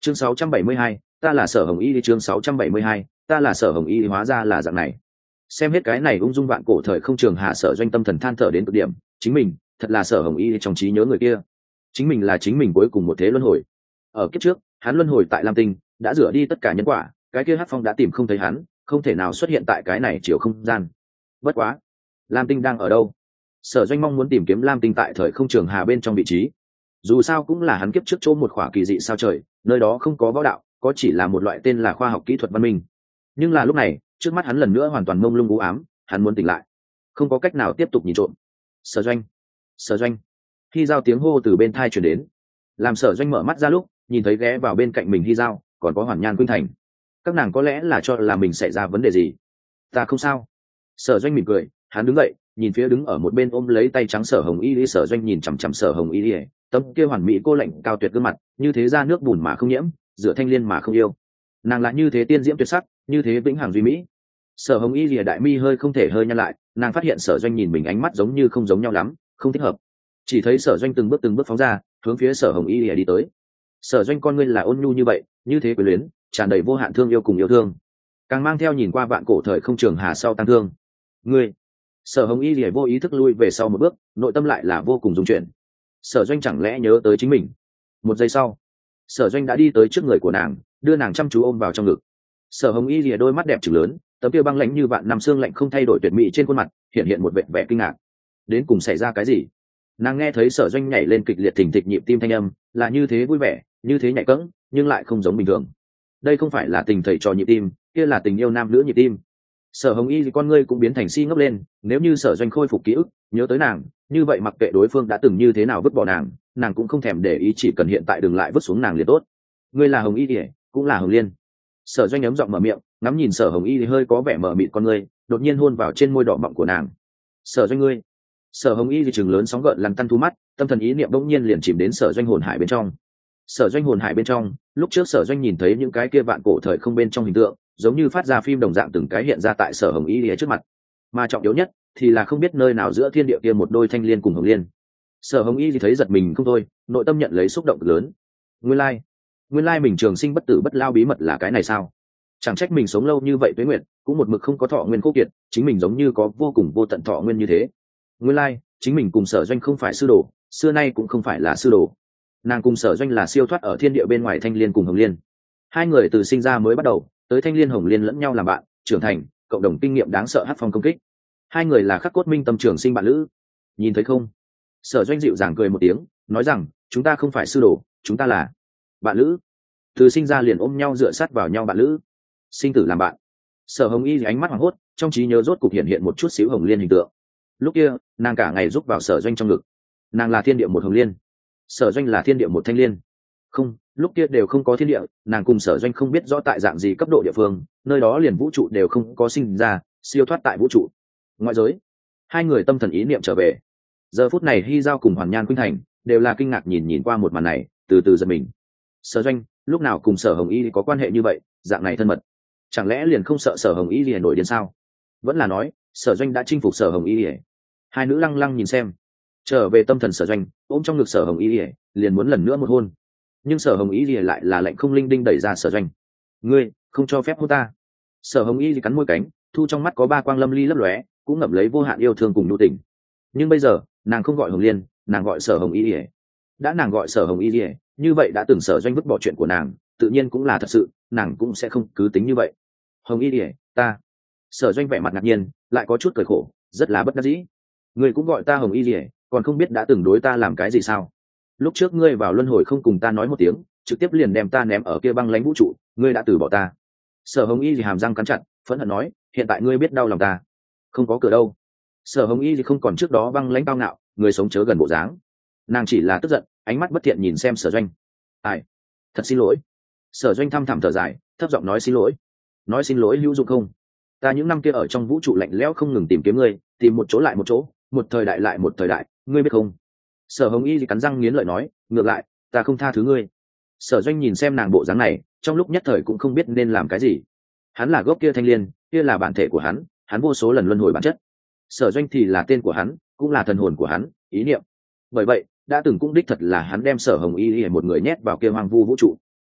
chương 672, ta là Sở Hồng Y. Chương 672, ta là Sở Hồng Y. Hóa ra là dạng này. Xem hết cái này ung dung vạn cổ thời không trường hạ, Sở Doanh tâm thần than thở đến cực điểm. Chính mình thật là Sở Hồng Y trong trí nhớ người kia. Chính mình là chính mình cuối cùng một thế luân hồi. Ở kiếp trước hắn luân hồi tại Lam Tinh, đã rửa đi tất cả nhân quả. Cái kia Hắc Phong đã tìm không thấy hắn, không thể nào xuất hiện tại cái này chiều không gian. Bất quá, Lam Tinh đang ở đâu? Sở Doanh mong muốn tìm kiếm Lam Tinh tại thời không trường hà bên trong vị trí. Dù sao cũng là hắn kiếp trước chỗ một khỏa kỳ dị sao trời, nơi đó không có võ đạo, có chỉ là một loại tên là khoa học kỹ thuật văn minh. Nhưng là lúc này, trước mắt hắn lần nữa hoàn toàn mông lung u ám, hắn muốn tỉnh lại, không có cách nào tiếp tục nhìn trộm. Sở Doanh, Sở Doanh. Khi giao tiếng hô từ bên thai truyền đến, làm Sở Doanh mở mắt ra lúc, nhìn thấy ghé vào bên cạnh mình Hy Giao, còn có Hoàn Nhan Khuynh Thành. Các nàng có lẽ là cho là mình xảy ra vấn đề gì. Ta không sao. Sở Doanh mỉm cười, hắn đứng dậy, nhìn phía đứng ở một bên ôm lấy tay trắng Sở Hồng Y. Sở Doanh nhìn chằm chằm Sở Hồng Y, tấm kia hoàn mỹ cô lạnh cao tuyệt gương mặt, như thế ra nước bùn mà không nhiễm, rửa thanh liên mà không yêu. Nàng lại như thế tiên diễm tuyệt sắc, như thế vĩnh hằng duy mỹ. Sở Hồng Y lìa đại mi hơi không thể hơi nhăn lại, nàng phát hiện Sở Doanh nhìn mình ánh mắt giống như không giống nhau lắm, không thích hợp. Chỉ thấy Sở Doanh từng bước phóng ra, hướng phía Sở Hồng Y lìa đi tới. Sở Doanh con ngươi là ôn nhu như vậy, như thế quyến luyến, tràn đầy vô hạn thương yêu cùng yêu thương, càng mang theo nhìn qua vạn cổ thời không trường hà sau tăng thương. Ngươi. Sở Hồng Y lìa vô ý thức lui về sau một bước, nội tâm lại là vô cùng rung chuyển. Sở Doanh chẳng lẽ nhớ tới chính mình? Một giây sau, Sở Doanh đã đi tới trước người của nàng, đưa nàng chăm chú ôm vào trong ngực. Sở Hồng Y lìa đôi mắt đẹp trừng lớn, tấm kia băng lãnh như vạn năm xương lạnh không thay đổi tuyệt mỹ trên khuôn mặt hiện một vẻ kinh ngạc. Đến cùng xảy ra cái gì? Nàng nghe thấy Sở Doanh nhảy lên kịch liệt thình thịch nhịp tim thanh âm, là như thế vui vẻ, như thế nhạy cẫng, nhưng lại không giống bình thường. Đây không phải là tình thầy trò nhịp tim, kia là tình yêu nam nữ nhịp tim. Sở Hồng Y con ngươi cũng biến thành si ngốc lên, nếu như Sở Doanh khôi phục ký ức, nhớ tới nàng, như vậy mặc kệ đối phương đã từng như thế nào vứt bỏ nàng cũng không thèm để ý, chỉ cần hiện tại đừng lại vứt xuống nàng liền tốt. Ngươi là Hồng Y thì cũng là Hồng Liên. Sở Doanh ấm giọng mở miệng, ngắm nhìn Sở Hồng Y thì hơi có vẻ mờ mịt con ngươi, đột nhiên hôn vào trên môi đỏ mọng của nàng. Sở Doanh ngươi. Sở Hồng Y thì trừng lớn sóng gợn lăn tăn thu mắt, tâm thần ý niệm bỗng nhiên liền chìm đến Sở Doanh hồn hải bên trong. Sở Doanh hồn hải bên trong, lúc trước Sở Doanh nhìn thấy những cái kia vạn cổ thời không bên trong hình tượng, giống như phát ra phim đồng dạng từng cái hiện ra tại Sở Hồng Y ở trước mặt. Mà trọng yếu nhất thì là không biết nơi nào giữa thiên địa kia một đôi thanh liên cùng Hồng Liên. Sở Hồng Y thì thấy giật mình không thôi, nội tâm nhận lấy xúc động lớn. Nguyên lai mình trường sinh bất tử bất lao bí mật là cái này sao? Chẳng trách mình sống lâu như vậy tuế nguyện, cũng một mực không có thọ nguyên khô kiệt, chính mình giống như có vô cùng vô tận thọ nguyên như thế. Nguyên lai chính mình cùng Sở Doanh không phải sư đồ, xưa nay cũng không phải là sư đồ. Nàng cùng Sở Doanh là siêu thoát ở thiên địa bên ngoài thanh liên cùng Hồng Liên. Hai người từ sinh ra mới bắt đầu, tới thanh liên Hồng Liên lẫn nhau làm bạn, trưởng thành, cộng đồng kinh nghiệm đáng sợ Hắc Phong công kích. Hai người là khắc cốt minh tâm trường sinh bạn lữ. Nhìn thấy không? Sở Doanh dịu dàng cười một tiếng, nói rằng chúng ta không phải sư đồ, chúng ta là bạn lữ. Từ sinh ra liền ôm nhau dựa sát vào nhau bạn lữ, sinh tử làm bạn. Sở Hồng Y ánh mắt hoảng hốt, trong trí nhớ rốt cục hiện một chút xíu Hồng Liên hình tượng. Lúc kia nàng cả ngày giúp vào Sở Doanh trong ngực, nàng là thiên địa một Hồng Liên, Sở Doanh là thiên địa một thanh liên. Không, lúc kia đều không có thiên địa, nàng cùng Sở Doanh không biết rõ tại dạng gì cấp độ địa phương, nơi đó liền vũ trụ đều không có sinh ra, siêu thoát tại vũ trụ ngoại giới. Hai người tâm thần ý niệm trở về. Giờ phút này Hy Giao cùng Hoàn Nhan Khuynh Thành đều là kinh ngạc nhìn qua một màn này, từ từ giật mình. Sở Doanh lúc nào cùng Sở Hồng Y có quan hệ như vậy, dạng này thân mật, chẳng lẽ liền không sợ Sở Hồng Y liền nổi điên sao? Vẫn là nói Sở Doanh đã chinh phục Sở Hồng Y liền? Hai nữ lăng lăng nhìn xem. Trở về tâm thần Sở Doanh, ôm trong ngực Sở Hồng Y liền muốn lần nữa một hôn. Nhưng Sở Hồng Y lại là lạnh không linh đinh đẩy ra Sở Doanh. Ngươi không cho phép hôn ta. Sở Hồng Y cắn môi cánh, thu trong mắt có ba quang lâm ly lấp lóe, cũng ngậm lấy vô hạn yêu thương cùng nhu tình. Nhưng bây giờ nàng không gọi Hồng Liên, nàng gọi Sở Hồng Y. Đã nàng gọi Sở Hồng Y, như vậy đã từng Sở Doanh vứt bỏ chuyện của nàng, tự nhiên cũng là thật sự, nàng cũng sẽ không cứ tính như vậy. Hồng Y, ta. Sở Doanh vẻ mặt ngạc nhiên, lại có chút cười khổ, rất là bất đắc dĩ. Ngươi cũng gọi ta Hồng Y, còn không biết đã từng đối ta làm cái gì sao? Lúc trước ngươi vào luân hồi không cùng ta nói một tiếng, trực tiếp liền đem ta ném ở kia băng lãnh vũ trụ, ngươi đã từ bỏ ta. Sở Hồng Y hàm răng cắn chặt, phẫn hận nói, hiện tại ngươi biết đau lòng ta. Không có cửa đâu. Sở Hồng Y không còn trước đó băng lãnh cao ngạo, người sống chớ gần bộ dáng. Nàng chỉ là tức giận, ánh mắt bất thiện nhìn xem Sở Doanh. Ai, thật xin lỗi. Sở Doanh thăm thẳm thở dài, thấp giọng nói xin lỗi. Nói xin lỗi hữu dụng không? Ta những năm kia ở trong vũ trụ lạnh lẽo không ngừng tìm kiếm ngươi, tìm một chỗ lại một chỗ, một thời đại lại một thời đại, ngươi biết không? Sở Hồng Y cắn răng nghiến lợi nói, ngược lại ta không tha thứ ngươi. Sở Doanh nhìn xem nàng bộ dáng này, trong lúc nhất thời cũng không biết nên làm cái gì. Hắn là gốc kia thanh liên, kia là bản thể của hắn vô số lần luân hồi bản chất. Sở Doanh thì là tên của hắn, cũng là thần hồn của hắn, ý niệm. Bởi vậy đã từng cũng đích thật là hắn đem Sở Hồng Y một người nhét vào kia hoang vu vũ trụ.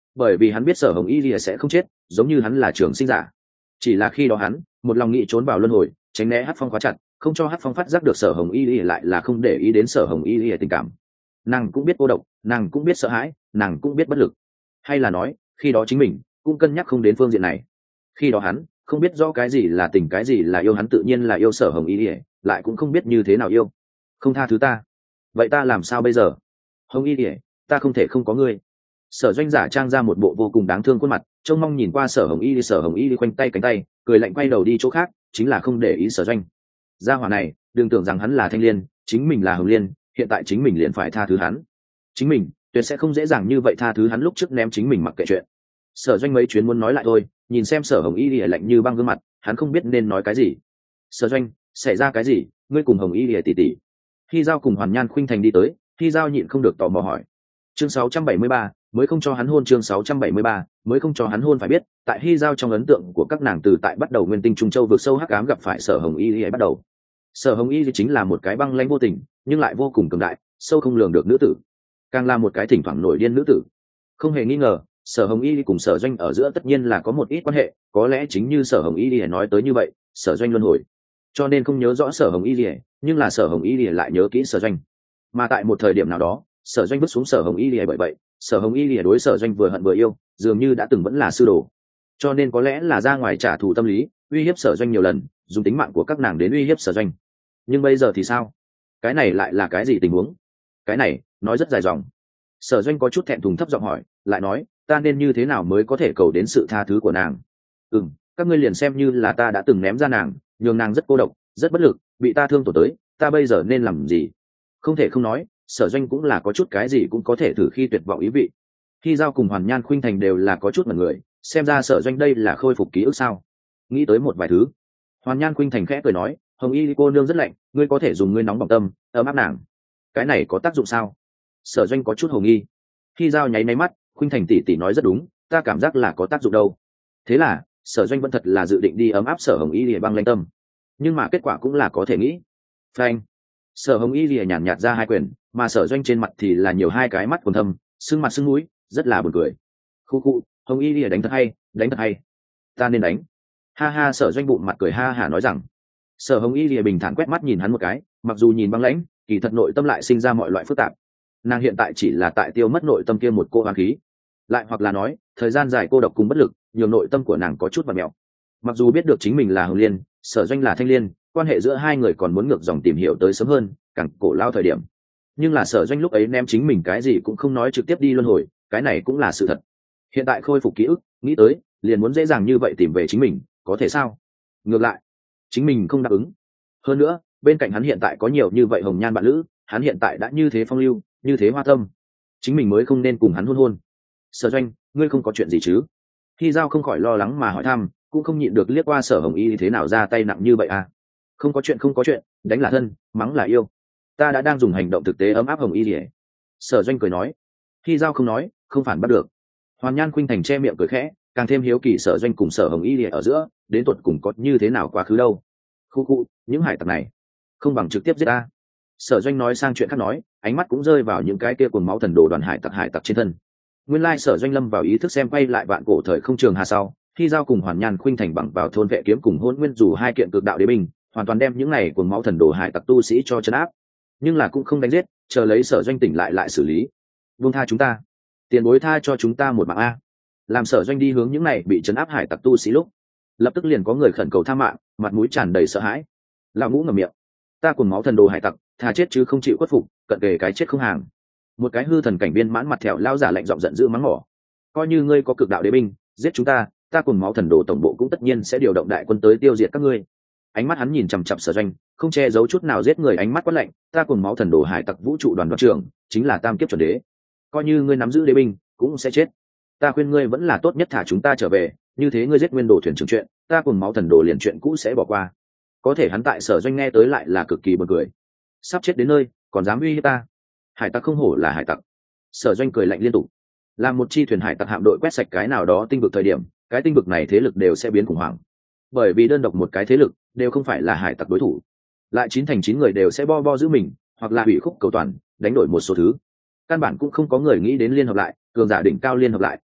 bởi vì hắn biết Sở Hồng Y Lìa sẽ không chết, giống như hắn là trường sinh giả. Chỉ là khi đó hắn một lòng nghĩ trốn vào luân hồi, tránh né Hắc Phong khóa chặt, không cho Hắc Phong phát giác được Sở Hồng Y Lìa lại là không để ý đến Sở Hồng Y Lìa tình cảm. Nàng cũng biết cô độc, nàng cũng biết sợ hãi, nàng cũng biết bất lực. Hay là nói, khi đó chính mình cũng cân nhắc không đến phương diện này. Khi đó hắn không biết rõ cái gì là tình, cái gì là yêu, hắn tự nhiên là yêu Sở Hồng Y Lìa, lại cũng không biết như thế nào yêu. Không tha thứ ta, vậy ta làm sao bây giờ? Hồng Y Lìa, ta không thể không có ngươi. Sở Doanh giả trang ra một bộ vô cùng đáng thương khuôn mặt, trông mong nhìn qua Sở Hồng Y. Sở Hồng Y khoanh tay cánh tay, cười lạnh quay đầu đi chỗ khác, chính là không để ý Sở Doanh. Gia hỏa này đừng tưởng rằng hắn là Thanh Liên, chính mình là Hồng Liên, hiện tại chính mình liền phải tha thứ hắn. Chính mình tuyệt sẽ không dễ dàng như vậy tha thứ hắn, lúc trước ném chính mình mặc kệ chuyện. Sở Doanh mấy chuyến muốn nói lại thôi, nhìn xem Sở Hồng Y lạnh như băng gương mặt, hắn không biết nên nói cái gì. Sở Doanh, xảy ra cái gì? Ngươi cùng Hồng Y tỷ tỷ? Khi Giao cùng Hoàn Nhan Khuynh Thành đi tới, Khi Giao nhịn không được tò mò hỏi. Chương 673, mới không cho hắn hôn. Chương 673, mới không cho hắn hôn. Phải biết, tại Hy Giao trong ấn tượng của các nàng từ tại bắt đầu Nguyên Tinh Trung Châu vượt sâu hắc ám gặp phải Sở Hồng Y bắt đầu. Sở Hồng Y chính là một cái băng lãnh vô tình, nhưng lại vô cùng cường đại, sâu không lường được nữ tử, càng là một cái thỉnh thoảng nổi điên nữ tử. Không hề nghi ngờ, Sở Hồng Y cùng Sở Doanh ở giữa tất nhiên là có một ít quan hệ, có lẽ chính như Sở Hồng Y nói tới như vậy, Sở Doanh luân hồi, cho nên không nhớ rõ Sở Hồng Y, nhưng là Sở Hồng Y lại nhớ kỹ Sở Doanh. Mà tại một thời điểm nào đó, Sở Doanh bước xuống Sở Hồng Y, bởi vậy Sở Hồng Y đối Sở Doanh vừa hận vừa yêu, dường như đã từng vẫn là sư đồ, cho nên có lẽ là ra ngoài trả thù tâm lý, uy hiếp Sở Doanh nhiều lần, dùng tính mạng của các nàng đến uy hiếp Sở Doanh. Nhưng bây giờ thì sao? Cái này lại là cái gì tình huống? Cái này nói rất dài dòng. Sở Doanh có chút thẹn thùng thấp giọng hỏi, lại nói, ta nên như thế nào mới có thể cầu đến sự tha thứ của nàng? Các ngươi liền xem như là ta đã từng ném ra nàng, nhường nàng rất cô độc, rất bất lực, bị ta thương tổn tới, ta bây giờ nên làm gì? Không thể không nói, Sở Doanh cũng là có chút cái gì cũng có thể thử khi tuyệt vọng ý vị. Khi Giao cùng Hoàn Nhan Khuynh Thành đều là có chút mật người, xem ra Sở Doanh đây là khôi phục ký ức sao? Nghĩ tới một vài thứ, Hoàn Nhan Khuynh Thành khẽ cười nói, Hồng Y cô nương rất lạnh, ngươi có thể dùng ngươi nóng bỏng tâm ấm áp nàng. Cái này có tác dụng sao? Sở Doanh có chút hồ nghi. Khi Giao nháy máy mắt, Khuynh Thành tỷ tỷ nói rất đúng, ta cảm giác là có tác dụng đâu. Thế là Sở Doanh vẫn thật là dự định đi ấm áp Sở Hồng Y để băng lãnh tâm, nhưng mà kết quả cũng là có thể nghĩ. Phanh! Sở Hồng Y lìa nhàn nhạt ra hai quyền, mà Sở Doanh trên mặt thì là nhiều hai cái mắt quần thâm, sưng mặt sưng mũi, rất là buồn cười. Khu khu, Hồng Y lìa đánh thật hay, đánh thật hay. Ta nên đánh. Ha ha, Sở Doanh bụng mặt cười ha hả nói rằng. Sở Hồng Y lìa bình thản quét mắt nhìn hắn một cái, mặc dù nhìn băng lãnh, kỳ thật nội tâm lại sinh ra mọi loại phức tạp. Nàng hiện tại chỉ là tại tiêu mất nội tâm kia một cô hoang khí, lại hoặc là nói, thời gian dài cô độc cùng bất lực, nhiều nội tâm của nàng có chút vặn mèo. Mặc dù biết được chính mình là Hồng Liên, Sở Doanh là Thanh Liên, quan hệ giữa hai người còn muốn ngược dòng tìm hiểu tới sớm hơn, càng cổ lao thời điểm. Nhưng là Sở Doanh lúc ấy ném chính mình cái gì cũng không nói, trực tiếp đi luân hồi, cái này cũng là sự thật. Hiện tại khôi phục ký ức, nghĩ tới liền muốn dễ dàng như vậy tìm về chính mình, có thể sao? Ngược lại, chính mình không đáp ứng. Hơn nữa, bên cạnh hắn hiện tại có nhiều như vậy hồng nhan bạn lữ, hắn hiện tại đã như thế phong lưu, như thế hoa tâm, chính mình mới không nên cùng hắn hôn hôn. Sở Doanh, ngươi không có chuyện gì chứ? Khi Giao không khỏi lo lắng mà hỏi thăm, cũng không nhịn được liếc qua Sở Hồng Y thế nào ra tay nặng như vậy à? Không có chuyện, không có chuyện, đánh là thân, mắng là yêu, ta đã đang dùng hành động thực tế ấm áp Hồng Y lìa. Sở Doanh cười nói. Khi Giao không nói, không phản bắt được. Hoàn Nhan Khuynh Thành che miệng cười khẽ, càng thêm hiếu kỳ Sở Doanh cùng Sở Hồng Y lìa ở giữa đến tuột cùng có như thế nào quá khứ đâu. Khu khu, những hải tặc này không bằng trực tiếp giết ta. Sở Doanh nói sang chuyện khác nói, ánh mắt cũng rơi vào những cái kia cuồng máu thần đồ đoàn hải tặc trên thân. Nguyên lai Sở Doanh lâm vào ý thức xem quay lại vạn cổ thời không trường hà sau, khi Giao cùng Hoàn Nhan Khuynh Thành bằng vào thôn vệ kiếm cùng Hôn Nguyên dù hai kiện cực đạo đế binh, hoàn toàn đem những này cuồng máu thần đồ hải tặc tu sĩ cho trấn áp, nhưng là cũng không đánh giết, chờ lấy Sở Doanh tỉnh lại xử lý. Buông tha chúng ta, tiền bối tha cho chúng ta một mạng a. Làm Sở Doanh đi hướng những này bị trấn áp hải tặc tu sĩ lúc, lập tức liền có người khẩn cầu tha mạng, mặt mũi tràn đầy sợ hãi. Lão Ngũ ngậm miệng, ta cuồng máu thần đồ hải tặc, thà chết chứ không chịu khuất phục, cận kề cái chết không hàng. Một cái hư thần cảnh viên mãn mặt thẹo lao giả lạnh giọng giận dữ mắng mỏ, coi như ngươi có cực đạo đế binh, giết chúng ta, ta cuồng máu thần đồ tổng bộ cũng tất nhiên sẽ điều động đại quân tới tiêu diệt các ngươi. Ánh mắt hắn nhìn chằm chằm Sở Doanh, không che giấu chút nào giết người ánh mắt quát lạnh, ta cuồng máu thần đồ hải tặc vũ trụ đoàn đoàn trưởng chính là tam kiếp chuẩn đế, coi như ngươi nắm giữ đế binh cũng sẽ chết. Ta khuyên ngươi vẫn là tốt nhất thả chúng ta trở về, như thế ngươi giết nguyên đồ thuyền trưởng chuyện, ta cuồng máu thần đồ liền chuyện cũ sẽ bỏ qua. Có thể hắn tại Sở Doanh nghe tới lại là cực kỳ buồn cười, sắp chết đến nơi còn dám uy hiếp ta. Hải tặc không hổ là hải tặc. Sở Doanh cười lạnh liên tục. Làm một chi thuyền hải tặc hạm đội quét sạch cái nào đó tinh vực thời điểm, cái tinh vực này thế lực đều sẽ biến khủng hoảng, bởi vì đơn độc một cái thế lực đều không phải là hải tặc đối thủ, lại 9 thành 9 người đều sẽ bo bo giữ mình, hoặc là hủy khúc cầu toàn, đánh đổi một số thứ. Căn bản cũng không có người nghĩ đến liên hợp lại, cường giả đỉnh cao liên hợp lại,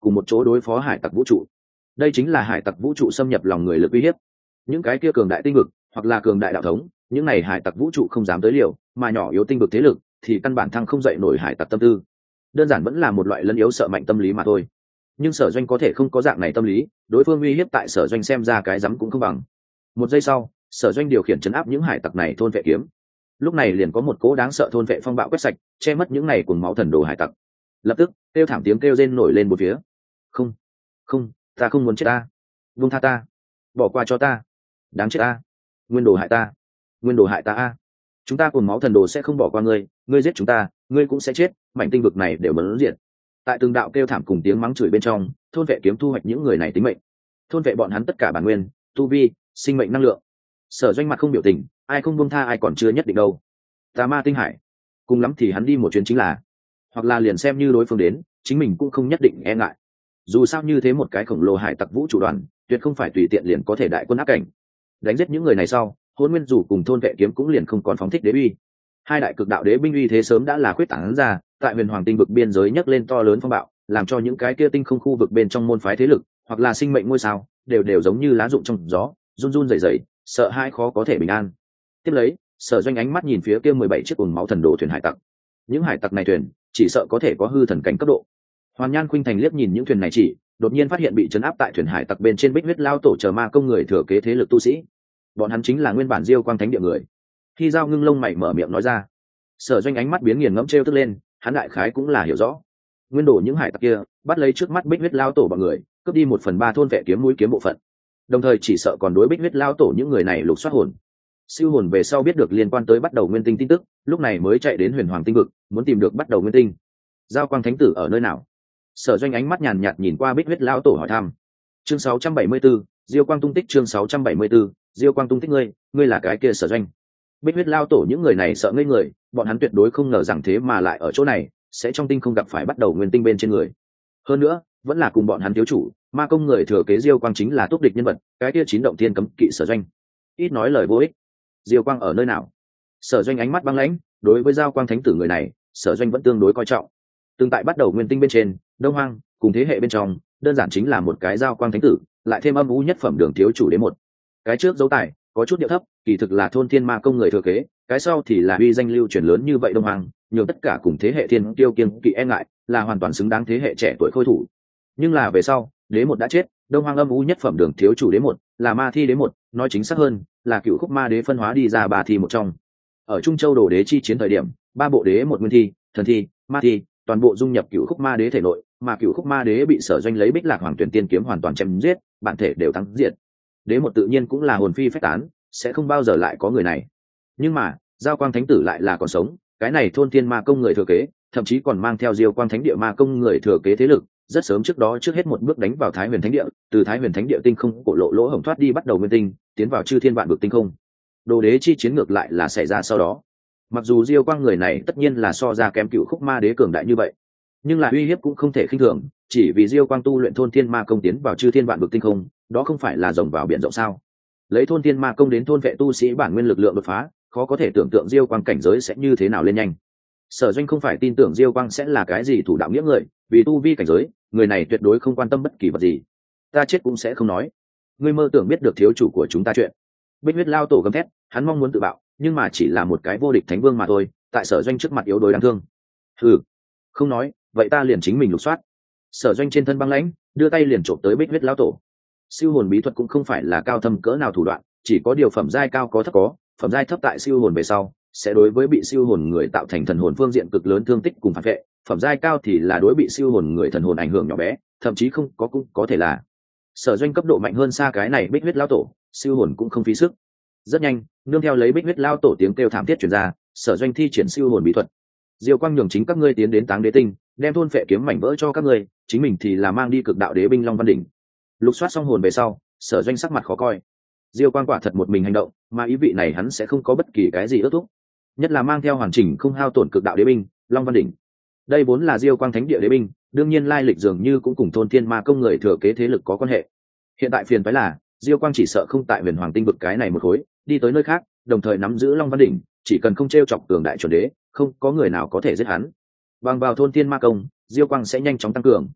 cùng một chỗ đối phó hải tặc vũ trụ. Đây chính là hải tặc vũ trụ xâm nhập lòng người lực uy hiếp. Những cái kia cường đại tinh vực hoặc là cường đại đạo thống, những này hải tặc vũ trụ không dám tới liều, mà nhỏ yếu tinh vực thế lực thì căn bản thăng không dậy nổi hải tặc tâm tư. Đơn giản vẫn là một loại lấn yếu sợ mạnh tâm lý mà thôi. Nhưng Sở Doanh có thể không có dạng này tâm lý, đối phương uy hiếp tại Sở Doanh xem ra cái rắm cũng không bằng. Một giây sau, Sở Doanh điều khiển trấn áp những hải tặc này thôn vệ kiếm. Lúc này liền có một cỗ đáng sợ thôn vệ phong bạo quét sạch, che mất những này cuồng máu thần đồ hải tặc. Lập tức, kêu thảm tiếng kêu rên nổi lên một phía. Không, không, ta không muốn chết ta, buông tha ta, bỏ qua cho ta, đáng chết ta, nguyên đồ hại ta, nguyên đồ hại ta a. Chúng ta cuồng máu thần đồ sẽ không bỏ qua ngươi, ngươi giết chúng ta, ngươi cũng sẽ chết, mảnh tinh vực này đều muốn diệt. Tại từng đạo kêu thảm cùng tiếng mắng chửi bên trong, thôn vệ kiếm thu hoạch những người này tính mệnh, thôn vệ bọn hắn tất cả bản nguyên, tu vi, sinh mệnh năng lượng. Sở Doanh mặt không biểu tình, ai không buông tha ai còn chưa nhất định đâu. Tà ma tinh hải, cùng lắm thì hắn đi một chuyến chính là, hoặc là liền xem như đối phương đến, chính mình cũng không nhất định e ngại. Dù sao như thế một cái khổng lồ hải tặc vũ trụ đoàn, tuyệt không phải tùy tiện liền có thể đại quân áp cảnh. Đánh giết những người này sau, Hỗn Nguyên Dù cùng thôn vệ kiếm cũng liền không còn phóng thích đế uy. Hai đại cực đạo đế binh uy thế sớm đã là khuyết tán ra, tại huyền hoàng tinh vực biên giới nhấc lên to lớn phong bạo, làm cho những cái kia tinh không khu vực bên trong môn phái thế lực hoặc là sinh mệnh ngôi sao đều giống như lá rụng trong gió, run run rẩy rẩy, sợ hãi khó có thể bình an. Tiếp lấy, Sở Doanh ánh mắt nhìn phía kia 17 chiếc cuồng máu thần đồ thuyền hải tặc. Những hải tặc này thuyền chỉ sợ có thể có hư thần cảnh cấp độ. Hoàn Nhan Khuynh Thành liếc nhìn những thuyền này chỉ, đột nhiên phát hiện bị trấn áp tại thuyền hải tặc bên trên Bích Huyết Lao tổ chờ ma công người thừa kế thế lực tu sĩ. Bọn hắn chính là nguyên bản Diêu Quang Thánh địa người. Khi Giao Ngưng lông mày mở miệng nói ra, Sở Doanh ánh mắt biến nghiền ngẫm trêu tức lên, hắn đại khái cũng là hiểu rõ. Nguyên đồ những hải tặc kia bắt lấy trước mắt Bích Huyết Lao tổ bọn người, cướp đi 1/3 thôn vệ kiếm mũi kiếm bộ phận. Đồng thời chỉ sợ còn đối Bích Huyết Lao tổ những người này lục soát hồn. Siêu hồn về sau biết được liên quan tới bắt đầu nguyên tinh tin tức, lúc này mới chạy đến huyền hoàng tinh vực, muốn tìm được bắt đầu nguyên tinh. Giao Quang Thánh tử ở nơi nào? Sở Doanh ánh mắt nhàn nhạt nhìn qua Bích Huyết Lao tổ hỏi thăm. Chương 674, Diêu Quang tung tích. Chương 674, Diêu Quang tung tích. Ngươi là cái kia Sở Doanh. Bích Huyết Lao tổ những người này sợ ngây người, bọn hắn tuyệt đối không ngờ rằng thế mà lại ở chỗ này, sẽ trong tinh không gặp phải bắt đầu nguyên tinh bên trên người. Hơn nữa, vẫn là cùng bọn hắn thiếu chủ, ma công người thừa kế Diêu Quang chính là túc địch nhân vật, cái kia chín động thiên cấm kỵ Sở Doanh. Ít nói lời vô ích. Diêu Quang ở nơi nào? Sở Doanh ánh mắt băng lãnh, đối với Giao Quang Thánh tử người này, Sở Doanh vẫn tương đối coi trọng. Tương tại bắt đầu nguyên tinh bên trên, Đông Hoang, cùng thế hệ bên trong, đơn giản chính là một cái Giao Quang Thánh tử, lại thêm âm u nhất phẩm đường thiếu chủ đến một. Cái trước dấu tài, có chút điệu thấp, kỳ thực là thôn thiên ma công người thừa kế, cái sau thì là uy danh lưu truyền lớn như vậy Đông Hoang, nhường tất cả cùng thế hệ thiên tiêu kiêng kỵ e ngại, là hoàn toàn xứng đáng thế hệ trẻ tuổi khôi thủ. Nhưng là về sau, đế một đã chết, Đông Hoang âm u nhất phẩm đường thiếu chủ đế một, là ma thi đế một, nói chính xác hơn, là cựu khúc ma đế phân hóa đi ra ba thi một trong. Ở Trung Châu đồ đế chi chiến thời điểm, ba bộ đế một nguyên thi, thần thi, ma thi, toàn bộ dung nhập cựu khúc ma đế thể nội, mà cựu khúc ma đế bị Sở Doanh lấy Bích Lạc Hoàng Tuyển Tiên kiếm hoàn toàn chém giết, bản thể đều thắng diệt. Đế một tự nhiên cũng là hồn phi phách tán, sẽ không bao giờ lại có người này. Nhưng mà, Giao Quang Thánh tử lại là còn sống, cái này thôn thiên ma công người thừa kế, thậm chí còn mang theo Diêu Quang Thánh địa ma công người thừa kế thế lực, rất sớm trước đó trước hết một bước đánh vào Thái Huyền Thánh địa, từ Thái Huyền Thánh địa tinh không cổ lộ lỗ hổng thoát đi bắt đầu nguyên tinh, tiến vào chư thiên vạn vực tinh không. Đồ đế chi chiến ngược lại là xảy ra sau đó. Mặc dù Diêu Quang người này tất nhiên là so ra kém cựu khúc ma đế cường đại như vậy, nhưng là uy hiếp cũng không thể khinh thường, chỉ vì Diêu Quang tu luyện thôn thiên ma công tiến vào chư thiên vạn vực tinh không, đó không phải là rồng vào biển rộng sao? Lấy thôn thiên ma công đến thôn vệ tu sĩ bản nguyên lực lượng đột phá, khó có thể tưởng tượng Diêu Quang cảnh giới sẽ như thế nào lên nhanh. Sở Doanh không phải tin tưởng Diêu Quang sẽ là cái gì thủ đạo nghĩa người, vì tu vi cảnh giới, người này tuyệt đối không quan tâm bất kỳ vật gì. Ta chết cũng sẽ không nói. Ngươi mơ tưởng biết được thiếu chủ của chúng ta chuyện. Bích Huyết Lao tổ gầm thét, hắn mong muốn tự bạo, nhưng mà chỉ là một cái vô địch thánh vương mà thôi, tại Sở Doanh trước mặt yếu đuối đáng thương. Không nói, vậy ta liền chính mình lục soát. Sở Doanh trên thân băng lãnh, đưa tay liền trộm tới Bích Huyết Lao tổ. Siêu hồn bí thuật cũng không phải là cao thâm cỡ nào thủ đoạn, chỉ có điều phẩm giai cao có thấp có, phẩm giai thấp tại siêu hồn về sau, sẽ đối với bị siêu hồn người tạo thành thần hồn phương diện cực lớn thương tích cùng phản vệ, phẩm giai cao thì là đối bị siêu hồn người thần hồn ảnh hưởng nhỏ bé, thậm chí không có cũng có thể là. Sở Doanh cấp độ mạnh hơn xa cái này Bích Huyết Lao tổ, siêu hồn cũng không phí sức. Rất nhanh, nương theo lấy Bích Huyết Lao tổ tiếng kêu thảm thiết truyền ra, Sở Doanh thi triển siêu hồn bí thuật. Diêu Quang nhường chính các ngươi tiến đến Táng Đế Tinh, đem thôn phệ kiếm mảnh vỡ cho các ngươi, chính mình thì là mang đi cực đạo đế binh Long Văn đỉnh. Lục soát xong hồn về sau, Sở Doanh sắc mặt khó coi. Diêu Quang quả thật một mình hành động, mà ý vị này hắn sẽ không có bất kỳ cái gì ước thúc, nhất là mang theo hoàn chỉnh không hao tổn cực đạo đế binh Long Văn đỉnh. Đây vốn là Diêu Quang Thánh địa đế binh, đương nhiên lai lịch dường như cũng cùng thôn thiên ma công người thừa kế thế lực có quan hệ. Hiện tại phiền phái là Diêu Quang chỉ sợ không tại huyền hoàng tinh vực cái này một khối, đi tới nơi khác, đồng thời nắm giữ Long Văn đỉnh, chỉ cần không trêu chọc cường đại chuẩn đế, không có người nào có thể giết hắn. Bằng vào thôn thiên ma công, Diêu Quang sẽ nhanh chóng tăng cường.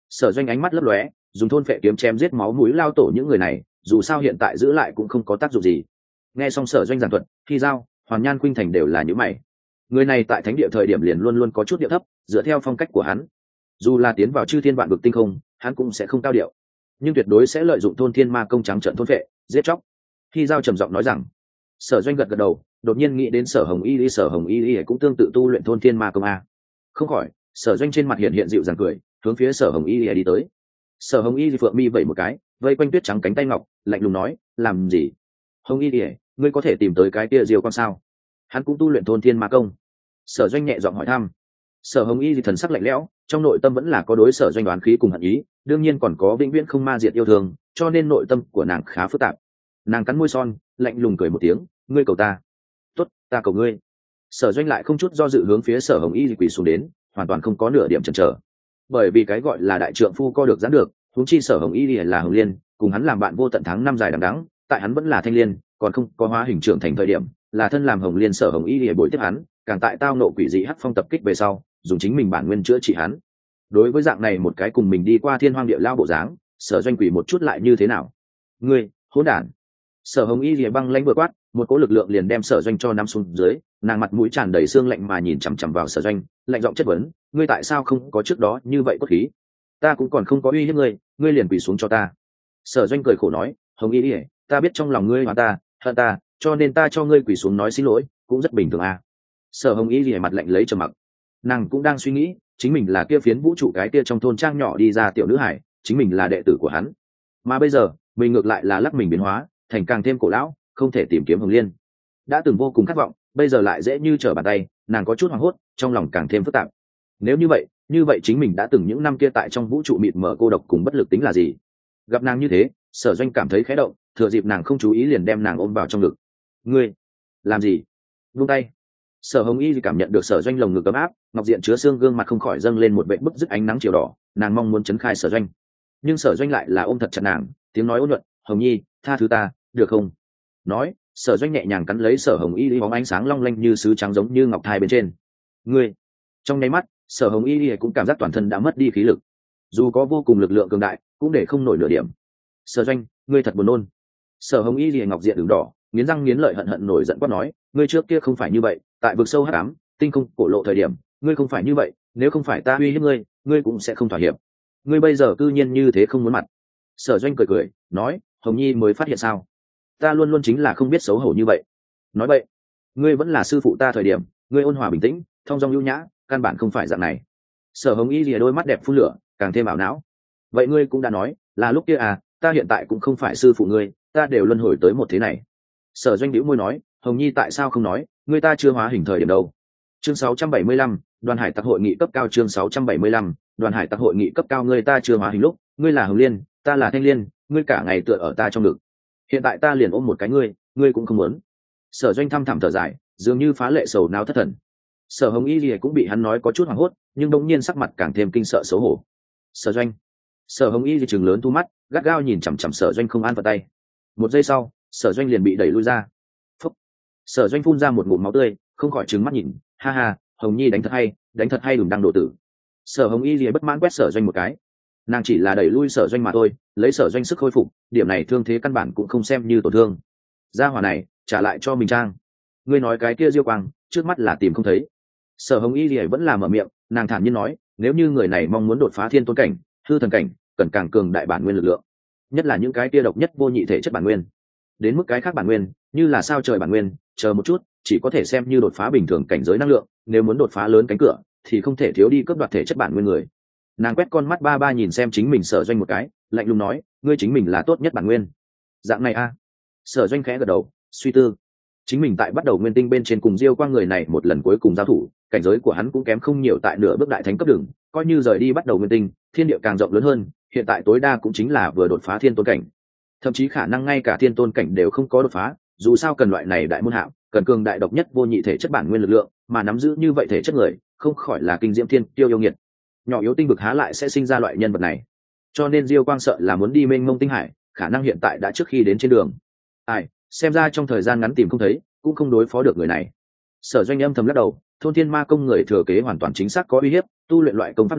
Sở Doanh ánh mắt lấp lóe, dùng thôn phệ kiếm chém giết máu mũi lao tổ những người này, dù sao hiện tại giữ lại cũng không có tác dụng gì. Nghe xong Sở Doanh giảng thuật, Khi Giao, Hoàn Nhan Khuynh Thành đều là những mày. Người này tại thánh địa thời điểm liền luôn luôn có chút điệu thấp, dựa theo phong cách của hắn, dù là tiến vào chư thiên vạn vực tinh không, hắn cũng sẽ không cao điệu, nhưng tuyệt đối sẽ lợi dụng thôn thiên ma công trắng trợn thôn phệ, giết chóc. Khi Giao trầm giọng nói rằng. Sở Doanh gật gật đầu, đột nhiên nghĩ đến Sở Hồng Y, Sở Hồng Y cũng tương tự tu luyện thôn thiên ma công a. Không khỏi, Sở Doanh trên mặt hiện hiện dịu dàng cười, hướng phía Sở Hồng Y đi tới. Sở Hồng Y phượng mi vẩy một cái, vây quanh tuyết trắng cánh tay ngọc, lạnh lùng nói, làm gì? Hồng Y, ngươi có thể tìm tới cái kia Diêu Quang sao? Hắn cũng tu luyện thôn thiên ma công. Sở Doanh nhẹ giọng hỏi thăm. Sở Hồng Y thần sắc lạnh lẽo, trong nội tâm vẫn là có đối Sở Doanh đoán khí cùng hận ý, đương nhiên còn có vĩnh viễn không ma diệt yêu thương, cho nên nội tâm của nàng khá phức tạp. Nàng cắn môi son, lạnh lùng cười một tiếng, ngươi cầu ta. Tốt, ta cầu ngươi. Sở Doanh lại không chút do dự hướng phía Sở Hồng Y quỳ xuống đến, hoàn toàn không có nửa điểm chần chờ. Bởi vì cái gọi là đại trượng phu co được giãn được, huống chi Sở Hồng Y là Hồng Liên, cùng hắn làm bạn vô tận tháng năm dài đằng đẵng, tại hắn vẫn là thanh liên, còn không có hóa hình trưởng thành thời điểm, là thân làm Hồng Liên Sở Hồng Y bồi tiếp hắn, càng tại tao nộ quỷ dị hắc phong tập kích về sau, dùng chính mình bản nguyên chữa trị hắn. Đối với dạng này một cái cùng mình đi qua thiên hoang địa lao bộ dáng, Sở Doanh quỷ một chút lại như thế nào? Ngươi, hỗn đản! Sở Hồng Y lìa băng lãnh vừa quát, một cỗ lực lượng liền đem Sở Doanh cho nắm xuống dưới, nàng mặt mũi tràn đầy xương lạnh mà nhìn chằm chằm vào Sở Doanh, lạnh giọng chất vấn, ngươi tại sao không có trước đó như vậy cốt khí? Ta cũng còn không có uy hiếp ngươi, ngươi liền quỳ xuống cho ta. Sở Doanh cười khổ nói, Hồng Y lìa, ta biết trong lòng ngươi hoán ta, hận ta, cho nên ta cho ngươi quỳ xuống nói xin lỗi, cũng rất bình thường à. Sở Hồng Y lìa mặt lạnh lấy trầm mặc, nàng cũng đang suy nghĩ, chính mình là kia phiến vũ trụ cái kia trong thôn trang nhỏ đi ra tiểu nữ hải, chính mình là đệ tử của hắn, mà bây giờ mình ngược lại là lắc mình biến hóa thành càng thêm cổ lão, không thể tìm kiếm Hồng Liên. Đã từng vô cùng khát vọng, bây giờ lại dễ như trở bàn tay, nàng có chút hoảng hốt, trong lòng càng thêm phức tạp. Nếu như vậy chính mình đã từng những năm kia tại trong vũ trụ mịt mờ cô độc cùng bất lực tính là gì? Gặp nàng như thế, Sở Doanh cảm thấy khẽ động, thừa dịp nàng không chú ý liền đem nàng ôm vào trong ngực. Ngươi làm gì? Buông tay. Sở Hồng Y cảm nhận được Sở Doanh lồng ngực ấm áp, ngọc diện chứa xương gương mặt không khỏi dâng lên một vệt bức rứt ánh nắng chiều đỏ, nàng mong muốn chấn khai Sở Doanh, nhưng Sở Doanh lại là ôm thật chặt nàng, tiếng nói ôn nhuận, Hồng Nhi, tha thứ ta, được không? Nói, Sở Doanh nhẹ nhàng cắn lấy Sở Hồng Y, bóng ánh sáng long lanh như sứ trắng giống như ngọc thai bên trên. Ngươi! Trong nháy mắt, Sở Hồng Y cũng cảm giác toàn thân đã mất đi khí lực, dù có vô cùng lực lượng cường đại, cũng để không nổi nửa điểm. Sở Doanh, ngươi thật buồn nôn. Sở Hồng Y ngọc diện đường đỏ, nghiến răng nghiến lợi hận hận nổi giận quát nói, ngươi trước kia không phải như vậy, tại vực sâu hắc ám, tinh không cổ lộ thời điểm, ngươi không phải như vậy, nếu không phải ta uy hiếp ngươi, ngươi cũng sẽ không thỏa hiệp. Ngươi bây giờ cư nhiên như thế không muốn mặt. Sở Doanh cười cười nói, Hồng Nhi mới phát hiện sao? Ta luôn luôn chính là không biết xấu hổ như vậy. Nói vậy, ngươi vẫn là sư phụ ta thời điểm, ngươi ôn hòa bình tĩnh, thong dong ưu nhã, căn bản không phải dạng này. Sở Hồng Y lìa đôi mắt đẹp phun lửa, càng thêm ảo não. Vậy ngươi cũng đã nói, là lúc kia à, ta hiện tại cũng không phải sư phụ ngươi, ta đều luân hồi tới một thế này. Sở Doanh bĩu môi nói, Hồng Nhi tại sao không nói, ngươi ta chưa hóa hình thời điểm đâu? Chương 675, Đoàn Hải Tặc hội nghị cấp cao. Chương 675, Đoàn Hải Tặc hội nghị cấp cao. Ngươi ta chưa hóa hình lúc, ngươi là Hồng Liên, ta là Thanh Liên, ngươi cả ngày tựa ở ta trong ngực. Hiện tại ta liền ôm một cái ngươi cũng không muốn. Sở Doanh thăm thẳm thở dài, dường như phá lệ sầu não thất thần. Sở Hồng Y Lìa cũng bị hắn nói có chút hoảng hốt, nhưng đống nhiên sắc mặt càng thêm kinh sợ xấu hổ. Sở Doanh. Sở Hồng Y trừng lớn thu mắt, gắt gao nhìn chằm chằm Sở Doanh không an vào tay. Một giây sau, Sở Doanh liền bị đẩy lui ra. Phúc. Sở Doanh phun ra một ngụm máu tươi, không khỏi trừng mắt nhìn, ha ha, Hồng Nhi đánh thật hay đừng đăng độ tử. Sở Hồng Y Lìa bất mãn quét Sở Doanh một cái. Nàng chỉ là đẩy lui Sở Doanh mà thôi, lấy Sở Doanh sức khôi phục, điểm này thương thế căn bản cũng không xem như tổn thương. Gia hỏa này trả lại cho mình trang. Ngươi nói cái kia Diêu Quang, trước mắt là tìm không thấy. Sở Hồng Y Lìa vẫn là mở miệng, nàng thản nhiên nói, nếu như người này mong muốn đột phá thiên tôn cảnh, hư thần cảnh, cần càng cường đại bản nguyên lực lượng, nhất là những cái kia độc nhất vô nhị thể chất bản nguyên. Đến mức cái khác bản nguyên, như là sao trời bản nguyên, chờ một chút, chỉ có thể xem như đột phá bình thường cảnh giới năng lượng, nếu muốn đột phá lớn cánh cửa, thì không thể thiếu đi cướp đoạt thể chất bản nguyên người. Nàng quét con mắt ba ba nhìn xem chính mình Sở Doanh một cái, lạnh lùng nói, ngươi chính mình là tốt nhất bản nguyên. Dạng này a. Sở Doanh khẽ gật đầu, suy tư. Chính mình tại bắt đầu nguyên tinh bên trên cùng Diêu Quang người này một lần cuối cùng giao thủ, cảnh giới của hắn cũng kém không nhiều tại nửa bước đại thánh cấp đường, coi như rời đi bắt đầu nguyên tinh, thiên địa càng rộng lớn hơn, hiện tại tối đa cũng chính là vừa đột phá thiên tôn cảnh. Thậm chí khả năng ngay cả thiên tôn cảnh đều không có đột phá, dù sao cần loại này đại môn hạng, cần cường đại độc nhất vô nhị thể chất bản nguyên lực lượng, mà nắm giữ như vậy thể chất người, không khỏi là kinh diễm thiên tiêu yêu nghiệt. Nhỏ yếu tinh vực há lại sẽ sinh ra loại nhân vật này. Cho nên Diêu Quang sợ là muốn đi mênh mông tinh hải, khả năng hiện tại đã trước khi đến trên đường. Ai, xem ra trong thời gian ngắn tìm không thấy, cũng không đối phó được người này. Sở Doanh âm thầm lắc đầu, thôn thiên ma công người thừa kế hoàn toàn chính xác có uy hiếp, tu luyện loại công pháp này,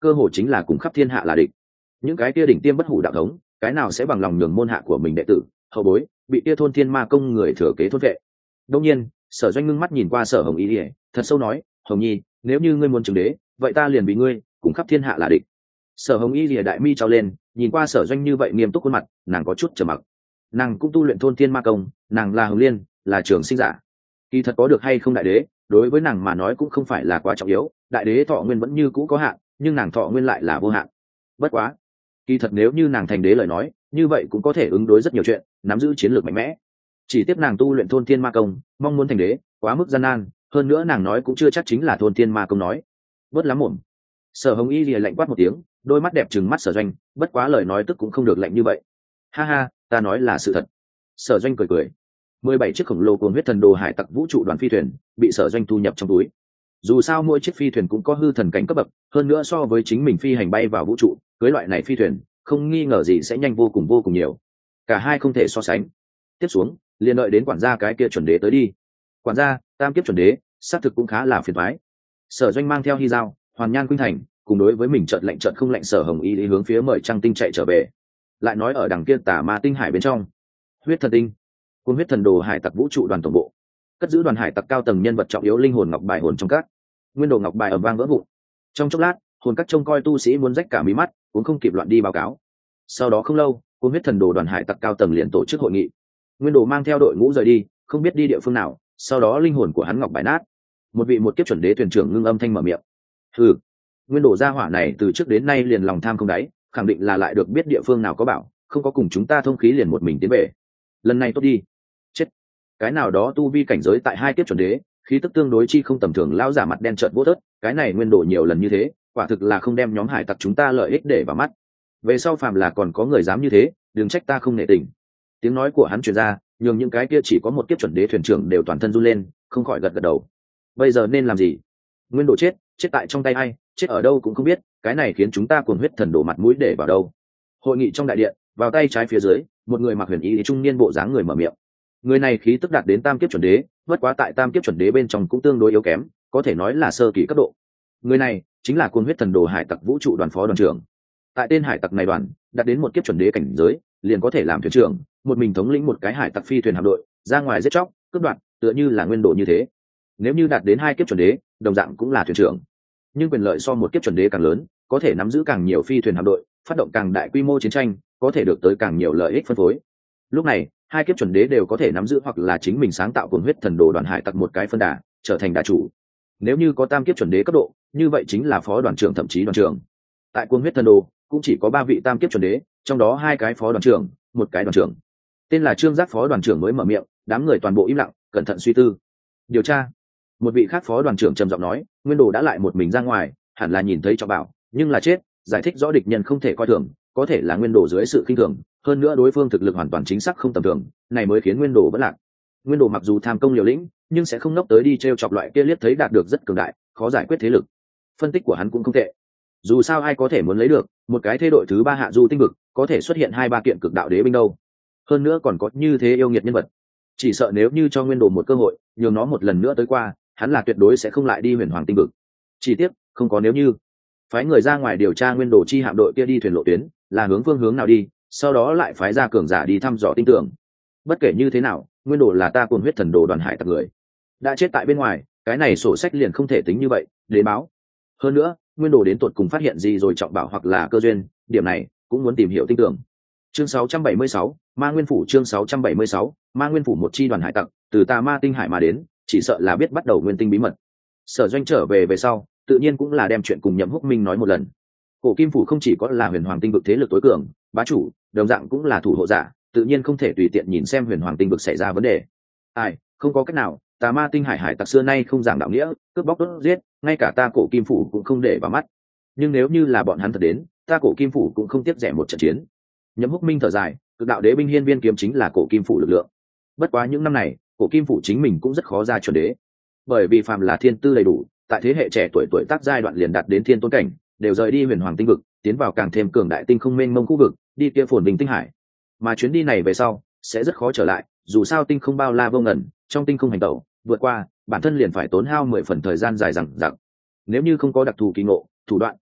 cơ hội chính là cùng khắp thiên hạ là địch. Những cái kia đỉnh tiêm bất hủ đạo thống, cái nào sẽ bằng lòng nhường môn hạ của mình đệ tử hậu bối bị kia thôn thiên ma công người thừa kế thôn vệ. Đông nhiên Sở Doanh ngưng mắt nhìn qua Sở Hồng Y, thật sâu nói, Hồng Nhi, nếu như ngươi muốn chứng đế, vậy ta liền bị ngươi cùng khắp thiên hạ là địch. Sở Hồng Y đại mi trao lên, nhìn qua Sở Doanh như vậy nghiêm túc khuôn mặt, nàng có chút trầm mặc. Nàng cũng tu luyện thôn thiên ma công, nàng là Hồng Liên, là trường sinh giả. Kỳ thật có được hay không đại đế, đối với nàng mà nói cũng không phải là quá trọng yếu, đại đế thọ nguyên vẫn như cũ có hạn, nhưng nàng thọ nguyên lại là vô hạn. Bất quá, kỳ thật nếu như nàng thành đế lời nói, như vậy cũng có thể ứng đối rất nhiều chuyện, nắm giữ chiến lược mạnh mẽ. Chỉ tiếp nàng tu luyện thôn thiên ma công, mong muốn thành đế, quá mức gian nan, hơn nữa nàng nói cũng chưa chắc chính là thôn thiên ma công nói. Bớt lắm mồm. Sở Hồng Y lìa lạnh quát một tiếng, đôi mắt đẹp trừng mắt Sở Doanh, bất quá lời nói tức cũng không được lạnh như vậy. Ha ha, ta nói là sự thật. Sở Doanh cười cười. 17 chiếc khổng lồ cuồng huyết thần đồ hải tặc vũ trụ đoàn phi thuyền bị Sở Doanh thu nhập trong túi. Dù sao mỗi chiếc phi thuyền cũng có hư thần cảnh cấp bậc, hơn nữa so với chính mình phi hành bay vào vũ trụ, cưới loại này phi thuyền, không nghi ngờ gì sẽ nhanh vô cùng nhiều. Cả hai không thể so sánh. Tiếp xuống, liền đợi đến quản gia cái kia chuẩn đế tới đi. Quản gia, tam kiếp chuẩn đế, xác thực cũng khá là phiền toái. Sở Doanh mang theo Hy Giao, Hoàn Nhan Khuynh Thành, cùng đối với mình chợt lạnh chợt không lạnh Sở Hồng Y đi hướng phía Mời Trăng Tinh chạy trở về. Lại nói ở đằng kia Tà Ma Tinh Hải bên trong, Huyết Thần Tinh, Cuồng huyết thần đồ hải tặc vũ trụ đoàn tổng bộ, cất giữ đoàn hải tặc cao tầng nhân vật trọng yếu linh hồn ngọc bài hồn trong các. Nguyên đồ ngọc bài ầm vang vỡ vụn. Trong chốc lát, hồn các trông coi tu sĩ muốn rách cả mí mắt, cũng không kịp loạn đi báo cáo. Sau đó không lâu, cuồng huyết thần đồ đoàn hải tặc cao tầng liền tổ chức hội nghị. Nguyên đồ mang theo đội ngũ rời đi, không biết đi địa phương nào, sau đó linh hồn của hắn ngọc bài nát. Một vị một kiếp chuẩn đế thuyền trưởng ngưng âm thanh mở miệng. Hừ, Nguyên đồ gia hỏa này từ trước đến nay liền lòng tham không đáy, khẳng định là lại được biết địa phương nào có bảo, không có cùng chúng ta thông khí liền một mình tiến về. Lần này tốt đi. Chết. Cái nào đó tu vi cảnh giới tại hai kiếp chuẩn đế, khí tức tương đối chi không tầm thường, lão giả mặt đen trợn vô tớt, cái này Nguyên đồ nhiều lần như thế, quả thực là không đem nhóm hải tặc chúng ta lợi ích để vào mắt. Về sau phàm là còn có người dám như thế, đừng trách ta không nể tình. Tiếng nói của hắn truyền ra, nhường những cái kia chỉ có một kiếp chuẩn đế thuyền trưởng đều toàn thân run lên, không khỏi gật gật đầu. Bây giờ nên làm gì? Nguyên đồ chết, chết tại trong tay ai, chết ở đâu cũng không biết, cái này khiến chúng ta cuồng huyết thần đổ mặt mũi để vào đâu. Hội nghị trong đại điện, vào tay trái phía dưới, một người mặc huyền y trung niên bộ dáng người mở miệng. Người này khí tức đạt đến tam kiếp chuẩn đế, bất quá tại tam kiếp chuẩn đế bên trong cũng tương đối yếu kém, có thể nói là sơ kỳ cấp độ. Người này chính là cuồng huyết thần đồ hải tặc vũ trụ đoàn phó đoàn trưởng. Tại tên hải tặc này đoàn đạt đến một kiếp chuẩn đế cảnh giới, liền có thể làm thuyền trưởng, một mình thống lĩnh một cái hải tặc phi thuyền hạm đội, ra ngoài giết chóc, cướp đoạt, tựa như là Nguyên đồ như thế. Nếu như đạt đến hai kiếp chuẩn đế, đồng dạng cũng là thuyền trưởng, nhưng quyền lợi so một kiếp chuẩn đế càng lớn, có thể nắm giữ càng nhiều phi thuyền hạm đội, phát động càng đại quy mô chiến tranh, có thể được tới càng nhiều lợi ích phân phối. Lúc này, hai kiếp chuẩn đế đều có thể nắm giữ hoặc là chính mình sáng tạo cuồng huyết thần đồ đoàn hải tặc một cái phân đà, trở thành đà chủ. Nếu như có tam kiếp chuẩn đế cấp độ, như vậy chính là phó đoàn trưởng thậm chí đoàn trưởng. Tại cuồng huyết thần đồ cũng chỉ có 3 vị tam kiếp chuẩn đế, trong đó 2 cái phó đoàn trưởng, một cái đoàn trưởng. Tên là Trương Giác phó đoàn trưởng mới mở miệng, đám người toàn bộ im lặng, cẩn thận suy tư. Điều tra. Một vị khác phó đoàn trưởng trầm giọng nói, Nguyên đồ đã lại một mình ra ngoài, hẳn là nhìn thấy Trọng Bảo, nhưng là chết, giải thích rõ địch nhân không thể coi thường, có thể là Nguyên đồ dưới sự khinh thường, hơn nữa đối phương thực lực hoàn toàn chính xác không tầm thường, này mới khiến Nguyên đồ vẫn lạc. Nguyên đồ mặc dù tham công liều lĩnh, nhưng sẽ không nốc tới đi trêu chọc loại kia liếc thấy đạt được rất cường đại, khó giải quyết thế lực. Phân tích của hắn cũng không tệ. Dù sao ai có thể muốn lấy được một cái thế đội thứ 3 hạ du tinh vực, có thể xuất hiện 2-3 kiện cực đạo đế binh đâu. Hơn nữa còn có như thế yêu nghiệt nhân vật, chỉ sợ nếu như cho Nguyên đồ một cơ hội, nhường nó một lần nữa tới qua, hắn là tuyệt đối sẽ không lại đi Huyền Hoàng tinh vực. Chỉ tiếc không có nếu như. Phái người ra ngoài điều tra Nguyên đồ chi hạm đội kia đi thuyền lộ tuyến là hướng nào đi, sau đó lại phái ra cường giả đi thăm dò tin tưởng. Bất kể như thế nào, Nguyên đồ là ta cuồng huyết thần đồ đoàn hải tặc người, đã chết tại bên ngoài, cái này sổ sách liền không thể tính như vậy, đến báo. Hơn nữa, Nguyên đồ đến tột cùng phát hiện gì rồi Trọng Bảo hoặc là cơ duyên, điểm này cũng muốn tìm hiểu tin tưởng. Chương 676, Ma Nguyên phủ. Chương 676, Ma Nguyên phủ. Một chi đoàn hải tặc từ Tà Ma Tinh Hải mà đến, chỉ sợ là biết bắt đầu nguyên tinh bí mật. Sở Doanh trở về sau, tự nhiên cũng là đem chuyện cùng Nhậm Húc Minh nói một lần. Cổ Kim phủ không chỉ có là Huyền Hoàng tinh vực thế lực tối cường, bá chủ, đồng dạng cũng là thủ hộ giả, tự nhiên không thể tùy tiện nhìn xem Huyền Hoàng tinh vực xảy ra vấn đề. Ai, không có cách nào, Tà Ma Tinh Hải hải tặc xưa nay không giảng đạo nghĩa, cướp bóc đốt giết, ngay cả ta Cổ Kim phủ cũng không để vào mắt. Nhưng nếu như là bọn hắn thật đến, ta Cổ Kim phủ cũng không tiếc rẻ một trận chiến. Nhậm Húc Minh thở dài, cực đạo đế binh hiên viên kiếm chính là Cổ Kim phủ lực lượng. Bất quá những năm này, Cổ Kim phủ chính mình cũng rất khó ra chuẩn đế, bởi vì phàm là thiên tư đầy đủ, tại thế hệ trẻ tuổi tác giai đoạn liền đạt đến thiên tôn cảnh, đều rời đi Huyền Hoàng tinh vực, tiến vào càng thêm cường đại tinh không mênh mông khu vực, đi kia phồn vinh tinh hải. Mà chuyến đi này về sau sẽ rất khó trở lại, dù sao tinh không bao la vô ngần, trong tinh không hành tẩu vượt qua, bản thân liền phải tốn hao 10 phần thời gian dài dằng dặc. Nếu như không có đặc thù kỳ ngộ, thủ đoạn,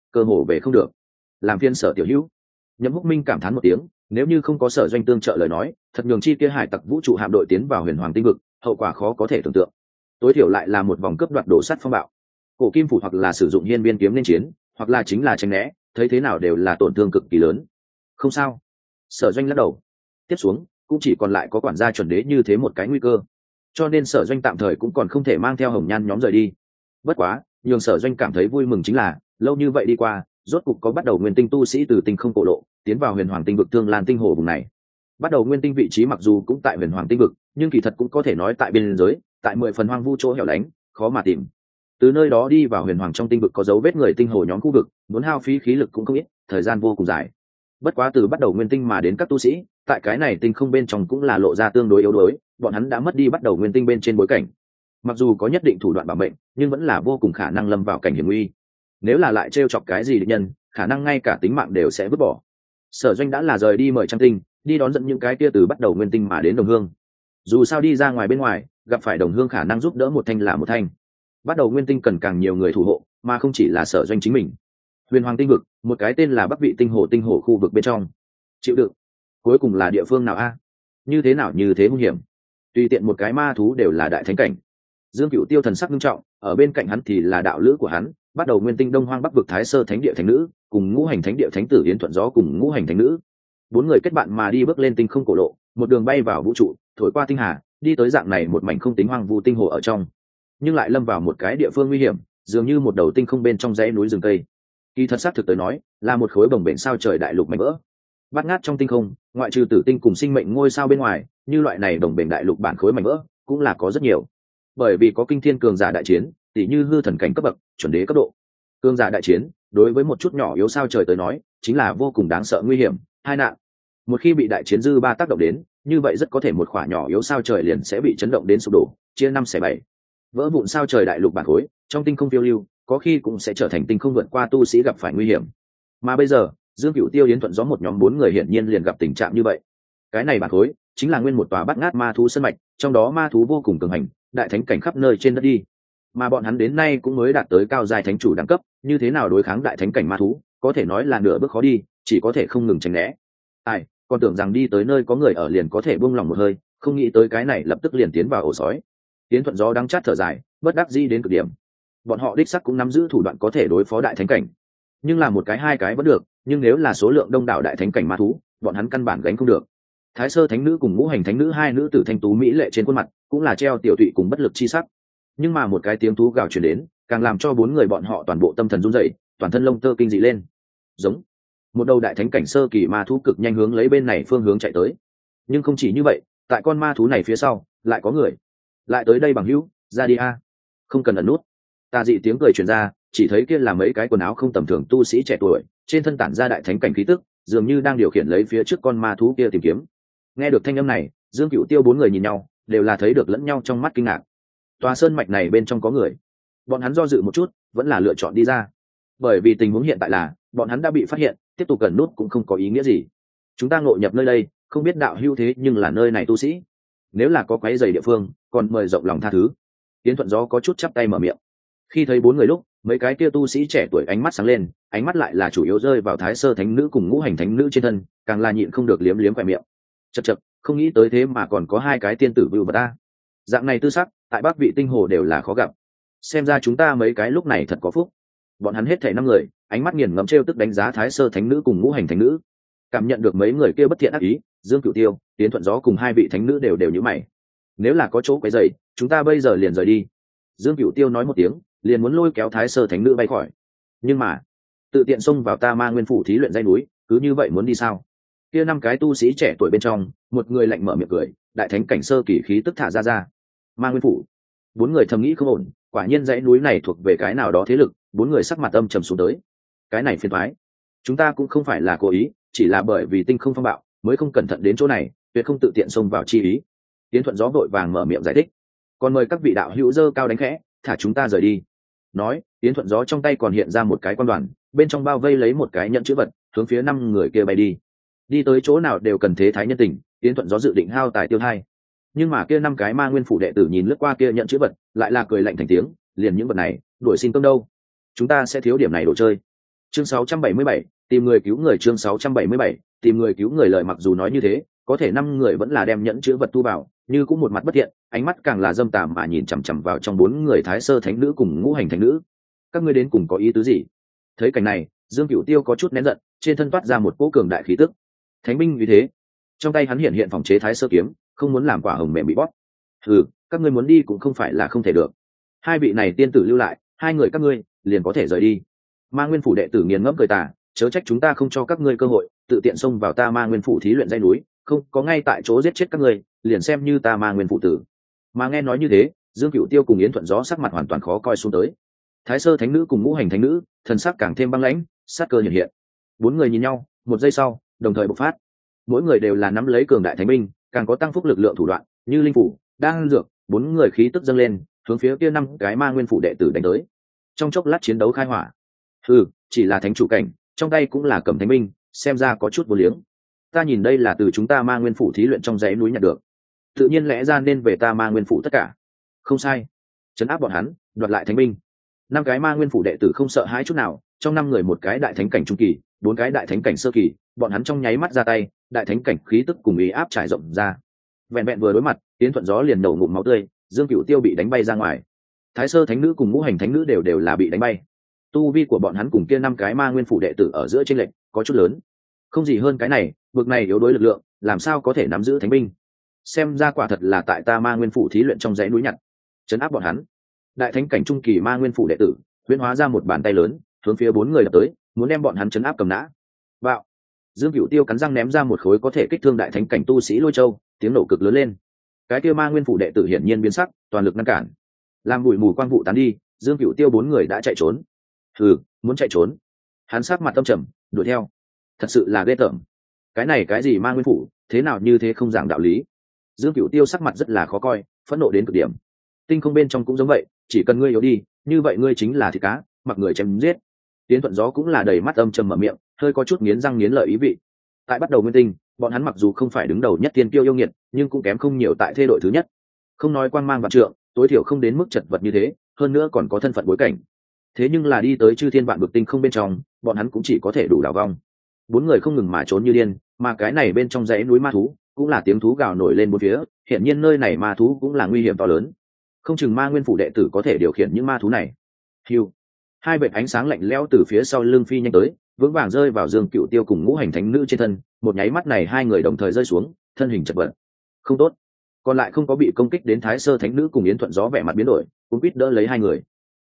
cơ hồ về không được. Làm phiên Sở tiểu hữu. Nhậm Húc Minh cảm thán một tiếng, nếu như không có Sở Doanh tương trợ lời nói, thật nhường chi kia hải tặc vũ trụ hạm đội tiến vào huyền hoàng tinh vực, hậu quả khó có thể tưởng tượng. Tối thiểu lại là một vòng cướp đoạt đổ sắt phong bạo. Cổ kim phủ hoặc là sử dụng hiên viên kiếm nên chiến, hoặc là chính là tránh né, thấy thế nào đều là tổn thương cực kỳ lớn. Không sao. Sở Doanh lắc đầu. Tiếp xuống cũng chỉ còn lại có quản gia chuẩn đế như thế một cái nguy cơ, cho nên Sở Doanh tạm thời cũng còn không thể mang theo Hồng Nhan nhóm rời đi. Bất quá nhường Sở Doanh cảm thấy vui mừng chính là lâu như vậy đi qua, rốt cục có bắt đầu nguyên tinh tu sĩ từ tinh không cổ lộ tiến vào huyền hoàng tinh vực Thương Lan tinh hồ vùng này. Bắt đầu nguyên tinh vị trí mặc dù cũng tại huyền hoàng tinh vực, nhưng kỳ thật cũng có thể nói tại biên giới, tại 10 phần hoang vu chỗ hẻo lánh, khó mà tìm. Từ nơi đó đi vào huyền hoàng trong tinh vực có dấu vết người tinh hồ nhóm khu vực, muốn hao phí khí lực cũng không ít, thời gian vô cùng dài. Bất quá từ bắt đầu nguyên tinh mà đến các tu sĩ, tại cái này tinh không bên trong cũng là lộ ra tương đối yếu đuối, bọn hắn đã mất đi bắt đầu nguyên tinh bên trên bối cảnh. Mặc dù có nhất định thủ đoạn bảo mệnh, nhưng vẫn là vô cùng khả năng lâm vào cảnh hiểm nguy. Nếu là lại trêu chọc cái gì địch nhân, khả năng ngay cả tính mạng đều sẽ vứt bỏ. Sở Doanh đã là rời đi mời Trang Tinh, đi đón dẫn những cái kia từ bắt đầu nguyên tinh mà đến đồng hương. Dù sao đi ra ngoài bên ngoài, gặp phải đồng hương khả năng giúp đỡ một thanh là một thanh. Bắt đầu nguyên tinh cần càng nhiều người thủ hộ, mà không chỉ là Sở Doanh chính mình. Huyền Hoàng tinh vực, một cái tên là Bắc Vị tinh hồ khu vực bên trong. Chịu đựng. Cuối cùng là địa phương nào a? Như thế nào như thế nguy hiểm? Tùy tiện một cái ma thú đều là đại thánh cảnh. Dương Cửu Tiêu thần sắc nghiêm trọng, ở bên cạnh hắn thì là đạo lữ của hắn, bắt đầu nguyên tinh Đông Hoang Bắc vực Thái Sơ Thánh Địa thánh nữ, cùng Ngũ Hành Thánh Địa thánh tử Yến Thuận Gió cùng Ngũ Hành thánh nữ. Bốn người kết bạn mà đi bước lên tinh không cổ lộ, một đường bay vào vũ trụ, thổi qua tinh hà, đi tới dạng này một mảnh không tính hoang vu tinh hồ ở trong, nhưng lại lâm vào một cái địa phương nguy hiểm, dường như một đầu tinh không bên trong dãy núi rừng cây. Kỳ thật xác thực tới nói, là một khối bồng bềnh sao trời đại lục mảnh vỡ. Bát ngát trong tinh không, ngoại trừ tử tinh cùng sinh mệnh ngôi sao bên ngoài, như loại này đồng bềnh đại lục bản khối mảnh vỡ cũng là có rất nhiều. Bởi vì có kinh thiên cường giả đại chiến, tỉ như hư thần cảnh cấp bậc, chuẩn đế cấp độ. Cường giả đại chiến, đối với một chút nhỏ yếu sao trời tới nói, chính là vô cùng đáng sợ nguy hiểm, tai nạn. Một khi bị đại chiến dư ba tác động đến, như vậy rất có thể một khỏa nhỏ yếu sao trời liền sẽ bị chấn động đến sụp đổ, chia 5/7. Vỡ vụn sao trời đại lục bản khối, trong tinh không phiêu lưu, có khi cũng sẽ trở thành tinh không vượt qua tu sĩ gặp phải nguy hiểm. Mà bây giờ, Dương Cửu Tiêu Yến Thuận Gió một nhóm 4 người hiển nhiên liền gặp tình trạng như vậy. Cái này bản khối chính là nguyên một tòa bát ngát ma thú sân mạch, trong đó ma thú vô cùng cường hành, đại thánh cảnh khắp nơi trên đất đi. Mà bọn hắn đến nay cũng mới đạt tới cao giai thánh chủ đẳng cấp, như thế nào đối kháng đại thánh cảnh ma thú, có thể nói là nửa bước khó đi, chỉ có thể không ngừng tránh né. Ai, còn tưởng rằng đi tới nơi có người ở liền có thể buông lòng một hơi, không nghĩ tới cái này lập tức liền tiến vào ổ sói. Yến Thuận Gió đắng chát thở dài, bất đắc dĩ đến cực điểm. Bọn họ đích sắc cũng nắm giữ thủ đoạn có thể đối phó đại thánh cảnh, nhưng là một cái hai cái vẫn được, nhưng nếu là số lượng đông đảo đại thánh cảnh ma thú, bọn hắn căn bản gánh không được. Thái Sơ thánh nữ cùng Ngũ Hành thánh nữ hai nữ tử thanh tú mỹ lệ trên khuôn mặt cũng là treo tiểu tụy cùng bất lực chi sắc. Nhưng mà một cái tiếng thú gào truyền đến, càng làm cho 4 người bọn họ toàn bộ tâm thần run rẩy, toàn thân lông tơ kinh dị lên. Giống một đầu đại thánh cảnh sơ kỳ ma thú cực nhanh hướng lấy bên này phương hướng chạy tới. Nhưng không chỉ như vậy, tại con ma thú này phía sau lại có người. Lại tới đây bằng hữu, ra đi a. Không cần ẩn nút. Tà dị tiếng cười truyền ra, chỉ thấy kia là mấy cái quần áo không tầm thường tu sĩ trẻ tuổi, trên thân tản ra đại thánh cảnh khí tức, dường như đang điều khiển lấy phía trước con ma thú kia tìm kiếm. Nghe được thanh âm này, Dương Cửu Tiêu 4 người nhìn nhau, đều là thấy được lẫn nhau trong mắt kinh ngạc. Tòa sơn mạch này bên trong có người. Bọn hắn do dự một chút, vẫn là lựa chọn đi ra. Bởi vì tình huống hiện tại là, bọn hắn đã bị phát hiện, tiếp tục gần nút cũng không có ý nghĩa gì. Chúng ta ngộ nhập nơi đây, không biết đạo hữu thế nhưng là nơi này tu sĩ. Nếu là có quấy rầy địa phương, còn mời rộng lòng tha thứ. Yến Thuận Gió có chút chắp tay mở miệng. Khi thấy 4 người lúc, mấy cái kia tu sĩ trẻ tuổi ánh mắt sáng lên, ánh mắt lại là chủ yếu rơi vào Thái Sơ thánh nữ cùng Ngũ Hành thánh nữ trên thân, càng là nhịn không được liếm liếm khóe miệng. Chậc chậc, không nghĩ tới thế mà còn có 2 cái tiên tử vưu vật ta. Dạng này tư sắc, tại Bắc Vị tinh hồ đều là khó gặp. Xem ra chúng ta mấy cái lúc này thật có phúc. Bọn hắn hết thảy 5 người, ánh mắt nghiền ngẫm trêu tức đánh giá Thái Sơ thánh nữ cùng Ngũ Hành thánh nữ. Cảm nhận được mấy người kia bất thiện ác ý, Dương Cửu Tiêu, Yến Thuận Gió cùng 2 vị thánh nữ đều nhíu mày. Nếu là có chỗ quấy rầy, chúng ta bây giờ liền rời đi. Dương Cửu Tiêu nói một tiếng, liền muốn lôi kéo Thái Sơ thánh nữ bay khỏi. Nhưng mà, tự tiện xông vào ta Ma Nguyên phủ thí luyện dãy núi, cứ như vậy muốn đi sao? Kia 5 cái tu sĩ trẻ tuổi bên trong, một người lạnh mở miệng cười, đại thánh cảnh sơ kỳ khí tức thả ra. Ma Nguyên phủ. 4 người thầm nghĩ không ổn, quả nhiên dãy núi này thuộc về cái nào đó thế lực, 4 người sắc mặt âm trầm xuống tới. Cái này phiền toái. Chúng ta cũng không phải là cố ý, chỉ là bởi vì tinh không phong bạo, mới không cẩn thận đến chỗ này, tuyệt không tự tiện xông vào chi ý. Tiến Thuận Gió vội vàng mở miệng giải thích. Còn mời các vị đạo hữu dơ cao đánh khẽ, thả chúng ta rời đi. Nói, Tiến Thuận Gió trong tay còn hiện ra một cái quan đoàn, bên trong bao vây lấy một cái nhẫn chữ vật, hướng phía 5 người kia bay đi. Đi tới chỗ nào đều cần thế thái nhân tình, Tiến Thuận Gió dự định hao tài tiêu thai. Nhưng mà kia 5 cái Ma Nguyên phủ đệ tử nhìn lướt qua kia nhẫn chữ vật, lại là cười lạnh thành tiếng, liền những vật này, đuổi xin cơm đâu? Chúng ta sẽ thiếu điểm này đồ chơi. Chương 677, tìm người cứu người. Chương 677, tìm người cứu người. Lời mặc dù nói như thế, có thể 5 người vẫn là đem nhẫn chứa vật thu vào, như cũng một mặt bất thiện, ánh mắt càng là dâm tàm mà nhìn chằm chằm vào trong 4 người Thái Sơ Thánh Nữ cùng Ngũ Hành Thánh Nữ. Các ngươi đến cùng có ý tứ gì? Thấy cảnh này, Dương Cửu Tiêu có chút nén giận, trên thân toát ra một cỗ cường đại khí tức. Thánh binh như thế, trong tay hắn hiện phòng chế Thái Sơ kiếm, không muốn làm quả hồng mềm bị bóp. Hừ, các ngươi muốn đi cũng không phải là không thể được. Hai vị này tiên tử lưu lại, 2 người các ngươi liền có thể rời đi. Ma Nguyên phủ đệ tử nghiền ngẫm cười tà, chớ trách chúng ta không cho các ngươi cơ hội, tự tiện xông vào ta Ma Nguyên phủ thí luyện dãy núi, không có ngay tại chỗ giết chết các ngươi, liền xem như ta Ma Nguyên phủ tử. Mà nghe nói như thế, Dương Cửu Tiêu cùng Yến Thuận Gió sắc mặt hoàn toàn khó coi xuống tới. Thái Sơ Thánh Nữ cùng Ngũ Hành Thánh Nữ, thần sắc càng thêm băng lãnh, sát cơ hiện hiện. 4 người nhìn nhau, một giây sau, đồng thời bộc phát. Mỗi người đều là nắm lấy cường đại thánh binh, càng có tăng phúc lực lượng thủ đoạn, như linh phủ, đang dược, 4 người khí tức dâng lên, hướng phía kia 5 cái Ma Nguyên phủ đệ tử đánh tới. Trong chốc lát chiến đấu khai hỏa. Chỉ là thánh chủ cảnh, trong tay cũng là cầm thánh binh, xem ra có chút vô liếng. Ta nhìn đây là từ chúng ta Ma Nguyên phủ thí luyện trong dãy núi nhặt được, tự nhiên lẽ ra nên về ta Ma Nguyên phủ tất cả. Không sai, trấn áp bọn hắn, đoạt lại thánh binh. 5 cái Ma Nguyên phủ đệ tử không sợ hãi chút nào, trong 5 người 1 cái đại thánh cảnh trung kỳ, 4 cái đại thánh cảnh sơ kỳ, bọn hắn trong nháy mắt ra tay, đại thánh cảnh khí tức cùng ý áp trải rộng ra. Vẹn vẹn vừa đối mặt, Yến Thuận Gió liền nổ ngụm máu tươi, Dương Cửu Tiêu bị đánh bay ra ngoài. Thái Sơ Thánh Nữ cùng Ngũ Hành Thánh Nữ đều là bị đánh bay. Tu vi của bọn hắn cùng kia 5 cái Ma Nguyên phủ đệ tử ở giữa chênh lệch có chút lớn. Không gì hơn cái này, bực này yếu đối lực lượng, làm sao có thể nắm giữ thánh binh? Xem ra quả thật là tại ta Ma Nguyên phủ thí luyện trong dãy núi nhặt, trấn áp bọn hắn. Đại thánh cảnh trung kỳ Ma Nguyên phủ đệ tử, huyễn hóa ra một bàn tay lớn, hướng phía 4 người đập tới, muốn đem bọn hắn trấn áp cầm nã. Bạo! Dương Cửu Tiêu cắn răng ném ra một khối có thể kích thương đại thánh cảnh tu sĩ lôi châu, tiếng nổ cực lớn lên. Cái kia Ma Nguyên phủ đệ tử hiển nhiên biến sắc, toàn lực ngăn cản. Làm bụi mù quang vụ tán đi, Dương Cửu Tiêu 4 người đã chạy trốn. Muốn chạy trốn? Hắn sắc mặt tâm trầm, đuổi theo. Thật sự là ghê tởm. Cái gì Ma Nguyên phủ, thế nào như thế không giảng đạo lý? Dương Cửu Tiêu sắc mặt rất là khó coi, phẫn nộ đến cực điểm. Tinh không bên trong cũng giống vậy, chỉ cần ngươi yếu đi, như vậy ngươi chính là thịt cá, mặc người chém giết. Tiến Thuận Gió cũng là đầy mắt âm trầm mở miệng, hơi có chút nghiến răng nghiến lợi ý vị. Tại bắt đầu nguyên tinh, bọn hắn mặc dù không phải đứng đầu nhất tiên kiêu yêu nghiệt, nhưng cũng kém không nhiều tại thê đội thứ nhất. Không nói quang mang vạn trượng, tối thiểu không đến mức chật vật như thế, hơn nữa còn có thân phận bối cảnh. Thế nhưng là đi tới chư thiên vạn vực tinh không bên trong, bọn hắn cũng chỉ có thể đủ đảo vong. 4 người không ngừng mà trốn như điên, mà cái này bên trong dãy núi ma thú, cũng là tiếng thú gào nổi lên bốn phía, hiển nhiên nơi này ma thú cũng là nguy hiểm to lớn. Không chừng Ma Nguyên phủ đệ tử có thể điều khiển những ma thú này. Hưu. 2 vệt ánh sáng lạnh lẽo từ phía sau lưng phi nhanh tới, vững vàng rơi vào Dương Cửu Tiêu cùng Ngũ Hành Thánh Nữ trên thân, một nháy mắt này 2 người đồng thời rơi xuống, thân hình chật vật. Không tốt. Còn lại không có bị công kích đến Thái Sơ Thánh Nữ cùng Yến Thuận Gió vẻ mặt biến đổi, cũng quýt đỡ lấy 2 người.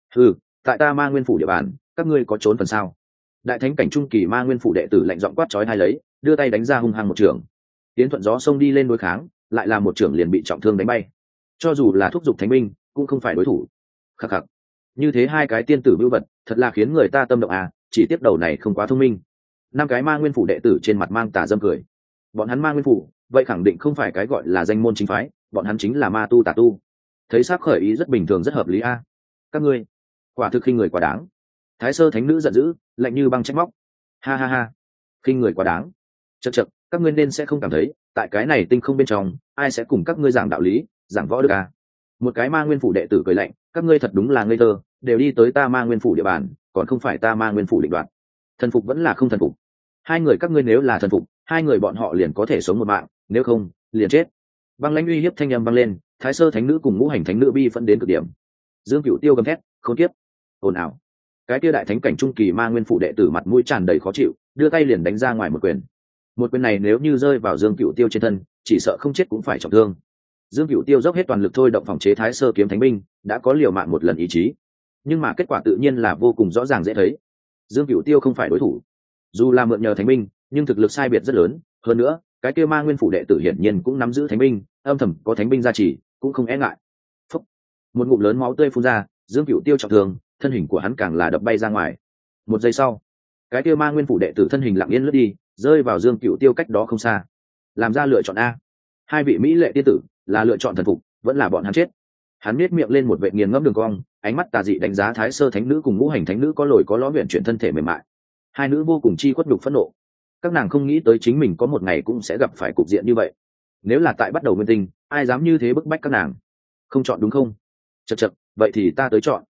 Tại ta Ma Nguyên phủ địa bàn, các ngươi có trốn phần sao? Đại thánh cảnh trung kỳ Ma Nguyên phủ đệ tử lạnh giọng quát chói hai lấy, đưa tay đánh ra hung hăng một trường. Yến Thuận Gió xông đi lên đối kháng, lại là một trường liền bị trọng thương đánh bay. Cho dù là thúc giục thánh binh, cũng không phải đối thủ. Khắc khắc. Như thế 2 cái tiên tử bưu vật, thật là khiến người ta tâm động à, chỉ tiếp đầu này không quá thông minh. 5 cái Ma Nguyên phủ đệ tử trên mặt mang tà dâm cười. Bọn hắn Ma Nguyên phủ, vậy khẳng định không phải cái gọi là danh môn chính phái, bọn hắn chính là ma tu tà tu. Thấy sắc khởi ý rất bình thường rất hợp lý a. Các ngươi, quả thực khinh người quá đáng. Thái Sơ Thánh Nữ giận dữ, lạnh như băng trách móc. Ha ha ha, khinh người quá đáng. Chậc chậc, các ngươi nên sẽ không cảm thấy, tại cái này tinh không bên trong, ai sẽ cùng các ngươi giảng đạo lý, giảng võ được à? Một cái Ma Nguyên phủ đệ tử cười lạnh, các ngươi thật đúng là ngây thơ, đều đi tới ta Ma Nguyên phủ địa bàn, còn không phải ta Ma Nguyên phủ định đoạt. Thần phục vẫn là không thần phục. 2 người các ngươi nếu là thần phục, 2 người bọn họ liền có thể sống một mạng, nếu không, liền chết. Băng lãnh uy hiếp thanh âm vang lên, Thái Sơ Thánh Nữ cùng Ngũ Hành Thánh Nữ bi phẫn đến cực điểm. Dương Cửu Tiêu gầm thét, khốn kiếp, ồn ào. Cái kia đại thánh cảnh trung kỳ Ma Nguyên phủ đệ tử mặt mũi tràn đầy khó chịu, đưa tay liền đánh ra ngoài một quyền. Một quyền này nếu như rơi vào Dương Cửu Tiêu trên thân, chỉ sợ không chết cũng phải trọng thương. Dương Cửu Tiêu dốc hết toàn lực thôi động phòng chế Thái Sơ kiếm thánh binh, đã có liều mạng một lần ý chí, nhưng mà kết quả tự nhiên là vô cùng rõ ràng dễ thấy. Dương Cửu Tiêu không phải đối thủ. Dù là mượn nhờ thánh binh, nhưng thực lực sai biệt rất lớn, hơn nữa, cái kia Ma Nguyên phủ đệ tử hiển nhiên cũng nắm giữ thánh binh, âm thầm có thánh binh gia trì, cũng không e ngại. Phúc. Một ngụm lớn máu tươi phun ra, Dương Cửu Tiêu trọng thương, thân hình của hắn càng là đập bay ra ngoài. Một giây sau, cái kia Ma Nguyên phủ đệ tử thân hình lặng yên lướt đi, rơi vào Dương Cửu Tiêu cách đó không xa. Làm ra lựa chọn a. 2 vị mỹ lệ tiên tử, là lựa chọn thần phục, vẫn là bọn hắn chết. Hắn nhếch miệng lên một vệt nghiền ngẫm đường cong, ánh mắt tà dị đánh giá Thái Sơ Thánh Nữ cùng Ngũ Hành Thánh Nữ có lồi có lõm luyện chuyển thân thể mềm mại. 2 nữ vô cùng chi khuất nhục phẫn nộ. Các nàng không nghĩ tới chính mình có một ngày cũng sẽ gặp phải cục diện như vậy. Nếu là tại bắt đầu nguyên tinh, ai dám như thế bức bách các nàng? Không chọn đúng không? Chậc chậc, vậy thì ta tới chọn.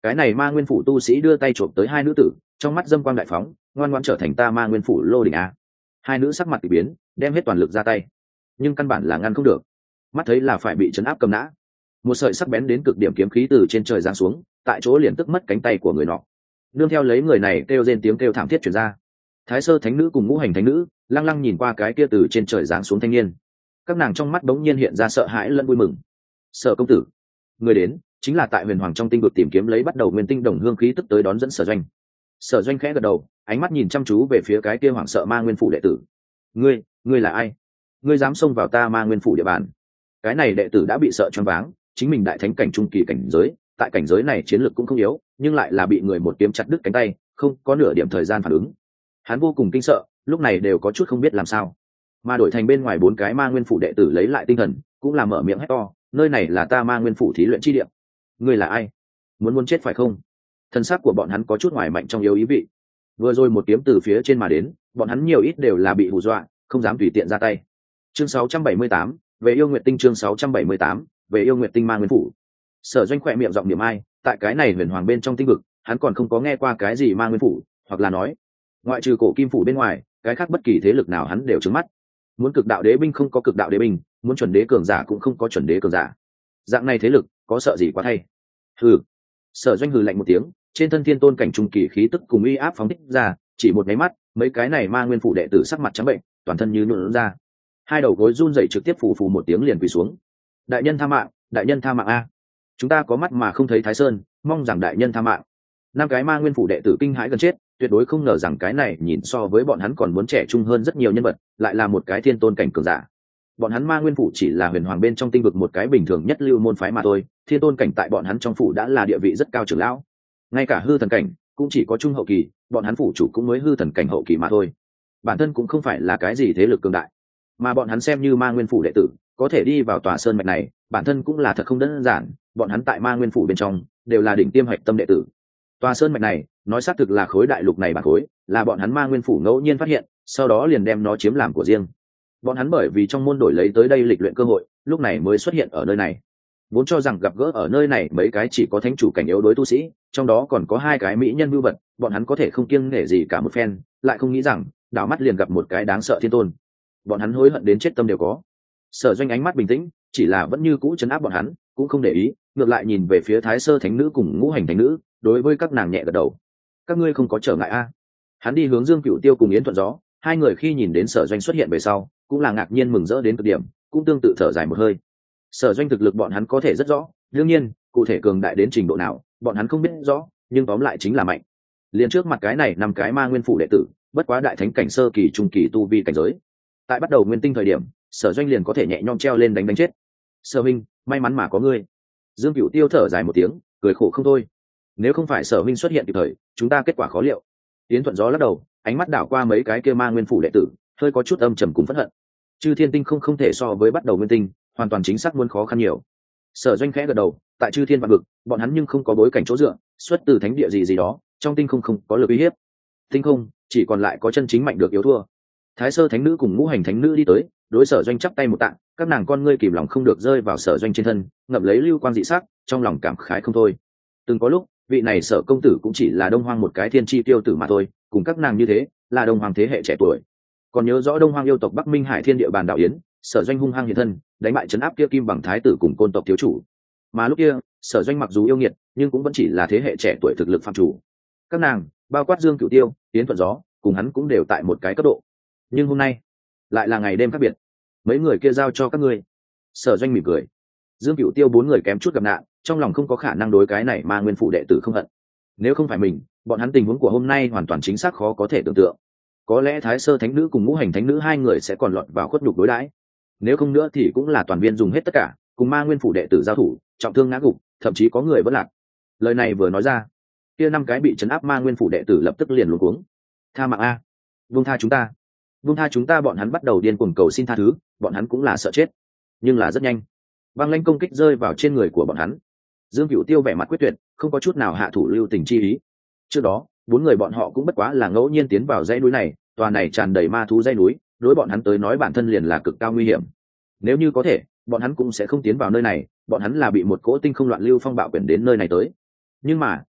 Cái này ma nguyên phủ tu sĩ đưa tay trộm tới hai nữ tử, trong mắt dâm quang đại phóng, ngoan ngoãn trở thành ta ma nguyên phủ lô đỉnh a. Hai nữ sắc mặt kỳ biến, đem hết toàn lực ra tay, nhưng căn bản là ngăn không được, mắt thấy là phải bị trấn áp cầm nã. Một sợi sắc bén đến cực điểm kiếm khí từ trên trời giáng xuống, tại chỗ liền tức mất cánh tay của người nọ. Nương theo lấy người này kêu rên tiếng kêu thảm thiết truyền ra. Thái sơ thánh nữ cùng ngũ hành thánh nữ lăng lăng nhìn qua cái kia từ trên trời giáng xuống thanh niên, các nàng trong mắt bỗng nhiên hiện ra sợ hãi lẫn vui mừng. Sở công tử, người đến chính là tại huyền hoàng trong tinh vực tìm kiếm lấy bắt đầu nguyên tinh đồng hương khí tức tới đón dẫn Sở Doanh. Sở Doanh khẽ gật đầu, ánh mắt nhìn chăm chú về phía cái kia hoảng sợ ma nguyên phủ đệ tử. Ngươi là ai? Ngươi dám xông vào ta ma nguyên phủ địa bàn? Cái này đệ tử đã bị sợ choáng váng, chính mình đại thánh cảnh trung kỳ cảnh giới, tại cảnh giới này chiến lược cũng không yếu, nhưng lại là bị người một kiếm chặt đứt cánh tay, không có nửa điểm thời gian phản ứng. Hắn vô cùng kinh sợ, lúc này đều có chút không biết làm sao. Mà đổi thành bên ngoài bốn cái ma nguyên phủ đệ tử lấy lại tinh thần, cũng là mở miệng hét to, nơi này là ta ma nguyên phủ thí luyện chi địa. Ngươi là ai? Muốn chết phải không? Thân xác của bọn hắn có chút ngoài mạnh trong yếu ý vị. Vừa rồi một kiếm từ phía trên mà đến, bọn hắn nhiều ít đều là bị hù dọa, không dám tùy tiện ra tay. Chương 678, về yêu nguyệt tinh. Chương 678, về yêu nguyệt tinh ma nguyên phủ. Sở Doanh khỏe miệng giọng niệm ai, tại cái này huyền hoàng bên trong tinh vực, hắn còn không có nghe qua cái gì ma nguyên phủ, hoặc là nói, ngoại trừ cổ kim phủ bên ngoài, cái khác bất kỳ thế lực nào hắn đều trừng mắt. Muốn cực đạo đế binh không có cực đạo đế binh, muốn chuẩn đế cường giả cũng không có chuẩn đế cường giả. Dạng này thế lực, có sợ gì quá thay? Hừ. Sở Doanh hừ lạnh một tiếng, trên thân thiên tôn cảnh trung kỳ khí tức cùng uy áp phóng thích ra, chỉ một máy mắt, mấy cái này ma nguyên phủ đệ tử sắc mặt trắng bệnh, toàn thân như nhuộn ra, hai đầu gối run rẩy trực tiếp phù phù một tiếng liền quỳ xuống. Đại nhân tha mạng, đại nhân tha mạng a! Chúng ta có mắt mà không thấy Thái Sơn, mong rằng đại nhân tha mạng. Năm cái ma nguyên phủ đệ tử kinh hãi gần chết, tuyệt đối không ngờ rằng cái này nhìn so với bọn hắn còn muốn trẻ trung hơn rất nhiều nhân vật, lại là một cái thiên tôn cảnh cường giả. Bọn hắn ma nguyên phủ chỉ là huyền hoàng bên trong tinh vực một cái bình thường nhất lưu môn phái mà thôi, thiên tôn cảnh tại bọn hắn trong phủ đã là địa vị rất cao trưởng lão. Ngay cả hư thần cảnh cũng chỉ có trung hậu kỳ, bọn hắn phủ chủ cũng mới hư thần cảnh hậu kỳ mà thôi, bản thân cũng không phải là cái gì thế lực cường đại. Mà bọn hắn xem như ma nguyên phủ đệ tử, có thể đi vào tòa sơn mạch này, bản thân cũng là thật không đơn giản. Bọn hắn tại ma nguyên phủ bên trong đều là đỉnh tiêm hạch tâm đệ tử. Tòa sơn mạch này nói xác thực là khối đại lục này bản khối, là bọn hắn ma nguyên phủ ngẫu nhiên phát hiện, sau đó liền đem nó chiếm làm của riêng. Bọn hắn bởi vì trong môn đổi lấy tới đây lịch luyện cơ hội, lúc này mới xuất hiện ở nơi này. Vốn cho rằng gặp gỡ ở nơi này mấy cái chỉ có thánh chủ cảnh yếu đối tu sĩ, trong đó còn có hai cái mỹ nhân vưu vật, bọn hắn có thể không kiêng nể gì cả một phen, lại không nghĩ rằng đảo mắt liền gặp một cái đáng sợ thiên tôn. Bọn hắn hối hận đến chết tâm đều có. Sở Doanh ánh mắt bình tĩnh, chỉ là vẫn như cũ trấn áp bọn hắn, cũng không để ý, ngược lại nhìn về phía Thái Sơ thánh nữ cùng ngũ hành thánh nữ, đối với các nàng nhẹ gật đầu. Các ngươi không có trở ngại a? Hắn đi hướng Dương Cửu Tiêu cùng Yến Thuận Gió, hai người khi nhìn đến Sở Doanh xuất hiện về sau, cũng là ngạc nhiên mừng rỡ đến cực điểm, cũng tương tự thở dài một hơi. Sở Doanh thực lực bọn hắn có thể rất rõ, đương nhiên, cụ thể cường đại đến trình độ nào, bọn hắn không biết rõ, nhưng tóm lại chính là mạnh. Liền trước mặt cái này năm cái ma nguyên phủ đệ tử, bất quá đại thánh cảnh sơ kỳ trung kỳ tu vi cảnh giới. Tại bắt đầu nguyên tinh thời điểm, Sở Doanh liền có thể nhẹ nhõm treo lên đánh chết. Sở Minh, may mắn mà có ngươi. Dương Cửu Tiêu thở dài một tiếng, cười khổ không thôi. Nếu không phải Sở Minh xuất hiện kịp thời, chúng ta kết quả khó liệu. Yến Thuận Gió lắc đầu, ánh mắt đảo qua mấy cái kia ma nguyên phủ đệ tử, hơi có chút âm trầm cùng phẫn hận. Chư thiên tinh không thể so với bắt đầu nguyên tinh, hoàn toàn chính xác muốn khó khăn nhiều. Sở Doanh khẽ gật đầu, tại chư thiên vạn vực, bọn hắn nhưng không có bối cảnh chỗ dựa, xuất từ thánh địa gì đó, trong tinh không không có lực uy hiếp. Tinh không chỉ còn lại có chân chính mạnh được yếu thua. Thái Sơ thánh nữ cùng ngũ hành thánh nữ đi tới, đối Sở Doanh chắp tay một tạ, các nàng con ngươi kìm lòng không được rơi vào Sở Doanh trên thân, ngậm lấy lưu quang dị sắc, trong lòng cảm khái không thôi. Từng có lúc, vị này Sở công tử cũng chỉ là Đông Hoang một cái thiên chi tiêu tử mà thôi, cùng các nàng như thế, là Đông Hoang thế hệ trẻ tuổi. Còn nhớ rõ Đông Hoang yêu tộc Bắc Minh Hải Thiên địa bàn đạo yến, Sở Doanh hung hăng hiện thân, đánh bại trấn áp kia Kim Bằng thái tử cùng côn tộc thiếu chủ. Mà lúc kia, Sở Doanh mặc dù yêu nghiệt, nhưng cũng vẫn chỉ là thế hệ trẻ tuổi thực lực phạm chủ. Các nàng, bao quát Dương Cửu Tiêu, Yến Thuận Gió, cùng hắn cũng đều tại một cái cấp độ. Nhưng hôm nay, lại là ngày đêm khác biệt. Mấy người kia giao cho các ngươi. Sở Doanh mỉm cười. Dương Cửu Tiêu bốn người kém chút gặp nạn, trong lòng không có khả năng đối cái này mà nguyên phụ đệ tử không hận. Nếu không phải mình, bọn hắn tình huống của hôm nay hoàn toàn chính xác khó có thể tưởng tượng. Có lẽ Thái Sơ thánh nữ cùng ngũ hành thánh nữ hai người sẽ còn lọt vào khuất nhục đối đãi. Nếu không nữa thì cũng là toàn viên dùng hết tất cả, cùng ma nguyên phủ đệ tử giao thủ, trọng thương ngã gục, thậm chí có người vẫn lạc. Lời này vừa nói ra, kia năm cái bị trấn áp ma nguyên phủ đệ tử lập tức liền luống cuống. Tha mạng a, buông tha chúng ta, buông tha chúng ta! Bọn hắn bắt đầu điên cuồng cầu xin tha thứ, bọn hắn cũng là sợ chết, nhưng là rất nhanh, băng lãnh công kích rơi vào trên người của bọn hắn. Dương Cửu Tiêu vẻ mặt quyết tuyệt, không có chút nào hạ thủ lưu tình chi ý. Trước đó, bốn người bọn họ cũng bất quá là ngẫu nhiên tiến vào dãy núi này, tòa này tràn đầy ma thú dãy núi, đối bọn hắn tới nói bản thân liền là cực cao nguy hiểm. Nếu như có thể, bọn hắn cũng sẽ không tiến vào nơi này, bọn hắn là bị một cỗ tinh không loạn lưu phong bạo quyển đến nơi này tới. Nhưng mà,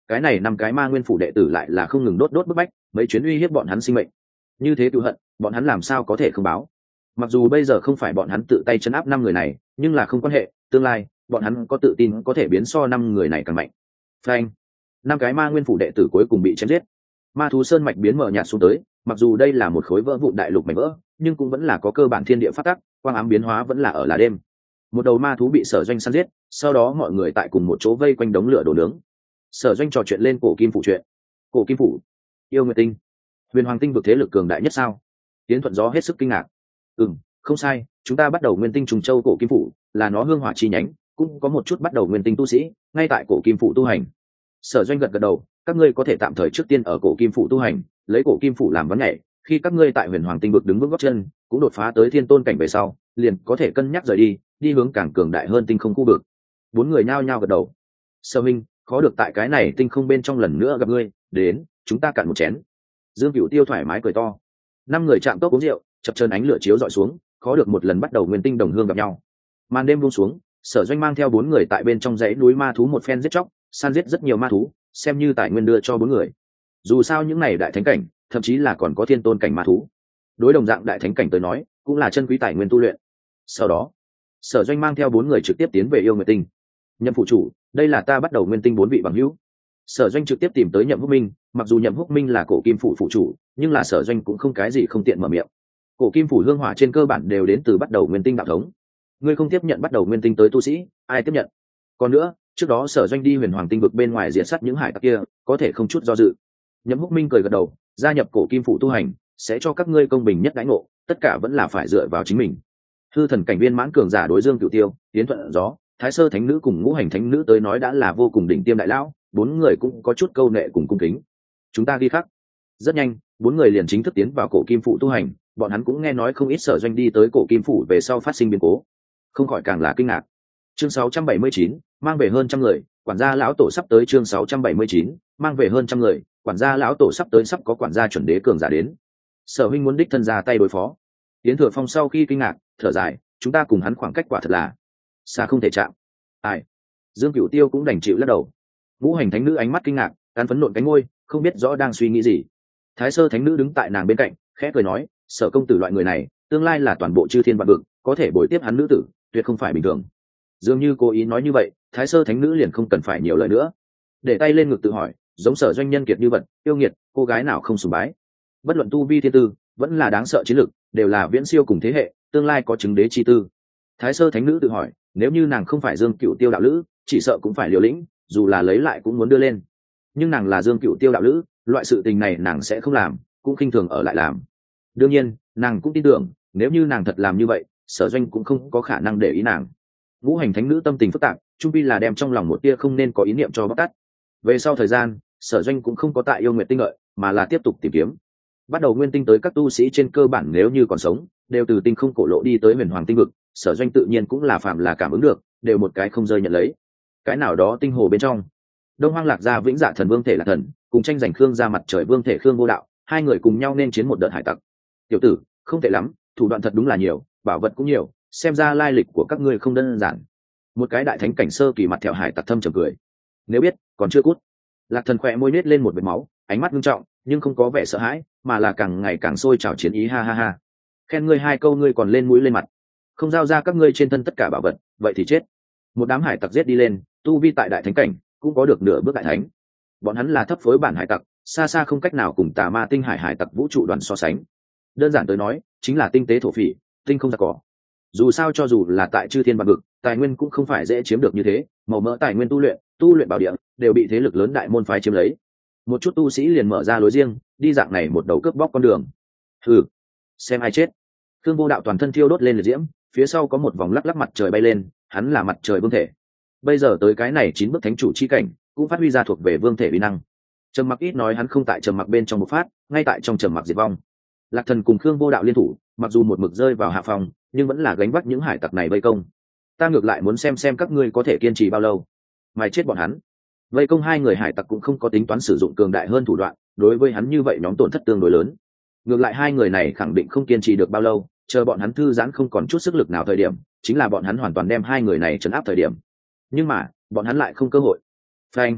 cái này 5 cái ma nguyên phủ đệ tử lại là không ngừng đốt bức bách mấy chuyến uy hiếp bọn hắn sinh mệnh. Như thế cựu hận bọn hắn làm sao có thể không báo. Mặc dù bây giờ không phải bọn hắn tự tay chấn áp 5 người này, nhưng là không quan hệ, tương lai bọn hắn có tự tin có thể biến so 5 người này càng mạnh. Phanh, 5 cái ma nguyên phủ đệ tử cuối cùng bị chém giết. Ma thú sơn mạch biến mở nhạt xuống tới, mặc dù đây là một khối vỡ vụn đại lục mảnh vỡ, nhưng cũng vẫn là có cơ bản thiên địa phát tắc, quang ám biến hóa vẫn là ở là đêm. Một đầu ma thú bị Sở Doanh săn giết, sau đó mọi người tại cùng một chỗ vây quanh đống lửa đổ nướng. Sở Doanh trò chuyện lên cổ kim phủ chuyện. Cổ kim phủ, yêu nguyệt tinh, huyền hoàng tinh vực thế lực cường đại nhất sao? Tiến Thuận Gió hết sức kinh ngạc. Không sai, chúng ta bắt đầu nguyên tinh trùng châu cổ kim phủ, là nó hương hỏa chi nhánh, cũng có một chút bắt đầu nguyên tinh tu sĩ ngay tại cổ kim phủ tu hành. Sở Doanh gật gật đầu, các ngươi có thể tạm thời trước tiên ở cổ kim phủ tu hành, lấy cổ kim phủ làm vấn nhảy, khi các ngươi tại huyền hoàng tinh vực đứng vững gót chân, cũng đột phá tới thiên tôn cảnh về sau, liền có thể cân nhắc rời đi hướng càng cường đại hơn tinh không khu vực. 4 người nhao nhao gật đầu. Sở Minh, khó được tại cái này tinh không bên trong lần nữa gặp ngươi, đến, chúng ta cạn một chén. Dương Cửu Tiêu thoải mái cười to. 5 người chạm tốc uống rượu, chập chờn ánh lửa chiếu dọi xuống, khó được một lần bắt đầu nguyên tinh đồng hương gặp nhau. Màn đêm buông xuống, Sở Doanh mang theo 4 người tại bên trong dãy núi ma thú một phen giết chóc, săn giết rất nhiều ma thú, xem như tài nguyên đưa cho 4 người. Dù sao những này đại thánh cảnh, thậm chí là còn có thiên tôn cảnh ma thú, đối đồng dạng đại thánh cảnh tới nói, cũng là chân quý tài nguyên tu luyện. Sau đó, Sở Doanh mang theo 4 người trực tiếp tiến về yêu nguyệt tinh. Nhậm phụ chủ, đây là ta bắt đầu nguyên tinh 4 vị bằng hữu. Sở Doanh trực tiếp tìm tới Nhậm Húc Minh, mặc dù Nhậm Húc Minh là cổ kim phủ phụ chủ, nhưng là Sở Doanh cũng không cái gì không tiện mở miệng. Cổ kim phủ hương hỏa trên cơ bản đều đến từ bắt đầu nguyên tinh đạo thống. Ngươi không tiếp nhận bắt đầu nguyên tinh tới tu sĩ, ai tiếp nhận? Còn nữa, trước đó Sở Doanh đi huyền hoàng tinh vực bên ngoài diệt sát những hải tặc kia, có thể không chút do dự. Nhậm Húc Minh cười gật đầu, gia nhập cổ kim phủ tu hành, sẽ cho các ngươi công bình nhất đãi ngộ, tất cả vẫn là phải dựa vào chính mình. Hư thần cảnh viên mãn cường giả đối Dương Cửu Tiêu, Tiến Thuận Gió, Thái Sơ thánh nữ cùng Ngũ Hành thánh nữ tới nói đã là vô cùng đỉnh tiêm đại lão, 4 người cũng có chút câu nệ cùng cung kính. Chúng ta ghi khắc. Rất nhanh, 4 người liền chính thức tiến vào cổ kim phủ tu hành, bọn hắn cũng nghe nói không ít Sở Doanh đi tới cổ kim phủ về sau phát sinh biến cố, không khỏi càng là kinh ngạc. Chương 679, mang về hơn trăm người, quản gia lão tổ sắp tới. Chương 679, mang về hơn trăm người, quản gia lão tổ sắp tới, sắp có quản gia chuẩn đế cường giả đến. Sở huynh muốn đích thân ra tay đối phó. Tiến Thừa Phong sau khi kinh ngạc, thở dài, chúng ta cùng hắn khoảng cách quả thật là xa không thể chạm. Ai? Dương Cửu Tiêu cũng đành chịu lắc đầu. Ngũ Hành thánh nữ ánh mắt kinh ngạc, cắn phấn nộn cánh môi, không biết rõ đang suy nghĩ gì. Thái Sơ thánh nữ đứng tại nàng bên cạnh, khẽ cười nói, Sở công tử loại người này, tương lai là toàn bộ chư thiên vạn vực, có thể bồi tiếp hắn nữ tử, tuyệt không phải bình thường. Dường như cố ý nói như vậy, Thái Sơ thánh nữ liền không cần phải nhiều lời nữa, để tay lên ngực tự hỏi, giống Sở Doanh nhân kiệt như vật, yêu nghiệt, cô gái nào không sùng bái. Bất luận tu vi thiên tư, vẫn là đáng sợ chiến lực, đều là viễn siêu cùng thế hệ, tương lai có chứng đế chi tư. Thái Sơ thánh nữ tự hỏi, nếu như nàng không phải Dương Cửu Tiêu đạo lữ, chỉ sợ cũng phải liều lĩnh, dù là lấy lại cũng muốn đưa lên. Nhưng nàng là Dương Cửu Tiêu đạo lữ, loại sự tình này nàng sẽ không làm, cũng khinh thường ở lại làm. Đương nhiên, nàng cũng tin tưởng, nếu như nàng thật làm như vậy, Sở Doanh cũng không có khả năng để ý nàng. Ngũ Hành thánh nữ tâm tình phức tạp, trung pi là đem trong lòng một tia không nên có ý niệm cho bóc tát. Về sau thời gian, Sở Doanh cũng không có tại yêu nguyện tinh lợi, mà là tiếp tục tìm kiếm. Bắt đầu nguyên tinh tới các tu sĩ trên cơ bản nếu như còn sống, đều từ tinh không cổ lộ đi tới huyền hoàng tinh vực, Sở Doanh tự nhiên cũng là phạm là cảm ứng được, đều một cái không rơi nhận lấy. Cái nào đó tinh hồ bên trong, Đông Hoang Lạc Gia Vĩnh Dạ Thần Vương thể là thần, cùng tranh giành Khương gia mặt trời vương thể Khương Vô Đạo, hai người cùng nhau nên chiến một đợt hải tặc. Tiểu tử, không tệ lắm, thủ đoạn thật đúng là nhiều, bảo vật cũng nhiều, xem ra lai lịch của các ngươi không đơn giản. Một cái đại thánh cảnh sơ kỳ mặt thẹo hải tặc thâm trầm cười. Nếu biết, còn chưa cút. Lạc Thần khỏe môi nết lên một vệt máu, ánh mắt nghiêm trọng, nhưng không có vẻ sợ hãi, mà là càng ngày càng sôi trào chiến ý, ha ha ha. Khen ngươi 2 câu ngươi còn lên mũi lên mặt. Không giao ra các ngươi trên thân tất cả bảo vật, vậy thì chết. Một đám hải tặc giết đi lên, tu vi tại đại thánh cảnh, cũng có được nửa bước đại thánh. Bọn hắn là thấp phối bản hải tặc, xa xa không cách nào cùng Tà Ma tinh hải hải tặc vũ trụ đoàn so sánh. Đơn giản tới nói, chính là tinh tế thổ phỉ, tinh không giặc cỏ. Dù sao cho dù là tại chư thiên vạn vực, tài nguyên cũng không phải dễ chiếm được như thế, màu mỡ tài nguyên tu luyện bảo địa đều bị thế lực lớn đại môn phái chiếm lấy. Một chút tu sĩ liền mở ra lối riêng, đi dạng này một đầu cướp bóc con đường. Hừ, xem ai chết. Khương Vô Đạo toàn thân thiêu đốt lên liệt diễm, phía sau có một vòng lắc lắc mặt trời bay lên, hắn là mặt trời vương thể. Bây giờ tới cái này 9 bước thánh chủ chi cảnh, cũng phát huy ra thuộc về vương thể uy năng. Trầm Mặc ít nói hắn không tại trầm mặc bên trong một phát, ngay tại trong trầm mặc diệt vong. Lạc Thần cùng Khương Vô Đạo liên thủ, mặc dù một mực rơi vào hạ phòng, nhưng vẫn là gánh vác những hải tặc này vây công. Ta ngược lại muốn xem các ngươi có thể kiên trì bao lâu. Mày chết bọn hắn. Vây công 2 người hải tặc cũng không có tính toán sử dụng cường đại hơn thủ đoạn, đối với hắn như vậy nhóm tổn thất tương đối lớn. Ngược lại 2 người này khẳng định không kiên trì được bao lâu, chờ bọn hắn thư giãn không còn chút sức lực nào thời điểm, chính là bọn hắn hoàn toàn đem 2 người này trấn áp thời điểm. Nhưng mà, bọn hắn lại không cơ hội. Phanh.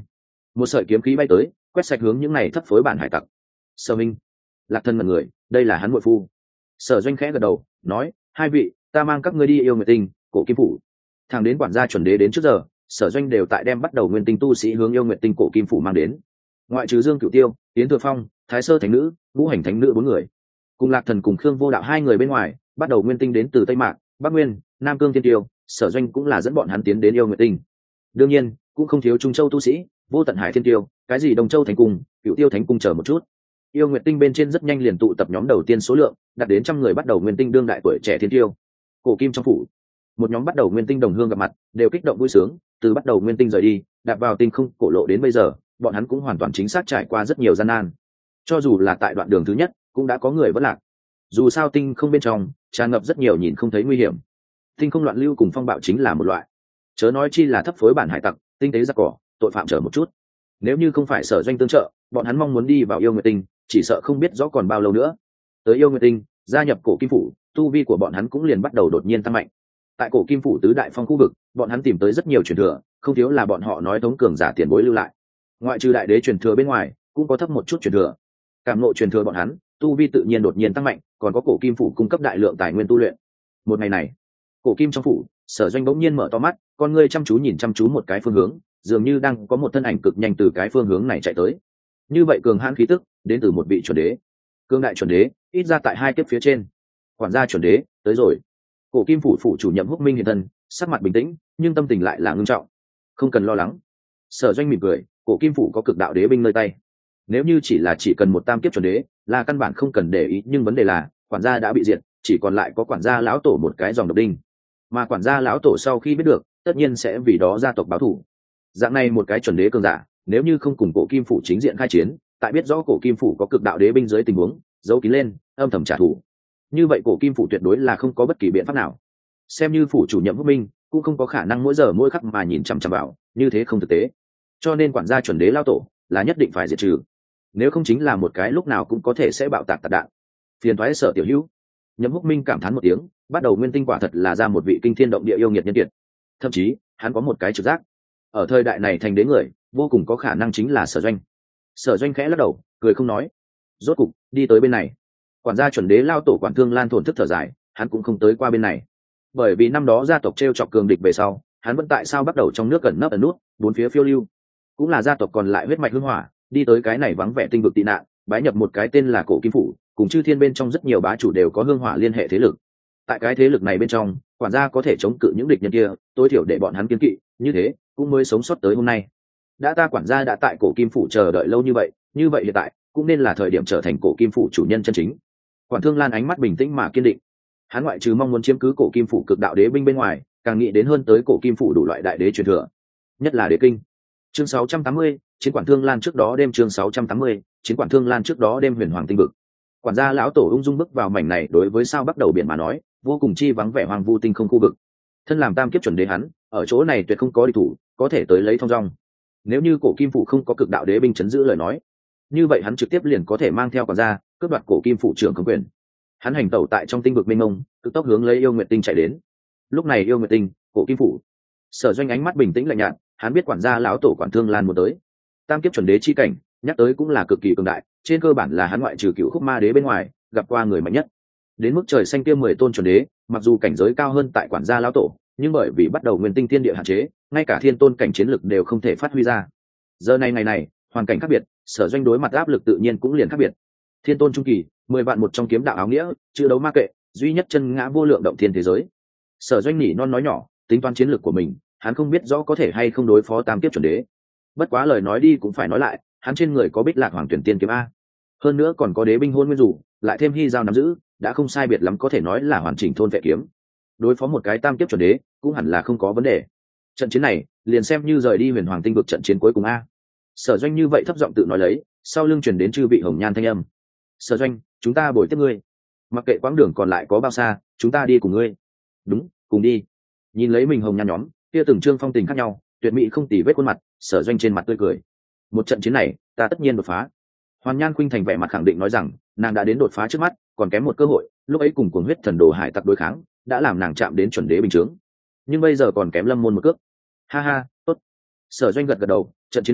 một sợi kiếm khí bay tới quét sạch hướng những này thấp phối bản hải tặc. Sở minh, Lạc Thần mật người, đây là hắn muội phu. Sở Doanh khẽ gật đầu nói, hai vị, ta mang các ngươi đi yêu nguyệt tinh, cổ kim phủ. Thằng đến quản gia chuẩn đế đến trước giờ, Sở Doanh đều tại đem bắt đầu nguyên tinh tu sĩ hướng yêu nguyệt tinh cổ kim phủ mang đến. Ngoại trừ Dương Cửu Tiêu, Yến Thừa Phong, Thái Sơ Thánh Nữ, Ngũ Hành Thánh Nữ bốn người, cùng Lạc Thần cùng Khương Vô Đạo hai người bên ngoài, bắt đầu nguyên tinh đến từ Tây Mạc, Bắc Nguyên, Nam Cương Thiên Tiêu, Sở Doanh cũng là dẫn bọn hắn tiến đến yêu nguyệt tinh. Đương nhiên, cũng không thiếu Trung Châu tu sĩ, Vô Tận Hải Thiên Tiêu, cái gì Đồng Châu Thánh Cung, Cửu Tiêu Thánh Cung chờ một chút. Yêu nguyệt tinh bên trên rất nhanh liền tụ tập nhóm đầu tiên số lượng đạt đến 100 người bắt đầu nguyên tinh đương đại tuổi trẻ thiên tiêu. Cổ kim trong phủ, một nhóm bắt đầu nguyên tinh đồng hương gặp mặt, đều kích động vui sướng, từ bắt đầu nguyên tinh rời đi, đạp vào tinh không cổ lộ đến bây giờ, bọn hắn cũng hoàn toàn chính xác trải qua rất nhiều gian nan. Cho dù là tại đoạn đường thứ nhất, cũng đã có người vẫn lạc. Dù sao tinh không bên trong tràn ngập rất nhiều nhìn không thấy nguy hiểm. Tinh không loạn lưu cùng phong bạo chính là một loại. Chớ nói chi là thấp phối bản hải tặc, tinh tế giặc cỏ, tội phạm trở một chút. Nếu như không phải Sở Doanh tương trợ, bọn hắn mong muốn đi vào yêu nguyệt tinh, chỉ sợ không biết rõ còn bao lâu nữa. Tới yêu nguyệt tinh, gia nhập cổ kim phủ, tu vi của bọn hắn cũng liền bắt đầu đột nhiên tăng mạnh. Tại cổ kim phủ tứ đại phong khu vực, bọn hắn tìm tới rất nhiều truyền thừa, không thiếu là bọn họ nói thống cường giả tiền bối lưu lại. Ngoại trừ đại đế truyền thừa bên ngoài, cũng có thấp một chút truyền thừa. Cảm ngộ truyền thừa bọn hắn, tu vi tự nhiên đột nhiên tăng mạnh, còn có cổ kim phủ cung cấp đại lượng tài nguyên tu luyện. Một ngày này, cổ kim trong phủ, Sở Doanh bỗng nhiên mở to mắt, con ngươi chăm chú nhìn chăm chú một cái phương hướng, dường như đang có một thân ảnh cực nhanh từ cái phương hướng này chạy tới. Như vậy cường hãn khí tức đến từ một vị chuẩn đế, cương đại chuẩn đế, ít ra tại hai kiếp phía trên. Quản gia chuẩn đế tới rồi. Cổ kim phủ phủ chủ Nhậm Húc Minh hiện thân, sắc mặt bình tĩnh nhưng tâm tình lại là ngưng trọng. Không cần lo lắng. Sở Doanh mỉm cười, cổ kim phủ có cực đạo đế binh nơi tay. Nếu như chỉ cần một tam kiếp chuẩn đế là căn bản không cần để ý, nhưng vấn đề là quản gia đã bị diệt, chỉ còn lại có quản gia lão tổ một cái dòng độc đinh. Mà quản gia lão tổ sau khi biết được, tất nhiên sẽ vì đó gia tộc báo thù. Dạng này một cái chuẩn đế cường giả, nếu như không cùng cổ kim phủ chính diện khai chiến, tại biết rõ cổ kim phủ có cực đạo đế binh dưới tình huống, giấu kín lên âm thầm trả thù, như vậy cổ kim phủ tuyệt đối là không có bất kỳ biện pháp nào. Xem như phủ chủ Nhậm Húc Minh cũng không có khả năng mỗi giờ mỗi khắc mà nhìn chằm chằm vào, như thế không thực tế. Cho nên quản gia chuẩn đế lao tổ là nhất định phải diệt trừ, nếu không chính là một cái lúc nào cũng có thể sẽ bạo tạc tạc đạn. Phiền toái Sở tiểu hữu. Nhậm Húc Minh cảm thán một tiếng, bắt đầu nguyên tinh quả thật là ra một vị kinh thiên động địa yêu nghiệt nhân kiệt. Thậm chí hắn có một cái trực giác, ở thời đại này thành đế người vô cùng có khả năng chính là Sở Doanh. Sở Doanh khẽ lắc đầu cười không nói. Rốt cục đi tới bên này. Quản gia chuẩn đế lao tổ Quản Thương Lan thổn thức thở dài, hắn cũng không tới qua bên này, bởi vì năm đó gia tộc t r e o chọc cường địch về sau, hắn vẫn tại sao bắt đầu trong nước gần nấp ẩn nút, bốn phía phiêu lưu. Cũng là gia tộc còn lại huyết mạch hưng hỏa, đi tới cái này vắng vẻ tinh vực tị nạn, bái nhập một cái tên là cổ kim phủ, cùng chư thiên bên trong rất nhiều bá chủ đều có hương hỏa liên hệ thế lực. Tại cái thế lực này bên trong, quản gia có thể chống cự những địch nhân kia, tối thiểu để bọn hắn kiên kỵ, như thế cũng mới sống sót tới hôm nay. Đã ta quản gia đã tại cổ kim phủ chờ đợi lâu như vậy hiện tại cũng nên là thời điểm trở thành cổ kim phủ chủ nhân chân chính. Quản Thương Lan ánh mắt bình tĩnh mà kiên định, hắn ngoại trừ mong muốn chiếm cứ cổ kim phủ cực đạo đế binh bên ngoài, càng nghĩ đến hơn tới cổ kim phủ đủ loại đại đế truyền thừa, nhất là đế kinh. Chương 680, chiến Quản Thương Lan trước đó đêm. Chương 680, chiến Quản Thương Lan trước đó đêm huyền hoàng tinh vực. Quản gia lão tổ ung dung bước vào mảnh này đối với sao bắt đầu biển mà nói vô cùng chi vắng vẻ hoang vu tinh không khu vực. Thân làm tam kiếp chuẩn đế hắn, ở chỗ này tuyệt không có địch thủ có thể tới lấy thong dong. Nếu như cổ kim phủ không có cực đạo đế binh chấn giữ lời nói, như vậy hắn trực tiếp liền có thể mang theo quản gia cướp đoạt cổ kim phủ trưởng công quyền. Hắn hành tẩu tại trong tinh vực mênh mông, cực tốc hướng lấy yêu nguyệt tinh chạy đến. Lúc này yêu nguyệt tinh, cổ kim phủ, Sở Doanh ánh mắt bình tĩnh lạnh nhạt, hắn biết quản gia lão tổ Quản Thương Lan muốn tới. Tam kiếp chuẩn đế chi cảnh, nhắc tới cũng là cực kỳ cường đại, trên cơ bản là hắn ngoại trừ cựu khúc ma đế bên ngoài gặp qua người mạnh nhất. Đến mức trời xanh kia 10 tôn chuẩn đế, mặc dù cảnh giới cao hơn tại quản gia lão tổ, nhưng bởi vì bắt đầu nguyên tinh thiên địa hạn chế, ngay cả thiên tôn cảnh chiến lực đều không thể phát huy ra. Giờ này ngày này, hoàn cảnh khác biệt, Sở Doanh đối mặt áp lực tự nhiên cũng liền khác biệt. Thiên tôn trung kỳ, 10 vạn một trong kiếm đạo áo nghĩa, chữ đấu ma kệ, duy nhất chân ngã vô lượng động thiên thế giới. Sở Doanh nhỉ non nói nhỏ, tính toán chiến lược của mình, hắn không biết rõ có thể hay không đối phó tam kiếp chuẩn đế. Bất quá lời nói đi cũng phải nói lại, hắn trên người có Bích Lạc Hoàng Tuyển Tiên kiếm a, hơn nữa còn có đế binh hôn nguyên rủ, lại thêm hy giao nắm giữ, đã không sai biệt lắm có thể nói là hoàn chỉnh thôn vệ kiếm. Đối phó một cái tam kiếp chuẩn đế cũng hẳn là không có vấn đề. Trận chiến này liền xem như rời đi huyền hoàng tinh vực trận chiến cuối cùng a. Sở Doanh như vậy thấp giọng tự nói lấy, sau lưng truyền đến chư vị hồng nhan thanh âm. Sở Doanh, chúng ta bồi tiếp ngươi, mặc kệ quãng đường còn lại có bao xa, chúng ta đi cùng ngươi. Đúng, cùng đi. Nhìn lấy mình hồng nhan nhóm kia từng trương phong tình khác nhau, tuyệt mỹ không tì vết khuôn mặt, Sở Doanh trên mặt tươi cười. Một trận chiến này ta tất nhiên đột phá. Hoàn Nhan Khuynh Thành vẻ mặt khẳng định nói rằng nàng đã đến đột phá trước mắt, còn kém một cơ hội, lúc ấy cùng cuồng huyết thần đồ hải tặc đối kháng đã làm nàng chạm đến chuẩn đế bình chướng, nhưng bây giờ còn kém Lâm Môn một cước. Ha ha, tốt. Sở Doanh gật gật đầu, trận chiến này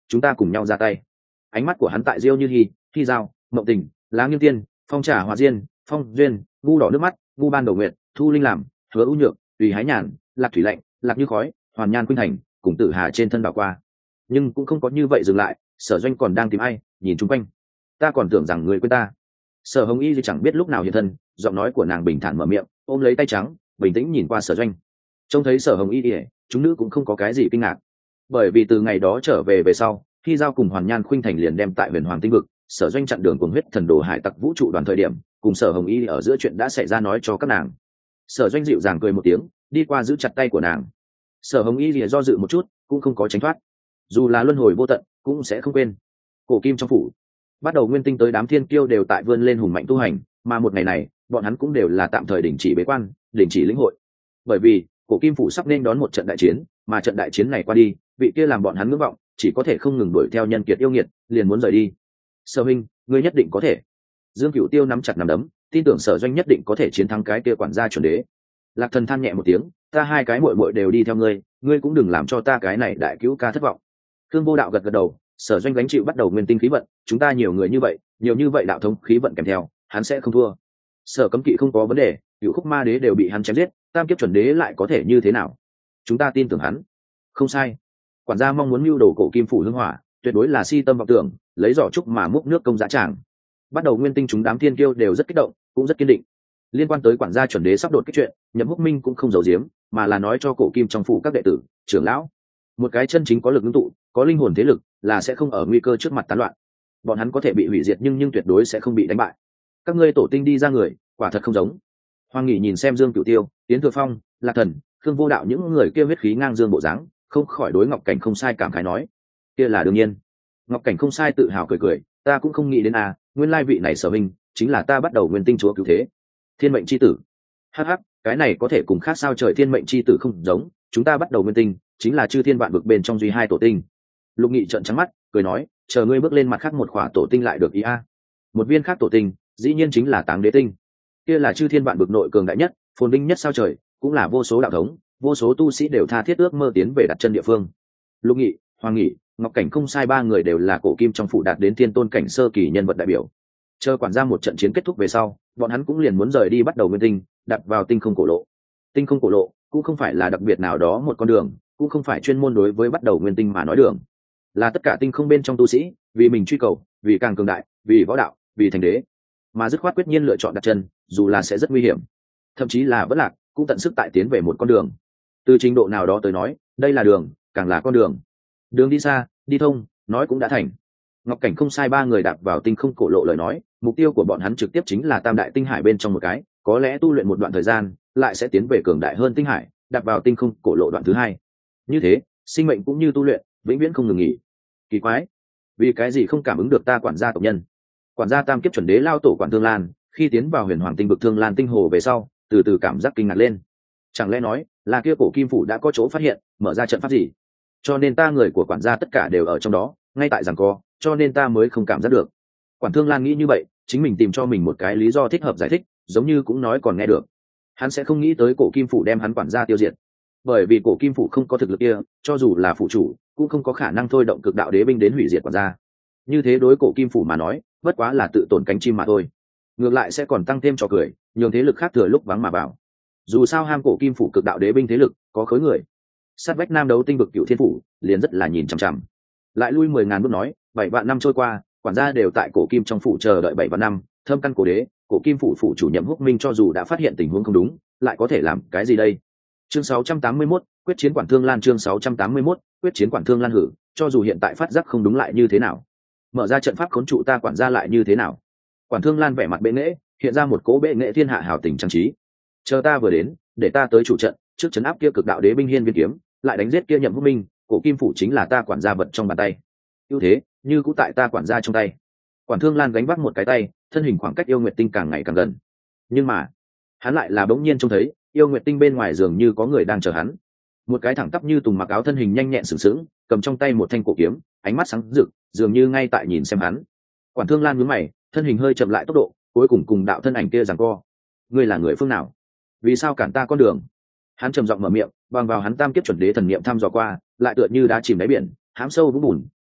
chúng ta cùng nhau ra tay. Ánh mắt của hắn tại Diêu Như Hi Giao, Mộng Tình, Lá Nghiêng Tiên, Phong Trà Hòa Diên, Phong Duyên, Ngu Đỏ Nước Mắt, Ngu Ban Đầu Nguyệt, Thu Linh Làm, Hứa U Nhược, Tùy Hái Nhàn, Lạc Thủy Lạnh, Lạc Như Khói, Hoàn Nhan Khuynh Thành, cùng Tử Hà trên thân đảo qua. Nhưng cũng không có như vậy dừng lại, Sở Doanh còn đang tìm ai, nhìn chung quanh. Ta còn tưởng rằng người quên ta. Sở Hồng Y thì chẳng biết lúc nào hiện thân, giọng nói của nàng bình thản mở miệng, ôm lấy tay trắng, bình tĩnh nhìn qua Sở Doanh. Trông thấy Sở Hồng Y thì chúng nữ cũng không có cái gì kinh ngạc, bởi vì từ ngày đó trở về sau, khi giao cùng Hoàn Nhan Khuynh Thành liền đem tại Huyền Hoàng Tinh vực, Sở Doanh chặn đường cuồng huyết thần đồ hải tặc vũ trụ đoàn thời điểm, cùng Sở Hồng Y ở giữa chuyện đã xảy ra nói cho các nàng. Sở Doanh dịu dàng cười một tiếng, đi qua giữ chặt tay của nàng. Sở Hồng Y lìa do dự một chút, cũng không có tránh thoát. Dù là luân hồi vô tận, cũng sẽ không quên. Cổ Kim trong phủ, bắt đầu nguyên tinh tới đám thiên kiêu đều tại vươn lên hùng mạnh tu hành, mà một ngày này, bọn hắn cũng đều là tạm thời đình chỉ bế quan, đình chỉ lĩnh hội. Bởi vì, Cổ Kim phủ sắp nên đón một trận đại chiến, mà trận đại chiến này qua đi, vị kia làm bọn hắn ngưỡng vọng, chỉ có thể không ngừng đuổi theo nhân kiệt yêu nghiệt, liền muốn rời đi. Sở huynh, ngươi nhất định có thể. Dương Cửu Tiêu nắm chặt nắm đấm, tin tưởng Sở Doanh nhất định có thể chiến thắng cái kia quản gia chuẩn đế. Lạc Thần than nhẹ một tiếng, ta hai cái muội muội đều đi theo ngươi, ngươi cũng đừng làm cho ta cái này đại cứu ca thất vọng. Khương Vô Đạo gật gật đầu, Sở Doanh gánh chịu bắt đầu nguyên tinh khí vận, chúng ta nhiều người như vậy đạo thống khí vận kèm theo, hắn sẽ không thua. Sở Cấm Kỵ không có vấn đề, Cửu Khúc Ma Đế đều bị hắn chém giết, Tam Kiếp chuẩn đế lại có thể như thế nào? Chúng ta tin tưởng hắn. Không sai. Quản gia mong muốn mưu đồ Cổ Kim phủ hương hỏa, tuyệt đối là si tâm vọng tưởng, lấy giỏ trúc mà múc nước công dã tràng. Bắt đầu nguyên tinh chúng đám thiên kiêu đều rất kích động, cũng rất kiên định. Liên quan tới quản gia chuẩn đế sắp đột kích chuyện, Nhậm Húc Minh cũng không giấu giếm, mà là nói cho Cổ Kim trong phủ các đệ tử, trưởng lão, một cái chân chính có lực ngưng tụ, có linh hồn thế lực, là sẽ không ở nguy cơ trước mặt tán loạn. Bọn hắn có thể bị hủy diệt nhưng tuyệt đối sẽ không bị đánh bại. Các ngươi tổ tinh đi ra người, quả thật không giống. Hoàng Nghị nhìn xem Dương Cửu Tiêu, Tiến Thừa Phong, Lạc Thần, Khương Vô Đạo những người kia huyết khí ngang dương bộ dáng, không khỏi đối Ngọc Cảnh không sai cảm khái nói, kia là đương nhiên. Ngọc Cảnh không sai tự hào cười cười, ta cũng không nghĩ đến nguyên lai vị này Sở huynh chính là ta bắt đầu nguyên tinh chúa cứu thế, thiên mệnh chi tử. Hắc hắc, cái này có thể cùng khác sao trời thiên mệnh chi tử không giống, chúng ta bắt đầu nguyên tinh chính là chư thiên vạn vực bên trong duy hai tổ tinh. Lục Nghị trợn trắng mắt, cười nói, chờ ngươi bước lên mặt khác một khỏa tổ tinh lại được ý a. Một viên khác tổ tinh, dĩ nhiên chính là Táng Đế tinh. Kia là chư thiên vạn vực nội cường đại nhất, phồn vinh nhất sao trời, cũng là vô số đạo thống, vô số tu sĩ đều tha thiết ước mơ tiến về đặt chân địa phương. Lục Nghị, Hoàng Nghị, Ngọc Cảnh không sai ba người đều là Cổ Kim trong phủ đạt đến thiên tôn cảnh sơ kỳ nhân vật đại biểu. Chờ quản gia một trận chiến kết thúc về sau, bọn hắn cũng liền muốn rời đi bắt đầu nguyên tinh, đặt vào tinh không cổ lộ. Tinh không cổ lộ cũng không phải là đặc biệt nào đó một con đường, cũng không phải chuyên môn đối với bắt đầu nguyên tinh mà nói đường, là tất cả tinh không bên trong tu sĩ vì mình truy cầu, vì càng cường đại, vì võ đạo, vì thành đế, mà dứt khoát quyết nhiên lựa chọn đặt chân, dù là sẽ rất nguy hiểm, thậm chí là vất lạc, cũng tận sức tại tiến về một con đường. Từ trình độ nào đó tới nói, đây là đường, càng là con đường. Đường đi xa, đi thông, nói cũng đã thành. Ngọc Cảnh không sai ba người đạp vào tinh không cổ lộ lời nói, mục tiêu của bọn hắn trực tiếp chính là Tam Đại Tinh Hải bên trong một cái, có lẽ tu luyện một đoạn thời gian, lại sẽ tiến về cường đại hơn tinh hải, đạp vào tinh không cổ lộ đoạn thứ hai. Như thế, sinh mệnh cũng như tu luyện, vĩnh viễn không ngừng nghỉ. Kỳ quái, vì cái gì không cảm ứng được ta quản gia tộc nhân? Quản gia Tam Kiếp chuẩn đế lao tổ Quản Thương Lan, khi tiến vào Huyền Hoàng tinh vực Thương Lan tinh hồ về sau, từ từ cảm giác kinh ngạc lên. Chẳng lẽ nói, là kia Cổ Kim phủ đã có chỗ phát hiện, mở ra trận pháp gì? Cho nên ta người của quản gia tất cả đều ở trong đó, ngay tại giằng co, cho nên ta mới không cảm giác được. Quản Thương Lan nghĩ như vậy, chính mình tìm cho mình một cái lý do thích hợp giải thích, giống như cũng nói còn nghe được. Hắn sẽ không nghĩ tới Cổ Kim phủ đem hắn quản gia tiêu diệt, bởi vì Cổ Kim phủ không có thực lực kia, cho dù là phụ chủ cũng không có khả năng thôi động cực đạo đế binh đến hủy diệt quản gia. Như thế đối Cổ Kim phủ mà nói, bất quá là tự tổn cánh chim mà thôi, ngược lại sẽ còn tăng thêm trò cười, nhường thế lực khác thừa lúc vắng mà vào. Dù sao ham Cổ Kim phủ cực đạo đế binh thế lực có khối người, sát vách Nam Đấu tinh vực Cựu Thiên phủ liền rất là nhìn chằm chằm. Lại lui 10.000 bước nói, 7 vạn năm trôi qua, quản gia đều tại Cổ Kim trong phủ chờ đợi 7 vạn năm, thâm căn cổ đế, Cổ Kim phủ phủ chủ Nhậm Húc Minh cho dù đã phát hiện tình huống không đúng, lại có thể làm cái gì đây? Chương 681, quyết chiến Quản Thương Lan. Chương 681, quyết chiến Quản Thương Lan hử, cho dù hiện tại phát giác không đúng lại như thế nào, mở ra trận pháp khốn trụ ta quản gia lại như thế nào? Quản Thương Lan vẻ mặt bệ nghệ, hiện ra một cố bệ nghệ thiên hạ hào tình trang trí. Chờ ta vừa đến, để ta tới chủ trận, trước trấn áp kia cực đạo đế binh hiên viên kiếm, lại đánh giết kia Nhậm Húc Minh, Cổ Kim phủ chính là ta quản gia vật trong bàn tay. Ưu thế như cũ tại ta quản gia trong tay. Quản Thương Lan gánh vác một cái tay, thân hình khoảng cách yêu nguyệt tinh càng ngày càng gần. Nhưng mà, hắn lại là bỗng nhiên trông thấy, yêu nguyệt tinh bên ngoài dường như có người đang chờ hắn. Một cái thẳng tắp như tùng mặc áo thân hình nhanh nhẹn sừng sững, cầm trong tay một thanh cổ kiếm, ánh mắt sáng rực, dường như ngay tại nhìn xem hắn. Quản Thương Lan nhướng mày, thân hình hơi chậm lại tốc độ, cuối cùng cùng đạo thân ảnh kia giằng co. Ngươi là người phương nào? Vì sao cản ta con đường? Hắn trầm giọng mở miệng, bằng vào hắn Tam Kiếp chuẩn đế thần niệm thăm dò qua, lại tựa như đá chìm đáy biển, hám sâu vũng bùn,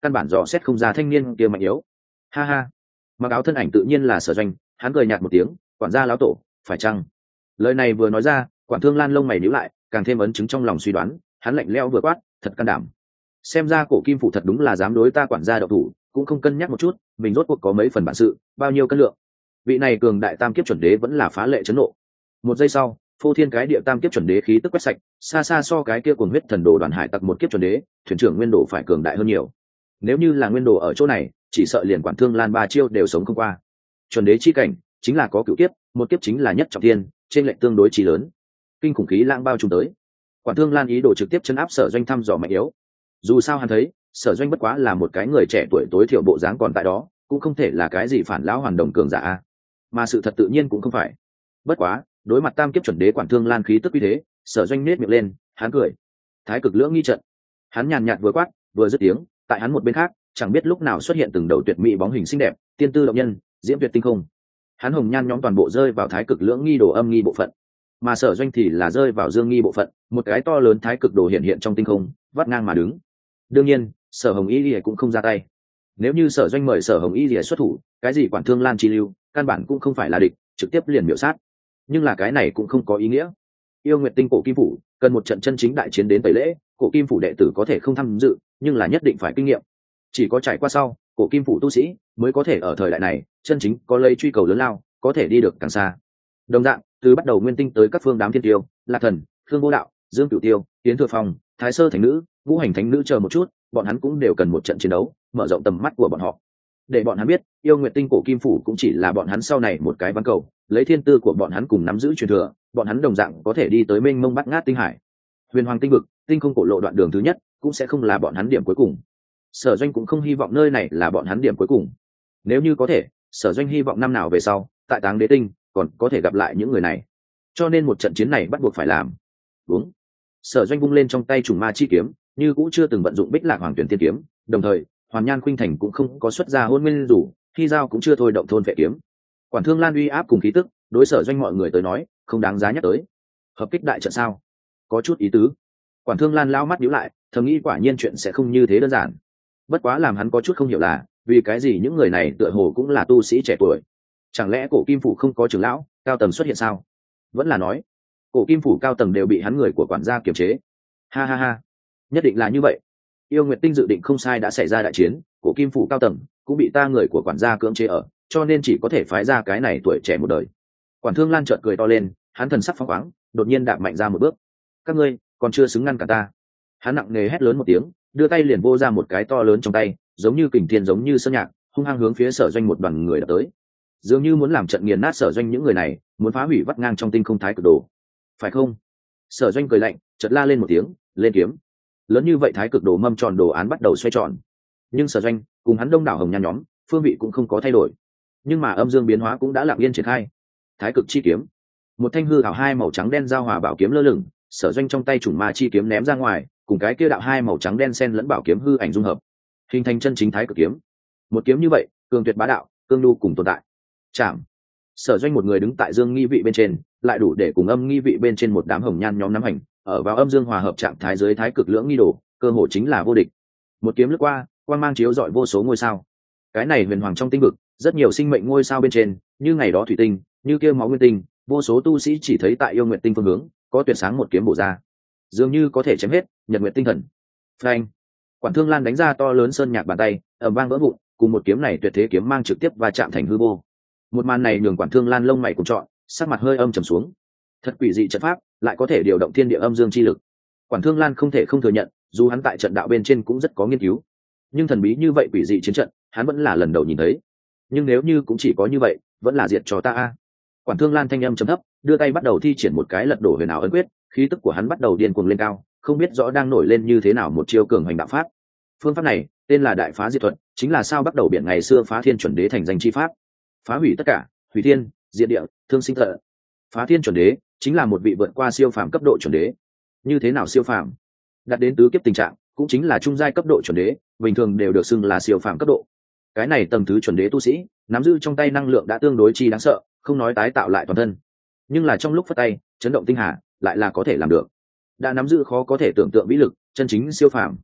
căn bản dò xét không ra thanh niên kia mạnh yếu. Ha ha, mặc áo thân ảnh tự nhiên là Sở Doanh, hắn cười nhạt một tiếng, quản gia lão tổ, phải chăng? Lời này vừa nói ra, Quản Thương Lan lông mày nhíu lại, càng thêm ấn chứng trong lòng suy đoán, hắn lạnh lẽo vừa quát, thật can đảm. Xem ra cổ kim phủ thật đúng là dám đối ta quản gia độc thủ, cũng không cân nhắc một chút, mình rốt cuộc có mấy phần bản sự, bao nhiêu cân lượng. Vị này cường đại tam kiếp chuẩn đế vẫn là phá lệ chấn nộ. Một giây sau, phô thiên cái địa tam kiếp chuẩn đế khí tức quét sạch, xa xa so cái kia cuồng huyết thần đồ đoàn hải tặc một kiếp chuẩn đế, thuyền trưởng Nguyên Đồ phải cường đại hơn nhiều. Nếu như là Nguyên Đồ ở chỗ này, chỉ sợ liền Quản Thương Lan 3 chiêu đều sống không qua. Chuẩn đế chi cảnh chính là có cửu kiếp, một kiếp chính là nhất trọng thiên, trên lệnh tương đối chí lớn. Kinh khủng khí lãng bao trùm tới. Quản Thương Lan ý đồ trực tiếp chấn áp Sở Doanh thăm dò mạnh yếu. Dù sao hắn thấy, Sở Doanh bất quá là một cái người trẻ tuổi tối thiểu bộ dáng còn tại đó, cũng không thể là cái gì phản lão hoàn đồng cường giả, mà sự thật tự nhiên cũng không phải. Bất quá, đối mặt tam kiếp chuẩn đế Quản Thương Lan khí tức uy thế, Sở Doanh nết miệng lên, hắn cười. Thái cực lưỡng nghi trận. Hắn nhàn nhạt vừa quát, vừa dứt tiếng, tại hắn một bên khác, chẳng biết lúc nào xuất hiện từng đầu tuyệt mỹ bóng hình xinh đẹp, tiên tư động nhân, diễm tuyệt tinh không. Hắn hồng nhan nhóm toàn bộ rơi vào thái cực lưỡng nghi đồ âm nghi bộ phận, mà Sở Doanh thì là rơi vào dương nghi bộ phận, một cái to lớn thái cực đồ hiện hiện trong tinh không, vắt ngang mà đứng. Đương nhiên, Sở Hồng Y Lìa cũng không ra tay. Nếu như Sở Doanh mời Sở Hồng Y Lìa xuất thủ, cái gì Quản Thương Lan chi lưu, căn bản cũng không phải là địch, trực tiếp liền miểu sát. Nhưng là cái này cũng không có ý nghĩa. Yêu Nguyệt Tinh cổ kim phủ cần một trận chân chính đại chiến đến tẩy lễ, cổ kim phủ đệ tử có thể không tham dự, nhưng là nhất định phải kinh nghiệm. Chỉ có trải qua sau, cổ kim phủ tu sĩ mới có thể ở thời đại này chân chính có lấy truy cầu lớn lao, có thể đi được càng xa. Đồng dạng, từ bắt đầu Nguyên Tinh tới các phương đám thiên tiêu, Lạc Thần, Khương Vô Đạo, Dương Cửu Tiêu, Tiến Thừa Phong, Thái Sơ Thánh Nữ, Ngũ Hành Thánh Nữ chờ một chút, bọn hắn cũng đều cần một trận chiến đấu, mở rộng tầm mắt của bọn họ. Để bọn hắn biết, Yêu Nguyệt Tinh cổ kim phủ cũng chỉ là bọn hắn sau này một cái ván cầu, lấy thiên tư của bọn hắn cùng nắm giữ truyền thừa, bọn hắn đồng dạng có thể đi tới mênh mông bát ngát tinh hải. Huyền Hoàng tinh vực, tinh không cổ lộ đoạn đường thứ nhất, cũng sẽ không là bọn hắn điểm cuối cùng. Sở Doanh cũng không hy vọng nơi này là bọn hắn điểm cuối cùng. Nếu như có thể, Sở Doanh hy vọng năm nào về sau, tại Táng Đế Tinh, còn có thể gặp lại những người này. Cho nên một trận chiến này bắt buộc phải làm. Đúng. Sở Doanh vung lên trong tay trùng ma chi kiếm, như cũng chưa từng vận dụng Bích Lạc Hoàng Tuyển Tiên kiếm, đồng thời, Hoàn Nhan Khuynh Thành cũng không có xuất ra Hôn Nguyên Rủ, khi giao cũng chưa thôi động thôn vệ kiếm. Quản Thương Lan uy áp cùng khí tức, đối Sở Doanh mọi người tới nói, không đáng giá nhắc tới. Hợp kích đại trận sao? Có chút ý tứ. Quản Thương Lan lao mắt nhíu lại, thầm nghĩ quả nhiên chuyện sẽ không như thế đơn giản. Bất quá làm hắn có chút không hiểu là, vì cái gì những người này tựa hồ cũng là tu sĩ trẻ tuổi. Chẳng lẽ cổ kim phủ không có trưởng lão cao tầng xuất hiện sao? Vẫn là nói cổ kim phủ cao tầng đều bị hắn người của quản gia kiềm chế? Ha ha ha, nhất định là như vậy. Yêu Nguyệt Tinh dự định không sai đã xảy ra đại chiến, cổ kim phủ cao tầng cũng bị ta người của quản gia cưỡng chế ở, cho nên chỉ có thể phái ra cái này tuổi trẻ một đời. Quản Thương Lan chợt cười to lên, hắn thần sắc phóng khoáng, đột nhiên đạp mạnh ra một bước. Các ngươi còn chưa xứng ngăn cả ta. Hắn nặng nề hét lớn một tiếng, đưa tay liền vô ra một cái to lớn trong tay, giống như kình thiên giống như sơn nhạc, hung hăng hướng phía Sở Doanh một đoàn người đập tới, dường như muốn làm trận nghiền nát Sở Doanh những người này, muốn phá hủy vắt ngang trong tinh không thái cực đồ, phải không? Sở Doanh cười lạnh, chợt la lên một tiếng, lên kiếm. Lớn như vậy thái cực đồ mâm tròn đồ án bắt đầu xoay tròn, nhưng Sở Doanh cùng hắn đông đảo hồng nhan nhóm phương vị cũng không có thay đổi, nhưng mà âm dương biến hóa cũng đã lặng yên triển khai. Thái cực chi kiếm, một thanh hư ảo hai màu trắng đen giao hòa bảo kiếm lơ lửng, Sở Doanh trong tay trùng ma chi kiếm ném ra ngoài, cùng cái kia đạo hai màu trắng đen xen lẫn bảo kiếm hư ảnh dung hợp, hình thành chân chính thái cực kiếm. Một kiếm như vậy, cường tuyệt bá đạo, cương nhu cùng tồn tại. Chạm. Sở Doanh một người đứng tại dương nghi vị bên trên, lại đủ để cùng âm nghi vị bên trên một đám hồng nhan nhóm nắm hành, ở vào âm dương hòa hợp trạng thái dưới thái cực lưỡng nghi đồ, cơ hội chính là vô địch. Một kiếm lướt qua, quang mang chiếu rọi vô số ngôi sao. Cái này huyền hoàng trong tinh vực, rất nhiều sinh mệnh ngôi sao bên trên, như ngày đó thủy tinh, như kia máu nguyên tinh, vô số tu sĩ chỉ thấy tại yêu nguyện tinh phương hướng, có tuyệt sáng một kiếm bổ ra, dường như có thể chém hết nhật nguyện tinh thần. Phanh! Quản Thương Lan đánh ra to lớn sơn nhạc bàn tay, ầm vang vỡ vụn, cùng một kiếm này tuyệt thế kiếm mang trực tiếp va chạm thành hư vô. Một màn này nhường Quản Thương Lan lông mày cùng trọn, sắc mặt hơi âm trầm xuống. Thật quỷ dị trận pháp, lại có thể điều động thiên địa âm dương chi lực. Quản Thương Lan không thể không thừa nhận, dù hắn tại trận đạo bên trên cũng rất có nghiên cứu, nhưng thần bí như vậy quỷ dị chiến trận, hắn vẫn là lần đầu nhìn thấy. Nhưng nếu như cũng chỉ có như vậy, vẫn là diệt cho ta a. Quản Thương Lan thanh âm trầm thấp, đưa tay bắt đầu thi triển một cái lật đổ huyền ảo ấn quyết, khí tức của hắn bắt đầu điên cuồng lên cao, không biết rõ đang nổi lên như thế nào một chiêu cường hành đạo pháp. Phương pháp này tên là Đại Phá Diệt Thuật, chính là sao bắt đầu biển ngày xưa phá thiên chuẩn đế thành danh chi pháp. Phá hủy tất cả, hủy thiên, diệt địa, thương sinh tận. Phá thiên chuẩn đế chính là một vị vượt qua siêu phàm cấp độ chuẩn đế. Như thế nào siêu phàm? Đạt đến tứ kiếp tình trạng, cũng chính là trung giai cấp độ chuẩn đế, bình thường đều được xưng là siêu phàm cấp độ. Cái này tầng thứ chuẩn đế tu sĩ, nắm giữ trong tay năng lượng đã tương đối chi đáng sợ, không nói tái tạo lại toàn thân, nhưng là trong lúc phất tay, chấn động tinh hà, lại là có thể làm được. Đã nắm giữ khó có thể tưởng tượng vĩ lực, chân chính siêu phàm.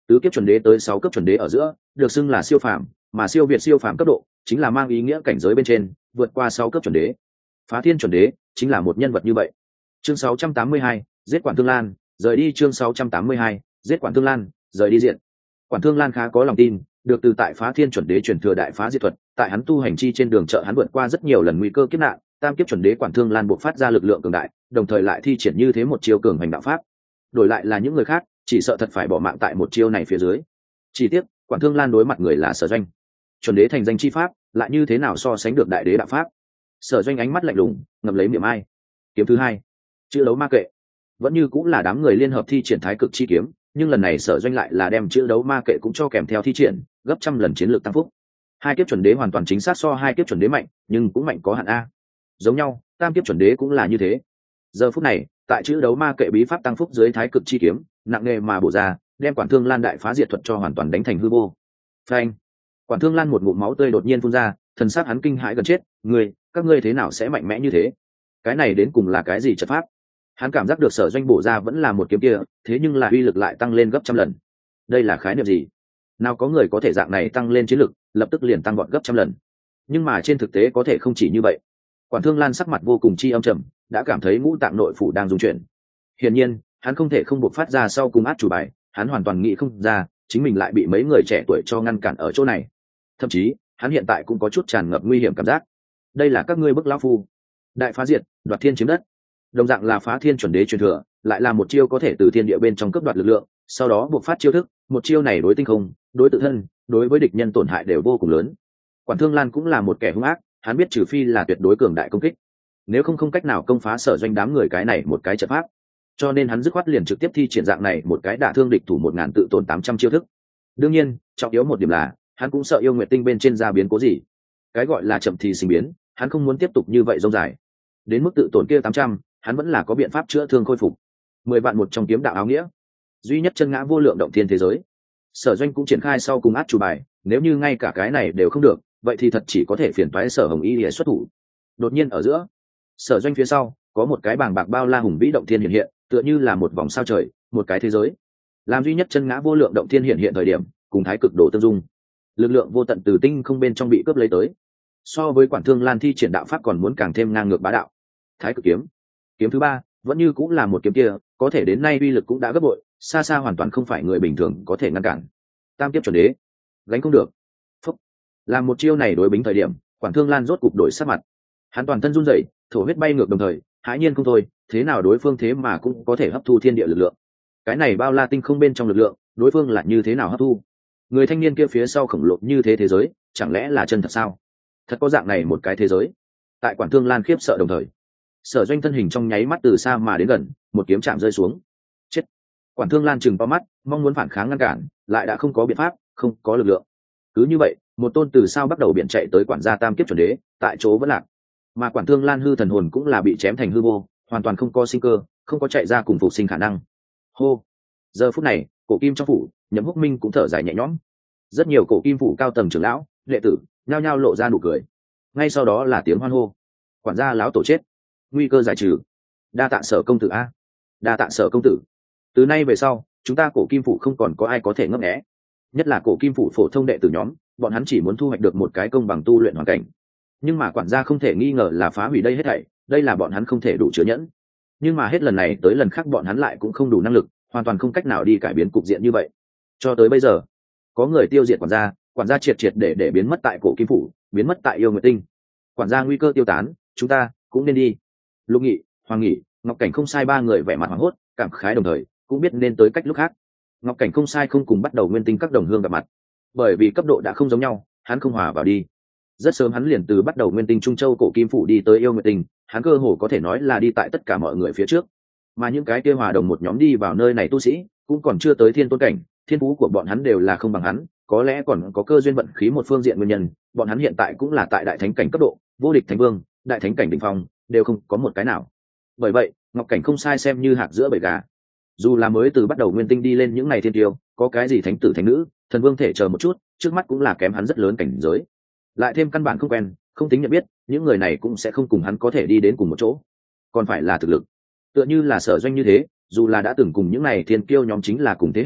Tứ kiếp chuẩn đế tới 6 cấp chuẩn đế ở giữa được xưng là siêu phàm, mà siêu việt siêu phàm cấp độ chính là mang ý nghĩa cảnh giới bên trên vượt qua 6 cấp chuẩn đế. Phá thiên chuẩn đế chính là một nhân vật như vậy. Chương 682, giết Quản Thương Lan, rời đi. Chương 682, giết Quản Thương Lan, rời đi diện. Quản Thương Lan khá có lòng tin, được từ tại Phá thiên chuẩn đế truyền thừa đại phá diệt thuật, tại hắn tu hành chi trên đường trợ hắn vượt qua rất nhiều lần nguy cơ kiếp nạn. Tam kiếp chuẩn đế Quản Thương Lan buộc phát ra lực lượng cường đại, đồng thời lại thi triển như thế một chiêu cường hành đạo pháp. Đổi lại là những người khác, chỉ sợ thật phải bỏ mạng tại một chiêu này phía dưới. Chỉ tiếc, Quản Thương Lan đối mặt người là Sở Doanh. Chuẩn đế thành danh chi pháp, lại như thế nào so sánh được đại đế đạo pháp? Sở Doanh ánh mắt lạnh lùng, ngậm lấy miệng ai. Kiếm thứ hai, chữ đấu ma kệ. Vẫn như cũng là đám người liên hợp thi triển thái cực chi kiếm, nhưng lần này Sở Doanh lại là đem chữ đấu ma kệ cũng cho kèm theo thi triển, gấp trăm lần chiến lược tăng phúc. Hai kiếp chuẩn đế hoàn toàn chính xác so hai kiếp chuẩn đế mạnh, nhưng cũng mạnh có hạn a. Giống nhau, tam kiếp chuẩn đế cũng là như thế. Giờ phút này, tại chữ đấu ma kệ bí pháp tăng phúc dưới thái cực chi kiếm, nặng nề mà bổ ra, đem Quản Thương Lan đại phá diệt thuật cho hoàn toàn đánh thành hư vô. Phanh! Quản Thương Lan một ngụm máu tươi đột nhiên phun ra, thần sắc hắn kinh hãi gần chết. Các ngươi thế nào sẽ mạnh mẽ như thế? Cái này đến cùng là cái gì trận pháp? Hắn cảm giác được Sở Doanh bổ ra vẫn là một kiếm kia, thế nhưng là uy lực lại tăng lên gấp trăm lần. Đây là khái niệm gì? Nào có người có thể dạng này tăng lên chiến lực, lập tức liền tăng vọt gấp trăm lần? Nhưng mà trên thực tế có thể không chỉ như vậy. Quản Thương Lan sắc mặt vô cùng chi âm trầm, đã cảm thấy ngũ tạng nội phủ đang rung chuyển. Hiển nhiên, hắn không thể không buộc phát ra sau cùng át chủ bài, hắn hoàn toàn nghĩ không ra, chính mình lại bị mấy người trẻ tuổi cho ngăn cản ở chỗ này. Thậm chí, hắn hiện tại cũng có chút tràn ngập nguy hiểm cảm giác. Đây là các ngươi bức lão phu. Đại phá diệt, đoạt thiên chiếm đất. Đồng dạng là Phá thiên chuẩn đế truyền thừa, lại là một chiêu có thể từ thiên địa bên trong cướp đoạt lực lượng, sau đó buộc phát chiêu thức, một chiêu này đối tinh không, đối tự thân, đối với địch nhân tổn hại đều vô cùng lớn. Quản Thương Lan cũng là một kẻ hung ác, hắn biết trừ phi là tuyệt đối cường đại công kích, nếu không cách nào công phá Sở Doanh đám người cái này một cái trận pháp, cho nên hắn dứt khoát liền trực tiếp thi triển dạng này một cái đả thương địch thủ 1000 tự tổn 800 chiêu thức. Đương nhiên, trọng yếu một điểm là hắn cũng sợ yêu nguyệt tinh bên trên ra biến cố gì. Cái gọi là chậm thì sinh biến, hắn không muốn tiếp tục như vậy dông dài. Đến mức tự tổn kia 800, hắn vẫn là có biện pháp chữa thương khôi phục. 10 vạn một trong kiếm đạo áo nghĩa, duy nhất chân ngã vô lượng động thiên thế giới. Sở Doanh cũng triển khai sau cùng át chủ bài, nếu như ngay cả cái này đều không được, vậy thì thật chỉ có thể phiền toái Sở Hồng Y để xuất thủ. Đột nhiên ở giữa, Sở Doanh phía sau có một cái bàng bạc bao la hùng vĩ động thiên hiện hiện, tựa như là một vòng sao trời, một cái thế giới. Làm duy nhất chân ngã vô lượng động thiên hiện hiện thời điểm, cùng thái cực đồ tương dung, lực lượng vô tận từ tinh không bên trong bị cướp lấy tới. So với Quản Thương Lan thi triển đạo pháp còn muốn càng thêm ngang ngược bá đạo. Thái cực kiếm, kiếm thứ ba, vẫn như cũng là một kiếm kia, có thể đến nay uy lực cũng đã gấp bội, xa xa hoàn toàn không phải người bình thường có thể ngăn cản. Tam kiếp chuẩn đế, gánh không được. Phúc. Làm một chiêu này đối bính thời điểm, Quản Thương Lan rốt cục đổi sắc mặt. Hắn toàn thân run rẩy, thổ huyết bay ngược đồng thời, hãi nhiên không thôi, thế nào đối phương thế mà cũng có thể hấp thu thiên địa lực lượng. Cái này bao la tinh không bên trong lực lượng, đối phương là như thế nào hấp thu? Người thanh niên kia phía sau khổng lồ như thế giới, chẳng lẽ là chân thật sao? Thật có dạng này một cái thế giới? Tại Quản Thương Lan khiếp sợ đồng thời, Sở Doanh thân hình trong nháy mắt từ xa mà đến gần, một kiếm chạm rơi xuống. Chết! Quản Thương Lan trừng to mắt, mong muốn phản kháng ngăn cản, lại đã không có biện pháp, không có lực lượng. Cứ như vậy, một tôn từ sao bắt đầu biển chạy tới quản gia tam kiếp chuẩn đế, tại chỗ vẫn lạc. Mà Quản Thương Lan hư thần hồn cũng là bị chém thành hư vô, hoàn toàn không có sinh cơ, không có chạy ra cùng phục sinh khả năng. Hô! Giờ phút này, cổ kim trong phủ, Nhậm Húc Minh cũng thở dài nhẹ nhõm. Rất nhiều cổ kim phủ cao tầng trưởng lão, đệ tử, nhao nhao lộ ra nụ cười. Ngay sau đó là tiếng hoan hô. Quản gia lão tổ chết, nguy cơ giải trừ. Đa tạ Sở công tử a, đa tạ Sở công tử. Từ nay về sau, chúng ta cổ kim phủ không còn có ai có thể ngấp nghé. Nhất là cổ kim phủ phổ thông đệ tử nhóm, bọn hắn chỉ muốn thu hoạch được một cái công bằng tu luyện hoàn cảnh. Nhưng mà quản gia không thể nghi ngờ là phá hủy đây hết thảy, đây là bọn hắn không thể đủ chứa nhẫn. Nhưng mà hết lần này tới lần khác bọn hắn lại cũng không đủ năng lực, hoàn toàn không cách nào đi cải biến cục diện như vậy. Cho tới bây giờ, có người tiêu diệt quản gia triệt triệt để biến mất tại cổ kim phủ, biến mất tại yêu nguyệt tinh. Quản gia nguy cơ tiêu tán, chúng ta cũng nên đi. Lục Nghị, Hoàng Nghị, Ngọc Cảnh không sai ba người vẻ mặt hoảng hốt, cảm khái đồng thời, cũng biết nên tới cách lúc khác. Ngọc Cảnh không sai không cùng bắt đầu nguyên tinh các đồng hương gặp mặt, bởi vì cấp độ đã không giống nhau, hắn không hòa vào đi. Rất sớm hắn liền từ bắt đầu nguyên tinh Trung Châu cổ kim phủ đi tới yêu nguyệt tinh, hắn cơ hồ có thể nói là đi tại tất cả mọi người phía trước. Mà những cái kia hòa đồng một nhóm đi vào nơi này tu sĩ, cũng còn chưa tới thiên tôn cảnh, thiên phú của bọn hắn đều là không bằng hắn, có lẽ còn có cơ duyên vận khí một phương diện nguyên nhân, bọn hắn hiện tại cũng là tại đại thánh cảnh cấp độ, vô địch thánh vương, đại thánh cảnh đỉnh phong, đều không có một cái nào. Bởi vậy, Ngọc Cảnh không sai xem như hạt giữa bầy gà. Dù là mới từ bắt đầu nguyên tinh đi lên những ngày thiên tiêu, có cái gì thánh tử thánh nữ, thần vương thể chờ một chút, trước mắt cũng là kém hắn rất lớn cảnh giới. Lại thêm căn bản không quen, không tính nhận biết, những người này cũng sẽ không cùng hắn có thể đi đến cùng một chỗ. Còn phải là thực lực. Tựa như là Sở Doanh như thế, dù là đã từng cùng những này thiên kiêu nhóm chính là cùng thế hệ,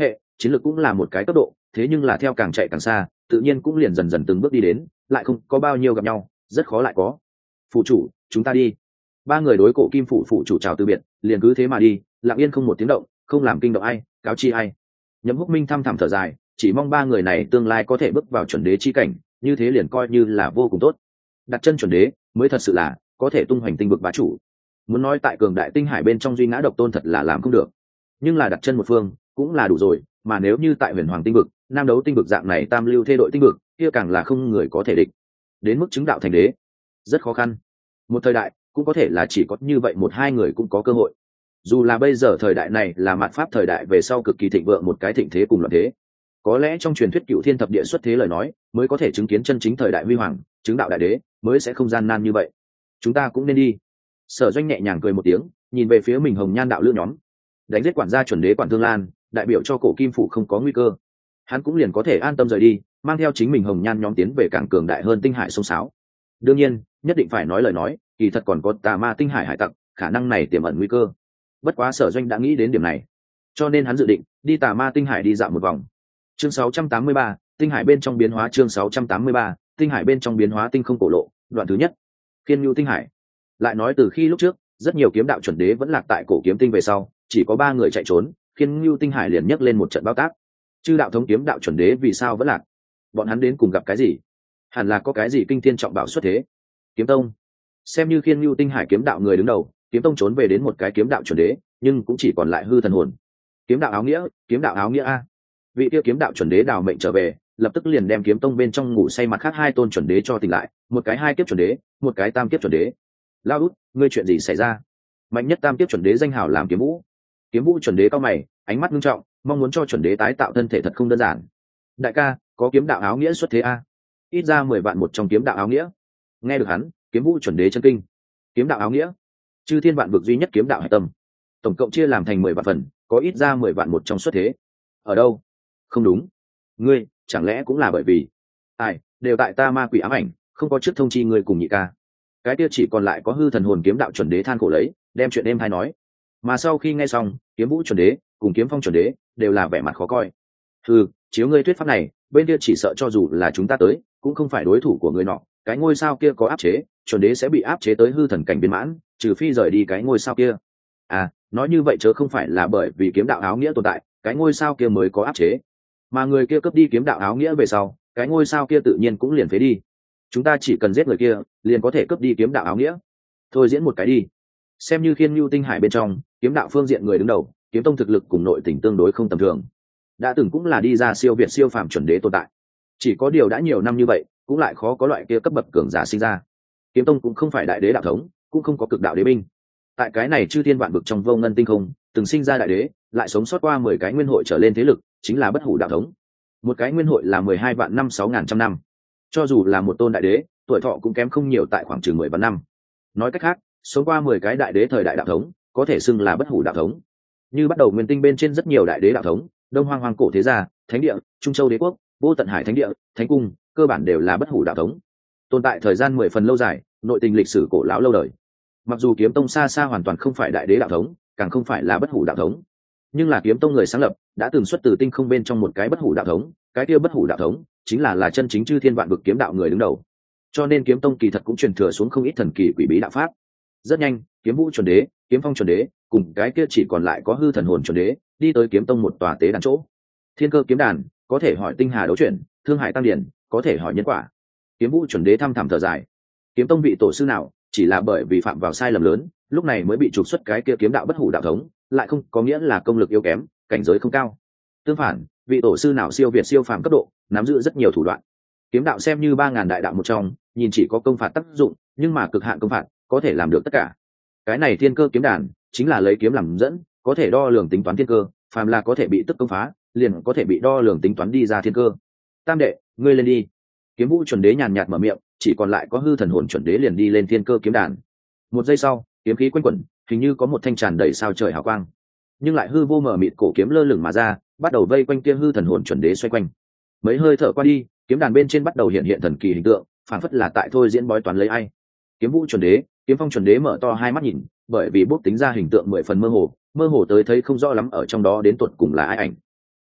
chiến lược cũng là một cái tốc độ, thế nhưng là theo càng chạy càng xa, tự nhiên cũng liền dần dần từng bước đi đến, lại không có bao nhiêu gặp nhau, rất khó lại có. Phụ chủ, chúng ta đi. Ba người đối Cổ Kim phụ chủ chào từ biệt, liền cứ thế mà đi, lặng yên không một tiếng động, không làm kinh động ai, cáo chi ai. Nhậm Húc Minh thăm thẳm thở dài, chỉ mong ba người này tương lai có thể bước vào chuẩn đế chi cảnh, như thế liền coi như là vô cùng tốt. Đặt chân chuẩn đế mới thật sự là có thể tung hoành tinh vực bá chủ. Muốn nói tại cường đại tinh hải bên trong duy ngã độc tôn thật là làm không được, nhưng là đặt chân một phương cũng là đủ rồi, mà nếu như tại huyền hoàng tinh vực, nam đấu tinh vực dạng này tam lưu thê đội tinh vực, kia càng là không người có thể địch. Đến mức chứng đạo thành đế rất khó khăn, một thời đại cũng có thể là chỉ có như vậy một hai người cũng có cơ hội. Dù là bây giờ thời đại này là mạt pháp thời đại về sau cực kỳ thịnh vượng một cái thịnh thế cùng loạn thế, có lẽ trong truyền thuyết cựu thiên thập địa xuất thế lời nói mới có thể chứng kiến chân chính thời đại huy hoàng, chứng đạo đại đế mới sẽ không gian nan như vậy. Chúng ta cũng nên đi. Sở Doanh nhẹ nhàng cười một tiếng, nhìn về phía mình hồng nhan đạo lữ nhóm. Đánh giết quản gia chuẩn đế Quản Thương Lan, đại biểu cho Cổ Kim phủ không có nguy cơ, hắn cũng liền có thể an tâm rời đi, mang theo chính mình hồng nhan nhóm tiến về càng cường đại hơn tinh hải sông sáo. Đương nhiên nhất định phải nói lời nói, kỳ thật còn có tà ma tinh hải hải tặc, khả năng này tiềm ẩn nguy cơ. Bất quá Sở Doanh đã nghĩ đến điểm này, cho nên hắn dự định đi tà ma tinh hải đi dạo một vòng. Chương 683, tinh hải bên trong biến hóa. Chương 683, tinh hải bên trong biến hóa. Tinh không cổ lộ, đoạn thứ nhất. Khiên Nhu tinh hải. Lại nói từ khi lúc trước rất nhiều kiếm đạo chuẩn đế vẫn lạc tại Cổ Kiếm tinh về sau, chỉ có 3 người chạy trốn, Khiên Nhu tinh hải liền nhấc lên một trận bao tác. Chư đạo thống kiếm đạo chuẩn đế vì sao vẫn lạc? Bọn hắn đến cùng gặp cái gì? Hẳn là có cái gì kinh thiên trọng bảo xuất thế. Kiếm tông xem như Khiên Nhu tinh hải kiếm đạo người đứng đầu, kiếm tông trốn về đến một cái kiếm đạo chuẩn đế, nhưng cũng chỉ còn lại hư thần hồn. Kiếm đạo áo nghĩa, kiếm đạo áo nghĩa a. Vị kia kiếm đạo chuẩn đế đào mệnh trở về, lập tức liền đem kiếm tông bên trong ngủ say mặt khác 2 tôn chuẩn đế cho tỉnh lại, một cái 2 kiếp chuẩn đế, một cái tam kiếp chuẩn đế. Lao út, ngươi chuyện gì xảy ra? Mạnh nhất tam kiếp chuẩn đế danh hào làm Kiếm Vũ. Kiếm Vũ chuẩn đế cao mày, ánh mắt nghiêm trọng, mong muốn cho chuẩn đế tái tạo thân thể thật không đơn giản. Đại ca, có kiếm đạo áo nghĩa xuất thế a? Ít ra 10 vạn một trong kiếm đạo áo nghĩa. Nghe được hắn, Kiếm Vũ chuẩn đế chân kinh. Kiếm đạo áo nghĩa, chư thiên vạn vực duy nhất kiếm đạo hải tâm, tổng cộng chia làm thành 10 vạn phần, có ít ra 10 vạn một trong xuất thế. Ở đâu? Không đúng, ngươi chẳng lẽ cũng là bởi vì ai đều tại ta ma quỷ ám ảnh, không có trước thông chi ngươi cùng nhị ca. Cái kia chỉ còn lại có hư thần hồn kiếm đạo chuẩn đế than khổ lấy, đem chuyện êm hay nói. Mà sau khi nghe xong, Kiếm Vũ chuẩn đế cùng Kiếm Phong chuẩn đế đều là vẻ mặt khó coi. Chiếu ngươi thuyết pháp này, bên kia chỉ sợ cho dù là chúng ta tới cũng không phải đối thủ của người nọ. Cái ngôi sao kia có áp chế, chuẩn đế sẽ bị áp chế tới hư thần cảnh viên mãn, trừ phi rời đi cái ngôi sao kia. Nói như vậy chớ không phải là bởi vì kiếm đạo áo nghĩa tồn tại, cái ngôi sao kia mới có áp chế, mà người kia cướp đi kiếm đạo áo nghĩa về sau, cái ngôi sao kia tự nhiên cũng liền phế đi. Chúng ta chỉ cần giết người kia liền có thể cướp đi kiếm đạo áo nghĩa. Thôi diễn một cái đi. Xem như Khiên Nhu tinh hải bên trong kiếm đạo phương diện người đứng đầu, kiếm tông thực lực cùng nội tình tương đối không tầm thường, đã từng cũng là đi ra siêu việt siêu phàm chuẩn đế tồn tại. Chỉ có điều đã nhiều năm như vậy cũng lại khó có loại kia cấp bậc cường giả sinh ra. Kiếm tông cũng không phải đại đế đạo thống, cũng không có cực đạo đế binh. Tại cái này chư thiên vạn vực trong vô ngân tinh không, từng sinh ra đại đế, lại sống sót qua 10 cái nguyên hội trở lên thế lực, chính là bất hủ đạo thống. Một cái nguyên hội là 12 vạn năm 6.000 năm. Cho dù là một tôn đại đế, tuổi thọ cũng kém không nhiều tại khoảng chừng 10 vạn năm. Nói cách khác, sống qua 10 cái đại đế thời đại đạo thống, có thể xưng là bất hủ đạo thống. Như bắt đầu nguyên tinh bên trên rất nhiều đại đế đạo thống, Đông Hoang Hoàng cổ thế gia, Thánh địa, Trung Châu đế quốc, Vô Tận Hải Thánh địa, Thánh cung, cơ bản đều là bất hủ đạo thống. Tồn tại thời gian 10 phần lâu dài, nội tình lịch sử cổ lão lâu đời. Mặc dù Kiếm tông xa xa hoàn toàn không phải đại đế đạo thống, càng không phải là bất hủ đạo thống, nhưng là Kiếm tông người sáng lập đã từng xuất từ tinh không bên trong một cái bất hủ đạo thống, cái kia bất hủ đạo thống chính là chân chính chư thiên vạn vực kiếm đạo người đứng đầu. Cho nên Kiếm tông kỳ thật cũng truyền thừa xuống không ít thần kỳ quỷ bí đạo pháp. Rất nhanh, Kiếm Vũ chuẩn đế, Kiếm Phong chuẩn đế cùng cái kia chỉ còn lại có hư thần hồn chuẩn đế đi tới Kiếm tông một tòa tế đàn chỗ. Thiên Cơ kiếm đàn, có thể hỏi tinh hà đấu chuyển, Thương Hải tăng điển, có thể hỏi nhân quả. Kiếm Vũ chuẩn đế thăm thẳm thở dài. Kiếm tông vị tổ sư nào chỉ là bởi vì phạm vào sai lầm lớn, lúc này mới bị trục xuất cái kia kiếm đạo bất hủ đạo thống, lại không có nghĩa là công lực yếu kém, cảnh giới không cao. Tương phản, vị tổ sư nào siêu việt siêu phàm cấp độ, nắm giữ rất nhiều thủ đoạn. Kiếm đạo xem như 3000 đại đạo một trong, nhìn chỉ có công phạt tác dụng, nhưng mà cực hạn công phạt có thể làm được tất cả. Cái này Thiên Cơ kiếm đàn chính là lấy kiếm làm dẫn, có thể đo lường tính toán thiên cơ, phàm là có thể bị tức công phá, liền có thể bị đo lường tính toán đi ra thiên cơ. Tam đệ, ngươi lên đi. Kiếm Vũ chuẩn đế nhàn nhạt mở miệng, chỉ còn lại có hư thần hồn chuẩn đế liền đi lên Thiên Cơ kiếm đàn. Một giây sau, kiếm khí quanh quẩn, hình như có một thanh tràn đầy sao trời hào quang, nhưng lại hư vô mờ mịt cổ kiếm lơ lửng mà ra, bắt đầu vây quanh kia hư thần hồn chuẩn đế xoay quanh. Mấy hơi thở qua đi, kiếm đàn bên trên bắt đầu hiện hiện thần kỳ hình tượng, phản phất là tại thôi diễn bói toán lấy ai. Kiếm Vũ chuẩn đế, Kiếm Phong chuẩn đế mở to hai mắt nhìn, bởi vì bốc tính ra hình tượng 10 phần mơ hồ tới thấy không rõ lắm ở trong đó đến tuột cùng là ai ảnh.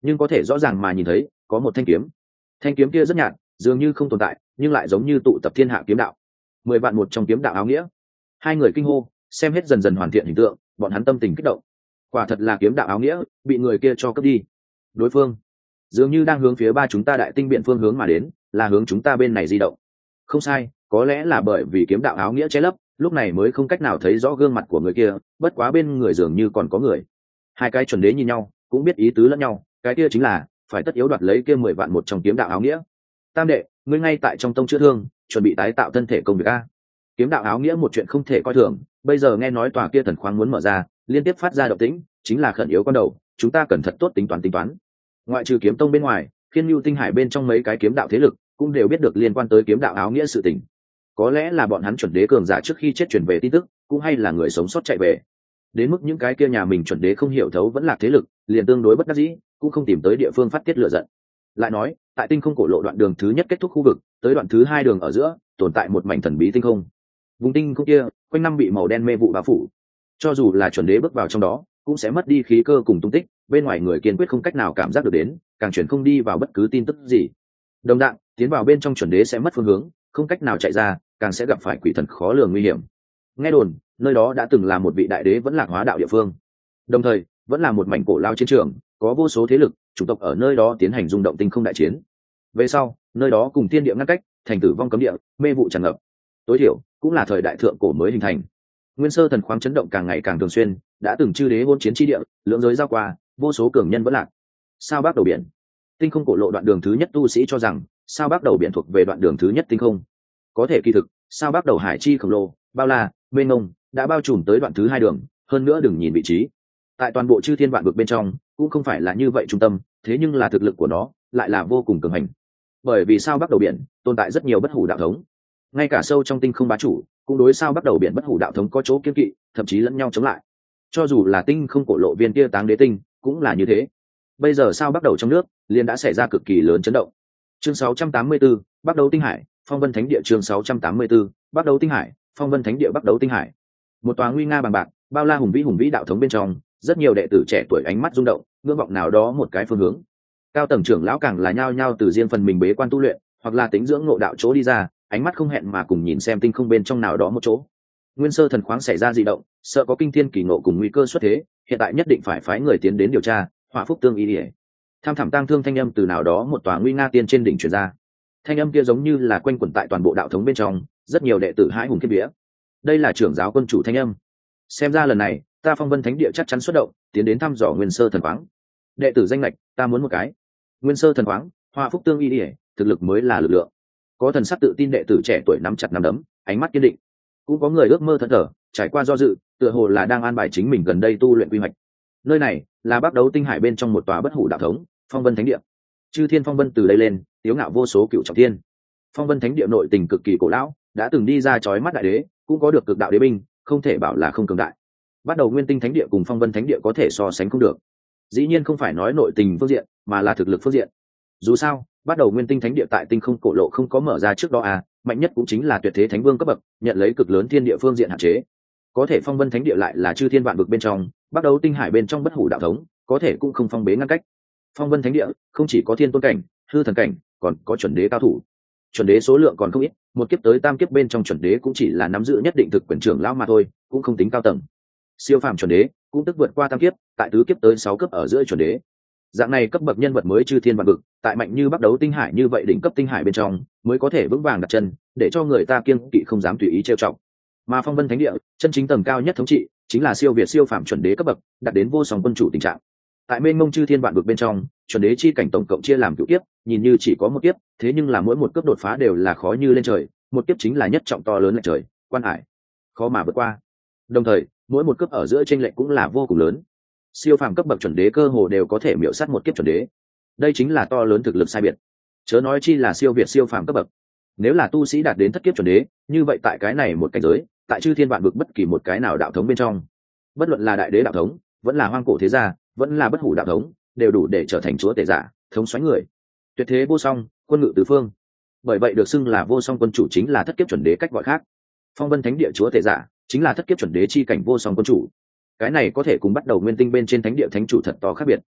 nhưng có thể rõ ràng mà nhìn thấy có một thanh kiếm. Thanh kiếm kia rất nhạt, dường như không tồn tại, nhưng lại giống như tụ tập thiên hạ kiếm đạo. 10 vạn một trong kiếm đạo áo nghĩa. Hai người kinh hô, xem hết dần dần hoàn thiện hình tượng, bọn hắn tâm tình kích động. Quả thật là kiếm đạo áo nghĩa bị người kia cho cướp đi. Đối phương dường như đang hướng phía ba chúng ta đại tinh biện phương hướng mà đến, là hướng chúng ta bên này di động. Không sai, có lẽ là bởi vì kiếm đạo áo nghĩa che lấp, lúc này mới không cách nào thấy rõ gương mặt của người kia, bất quá bên người dường như còn có người. Hai cái chuẩn đế nhìn nhau, cũng biết ý tứ lẫn nhau, cái kia chính là phải tất yếu đoạt lấy kia 10 vạn một trong kiếm đạo áo nghĩa. Tam đệ, ngươi ngay tại trong tông chữa thương, chuẩn bị tái tạo thân thể công việc a. Kiếm đạo áo nghĩa một chuyện không thể coi thường, bây giờ nghe nói tòa kia thần khoáng muốn mở ra, liên tiếp phát ra động tĩnh, chính là khẩn yếu con đầu, chúng ta cần thật tốt tính toán. Ngoại trừ kiếm tông bên ngoài, Khiên Nưu tinh hải bên trong mấy cái kiếm đạo thế lực cũng đều biết được liên quan tới kiếm đạo áo nghĩa sự tình. Có lẽ là bọn hắn chuẩn đế cường giả trước khi chết truyền về tin tức, cũng hay là người sống sót chạy về. Đến mức những cái kia nhà mình chuẩn đế không hiểu thấu vẫn là thế lực, liền tương đối bất đắc dĩ, cũng không tìm tới địa phương phát tiết lửa giận. Lại nói, tại tinh không cổ lộ đoạn đường thứ nhất kết thúc khu vực, tới đoạn thứ hai đường ở giữa, tồn tại một mảnh thần bí tinh không. Vùng tinh không kia, quanh năm bị màu đen mê vụ bao phủ. Cho dù là chuẩn đế bước vào trong đó, cũng sẽ mất đi khí cơ cùng tung tích, bên ngoài người kiên quyết không cách nào cảm giác được đến, càng chuyển không đi vào bất cứ tin tức gì. Đồng dạng, tiến vào bên trong chuẩn đế sẽ mất phương hướng, không cách nào chạy ra, càng sẽ gặp phải quỷ thần khó lường nguy hiểm. Nghe đồn, nơi đó đã từng là một vị đại đế vẫn lạc hóa đạo địa phương. Đồng thời, vẫn là một mảnh cổ lao chiến trường, có vô số thế lực, chủng tộc ở nơi đó tiến hành rung động tinh không đại chiến. Về sau, nơi đó cùng thiên địa ngăn cách, thành tử vong cấm địa, mê vụ tràn ngập. Tối thiểu, cũng là thời đại thượng cổ mới hình thành. Nguyên sơ thần khoáng chấn động càng ngày càng thường xuyên, đã từng chư đế hôn chiến chi địa, lưỡng giới giao qua, vô số cường nhân vẫn lạc. Sao Bắc đầu biển, tinh không cổ lộ đoạn đường thứ nhất tu sĩ cho rằng, sao Bắc đầu biển thuộc về đoạn đường thứ nhất tinh không. Có thể kỳ thực, sao Bắc đầu hải chi khổng lồ, bao la, mênh mông, đã bao trùm tới đoạn thứ hai đường, hơn nữa đừng nhìn vị trí. Tại toàn bộ chư thiên vạn vực bên trong, cũng không phải là như vậy trung tâm, thế nhưng là thực lực của nó lại là vô cùng cường hành. Bởi vì sao Bắc đầu biển tồn tại rất nhiều bất hủ đạo thống, ngay cả sâu trong tinh không bá chủ cũng đối sao Bắc đầu biển bất hủ đạo thống có chỗ kiên kỵ, thậm chí lẫn nhau chống lại. Cho dù là tinh không cổ lộ viên kia táng đế tinh cũng là như thế. Bây giờ sao Bắc đầu trong nước liền đã xảy ra cực kỳ lớn chấn động. Chương 684, Bắc đấu tinh hải, Phong Vân Thánh địa. Chương 684, Bắc đấu tinh hải, Phong Vân Thánh địa. Bắc đấu tinh hải, một tòa nguy nga bằng bạc, bao la hùng vĩ đạo thống bên trong, rất nhiều đệ tử trẻ tuổi ánh mắt rung động, ngưỡng vọng nào đó một cái phương hướng. Cao tầng trưởng lão càng là nhao nhao từ riêng phần mình bế quan tu luyện, hoặc là tính dưỡng ngộ đạo chỗ đi ra, ánh mắt không hẹn mà cùng nhìn xem tinh không bên trong nào đó một chỗ. Nguyên sơ thần khoáng xảy ra dị động, sợ có kinh thiên kỳ ngộ cùng nguy cơ xuất thế, hiện tại nhất định phải phái người tiến đến điều tra, hỏa phúc tương y điển. Tham thẳm tang thương thanh âm từ nào đó một tòa nguy nga tiên trên đỉnh truyền ra. Thanh âm kia giống như là quanh quẩn tại toàn bộ đạo thống bên trong, rất nhiều đệ tử hãi hùng kiếp vía. Đây là trưởng giáo quân chủ thanh âm. Xem ra lần này, ta Phong Vân Thánh địa chắc chắn xuất động, tiến đến thăm dò nguyên sơ thần khoáng. Đệ tử danh lệch, ta muốn một cái. Nguyên sơ thần khoáng, hỏa phúc tương y điển, thực lực mới là lực lượng. Có thần sắc tự tin đệ tử trẻ tuổi nắm chặt nắm đấm, ánh mắt kiên định. Cũng có người ước mơ thẫn thờ, trải qua do dự, tựa hồ là đang an bài chính mình gần đây tu luyện quy hoạch. Nơi này là Bắc đấu tinh hải bên trong một tòa bất hủ đạo thống, Phong Vân Thánh địa. Chư thiên phong vân từ đây lên, tiếu ngạo vô số cựu trọng thiên. Phong Vân Thánh địa nội tình cực kỳ cổ lão, đã từng đi ra chói mắt đại đế, cũng có được cực đạo đế binh, không thể bảo là không cường đại. Bắt đầu Nguyên Tinh Thánh địa cùng Phong Vân Thánh địa có thể so sánh không được. Dĩ nhiên không phải nói nội tình phương diện, mà là thực lực phương diện. Dù sao, bắt đầu Nguyên Tinh Thánh địa tại tinh không cổ lộ không có mở ra trước đó mạnh nhất cũng chính là tuyệt thế thánh vương cấp bậc, nhận lấy cực lớn thiên địa phương diện hạn chế. Có thể Phong Vân Thánh địa lại là chư thiên vạn vực bên trong, bắt đầu tinh hải bên trong bất hủ đạo thống, có thể cũng không phong bế ngăn cách. Phong Vân Thánh địa không chỉ có thiên tôn cảnh, hư thần cảnh, còn có chuẩn đế cao thủ. Chuẩn đế số lượng còn không ít, một kiếp tới tam kiếp bên trong chuẩn đế cũng chỉ là nắm giữ nhất định thực quyền trưởng lão mà thôi, cũng không tính cao tầng. Siêu phàm chuẩn đế cũng tức vượt qua tam kiếp, tại tứ kiếp tới 6 cấp ở giữa chuẩn đế. Dạng này cấp bậc nhân vật mới chư thiên vạn vực, tại mạnh như Bắc đấu tinh hải như vậy đỉnh cấp tinh hải bên trong, mới có thể vững vàng đặt chân, để cho người ta kiêng kỵ không dám tùy ý trêu chọc. Mà Phong Vân Thánh địa, chân chính tầng cao nhất thống trị, chính là siêu việt siêu phàm chuẩn đế cấp bậc, đạt đến vô song quân chủ tình trạng. Tại mênh mông chư thiên vạn vực bên trong, chuẩn đế chi cảnh tổng cộng chia làm cửu kiếp, nhìn như chỉ có một kiếp, thế nhưng là mỗi một cấp đột phá đều là khó như lên trời, một kiếp chính là nhất trọng to lớn lệch trời, quan hải, khó mà vượt qua. Đồng thời, mỗi một cấp ở giữa chênh lệch cũng là vô cùng lớn. Siêu phàm cấp bậc chuẩn đế cơ hồ đều có thể miểu sát một kiếp chuẩn đế. Đây chính là to lớn thực lực sai biệt. Chớ nói chi là siêu việt siêu phàm cấp bậc. Nếu là tu sĩ đạt đến thất kiếp chuẩn đế, như vậy tại cái này một cảnh giới, tại chư thiên vạn vực bất kỳ một cái nào đạo thống bên trong, bất luận là đại đế đạo thống, vẫn là hoang cổ thế gia, vẫn là bất hủ đạo thống, đều đủ để trở thành chúa tể giả, thống soái người. Tuyệt thế vô song, quân ngự tứ phương. Bởi vậy được xưng là vô song quân chủ chính là thất kiếp chuẩn đế cách gọi khác. Phong Vân Thánh địa chúa tể giả chính là thất kiếp chuẩn đế chi cảnh vô song quân chủ. Cái này có thể cùng bắt đầu Nguyên Tinh bên trên thánh địa thánh chủ thật to khác biệt.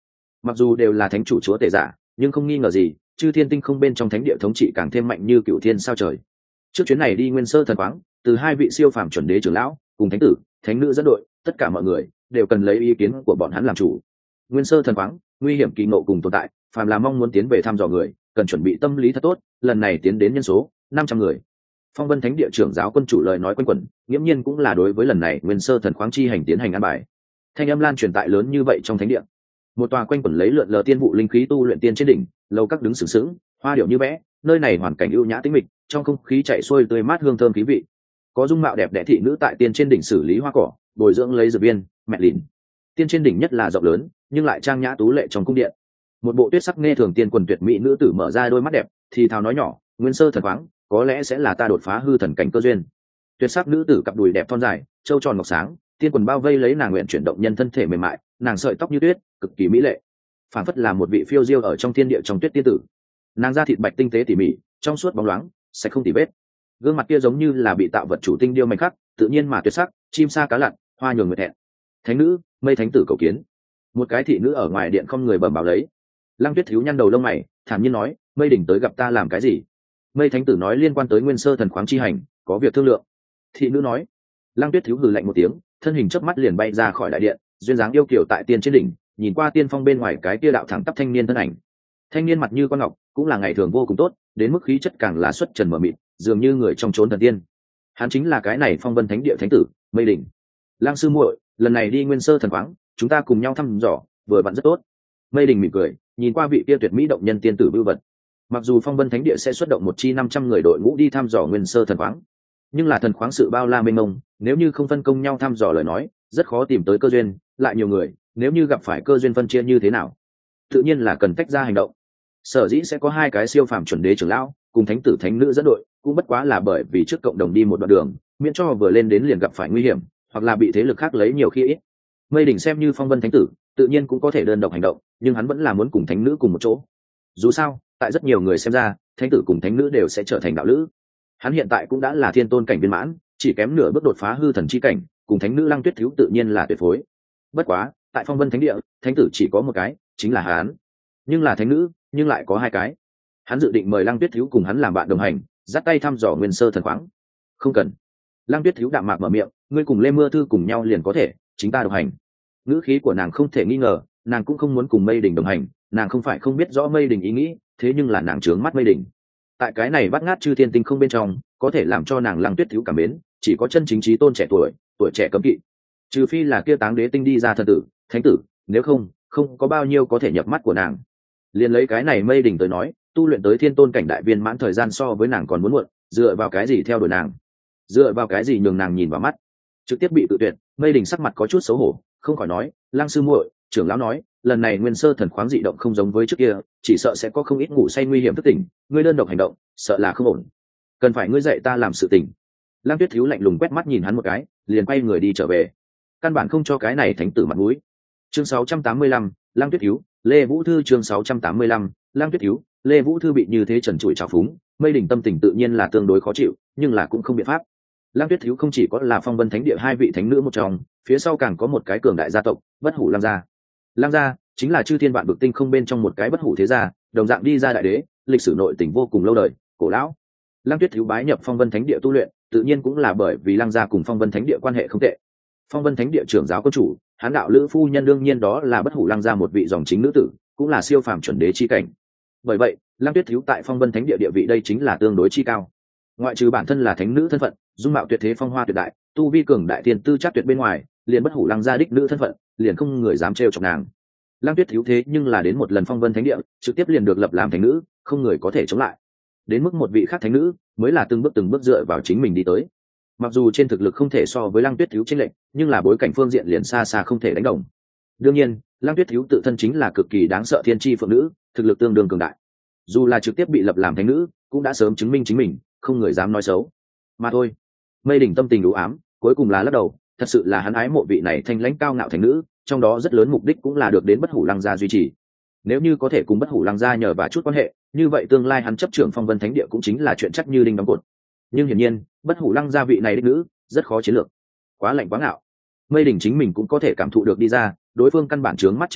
Mặc dù đều là thánh chủ chúa tể giả, nhưng không nghi ngờ gì chư thiên tinh không bên trong thánh địa thống trị càng thêm mạnh như cựu thiên sao trời. Trước chuyến này đi nguyên sơ thần khoáng, từ hai vị siêu phàm chuẩn đế trưởng lão cùng thánh tử thánh nữ dẫn đội, tất cả mọi người đều cần lấy ý kiến của bọn hắn làm chủ. Nguyên sơ thần khoáng nguy hiểm kỳ ngộ cùng tồn tại, phàm là mong muốn tiến về thăm dò người cần chuẩn bị tâm lý thật tốt. Lần này tiến đến nhân số 500 người. Phong Vân Thánh địa trưởng giáo quân chủ lời nói quanh quẩn, nghiễm nhiên cũng là đối với lần này nguyên sơ thần khoáng chi hành tiến hành an bài. Thanh âm lan truyền tại lớn như vậy trong thánh địa, một tòa quanh quẩn lấy lượn lờ tiên vụ linh khí tu luyện tiên trên đỉnh, lâu các đứng sừng sững, hoa điệu như vẽ, nơi này hoàn cảnh ưu nhã tĩnh mịch, trong không khí chạy xuôi tươi mát hương thơm khí vị. Có dung mạo đẹp đẽ thị nữ tại tiên trên đỉnh xử lý hoa cỏ, bồi dưỡng lấy dược viên, mẹ lìn. Tiên trên đỉnh nhất là rộng lớn, nhưng lại trang nhã tú lệ trong cung điện. Một bộ tuyết sắc nghe thường tiên quần tuyệt mỹ nữ tử mở ra đôi mắt đẹp, thì thào nói nhỏ, nguyên sơ thần khoáng, có lẽ sẽ là ta đột phá hư thần cảnh cơ duyên. Tuyệt sắc nữ tử cặp đùi đẹp thon dài, trâu tròn ngọc sáng, tiên quần bao vây lấy nàng nguyện chuyển động nhân thân thể mềm mại, nàng sợi tóc như tuyết, cực kỳ mỹ lệ, phản phất là một vị phiêu diêu ở trong thiên địa trong tuyết tiên tử. Nàng da thịt bạch tinh tế tỉ mỉ, trong suốt bóng loáng, sạch không tì vết. Gương mặt kia giống như là bị tạo vật chủ tinh điêu mảnh khắc, tự nhiên mà tuyệt sắc, chim sa cá lặn, hoa nhường người thẹn. Thánh nữ, mây thánh tử cầu kiến. Một cái thị nữ ở ngoài điện không người bẩm báo lấy. Lăng Tuyết thiếu nhăn đầu lông mày, thản nhiên nói, mây đỉnh tới gặp ta làm cái gì? Mây thánh tử nói liên quan tới nguyên sơ thần khoáng chi hành, có việc thương lượng. Thị nữ nói. Lăng Tuyết thiếu hừ lạnh một tiếng, thân hình chớp mắt liền bay ra khỏi đại điện, duyên dáng yêu kiều tại tiên trên đỉnh, nhìn qua tiên phong bên ngoài cái kia đạo thẳng tắp thanh niên thân ảnh. Thanh niên mặt như con ngọc, cũng là ngày thường vô cùng tốt, đến mức khí chất càng là xuất trần mờ mịt, dường như người trong chốn thần tiên. Hắn chính là cái này Phong Vân Thánh địa thánh tử, Mây Đỉnh. Lang sư muội, lần này đi nguyên sơ thần khoáng, chúng ta cùng nhau thăm dò, vừa vặn rất tốt. Mây Đỉnh mỉm cười, nhìn qua vị kia tuyệt mỹ động nhân tiên tử bưu vật. Mặc dù Phong Vân Thánh địa sẽ xuất động một chi 500 người đội ngũ đi thăm dò nguyên sơ thần khoáng, nhưng là thần khoáng sự bao la mênh mông, nếu như không phân công nhau thăm dò lời nói, rất khó tìm tới cơ duyên, lại nhiều người, nếu như gặp phải cơ duyên phân chia như thế nào? Tự nhiên là cần tách ra hành động. Sở dĩ sẽ có hai cái siêu phàm chuẩn đế trưởng lão cùng thánh tử thánh nữ dẫn đội, cũng bất quá là bởi vì trước cộng đồng đi một đoạn đường, miễn cho vừa lên đến liền gặp phải nguy hiểm, hoặc là bị thế lực khác lấy nhiều khi ít. Mây Đỉnh xem như Phong Vân thánh tử, tự nhiên cũng có thể đơn độc hành động, nhưng hắn vẫn là muốn cùng thánh nữ cùng một chỗ. Dù sao, tại rất nhiều người xem ra, thánh tử cùng thánh nữ đều sẽ trở thành đạo lữ. Hắn hiện tại cũng đã là thiên tôn cảnh viên mãn, chỉ kém nửa bước đột phá hư thần chi cảnh, cùng thánh nữ Lăng Tuyết thiếu tự nhiên là tuyệt phối. Bất quá, tại Phong Vân thánh địa, thánh tử chỉ có một cái, chính là hắn. Nhưng là thánh nữ, nhưng lại có hai cái. Hắn dự định mời Lăng Tuyết thiếu cùng hắn làm bạn đồng hành, dắt tay thăm dò nguyên sơ thần khoáng. Không cần. Lăng Tuyết thiếu đạm mạc mở miệng, ngươi cùng Lê Mưa Thư cùng nhau liền có thể, chính ta đồng hành. Ngữ khí của nàng không thể nghi ngờ, nàng cũng không muốn cùng Mây Đỉnh đồng hành, nàng không phải không biết rõ Mây Đỉnh ý nghĩ, thế nhưng là nàng trướng mắt Mây Đỉnh. Tại cái này bắt ngát chư thiên tinh không bên trong, có thể làm cho nàng Lăng Tuyết thiếu cảm mến, chỉ có chân chính trí tôn trẻ tuổi, tuổi trẻ cấm kỵ. Trừ phi là kia táng đế tinh đi ra thần tử, thánh tử, nếu không, không có bao nhiêu có thể nhập mắt của nàng. Liền lấy cái này Mây Đỉnh tới nói, tu luyện tới thiên tôn cảnh đại viên mãn thời gian so với nàng còn muốn muộn, dựa vào cái gì theo đuổi nàng? Dựa vào cái gì nhường nàng nhìn vào mắt? Trực tiếp bị tự tuyệt, Mây Đỉnh sắc mặt có chút xấu hổ, không khỏi nói, Lăng sư muội, trưởng lão nói, lần này nguyên sơ thần khoáng dị động không giống với trước kia, chỉ sợ sẽ có không ít ngủ say nguy hiểm thức tỉnh, ngươi đơn độc hành động, sợ là không ổn. Cần phải ngươi dạy ta làm sự tình. Lăng Tuyết thiếu lạnh lùng quét mắt nhìn hắn một cái, liền quay người đi trở về. Căn bản không cho cái này thánh tử mặt mũi. Chương 685, Lăng Tuyết thiếu, Lê Vũ Thư chương 685, Lăng Tuyết thiếu, Lê Vũ Thư bị như thế trần trụi trào phúng, Mây Đỉnh tâm tình tự nhiên là tương đối khó chịu, nhưng là cũng không biện pháp. Lăng Tuyết thiếu không chỉ có là Phong Vân Thánh địa hai vị thánh nữ một trong, phía sau càng có một cái cường đại gia tộc, Bất Hủ Lăng gia. Lăng gia chính là chư thiên vạn vực tinh không bên trong một cái bất hủ thế gia, đồng dạng đi ra đại đế, lịch sử nội tình vô cùng lâu đời, cổ lão. Lăng Tuyết thiếu bái nhập Phong Vân Thánh địa tu luyện, tự nhiên cũng là bởi vì Lăng gia cùng Phong Vân Thánh địa quan hệ không tệ. Phong Vân Thánh địa trưởng giáo quân chủ, hán đạo lữ phu nhân đương nhiên đó là Bất Hủ Lăng gia một vị dòng chính nữ tử, cũng là siêu phàm chuẩn đế chi cảnh. Bởi vậy, Lăng Tuyết thiếu tại Phong Vân Thánh địa địa vị đây chính là tương đối chi cao. Ngoại trừ bản thân là thánh nữ thân phận, dung mạo tuyệt thế phong hoa tuyệt đại, tu vi cường đại tiền tư chắc tuyệt bên ngoài, liền Bất Hủ Lăng gia đích nữ thân phận, liền không người dám trêu chọc nàng. Lăng Tuyết thiếu thế nhưng là đến một lần Phong Vân Thánh địa, trực tiếp liền được lập làm thánh nữ, không người có thể chống lại. Đến mức một vị khác thánh nữ, mới là từng bước dựa vào chính mình đi tới. Mặc dù trên thực lực không thể so với Lăng Tuyết thiếu chênh lệch, nhưng là bối cảnh phương diện liền xa xa không thể đánh đồng. Đương nhiên, Lăng Tuyết thiếu tự thân chính là cực kỳ đáng sợ thiên chi phượng nữ, thực lực tương đương cường đại. Dù là trực tiếp bị lập làm thánh nữ, cũng đã sớm chứng minh chính mình, không người dám nói xấu. Mà thôi, Mây Đỉnh tâm tình đủ ám, cuối cùng là lắc đầu, thật sự là hắn ái mộ vị này thanh lãnh cao ngạo thánh nữ, trong đó rất lớn mục đích cũng là được đến Bất Hủ Lăng gia duy trì. Nếu như có thể cùng Bất Hủ Lăng gia nhờ và chút quan hệ, như vậy tương lai hắn chấp trưởng Phong Vân Thánh địa cũng chính là chuyện chắc như đinh đóng cột. Nhưng hiển nhiên, Bất Hủ Lăng gia vị này đích nữ rất khó chiến lược, quá lạnh quá ngạo. Mây Đỉnh chính mình cũng có thể cảm thụ được đi ra, đối phương căn bản trướng mắt chính mình,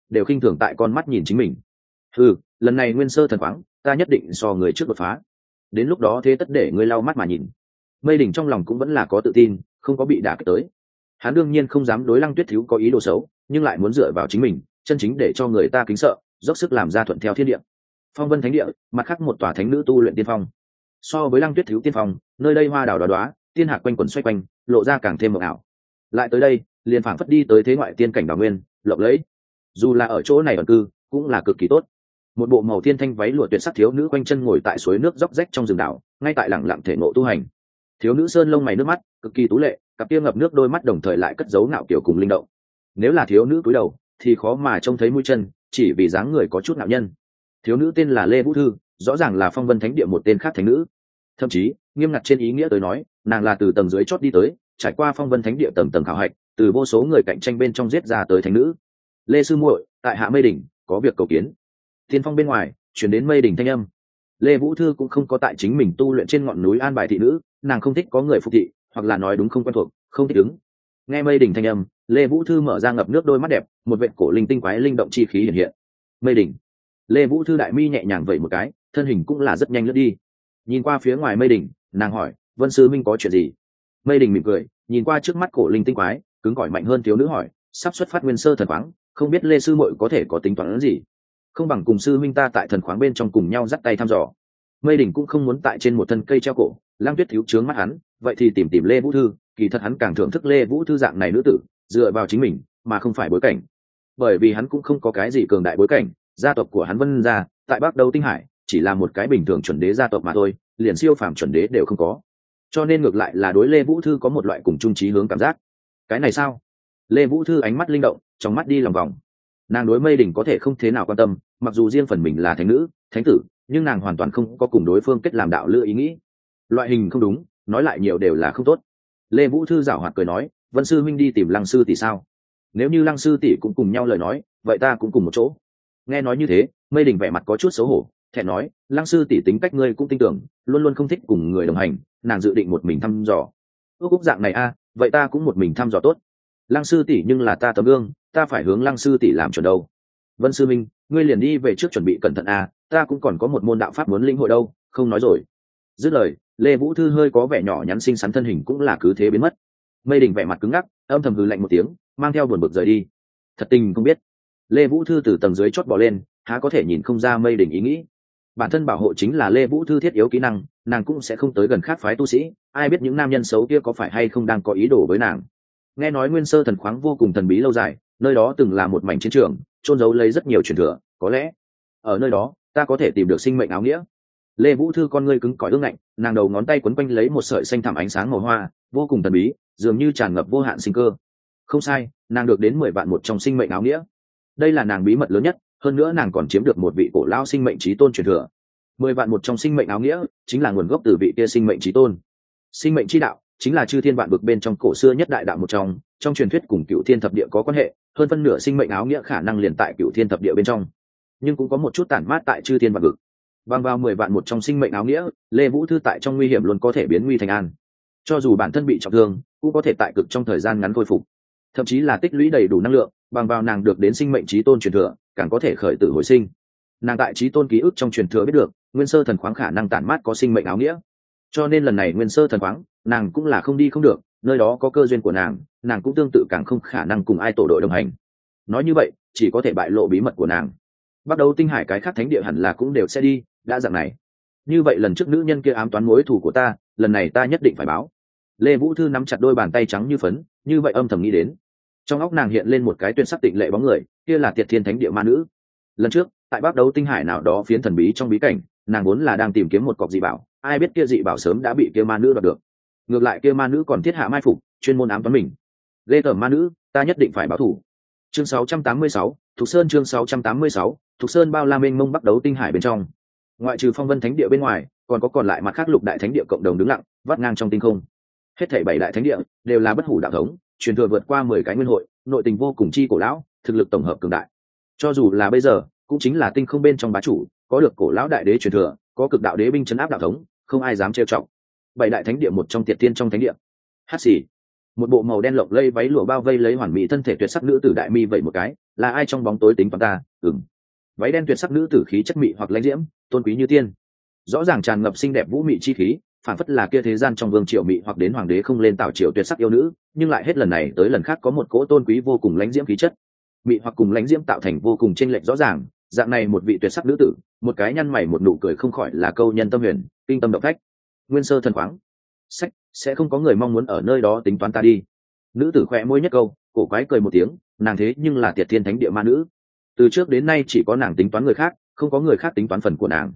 đều khinh thường tại con mắt nhìn chính mình. Lần này nguyên sơ thần khoáng ta nhất định so người trước đột phá, đến lúc đó thế tất để ngươi lau mắt mà nhìn. Mây Đình trong lòng cũng vẫn là có tự tin, không có bị đả kích tới. Hắn đương nhiên không dám đối Lăng Tuyết Thiếu có ý đồ xấu, nhưng lại muốn dựa vào chính mình, chân chính để cho người ta kính sợ, dốc sức làm ra thuận theo thiên địa. Phong Vân Thánh Địa, mặt khác một tòa thánh nữ tu luyện tiên phong. So với Lăng Tuyết Thiếu tiên phong, nơi đây hoa đào đóa đóa, tiên hạc quanh quẩn xoay quanh, lộ ra càng thêm mộng ảo. Lại tới đây, liền phảng phất đi tới thế ngoại tiên cảnh đào nguyên, lộng lẫy. Dù là ở chỗ này ẩn cư, cũng là cực kỳ tốt. Một bộ màu thiên thanh váy lụa tuyệt sắc thiếu nữ quanh chân ngồi tại suối nước róc rách trong rừng đảo, ngay tại lặng lặng thể ngộ tu hành. Thiếu nữ sơn lông mày nước mắt, cực kỳ tú lệ, cặp kia ngập nước đôi mắt đồng thời lại cất giấu ngạo kiểu cùng linh động. Nếu là thiếu nữ cúi đầu, thì khó mà trông thấy mũi chân, chỉ vì dáng người có chút ngạo nhân. Thiếu nữ tên là Lê Vũ Thư, rõ ràng là Phong Vân Thánh Địa một tên khác thánh nữ. Thậm chí, nghiêm ngặt trên ý nghĩa tới nói, nàng là từ tầng dưới chót đi tới, trải qua Phong Vân Thánh Địa tầng tầng khảo hạch, từ vô số người cạnh tranh bên trong giết ra tới thánh nữ. Lê sư muội, tại Hạ Mây Đỉnh, có việc cầu kiến. Thiên phong bên ngoài, chuyển đến Mây Đỉnh thanh âm. Lê Vũ Thư cũng không có tại chính mình tu luyện trên ngọn núi an bài thị nữ, nàng không thích có người phục thị, hoặc là nói đúng không quen thuộc, không thích ứng. Nghe Mây Đỉnh thanh âm, Lê Vũ Thư mở ra ngập nước đôi mắt đẹp, một vệt cổ linh tinh quái linh động chi khí hiện hiện. Mây Đỉnh. Lê Vũ Thư đại mi nhẹ nhàng vẩy một cái, thân hình cũng là rất nhanh lướt đi. Nhìn qua phía ngoài Mây Đỉnh, nàng hỏi, Vân sư minh có chuyện gì? Mây Đỉnh mỉm cười, nhìn qua trước mắt cổ linh tinh quái, cứng cỏi mạnh hơn thiếu nữ hỏi, sắp xuất phát nguyên sơ thần khoáng, không biết Lê sư muội có thể có tính toán gì? Không bằng cùng sư minh ta tại thần khoáng bên trong cùng nhau dắt tay thăm dò. Mây Đỉnh cũng không muốn tại trên một thân cây treo cổ, Lăng Tuyết Thiếu trướng mắt hắn, vậy thì tìm Lê Vũ Thư, kỳ thật hắn càng thưởng thức Lê Vũ Thư dạng này nữ tử, dựa vào chính mình, mà không phải bối cảnh. Bởi vì hắn cũng không có cái gì cường đại bối cảnh, gia tộc của hắn Vân gia, tại Bắc Đấu Tinh Hải, chỉ là một cái bình thường chuẩn đế gia tộc mà thôi, liền siêu phàm chuẩn đế đều không có. Cho nên ngược lại là đối Lê Vũ Thư có một loại cùng chung chí hướng cảm giác. Cái này sao? Lê Vũ Thư ánh mắt linh động, trong mắt đi lòng vòng. Nàng đối Mây Đỉnh có thể không thế nào quan tâm, mặc dù riêng phần mình là thánh nữ, thánh tử, nhưng nàng hoàn toàn không có cùng đối phương kết làm đạo lữ ý nghĩ. Loại hình không đúng, nói lại nhiều đều là không tốt. Lê Vũ Thư giảo hoạt cười nói, Vân sư minh đi tìm Lăng sư tỷ sao? Nếu như Lăng sư tỷ cũng cùng nhau lời nói, vậy ta cũng cùng một chỗ. Nghe nói như thế, Mây Đỉnh vẻ mặt có chút xấu hổ, thẹn nói, Lăng sư tỷ tính cách ngươi cũng tin tưởng, luôn luôn không thích cùng người đồng hành, nàng dự định một mình thăm dò. Ước dạng này a, vậy ta cũng một mình thăm dò tốt. Lăng sư tỷ nhưng là ta tấm gương, ta phải hướng Lăng sư tỷ làm chuẩn đâu. Vân sư minh, ngươi liền đi về trước chuẩn bị cẩn thận a, ta cũng còn có một môn đạo pháp muốn lĩnh hội đâu, không nói rồi. Dứt lời, Lê Vũ Thư hơi có vẻ nhỏ nhắn xinh xắn thân hình cũng là cứ thế biến mất. Mây Đỉnh vẻ mặt cứng ngắc, âm thầm hừ lạnh một tiếng, mang theo buồn bực rời đi. Thật tình không biết, Lê Vũ Thư từ tầng dưới chót bò lên, há có thể nhìn không ra Mây Đỉnh ý nghĩ. Bản thân bảo hộ chính là Lê Vũ Thư thiết yếu kỹ năng, nàng cũng sẽ không tới gần khác phái tu sĩ, ai biết những nam nhân xấu kia có phải hay không đang có ý đồ với nàng. Nghe nói nguyên sơ thần khoáng vô cùng thần bí lâu dài, nơi đó từng là một mảnh chiến trường, trôn giấu lấy rất nhiều truyền thừa, có lẽ ở nơi đó ta có thể tìm được sinh mệnh áo nghĩa. Lê Vũ Thư con ngươi cứng cỏi ương ngạnh, nàng đầu ngón tay quấn quanh lấy một sợi xanh thẳm ánh sáng màu hoa, vô cùng thần bí, dường như tràn ngập vô hạn sinh cơ. Không sai, nàng được đến 10 vạn một trong sinh mệnh áo nghĩa. Đây là nàng bí mật lớn nhất, hơn nữa nàng còn chiếm được một vị cổ lao sinh mệnh chí tôn truyền thừa. 10 vạn một trong sinh mệnh áo nghĩa chính là nguồn gốc từ vị kia sinh mệnh chí tôn. Sinh mệnh chi đạo chính là chư thiên vạn vực bên trong cổ xưa nhất đại đạo một trong truyền thuyết cùng Cửu Thiên thập địa có quan hệ, hơn phân nửa sinh mệnh áo nghĩa khả năng liền tại Cửu Thiên thập địa bên trong, nhưng cũng có một chút tản mát tại chư thiên vạn vực. Bằng vào 10 vạn một trong sinh mệnh áo nghĩa, Lê Vũ Thư tại trong nguy hiểm luôn có thể biến nguy thành an. Cho dù bản thân bị trọng thương, cũng có thể tại cực trong thời gian ngắn khôi phục, thậm chí là tích lũy đầy đủ năng lượng, bằng vào nàng được đến sinh mệnh chí tôn truyền thừa, càng có thể khởi tử hồi sinh. Nàng tại chí tôn ký ức trong truyền thừa biết được, nguyên sơ thần khoáng khả năng tản mát có sinh mệnh áo nghĩa. Cho nên lần này nguyên sơ thần khoáng, nàng cũng là không đi không được, nơi đó có cơ duyên của nàng cũng tương tự càng không khả năng cùng ai tổ đội đồng hành. Nói như vậy, chỉ có thể bại lộ bí mật của nàng. Bắt đầu Tinh Hải cái khác thánh địa hẳn là cũng đều sẽ đi, đã dạng này. Như vậy lần trước nữ nhân kia ám toán mối thù của ta, lần này ta nhất định phải báo. Lê Vũ Thư nắm chặt đôi bàn tay trắng như phấn, như vậy âm thầm nghĩ đến. Trong óc nàng hiện lên một cái tuyệt sắc tịnh lệ bóng người, kia là Tiệt Thiên Thánh Địa ma nữ. Lần trước, tại Bắc Đấu Tinh Hải nào đó phiến thần bí trong bí cảnh, nàng vốn là đang tìm kiếm một cọc dị bảo, ai biết kia dị bảo sớm đã bị kia ma nữ đoạt được. Ngược lại kia ma nữ còn thiết hạ mai phục, chuyên môn ám toán mình. Lê tởm ma nữ, ta nhất định phải báo thù. Chương 686, Thục Sơn chương 686, Thục Sơn bao la mênh mông Bắc Đấu Tinh Hải bên trong. Ngoại trừ Phong Vân Thánh Địa bên ngoài, còn lại mặt khác lục đại thánh địa cộng đồng đứng lặng, vắt ngang trong tinh không. Hết thảy 7 đại thánh địa đều là bất hủ đạo thống, truyền thừa vượt qua 10 cái nguyên hội, nội tình vô cùng chi cổ lão, thực lực tổng hợp cường đại. Cho dù là bây giờ, cũng chính là tinh không bên trong bá chủ, có được cổ lão đại đế truyền thừa, có cực đạo đế binh trấn áp đạo thống, không ai dám trêu chọc. 7 đại thánh địa một trong Tiệt Thiên trong thánh địa. Hát xì. Một bộ màu đen lộng lây váy lụa bao vây lấy hoàn mỹ thân thể tuyệt sắc nữ tử đại mi vậy một cái, là ai trong bóng tối tính toán ta? Váy đen tuyệt sắc nữ tử khí chất mị hoặc lãnh diễm, tôn quý như tiên, rõ ràng tràn ngập xinh đẹp vũ mị chi khí, phản phất là kia thế gian trong vương triều mị hoặc đến hoàng đế không lên tảo triều tuyệt sắc yêu nữ, nhưng lại hết lần này tới lần khác có một cỗ tôn quý vô cùng lãnh diễm khí chất. Mị hoặc cùng lãnh diễm tạo thành vô cùng chênh lệch rõ ràng, dạng này một vị tuyệt sắc nữ tử, một cái nhăn mày một nụ cười không khỏi là câu nhân tâm huyền, kinh tâm động phách. Nguyên sơ thần khoáng, sách sẽ không có người mong muốn ở nơi đó tính toán ta đi. Nữ tử khẽ môi nhất câu, cổ quái cười một tiếng, nàng thế nhưng là Tiệt Thiên Thánh Địa ma nữ, từ trước đến nay chỉ có nàng tính toán người khác, không có người khác tính toán phần của nàng.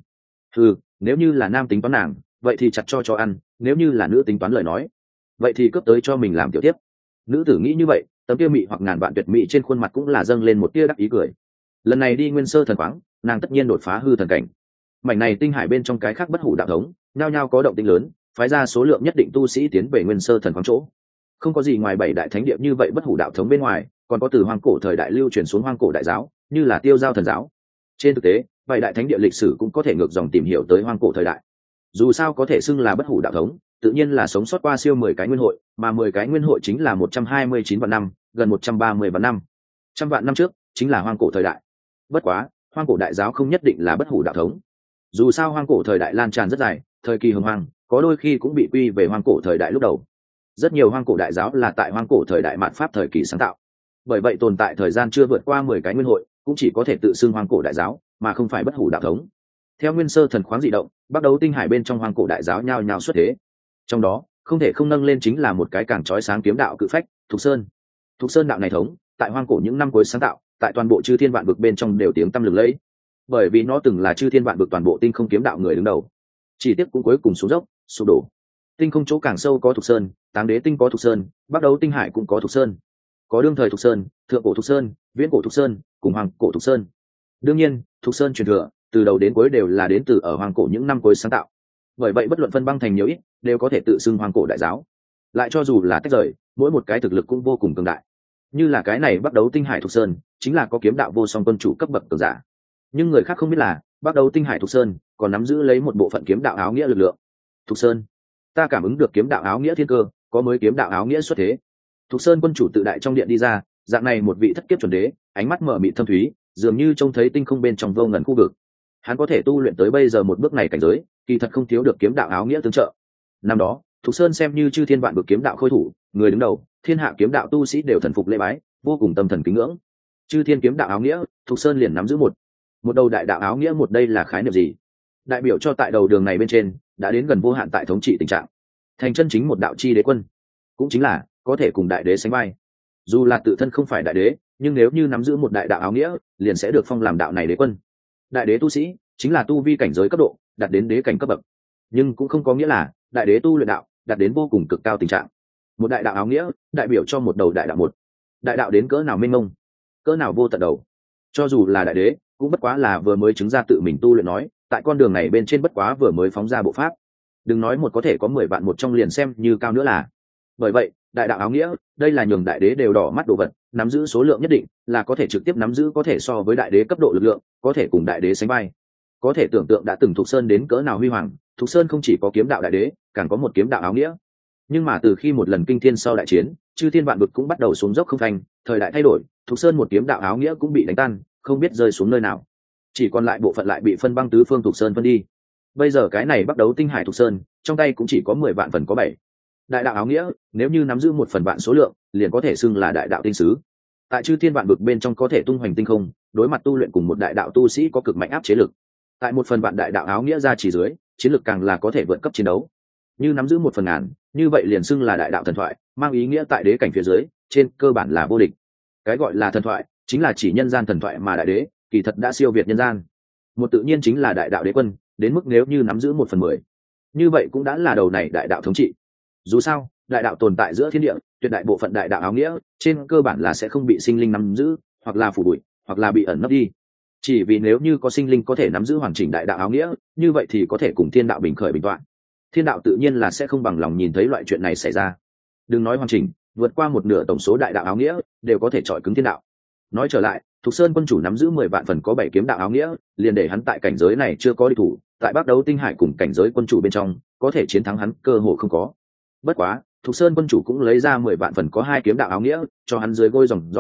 Nếu như là nam tính toán nàng, vậy thì chặt cho ăn, nếu như là nữ tính toán lời nói, vậy thì cướp tới cho mình làm tiểu tiếp. Nữ tử nghĩ như vậy, tấm kia mị hoặc ngàn vạn tuyệt mỹ trên khuôn mặt cũng là dâng lên một tia đắc ý cười. Lần này đi Nguyên sơ thần khoáng, nàng tất nhiên đột phá hư thần cảnh. Mảnh này tinh hải bên trong cái khác bất hủ đạo thống, nhao nhao có động tĩnh lớn, phái ra số lượng nhất định tu sĩ tiến về Nguyên sơ thần khoáng chỗ. Không có gì ngoài 7 đại thánh địa như vậy bất hủ đạo thống bên ngoài, còn có từ hoang cổ thời đại lưu truyền xuống hoang cổ đại giáo, như là Tiêu Giao thần giáo. Trên thực tế, 7 đại thánh địa lịch sử cũng có thể ngược dòng tìm hiểu tới hoang cổ thời đại. Dù sao có thể xưng là bất hủ đạo thống, tự nhiên là sống sót qua siêu 10 cái nguyên hội, mà 10 cái nguyên hội chính là 129 vạn năm, gần 130 vạn năm. Trăm vạn năm trước chính là hoang cổ thời đại. Bất quá, hoang cổ đại giáo không nhất định là bất hủ đạo thống. Dù sao hoang cổ thời đại lan tràn rất dài, thời kỳ hồng hoang, có đôi khi cũng bị quy về hoang cổ thời đại lúc đầu. Rất nhiều hoang cổ đại giáo là tại hoang cổ thời đại mạt pháp thời kỳ sáng tạo. Bởi vậy tồn tại thời gian chưa vượt qua 10 cái nguyên hội, cũng chỉ có thể tự xưng hoang cổ đại giáo, mà không phải bất hủ đạo thống. Theo Nguyên sơ thần khoáng dị động, bắt đầu tinh hải bên trong hoang cổ đại giáo nhao nhao xuất thế. Trong đó, không thể không nâng lên chính là một cái càng chói sáng kiếm đạo cự phách, Thục Sơn. Thục Sơn đạo này thống, tại hoang cổ những năm cuối sáng tạo, tại toàn bộ chư thiên vạn vực bên trong đều tiếng tăm lừng lẫy. Bởi vì nó từng là chư thiên vạn vực toàn bộ tinh không kiếm đạo người đứng đầu. Chỉ tiếc cũng cuối cùng xuống dốc, sụp đổ. Tinh không chỗ càng sâu có Thục Sơn, Táng Đế tinh có Thục Sơn, bắt đầu tinh hải cũng có Thục Sơn. Có đương thời Thục Sơn, thượng cổ Thục Sơn, viễn cổ Thục Sơn, cùng hoàng cổ Thục Sơn. Đương nhiên, Thục Sơn truyền thừa, từ đầu đến cuối đều là đến từ ở hoàng cổ những năm cuối sáng tạo. Bởi vậy bất luận phân băng thành nhiều ít, đều có thể tự xưng hoàng cổ đại giáo. Lại cho dù là tách rời, mỗi một cái thực lực cũng vô cùng cường đại. Như là cái này bắt đầu tinh hải Thục Sơn, chính là có kiếm đạo vô song quân chủ cấp bậc cường giả. Nhưng người khác không biết là, bắt đầu tinh hải Thục Sơn còn nắm giữ lấy một bộ phận kiếm đạo áo nghĩa lực lượng. Thục Sơn, ta cảm ứng được kiếm đạo áo nghĩa thiên cơ, có mới kiếm đạo áo nghĩa xuất thế. Thục Sơn quân chủ tự đại trong điện đi ra, dạng này một vị thất kiếp chuẩn đế, ánh mắt mở mịt thâm thúy, dường như trông thấy tinh không bên trong vô ngần khu vực. Hắn có thể tu luyện tới bây giờ một bước này cảnh giới, kỳ thật không thiếu được kiếm đạo áo nghĩa tương trợ. Năm đó, Thục Sơn xem như chư thiên vạn vực kiếm đạo khôi thủ, người đứng đầu, thiên hạ kiếm đạo tu sĩ đều thần phục lễ bái, vô cùng tâm thần kính ngưỡng. Chư thiên kiếm đạo áo nghĩa, Thục Sơn liền nắm giữ một đầu đại đạo áo nghĩa. Một đây là khái niệm gì? Đại biểu cho tại đầu đường này bên trên đã đến gần vô hạn tại thống trị tình trạng, thành chân chính một đạo chi đế quân, cũng chính là có thể cùng đại đế sánh vai. Dù là tự thân không phải đại đế, nhưng nếu như nắm giữ một đại đạo áo nghĩa, liền sẽ được phong làm đạo này đế quân. Đại đế tu sĩ chính là tu vi cảnh giới cấp độ đạt đến đế cảnh cấp bậc, nhưng cũng không có nghĩa là đại đế tu luyện đạo đạt đến vô cùng cực cao tình trạng. Một đại đạo áo nghĩa đại biểu cho một đầu đại đạo, một đại đạo đến cỡ nào mênh mông, cỡ nào vô tận đầu. Cho dù là đại đế cũng bất quá là vừa mới chứng ra tự mình tu luyện, nói tại con đường này bên trên bất quá vừa mới phóng ra bộ pháp. Đừng nói một có thể có 10 vạn một trong liền xem như cao nữa là. Bởi vậy đại đạo áo nghĩa đây là nhường đại đế đều đỏ mắt đồ vật, nắm giữ số lượng nhất định là có thể trực tiếp nắm giữ có thể so với đại đế cấp độ lực lượng, có thể cùng đại đế sánh vai. Có thể tưởng tượng đã từng Thục Sơn đến cỡ nào huy hoàng. Thục Sơn không chỉ có kiếm đạo đại đế, càng có một kiếm đạo áo nghĩa. Nhưng mà từ khi một lần kinh thiên sau đại chiến, chư thiên vạn vực cũng bắt đầu xuống dốc không thành, thời đại thay đổi, Thục Sơn một kiếm đạo áo nghĩa cũng bị đánh tan, không biết rơi xuống nơi nào. Chỉ còn lại bộ phận lại bị phân băng tứ phương Thục Sơn phân đi. Bây giờ cái này bắt đầu tinh hải Thục Sơn, trong tay cũng chỉ có 10 vạn phần có 7. Đại đạo áo nghĩa, nếu như nắm giữ 1 phần vạn số lượng, liền có thể xưng là đại đạo tinh sứ. Tại chư thiên vạn vực bên trong có thể tung hoành tinh không, đối mặt tu luyện cùng một đại đạo tu sĩ có cực mạnh áp chế lực. Tại 1 phần vạn đại đạo áo nghĩa ra chỉ dưới, chiến lực càng là có thể vượt cấp chiến đấu. Như nắm giữ 1 phần ngàn, như vậy liền xưng là đại đạo thần thoại, mang ý nghĩa tại đế cảnh phía dưới, trên cơ bản là vô địch. Cái gọi là thần thoại, chính là chỉ nhân gian thần thoại, mà đại đế kỳ thật đã siêu việt nhân gian. Một tự nhiên chính là đại đạo đế quân, đến mức nếu như nắm giữ 1/10, như vậy cũng đã là đầu này đại đạo thống trị. Dù sao, đại đạo tồn tại giữa thiên địa, tuyệt đại bộ phận đại đạo áo nghĩa trên cơ bản là sẽ không bị sinh linh nắm giữ, hoặc là phủ bụi, hoặc là bị ẩn nấp đi. Chỉ vì nếu như có sinh linh có thể nắm giữ hoàn chỉnh đại đạo áo nghĩa, như vậy thì có thể cùng thiên đạo bình khởi bình toạn. Thiên đạo tự nhiên là sẽ không bằng lòng nhìn thấy loại chuyện này xảy ra. Đừng nói hoàn chỉnh, vượt qua một nửa tổng số đại đạo áo nghĩa đều có thể chọi cứng thiên đạo. Nói trở lại, Thục Sơn quân chủ nắm giữ 10 vạn phần có 7 kiếm đạo áo nghĩa, liền để hắn tại cảnh giới này chưa có địch thủ, tại Bắc Đấu tinh hải cùng cảnh giới quân chủ bên trong, có thể chiến thắng hắn cơ hội không có. Bất quá, Thục Sơn quân chủ cũng lấy ra 10 vạn phần có 2 kiếm đạo áo nghĩa, cho hắn dưới gôi dòng dõi,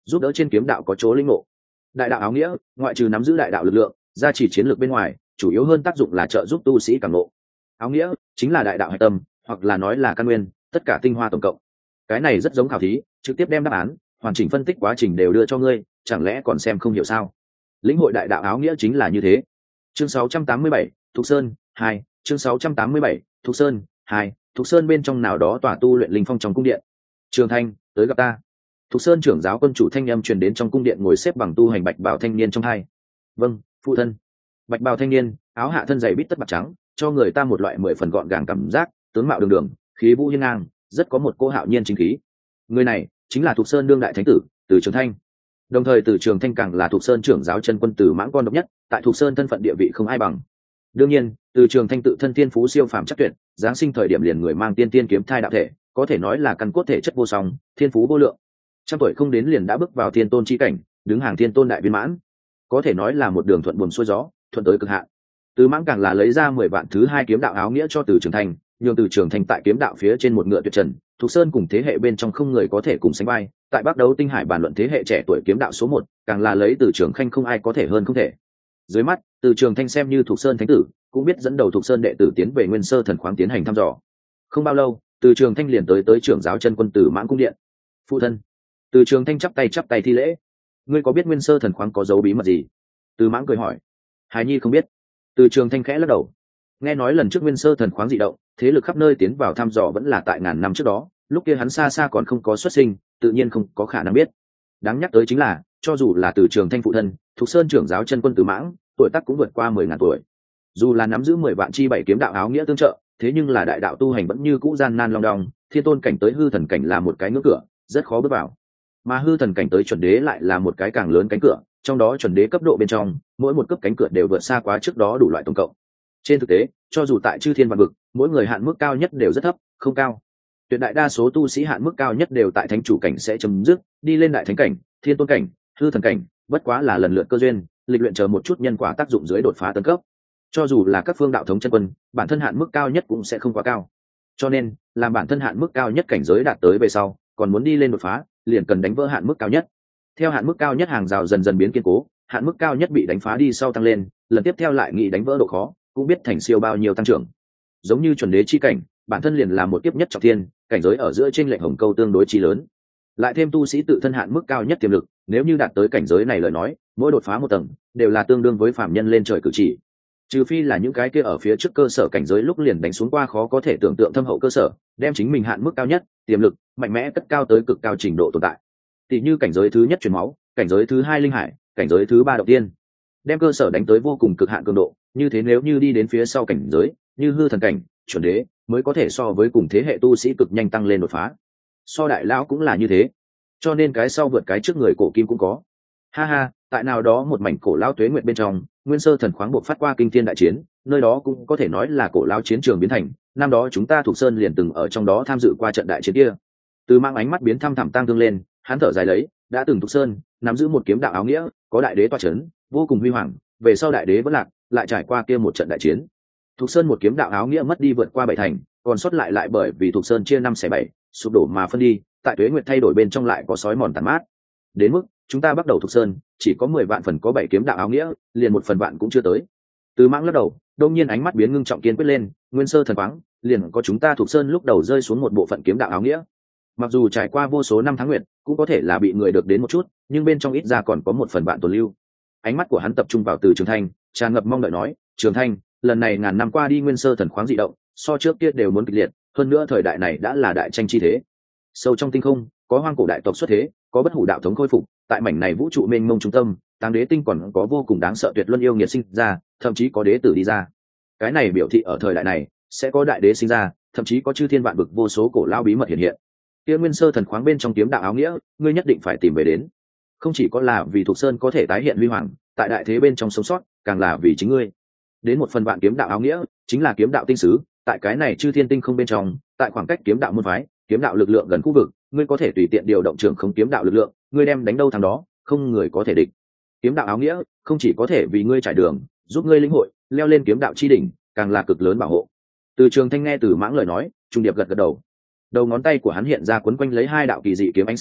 giúp đỡ trên kiếm đạo có chỗ linh ngộ. Đại đạo áo nghĩa ngoại trừ nắm giữ đại đạo lực lượng, gia trì chiến lược bên ngoài, chủ yếu hơn tác dụng là trợ giúp tu sĩ cảm ngộ. Áo nghĩa chính là đại đạo hạch tâm, hoặc là nói là căn nguyên, tất cả tinh hoa tổng cộng. Cái này rất giống khảo thí, trực tiếp đem đáp án hoàn chỉnh phân tích quá trình đều đưa cho ngươi, chẳng lẽ còn xem không hiểu sao? Lĩnh hội đại đạo áo nghĩa chính là như thế. Chương 687, Thục Sơn 2, chương 687, Thục Sơn 2, Thục Sơn bên trong nào đó tòa tu luyện linh phong trong cung điện. Trường Thanh, tới gặp ta. Thục Sơn trưởng giáo quân chủ thanh âm truyền đến trong cung điện ngồi xếp bằng tu hành bạch bào thanh niên trong hai. Vâng, phụ thân. Bạch bào thanh niên, áo hạ thân dày bít tất bạc trắng, cho người ta một loại 10 phần gọn gàng cảm giác, tướng mạo đường đường, khí vũ hiên ngang, rất có một cô hạo nhiên chính khí. Người này chính là Thục Sơn đương đại thánh tử, Từ Trường Thanh. Đồng thời Từ Trường Thanh càng là Thục Sơn trưởng giáo chân quân Từ Mãng con độc nhất, tại Thục Sơn thân phận địa vị không ai bằng. Đương nhiên, Từ Trường Thanh tự thân thiên phú siêu phàm chắc tuyệt, giáng sinh thời điểm liền người mang tiên tiên kiếm thai đạo thể, có thể nói là căn cốt thể chất vô song, thiên phú vô lượng. Trăm tuổi không đến liền đã bước vào thiên tôn chi cảnh, đứng hàng thiên tôn đại viên mãn, có thể nói là một đường thuận buồm xuôi gió, thuận tới cực hạn. Từ Mãng càng là lấy ra 10 vạn thứ hai kiếm đạo áo nghĩa cho Từ Trường Thanh, nhường Từ Trường Thanh tại kiếm đạo phía trên một ngựa tuyệt trần, Thục Sơn cùng thế hệ bên trong không người có thể cùng sánh vai, tại Bắc Đấu Tinh Hải bàn luận thế hệ trẻ tuổi kiếm đạo số 1, càng là lấy Từ Trường Thanh không ai có thể hơn không thể. Dưới mắt, Từ Trường Thanh xem như Thục Sơn thánh tử, cũng biết dẫn đầu Thục Sơn đệ tử tiến về Nguyên Sơ Thần Khoáng tiến hành thăm dò. Không bao lâu, Từ Trường Thanh liền tới trưởng giáo chân quân Từ Mãng cung điện. Phụ thân. Từ Trường Thanh chắp tay thi lễ. Ngươi có biết Nguyên Sơ Thần Khoáng có dấu bí mật gì? Từ Mãng cười hỏi. Hải nhi không biết. Từ Trường Thanh khẽ lắc đầu. Nghe nói lần trước Nguyên Sơ Thần Khoáng dị động, thế lực khắp nơi tiến vào thăm dò vẫn là tại ngàn năm trước đó, lúc kia hắn xa xa còn không có xuất sinh, tự nhiên không có khả năng biết. Đáng nhắc tới chính là, cho dù là Từ Trường Thanh phụ thân, Thục Sơn trưởng giáo chân quân Từ Mãng, tuổi tác cũng vượt qua 10.000 tuổi. Dù là nắm giữ 10 vạn chi bảy kiếm đạo áo nghĩa tương trợ, thế nhưng là đại đạo tu hành vẫn như cũ gian nan long đong, thiên tôn cảnh tới hư thần cảnh là một cái ngưỡng cửa, rất khó bước vào. Mà hư thần cảnh tới chuẩn đế lại là một cái càng lớn cánh cửa, trong đó chuẩn đế cấp độ bên trong, mỗi một cấp cánh cửa đều vượt xa quá trước đó đủ loại tổng cộng. Trên thực tế, cho dù tại chư thiên vạn vực, mỗi người hạn mức cao nhất đều rất thấp, không cao. Tuyệt đại đa số tu sĩ hạn mức cao nhất đều tại thánh chủ cảnh sẽ chấm dứt, đi lên đại thánh cảnh, thiên tôn cảnh, hư thần cảnh, bất quá là lần lượt cơ duyên, lịch luyện chờ một chút nhân quả tác dụng dưới đột phá tấn cấp. Cho dù là các phương đạo thống chân quân, bản thân hạn mức cao nhất cũng sẽ không quá cao. Cho nên, làm bản thân hạn mức cao nhất cảnh giới đạt tới về sau, còn muốn đi lên đột phá, liền cần đánh vỡ hạn mức cao nhất. Theo hạn mức cao nhất hàng rào dần dần biến kiên cố, hạn mức cao nhất bị đánh phá đi sau tăng lên, lần tiếp theo lại nghĩ đánh vỡ độ khó, cũng biết thành siêu bao nhiêu tăng trưởng. Giống như chuẩn đế chi cảnh, bản thân liền là một kiếp nhất trọng thiên, cảnh giới ở giữa trên lệnh hồng câu tương đối chi lớn. Lại thêm tu sĩ tự thân hạn mức cao nhất tiềm lực, nếu như đạt tới cảnh giới này lời nói, mỗi đột phá một tầng, đều là tương đương với phàm nhân lên trời cử chỉ. Trừ phi là những cái kia ở phía trước cơ sở cảnh giới lúc liền đánh xuống qua khó có thể tưởng tượng thâm hậu cơ sở, đem chính mình hạn mức cao nhất, tiềm lực mạnh mẽ cất cao tới cực cao trình độ tồn tại. Tỷ như cảnh giới thứ nhất truyền máu, cảnh giới thứ hai linh hải, cảnh giới thứ ba động tiên, đem cơ sở đánh tới vô cùng cực hạn cường độ, như thế nếu như đi đến phía sau cảnh giới, như hư thần cảnh, chuẩn đế, mới có thể so với cùng thế hệ tu sĩ cực nhanh tăng lên đột phá. So đại lão cũng là như thế, cho nên cái sau vượt cái trước người cổ kim cũng có. Ha ha, tại nào đó một mảnh cổ lao tuế nguyện bên trong, Nguyên Sơ Thần Khoáng buộc phát qua kinh thiên đại chiến, nơi đó cũng có thể nói là cổ lao chiến trường biến thành, năm đó chúng ta Thục Sơn liền từng ở trong đó tham dự qua trận đại chiến kia. Từ Mang ánh mắt biến thăm thẳm tăng thương lên, hắn thở dài lấy, đã từng Thục Sơn nắm giữ một kiếm đạo áo nghĩa, có đại đế tọa chấn, vô cùng huy hoàng, về sau đại đế vẫn lạc, lại trải qua kia một trận đại chiến. Thục Sơn một kiếm đạo áo nghĩa mất đi vượt qua 7 thành, còn sót lại bởi vì Thục Sơn chia 5/7, sụp đổ mà phân đi, tại tuế nguyệt thay đổi bên trong lại có sói mòn tàn mát. Đến mức chúng ta bắt đầu Thục Sơn, chỉ có 10 vạn phần có 7 kiếm đạo áo nghĩa, liền 1 phần vạn cũng chưa tới. Từ Mãng lắc đầu, đột nhiên ánh mắt biến ngưng trọng kiên quyết lên, Nguyên Sơ Thần Khoáng, liền có chúng ta Thục Sơn lúc đầu rơi xuống một bộ phận kiếm đạo áo nghĩa. Mặc dù trải qua vô số năm tháng nguyệt, cũng có thể là bị người được đến một chút, nhưng bên trong ít ra còn có 1 phần vạn tồn lưu. Ánh mắt của hắn tập trung vào Từ Trường Thanh, tràn ngập mong đợi nói, Trường Thanh, lần này ngàn năm qua đi Nguyên Sơ Thần Khoáng dị động, so trước kia đều muốn kịch liệt, hơn nữa thời đại này đã là đại tranh chi thế. Sâu trong tinh không, có hoang cổ đại tộc xuất thế, có bất hủ đạo thống khôi phục, tại mảnh này vũ trụ mênh mông trung tâm, Táng Đế Tinh còn có vô cùng đáng sợ tuyệt luân yêu nghiệt sinh ra, thậm chí có đế tử đi ra. Cái này biểu thị ở thời đại này sẽ có đại đế sinh ra, thậm chí có chư thiên vạn vực vô số cổ lao bí mật hiện hiện. Kia Nguyên Sơ Thần Khoáng bên trong kiếm đạo áo nghĩa, ngươi nhất định phải tìm về đến. Không chỉ có là vì Thục Sơn có thể tái hiện huy hoàng, tại đại thế bên trong sống sót, càng là vì chính ngươi. Đến 1 phần vạn kiếm đạo áo nghĩa, chính là kiếm đạo tinh sứ, tại cái này chư thiên tinh không bên trong, tại khoảng cách kiếm đạo môn phái, kiếm đạo lực lượng gần khu vực, ngươi có thể tùy tiện điều động trưởng không kiếm đạo lực lượng, ngươi đem đánh đâu thằng đó, không người có thể địch. Kiếm đạo áo nghĩa không chỉ có thể vì ngươi trải đường, giúp ngươi lĩnh hội, leo lên kiếm đạo chi đỉnh, càng là cực lớn bảo hộ. Từ Trường Thanh nghe Từ Mãng lời nói, trung điệp gật gật đầu. Đầu ngón tay của hắn hiện ra quấn quanh lấy 2 đạo kỳ dị kiếm ánh sáng,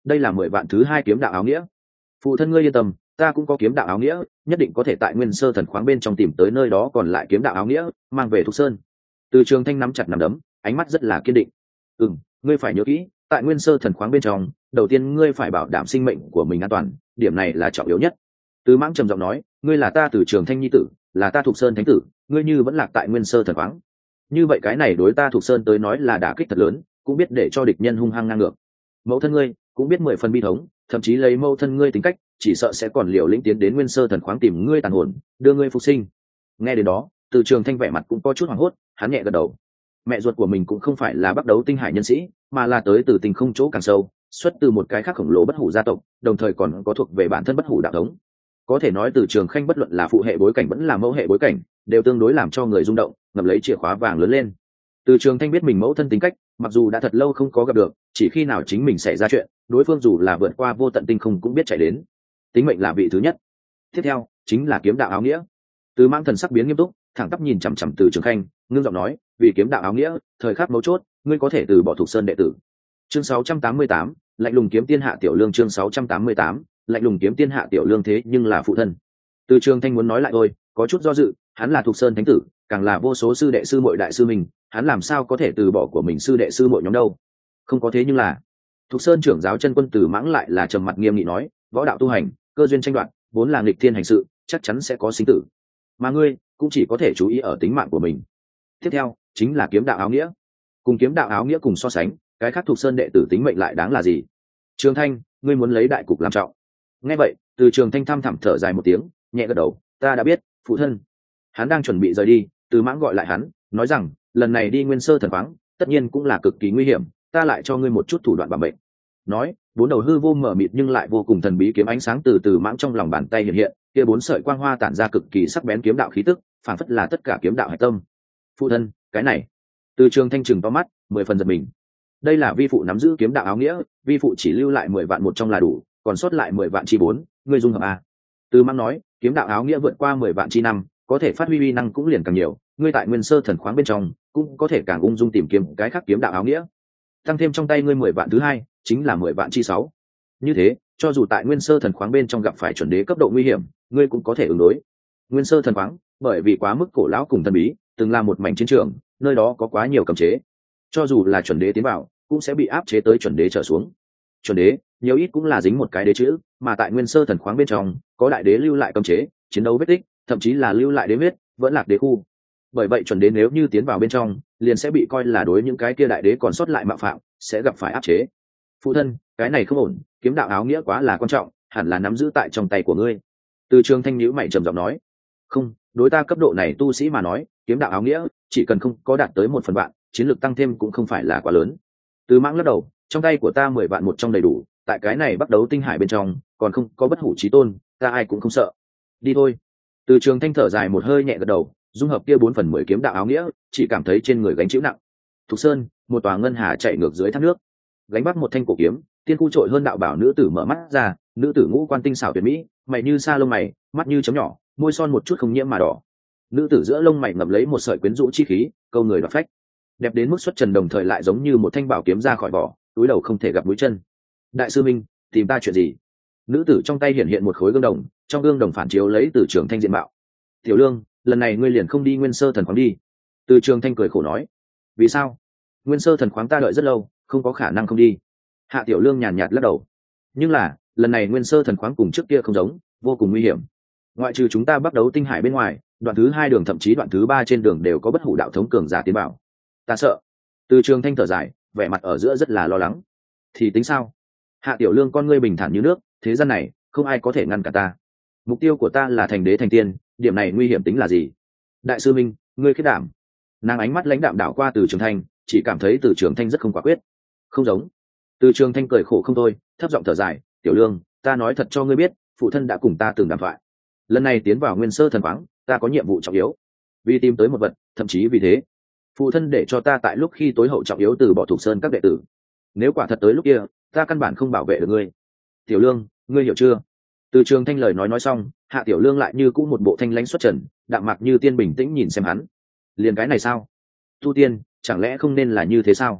đây là 10 vạn thứ 2 kiếm đạo áo nghĩa. Phụ thân ngươi yên tâm, ta cũng có kiếm đạo áo nghĩa, nhất định có thể tại Nguyên Sơ Thần Khoáng bên trong tìm tới nơi đó còn lại kiếm đạo áo nghĩa, mang về Thục Sơn. Từ Trường Thanh nắm chặt nắm đấm, ánh mắt rất là kiên định. Ngươi phải nhớ kỹ, tại Nguyên Sơ Thần Khoáng bên trong, đầu tiên ngươi phải bảo đảm sinh mệnh của mình an toàn, điểm này là trọng yếu nhất. Từ Mãng trầm giọng nói, ngươi là ta Từ Trường Thanh nhi tử, là ta Thục Sơn thánh tử, ngươi như vẫn lạc tại Nguyên Sơ Thần Khoáng, như vậy cái này đối ta Thục Sơn tới nói là đả kích thật lớn, cũng biết để cho địch nhân hung hăng ngang ngược. Mẫu thân ngươi cũng biết 10 phần bi thống, thậm chí lấy mẫu thân ngươi tính cách, chỉ sợ sẽ còn liều lĩnh tiến đến Nguyên Sơ Thần Khoáng tìm ngươi tàn hồn, đưa ngươi phục sinh. Nghe đến đó, Từ Trường Thanh vẻ mặt cũng có chút hoảng hốt, hắn nhẹ gật đầu. Mẹ ruột của mình cũng không phải là Bắc Đấu Tinh Hải nhân sĩ, mà là tới từ tinh không chỗ càng sâu, xuất từ một cái khác khổng lồ bất hủ gia tộc, đồng thời còn có thuộc về bản thân bất hủ đạo thống. Có thể nói Từ Trường Khanh bất luận là phụ hệ bối cảnh vẫn là mẫu hệ bối cảnh, đều tương đối làm cho người rung động, ngậm lấy chìa khóa vàng lớn lên. Từ Trường Thanh biết mình mẫu thân tính cách, mặc dù đã thật lâu không có gặp được, chỉ khi nào chính mình xảy ra chuyện, đối phương dù là vượt qua vô tận tinh không cũng biết chạy đến. Tính mệnh là vị thứ nhất, tiếp theo chính là kiếm đạo áo nghĩa. Từ Mãng thần sắc biến nghiêm túc, thẳng tắp nhìn chằm chằm Từ Trường Khanh, ngưng giọng nói, vì kiếm đạo áo nghĩa, thời khắc mấu chốt, ngươi có thể từ bỏ Thục Sơn đệ tử. Chương 688, lạnh lùng kiếm tiên hạ tiểu lương. Chương 688, lạnh lùng kiếm tiên hạ tiểu lương. Thế nhưng là phụ thân. Từ Trường Thanh muốn nói lại thôi, có chút do dự, hắn là Thục Sơn thánh tử, càng là vô số sư đệ sư muội đại sư mình, hắn làm sao có thể từ bỏ của mình sư đệ sư muội nhóm đâu. Không có thế nhưng là Thục Sơn trưởng giáo chân quân Từ Mãng lại là trầm mặt nghiêm nghị nói, võ đạo tu hành, cơ duyên tranh đoạt, vốn là nghịch thiên hành sự, chắc chắn sẽ có sinh tử, mà ngươi cũng chỉ có thể chú ý ở tính mạng của mình. Tiếp theo chính là kiếm đạo áo nghĩa. Cùng kiếm đạo áo nghĩa cùng so sánh, cái khác Thục Sơn đệ tử tính mệnh lại đáng là gì? Trường Thanh, ngươi muốn lấy đại cục làm trọng. Nghe vậy, Từ Trường Thanh thăm thẳm thở dài một tiếng, nhẹ gật đầu, ta đã biết, phụ thân. Hắn đang chuẩn bị rời đi, Từ Mãng gọi lại hắn, nói rằng, lần này đi Nguyên Sơ Thần Khoáng, tất nhiên cũng là cực kỳ nguy hiểm, ta lại cho ngươi một chút thủ đoạn bảo mệnh. Nói, bốn đầu hư vô mở mịt nhưng lại vô cùng thần bí kiếm ánh sáng từ Từ Mãng trong lòng bàn tay hiện hiện, kia bốn sợi quang hoa tản ra cực kỳ sắc bén kiếm đạo khí tức, phảng phất là tất cả kiếm đạo hải tâm. Phụ thân, cái này. Từ Trường Thanh trừng to mắt, 10 phần giật mình. Đây là vi phụ nắm giữ kiếm đạo áo nghĩa, vi phụ chỉ lưu lại 10 vạn một trong là đủ, còn sót lại 10 vạn chi 4, ngươi dung hợp a. Từ Mãng nói, kiếm đạo áo nghĩa vượt qua 10 vạn chi 5, có thể phát huy uy năng cũng liền càng nhiều, ngươi tại Nguyên Sơ Thần Khoáng bên trong, cũng có thể càng ung dung tìm kiếm cái khác kiếm đạo áo nghĩa. Tăng thêm trong tay ngươi 10 vạn thứ 2, chính là 10 vạn chi 6. Như thế, cho dù tại Nguyên Sơ Thần Khoáng bên trong gặp phải chuẩn đế cấp độ nguy hiểm, ngươi cũng có thể ứng đối. Nguyên Sơ Thần Khoáng, bởi vì quá mức cổ lão cùng thần bí, từng là một mảnh chiến trường, nơi đó có quá nhiều cấm chế. Cho dù là chuẩn đế tiến vào, cũng sẽ bị áp chế tới chuẩn đế trở xuống. Chuẩn đế, nhiều ít cũng là dính một cái đế chữ, mà tại Nguyên Sơ Thần Khoáng bên trong, có đại đế lưu lại cấm chế, chiến đấu vết tích, thậm chí là lưu lại đế huyết, vẫn lạc đế khu. Bởi vậy chuẩn đế nếu như tiến vào bên trong, liền sẽ bị coi là đối những cái kia đại đế còn sót lại mạo phạm, sẽ gặp phải áp chế. Phụ thân, cái này không ổn, kiếm đạo áo nghĩa quá là quan trọng, hẳn là nắm giữ tại trong tay của ngươi. Từ Trường Thanh nhíu mày trầm giọng nói, không, đối ta cấp độ này tu sĩ mà nói, kiếm đạo áo nghĩa chỉ cần không có đạt tới 1/1000, chiến lược tăng thêm cũng không phải là quá lớn. Từ Mãng lắc đầu, trong tay của ta 10 vạn một trong đầy đủ, tại cái này Bắc Đấu Tinh Hải bên trong, còn không có bất hủ chí tôn, ta ai cũng không sợ. Đi thôi. Từ Trường Thanh thở dài một hơi nhẹ gật đầu, dung hợp kia 4/10 kiếm đạo áo nghĩa, chỉ cảm thấy trên người gánh chịu nặng. Thục Sơn, một tòa ngân hà chạy ngược dưới thác nước. Gánh vác một thanh cổ kiếm, tiên khu trội hơn đạo bảo nữ tử mở mắt ra, nữ tử ngũ quan tinh xảo tuyệt mỹ, mày như sa lông mày, mắt như chấm nhỏ, môi son một chút không nhiễm mà đỏ. Nữ tử giữa lông mày ngậm lấy một sợi quyến rũ chi khí, câu người đoạt phách. Đẹp đến mức xuất trần đồng thời lại giống như một thanh bảo kiếm ra khỏi vỏ, túi đầu không thể gặp mũi chân. Đại sư Minh, tìm ta chuyện gì? Nữ tử trong tay hiện hiện một khối gương đồng, trong gương đồng phản chiếu lấy Từ Trường Thanh diện mạo. Tiểu Lương, lần này ngươi liền không đi Nguyên Sơ Thần Khoáng đi. Từ Trường Thanh cười khổ nói. Vì sao? Nguyên Sơ Thần Khoáng ta đợi rất lâu, không có khả năng không đi. Hạ Tiểu Lương nhàn nhạt lắc đầu. Nhưng là, lần này Nguyên Sơ Thần Khoáng cùng trước kia không giống, vô cùng nguy hiểm. Ngoại trừ chúng ta Bắc Đấu Tinh Hải bên ngoài, đoạn thứ 2 đường thậm chí đoạn thứ 3 trên đường đều có bất hủ đạo thống cường giả tiến bảo. Ta sợ. Từ Trường Thanh thở dài, vẻ mặt ở giữa rất là lo lắng. Thì tính sao? Hạ Tiểu Lương con ngươi bình thản như nước, thế gian này không ai có thể ngăn cả ta. Mục tiêu của ta là thành đế thành tiên, điểm này nguy hiểm tính là gì? Đại sư Minh, ngươi khiết đảm. Nàng ánh mắt lãnh đạm đảo qua Từ Trường Thanh, chỉ cảm thấy Từ Trường Thanh rất không quả quyết. Không giống. Từ Trường Thanh cười khổ không thôi, thấp giọng thở dài, Tiểu Lương, ta nói thật cho ngươi biết, phụ thân đã cùng ta từng đàm thoại. Lần này tiến vào Nguyên Sơ Thần Khoáng, ta có nhiệm vụ trọng yếu. Vì tìm tới một vật, thậm chí vì thế, phụ thân để cho ta tại lúc khi tối hậu trọng yếu từ bỏ Thục Sơn các đệ tử. Nếu quả thật tới lúc kia, ta căn bản không bảo vệ được ngươi. Tiểu Lương, ngươi hiểu chưa? Từ Trường Thanh lời nói xong, Hạ Tiểu Lương lại như cũ một bộ thanh lãnh xuất trần, đạm mạc như tiên bình tĩnh nhìn xem hắn. Liền cái này sao? Tu tiên, chẳng lẽ không nên là như thế sao?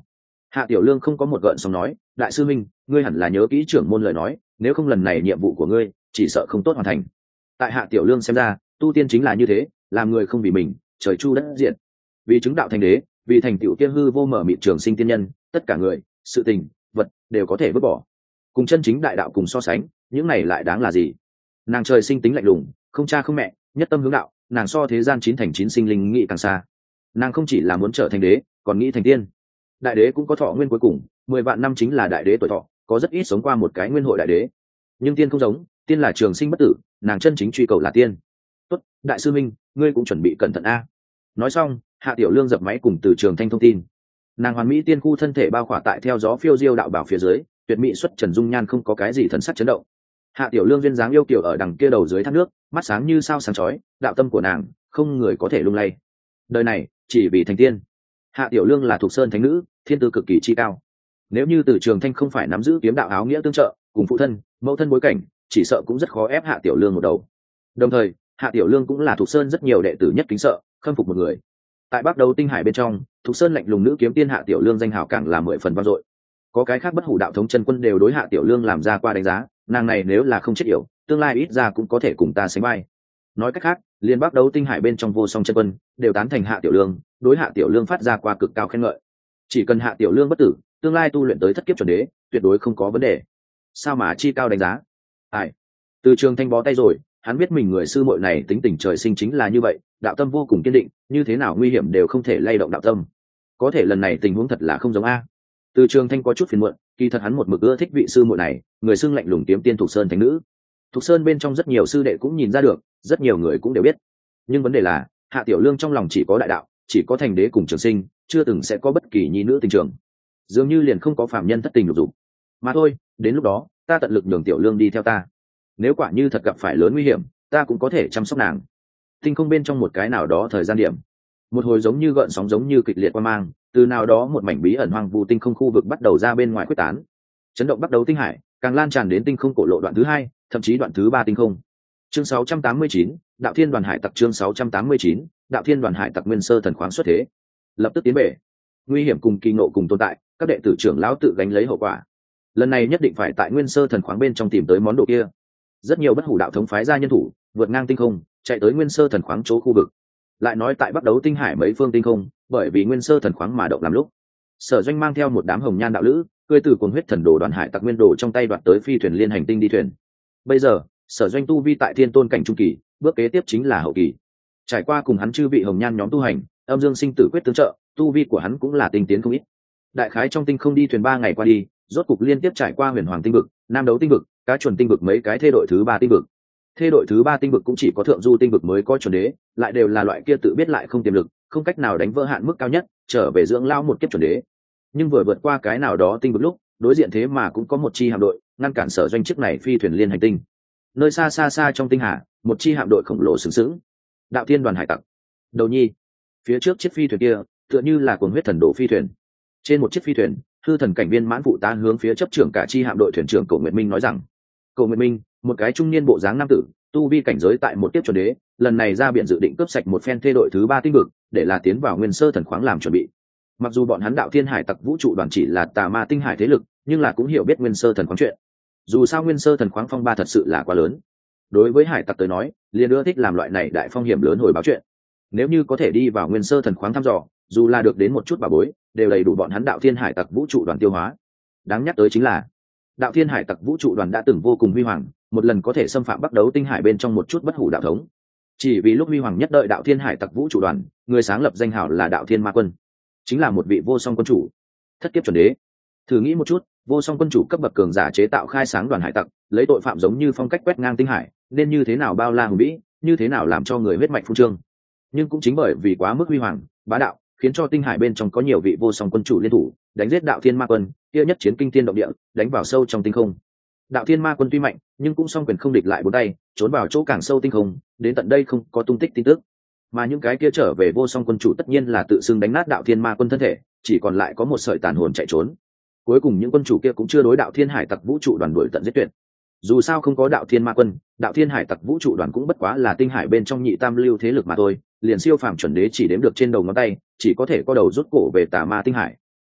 Hạ Tiểu Lương không có một gợn sóng nói, đại sư minh, ngươi hẳn là nhớ kỹ trưởng môn lời nói, nếu không lần này nhiệm vụ của ngươi chỉ sợ không tốt hoàn thành. Tại Hạ Tiểu Lương xem ra, tu tiên chính là như thế, làm người không vì mình, trời chu đất diệt. Vì chứng đạo thành đế, vì thành tựu kia hư vô mở mịt trường sinh tiên nhân, tất cả người, sự tình, vật đều có thể vứt bỏ. Cùng chân chính đại đạo cùng so sánh, những này lại đáng là gì? Nàng trời sinh tính lạnh lùng, không cha không mẹ, nhất tâm hướng đạo, nàng so thế gian chín thành chín sinh linh nghĩ càng xa. Nàng không chỉ là muốn trở thành đế, còn nghĩ thành tiên. Đại đế cũng có thọ nguyên cuối cùng, 10 vạn năm chính là đại đế tuổi thọ, có rất ít sống qua một cái nguyên hội đại đế. Nhưng tiên không giống, tiên là trường sinh bất tử, nàng chân chính truy cầu là tiên. Tốt, đại sư minh, ngươi cũng chuẩn bị cẩn thận a. Nói xong, Hạ Tiểu Lương dập máy cùng Từ Trường Thanh thông tin. Nàng hoàn mỹ tiên khu thân thể bao khỏa tại theo gió phiêu diêu đạo bảo phía dưới, tuyệt mỹ xuất trần dung nhan không có cái gì thần sắc chấn động. Hạ Tiểu Lương duyên dáng yêu kiều ở đằng kia đầu dưới thác nước, mắt sáng như sao sáng chói, đạo tâm của nàng không người có thể lung lay. Đời này chỉ vì thành tiên. Hạ Tiểu Lương là thuộc sơn thánh nữ, thiên tư cực kỳ chi cao. Nếu như Từ Trường Thanh không phải nắm giữ kiếm đạo áo nghĩa tương trợ, cùng phụ thân, mẫu thân bối cảnh, chỉ sợ cũng rất khó ép Hạ Tiểu Lương một đầu. Đồng thời, Hạ Tiểu Lương cũng là thuộc sơn rất nhiều đệ tử nhất kính sợ, khâm phục một người. Tại Bắc Đấu Tinh Hải bên trong, thuộc sơn lạnh lùng nữ kiếm tiên Hạ Tiểu Lương danh hào càng là 10 phần vang dội. Có cái khác bất hủ đạo thống chân quân đều đối Hạ Tiểu Lương làm ra qua đánh giá, nàng này nếu là không chết yểu, tương lai ít ra cũng có thể cùng ta sánh vai. Nói cách khác, liên Bắc Đấu Tinh Hải bên trong vô song chân quân đều tán thành Hạ Tiểu Lương, đối Hạ Tiểu Lương phát ra qua cực cao khen ngợi. Chỉ cần Hạ Tiểu Lương bất tử, tương lai tu luyện tới thất kiếp chuẩn đế, tuyệt đối không có vấn đề. Sao mà chi cao đánh giá? Ai? Từ Trường Thanh bó tay rồi, hắn biết mình người sư muội này tính tình trời sinh chính là như vậy, đạo tâm vô cùng kiên định, như thế nào nguy hiểm đều không thể lay động đạo tâm. Có thể lần này tình huống thật là không giống a. Từ Trường Thanh có chút phiền muộn, kỳ thật hắn một mực ưa thích vị sư muội này, người xưng lạnh lùng kiếm tiên Thục Sơn thánh nữ. Thục Sơn bên trong rất nhiều sư đệ cũng nhìn ra được, rất nhiều người cũng đều biết. Nhưng vấn đề là, Hạ Tiểu Lương trong lòng chỉ có đại đạo, chỉ có thành đế cùng trường sinh, chưa từng sẽ có bất kỳ nhi nữ tình trường. Dường như liền không có phàm nhân thất tình lục dục. Mà thôi, đến lúc đó, ta tận lực nhường Tiểu Lương đi theo ta. Nếu quả như thật gặp phải lớn nguy hiểm, ta cũng có thể chăm sóc nàng. Tinh không bên trong một cái nào đó thời gian điểm, một hồi giống như gợn sóng giống như kịch liệt qua mang, từ nào đó một mảnh bí ẩn hoang vu tinh không khu vực bắt đầu ra bên ngoài quyết tán. Chấn động Bắc Đấu Tinh Hải, càng lan tràn đến tinh không cổ lộ đoạn thứ 2, thậm chí đoạn thứ 3 tinh không. Chương 689, Đạo Thiên Đoàn Hải Tặc chương 689, Đạo Thiên Đoàn Hải Tặc nguyên sơ thần khoáng xuất thế. Lập tức tiến bể. Nguy hiểm cùng kỳ ngộ cùng tồn tại, các đệ tử trưởng lão tự gánh lấy hậu quả. Lần này nhất định phải tại nguyên sơ thần khoáng bên trong tìm tới món đồ kia. Rất nhiều bất hủ đạo thống phái ra nhân thủ, vượt ngang tinh không, chạy tới nguyên sơ thần khoáng chỗ khu vực. Lại nói tại Bắc Đấu Tinh Hải mấy phương tinh không, bởi vì nguyên sơ thần khoáng mà động làm lúc. Sở Doanh mang theo một đám hồng nhan đạo lữ, cưỡi từ cuồng huyết thần đồ đoàn hải tặc nguyên đồ trong tay đoạt tới phi thuyền liên hành tinh đi thuyền. Bây giờ, Sở Doanh tu vi tại thiên tôn cảnh trung kỳ, bước kế tiếp chính là hậu kỳ. Trải qua cùng hắn chư vị hồng nhan nhóm tu hành, âm dương sinh tử quyết tương trợ, tu vi của hắn cũng là tinh tiến không ít. Đại khái trong tinh không đi thuyền 3 ngày qua đi, rốt cục liên tiếp trải qua Huyền Hoàng tinh vực, Nam Đấu tinh vực, Cá Chuẩn tinh vực mấy cái thê đội thứ 3 tinh vực. Thê đội thứ 3 tinh vực cũng chỉ có Thượng Du tinh vực mới có chuẩn đế, lại đều là loại kia tự biết lại không tiềm lực, không cách nào đánh vỡ hạn mức cao nhất, trở về dưỡng lao một kiếp chuẩn đế. Nhưng vừa vượt qua cái nào đó tinh vực lúc, đối diện thế mà cũng có một chi hạm đội ngăn cản Sở Doanh chiếc này phi thuyền liên hành tinh. Nơi xa xa xa trong tinh hà, một chi hạm đội khổng lồ sừng sững. Đạo Thiên Đoàn hải tặc. Đầu nhi, phía trước chiếc phi thuyền kia, tựa như là cuồng huyết thần đồ phi thuyền. Trên một chiếc phi thuyền, hư thần cảnh viên mãn phụ tá hướng phía chấp trưởng cả chi hạm đội thuyền trưởng Cổ Nguyệt Minh nói rằng: Cổ Nguyệt Minh, một cái trung niên bộ dáng nam tử, tu vi cảnh giới tại một tiếp chuẩn đế, lần này ra biển dự định cướp sạch một phen thê đội thứ 3 tinh vực, để là tiến vào nguyên sơ thần khoáng làm chuẩn bị. Mặc dù bọn hắn Đạo Thiên Hải Tặc vũ trụ đoàn chỉ là tà ma tinh hải thế lực, nhưng là cũng hiểu biết nguyên sơ thần khoáng chuyện. Dù sao nguyên sơ thần khoáng phong ba thật sự là quá lớn. Đối với hải tặc tới nói, liền ưa thích làm loại này đại phong hiểm lớn hồi báo chuyện. Nếu như có thể đi vào nguyên sơ thần khoáng thăm dò, dù là được đến một chút bảo bối, đều đầy đủ bọn hắn Đạo Thiên Hải Tặc vũ trụ đoàn tiêu hóa. Đáng nhắc tới chính là, Đạo Thiên Hải Tặc vũ trụ đoàn đã từng vô cùng huy hoàng, một lần có thể xâm phạm Bắc Đấu Tinh Hải bên trong một chút bất hủ đạo thống. Chỉ vì lúc huy hoàng nhất đợi Đạo Thiên Hải Tặc vũ trụ đoàn, người sáng lập danh hào là Đạo Thiên Ma Quân, chính là một vị vô song quân chủ, thất kiếp chuẩn đế. Thử nghĩ một chút, vô song quân chủ cấp bậc cường giả chế tạo khai sáng đoàn hải tặc, lấy tội phạm giống như phong cách quét ngang tinh hải, nên như thế nào bao la hùng vĩ, như thế nào làm cho người huyết mạch phun trương. Nhưng cũng chính bởi vì quá mức huy hoàng, bá đạo, khiến cho tinh hải bên trong có nhiều vị vô song quân chủ liên thủ, đánh giết Đạo Thiên Ma Quân, kia nhất chiến kinh thiên động địa, đánh vào sâu trong tinh không. Đạo Thiên Ma Quân tuy mạnh, nhưng cũng song quyền không địch lại bốn tay, trốn vào chỗ càng sâu tinh không, đến tận đây không có tung tích tin tức. Mà những cái kia trở về vô song quân chủ tất nhiên là tự xưng đánh nát Đạo Thiên Ma Quân thân thể, chỉ còn lại có một sợi tàn hồn chạy trốn. Cuối cùng những quân chủ kia cũng chưa đối Đạo Thiên Hải Tặc vũ trụ đoàn đuổi tận giết tuyệt. Dù sao không có Đạo Thiên Ma Quân, Đạo Thiên Hải Tặc vũ trụ đoàn cũng bất quá là tinh hải bên trong nhị tam lưu thế lực mà thôi, liền siêu phàm chuẩn đế chỉ đếm được trên đầu ngón tay, chỉ có thể có đầu rút cổ về tà ma tinh hải.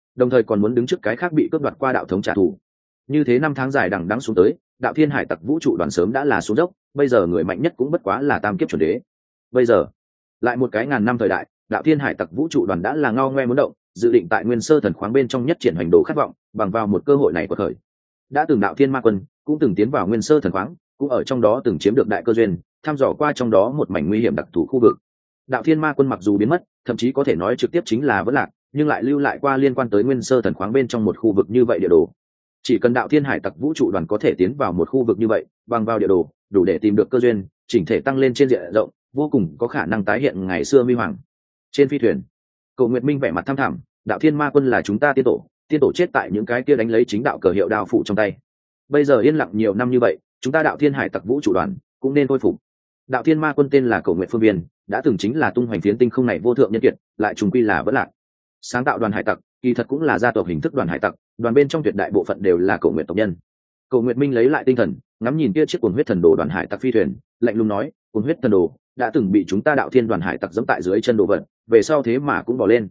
đồng thời còn muốn đứng trước cái khác bị cướp đoạt qua đạo thống trả thù. Như thế năm tháng dài đằng đẵng xuống tới, đạo thiên hải tặc vũ trụ đoàn sớm đã là xuống dốc, bây giờ người mạnh nhất cũng bất quá là tam kiếp chuẩn đế. Bây giờ lại một cái ngàn năm thời đại, đạo thiên hải tặc vũ trụ đoàn đã là ngao ngoe muốn động, dự định tại nguyên sơ thần khoáng bên trong nhất triển hành đồ khát vọng, bằng vào một cơ hội này của thời. Đã từng đạo thiên ma quân cũng từng tiến vào nguyên sơ thần khoáng, cũng ở trong đó từng chiếm được đại cơ duyên, thăm dò qua trong đó một mảnh nguy hiểm đặc thù khu vực. Đạo thiên ma quân mặc dù biến mất, thậm chí có thể nói trực tiếp chính là vẫn lạc, nhưng lại lưu lại qua liên quan tới nguyên sơ thần khoáng bên trong một khu vực như vậy địa đồ. Chỉ cần đạo thiên hải tặc vũ trụ đoàn có thể tiến vào một khu vực như vậy, bằng vào địa đồ đủ để tìm được cơ duyên, chỉnh thể tăng lên trên diện rộng, vô cùng có khả năng tái hiện ngày xưa huy hoàng. Trên phi thuyền, Cổ Nguyệt Minh vẻ mặt thăm thẳm, đạo thiên ma quân là chúng ta tiên tổ chết tại những cái kia đánh lấy chính đạo cờ hiệu đao phụ trong tay. Bây giờ yên lặng nhiều năm như vậy, chúng ta đạo thiên hải tặc vũ trụ đoàn cũng nên khôi phục. Đạo thiên ma quân tên là Cổ Nguyệt Phương Viên, đã từng chính là tung hoành phiến tinh không này vô thượng nhân kiệt, lại trùng quy là vẫn lạc. Sáng tạo đoàn hải tặc kỳ thật cũng là gia tộc hình thức đoàn hải tặc, đoàn bên trong tuyệt đại bộ phận đều là Cổ Nguyệt tộc nhân. Cổ Nguyệt Minh lấy lại tinh thần, ngắm nhìn kia chiếc cuồng huyết thần đồ đoàn hải tặc phi thuyền, lạnh lùng nói, cuồng huyết thần đồ đã từng bị chúng ta đạo thiên đoàn hải tặc giẫm tại dưới chân đồ vật, về sau thế mà cũng bỏ lên.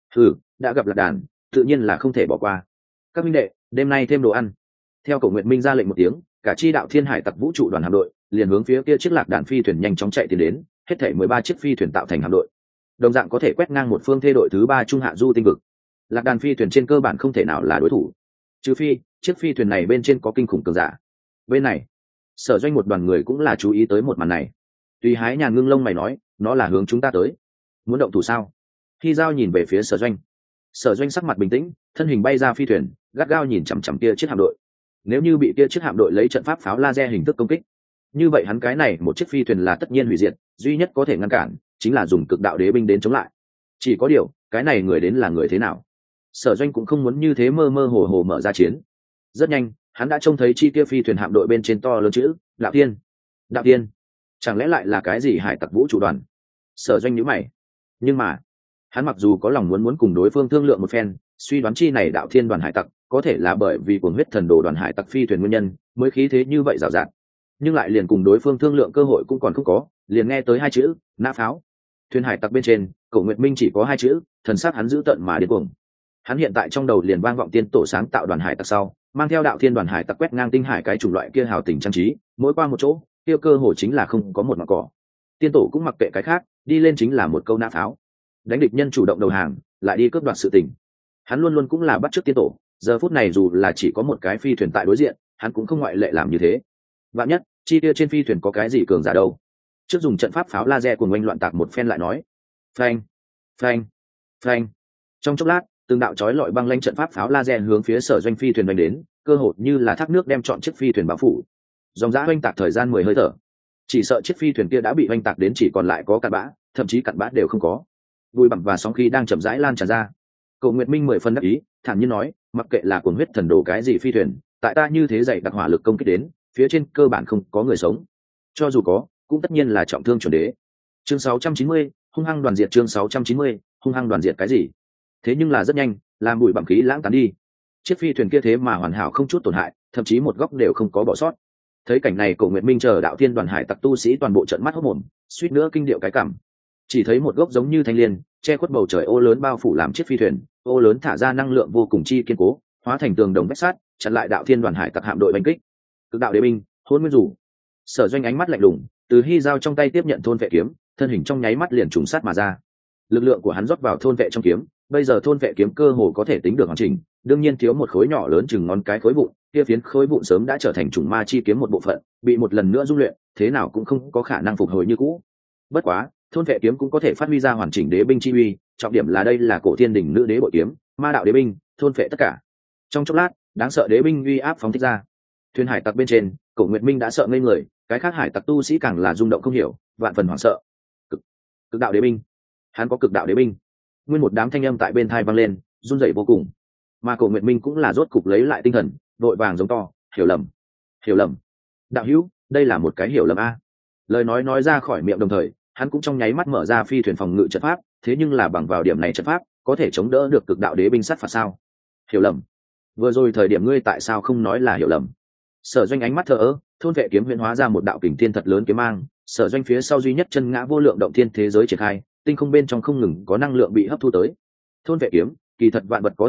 Đã gặp lạc đàn, tự nhiên là không thể bỏ qua. Các minh đệ, đêm nay thêm đồ ăn. Theo Cổ Nguyệt Minh ra lệnh một tiếng, cả chi đạo thiên hải tặc vũ trụ đoàn hạm đội liền hướng phía kia chiếc lạc đàn phi thuyền nhanh chóng chạy tiến đến, hết thảy 13 chiếc phi thuyền tạo thành hạm đội, đồng dạng có thể quét ngang một phương thê đội thứ 3 trung hạ du tinh vực. Lạc đàn phi thuyền trên cơ bản không thể nào là đối thủ, trừ phi chiếc phi thuyền này bên trên có kinh khủng cường giả. Bên này, Sở Doanh một đoàn người cũng là chú ý tới một màn này. Tùy Hái Nhàn ngưng lông mày nói, nó là hướng chúng ta tới, muốn động thủ sao? Khi Giao nhìn về phía Sở Doanh. Sở Doanh sắc mặt bình tĩnh, thân hình bay ra phi thuyền, gắt gao nhìn chằm chằm kia chiếc hạm đội. Nếu như bị kia chiếc hạm đội lấy trận pháp pháo laser hình thức công kích, như vậy hắn cái này một chiếc phi thuyền là tất nhiên hủy diệt, duy nhất có thể ngăn cản chính là dùng cực đạo đế binh đến chống lại. Chỉ có điều, cái này người đến là người thế nào? Sở Doanh cũng không muốn như thế mơ mơ hồ hồ mở ra chiến. Rất nhanh, hắn đã trông thấy chi kia phi thuyền hạm đội bên trên to lớn chữ đạo thiên. Đạo thiên, chẳng lẽ lại là cái gì hải tặc vũ trụ đoàn? Sở Doanh nhíu mày. Nhưng mà hắn mặc dù có lòng muốn cùng đối phương thương lượng một phen, suy đoán chi này đạo thiên đoàn hải tặc có thể là bởi vì cuồng huyết thần đồ đoàn hải tặc phi thuyền nguyên nhân mới khí thế như vậy rào rạt, nhưng lại liền cùng đối phương thương lượng cơ hội cũng còn không có, liền nghe tới hai chữ nã pháo. Thuyền hải tặc bên trên, Cổ Nguyệt Minh chỉ có hai chữ, thần sắc hắn giữ tận mà điên cuồng. Hắn hiện tại trong đầu liền vang vọng tiên tổ sáng tạo đoàn hải tặc sau, mang theo đạo thiên đoàn hải tặc quét ngang tinh hải cái chủng loại kia hào tình trang trí, mỗi qua một chỗ, kia cơ hội chính là không có một mảng cỏ. Tiên tổ cũng mặc kệ cái khác, đi lên chính là một câu nã pháo. Đánh địch nhân chủ động đầu hàng, lại đi cướp đoạt sự tình. Hắn luôn luôn cũng là bắt chước tiên tổ, giờ phút này dù là chỉ có một cái phi thuyền tại đối diện, hắn cũng không ngoại lệ làm như thế. Vạn nhất, chi tiêu trên phi thuyền có cái gì cường giả đâu. Trước dùng trận pháp pháo laser của ngoanh loạn tạc một phen lại nói. Phanh, phanh, phanh. Trong chốc lát, từng đạo chói lọi băng lanh trận pháp pháo laser hướng phía Sở Doanh phi thuyền đánh đến, cơ hội như là thác nước đem trọn chiếc phi thuyền bao phủ. Dòng dã oanh tạc thời gian 10 hơi thở. Chỉ sợ chiếc phi thuyền kia đã bị oanh tạc đến chỉ còn lại có cặn bã, thậm chí cặn bã đều không có. Bụi bặm và sóng khí đang chậm rãi lan tràn ra. Cổ Nguyệt Minh 10 phần đắc ý, thản nhiên nói, mặc kệ là cuồng huyết thần đồ cái gì phi thuyền, tại ta như thế dày đặc hỏa lực công kích đến, phía trên cơ bản không có người sống. Cho dù có, cũng tất nhiên là trọng thương chuẩn đế. Chương 690, hung hăng đoàn diệt. Chương 690, hung hăng đoàn diệt cái gì? Thế nhưng là rất nhanh, làm bụi bặm khí lãng tán đi. Chiếc phi thuyền kia thế mà hoàn hảo không chút tổn hại, thậm chí một góc đều không có bỏ sót. Thấy cảnh này, Cổ Nguyệt Minh chờ đạo thiên đoàn hải tặc tu sĩ toàn bộ trợn mắt hốt mồm, suýt nữa kinh điệu cái cảm. Chỉ thấy một gốc giống như thanh liên, che khuất bầu trời ô lớn bao phủ làm chiếc phi thuyền, ô lớn thả ra năng lượng vô cùng chi kiên cố, hóa thành tường đồng vách sắt, chặn lại đạo thiên đoàn hải tặc hạm đội đánh kích. Cực đạo đế binh, hôn nguyên rủ. Sở Doanh ánh mắt lạnh lùng, từ hy dao trong tay tiếp nhận thôn vệ kiếm, thân hình trong nháy mắt liền trùng sát mà ra. Lực lượng của hắn rót vào thôn vệ trong kiếm, bây giờ thôn vệ kiếm cơ hồ có thể tính được hoàn chỉnh, đương nhiên thiếu một khối nhỏ lớn chừng ngón cái khối vụn, kia phiến khối vụn sớm đã trở thành trùng ma chi kiếm một bộ phận, bị một lần nữa dung luyện, thế nào cũng không có khả năng phục hồi như cũ. Bất quá, thôn vệ kiếm cũng có thể phát huy ra hoàn chỉnh đế binh chi uy, trọng điểm là đây là cổ thiên đỉnh nữ đế bội kiếm, ma đạo đế binh, thôn vệ tất cả. Trong chốc lát, đáng sợ đế binh uy áp phóng thích ra. Thuyền hải tặc bên trên, Cổ Nguyệt Minh đã sợ ngây người, cái khác hải tặc tu sĩ càng là rung động không hiểu, vạn phần hoảng sợ. Cực đạo đế binh, hắn có cực đạo đế binh. Nguyên một đám thanh âm tại bên tai vang lên, run rẩy vô cùng. Mà Cổ Nguyệt Minh cũng là rốt cục lấy lại tinh thần, vội vàng giống to, hiểu lầm, hiểu lầm. Đạo hữu, đây là một cái hiểu lầm a. Lời nói ra khỏi miệng đồng thời, hắn cũng trong nháy mắt mở ra phi thuyền phòng ngự trận pháp, thế nhưng là bằng vào điểm này trận pháp có thể chống đỡ được cực đạo đế binh sát phạt sao? Hiểu lầm? Vừa rồi thời điểm ngươi tại sao không nói là hiểu lầm? Sở Doanh ánh mắt thờ ơ, thôn vệ kiếm huyễn hóa ra một đạo kình thiên thật lớn kiếm mang, Sở Doanh phía sau duy nhất chân ngã vô lượng động thiên thế giới triển khai, tinh không bên trong không ngừng có năng lượng bị hấp thu tới. Thôn vệ kiếm, kỳ thật vạn vật có thể nuốt,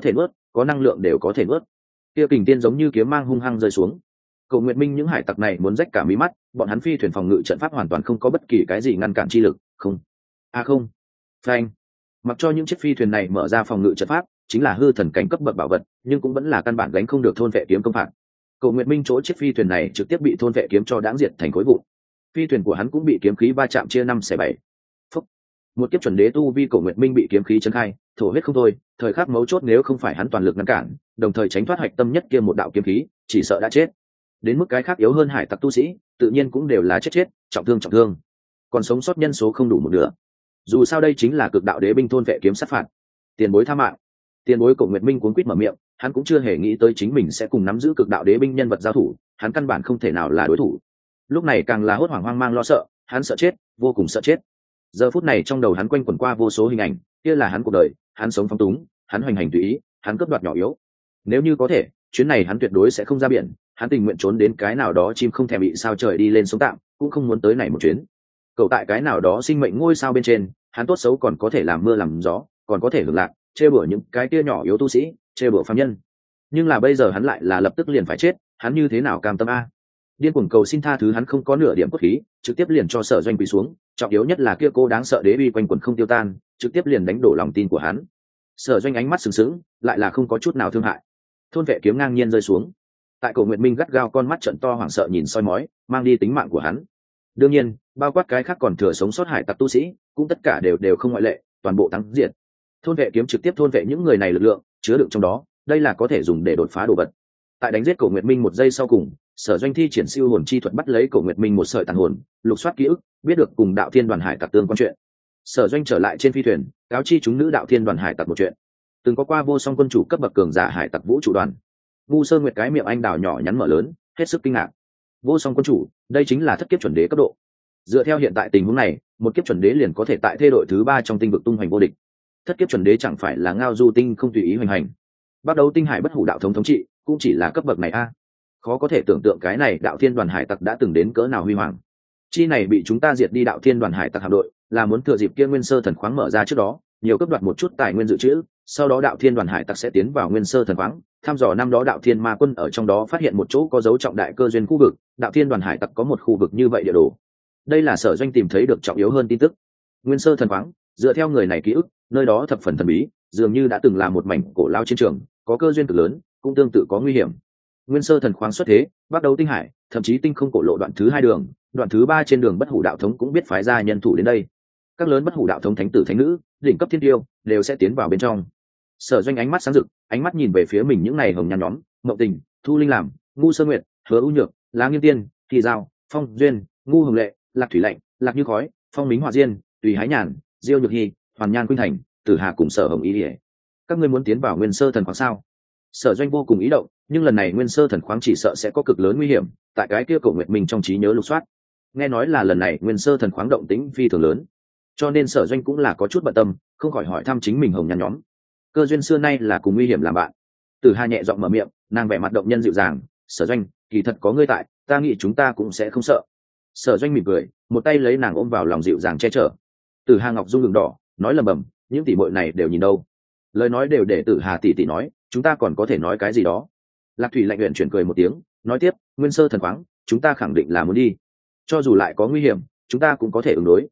có năng lượng đều có thể nuốt. Kia kình tiên giống như kiếm mang hung hăng rơi xuống. Cầu Nguyệt Minh những hải tặc này muốn rách cả mí mắt, bọn hắn phi thuyền phòng ngự trận pháp hoàn toàn không có bất kỳ cái gì ngăn cản chi lực, không. Không. Phanh. Mặc cho những chiếc phi thuyền này mở ra phòng ngự trận pháp, chính là hư thần cảnh cấp bậc bảo vật, nhưng cũng vẫn là căn bản gánh không được thôn vệ kiếm công phạt. Cầu Nguyệt Minh chỗ chiếc phi thuyền này trực tiếp bị thôn vệ kiếm cho đáng diệt thành khối vụn. Phi thuyền của hắn cũng bị kiếm khí va chạm chia 5/7. Phúc. Một kiếp chuẩn đế tu vi Cầu Nguyệt Minh bị kiếm khí chấn khai, thổ huyết không thôi, thời khắc mấu chốt nếu không phải hắn toàn lực ngăn cản, đồng thời tránh thoát hạch tâm nhất kia một đạo kiếm khí, chỉ sợ đã chết. Đến mức cái khác yếu hơn hải tặc tu sĩ, tự nhiên cũng đều là chết, trọng thương. Còn sống sót nhân số không đủ một nửa. Dù sao đây chính là cực đạo đế binh thôn vệ kiếm sát phạt. Tiền bối tha mạng. Tiền bối Cổ Nguyệt Minh cuống quýt mở miệng, hắn cũng chưa hề nghĩ tới chính mình sẽ cùng nắm giữ cực đạo đế binh nhân vật giao thủ, hắn căn bản không thể nào là đối thủ. Lúc này càng là hốt hoảng hoang mang lo sợ, hắn sợ chết, vô cùng sợ chết. Giờ phút này trong đầu hắn quanh quẩn qua vô số hình ảnh, kia là hắn cuộc đời, hắn sống phóng túng, hắn hoành hành tùy ý, hắn cướp đoạt nhỏ yếu. Nếu như có thể, chuyến này hắn tuyệt đối sẽ không ra biển, hắn tình nguyện trốn đến cái nào đó chim không thèm bị sao trời đi lên sống tạm, cũng không muốn tới này một chuyến. Cậu tại cái nào đó sinh mệnh ngôi sao bên trên, hắn tốt xấu còn có thể làm mưa làm gió, còn có thể hưởng lạc, chê bửa những cái kia nhỏ yếu tu sĩ, chê bửa phàm nhân. Nhưng là bây giờ hắn lại là lập tức liền phải chết, hắn như thế nào cam tâm a? Điên cuồng cầu xin tha thứ hắn không có nửa điểm cốt khí, trực tiếp liền cho Sở Doanh quỳ xuống, trọng yếu nhất là kia cô đáng sợ đế uy quanh quẩn không tiêu tan, trực tiếp liền đánh đổ lòng tin của hắn. Sở Doanh ánh mắt sừng sững, lại là không có chút nào thương hại. Thôn vệ kiếm ngang nhiên rơi xuống. Tại Cổ Nguyệt Minh gắt gao con mắt trợn to hoảng sợ nhìn soi mói, mang đi tính mạng của hắn. Đương nhiên, bao quát cái khác còn thừa sống sót hải tặc tu sĩ, cũng tất cả đều không ngoại lệ, toàn bộ thắng diệt. Thôn vệ kiếm trực tiếp thôn vệ những người này lực lượng, chứa đựng trong đó, đây là có thể dùng để đột phá đồ vật. Tại đánh giết Cổ Nguyệt Minh một giây sau cùng, Sở Doanh thi triển siêu hồn chi thuật bắt lấy Cổ Nguyệt Minh một sợi tàn hồn, lục soát ký ức, biết được cùng Đạo Thiên Đoàn Hải tặc tương quan chuyện. Sở Doanh trở lại trên phi thuyền, cáo chi chúng nữ Đạo Thiên Đoàn Hải tặc một chuyện. Từng có qua vô song quân chủ cấp bậc cường giả hải tặc vũ trụ đoàn. Vu Sơ Nguyệt cái miệng anh đào nhỏ nhắn mở lớn, hết sức kinh ngạc. Vô song quân chủ, đây chính là thất kiếp chuẩn đế cấp độ. Dựa theo hiện tại tình huống này, một kiếp chuẩn đế liền có thể tại thê đội thứ 3 trong tinh vực tung hoành vô địch. Thất kiếp chuẩn đế chẳng phải là ngao du tinh không tùy ý hoành hành. Bắt đầu tinh hải bất hủ đạo thống trị, cũng chỉ là cấp bậc này a. Khó có thể tưởng tượng cái này Đạo Thiên Đoàn Hải tặc đã từng đến cỡ nào huy hoàng. Chi này bị chúng ta diệt đi Đạo Thiên Đoàn Hải tặc hạm đội, là muốn thừa dịp kia Nguyên Sơ Thần khoáng mở ra trước đó, nhiều cấp đoạt một chút tài nguyên dự trữ, sau đó Đạo Thiên Đoàn Hải tặc sẽ tiến vào Nguyên Sơ Thần khoáng, thăm dò năm đó Đạo Thiên Ma Quân ở trong đó phát hiện một chỗ có dấu trọng đại cơ duyên khu vực, Đạo Thiên Đoàn Hải tặc có một khu vực như vậy địa đồ. Đây là Sở Doanh tìm thấy được trọng yếu hơn tin tức. Nguyên Sơ Thần khoáng, dựa theo người này ký ức, nơi đó thập phần thần bí, dường như đã từng là một mảnh cổ lao chiến trường, có cơ duyên cực lớn, cũng tương tự có nguy hiểm. Nguyên Sơ Thần khoáng xuất thế, bắt đầu tinh hải, thậm chí tinh không cổ lộ đoạn thứ 2 đường, đoạn thứ 3 trên đường bất hủ đạo thống cũng biết phái ra nhân thủ đến đây. Các lớn bất hủ đạo thống thánh tử thánh nữ, đỉnh cấp thiên tiêu đều sẽ tiến vào bên trong. Sở Doanh ánh mắt sáng rực, ánh mắt nhìn về phía mình những này hồng nhan nhóm, Mộng Tình, Thu Linh Làm, Ngu Sơ Nguyệt, Hứa U Nhược, Lá Nghiên Tiên, Kỳ Giao, Phong Duyên, Ngu Hồng Lệ, Lạc Thủy Lạnh, Lạc Như Khói, Phong Mính Hỏa Diên, Tùy Hái Nhàn, Diêu Nhược Hi, Hoàn Nhan Khuynh Thành, Tử Hà cùng Sở Hồng Ý Điệp. Các ngươi muốn tiến vào Nguyên Sơ Thần khoáng sao? Sở Doanh vô cùng ý động, nhưng lần này Nguyên Sơ Thần khoáng chỉ sợ sẽ có cực lớn nguy hiểm, tại cái kia Cổ Nguyệt Minh trong trí nhớ lục soát. Nghe nói là lần này Nguyên Sơ Thần khoáng động tĩnh phi thường lớn, cho nên Sở Doanh cũng là có chút bận tâm, không khỏi hỏi thăm chính mình hồng nhan nhóm. Cơ duyên xưa nay là cùng nguy hiểm làm bạn. Tử Hà nhẹ giọng mở miệng, nàng vẻ mặt động nhân dịu dàng, Sở Doanh, kỳ thật có ngươi tại, ta nghĩ chúng ta cũng sẽ không sợ. Sở Doanh mỉm cười, một tay lấy nàng ôm vào lòng dịu dàng che chở. Tử Hà ngọc dung đường đỏ, nói lầm bầm, những tỷ muội này đều nhìn đâu. Lời nói đều để Tử Hà tỷ tỷ nói, chúng ta còn có thể nói cái gì đó. Lạc Thủy lạnh luyện chuyển cười một tiếng, nói tiếp, Nguyên Sơ Thần khoáng, chúng ta khẳng định là muốn đi. Cho dù lại có nguy hiểm, chúng ta cũng có thể ứng đối.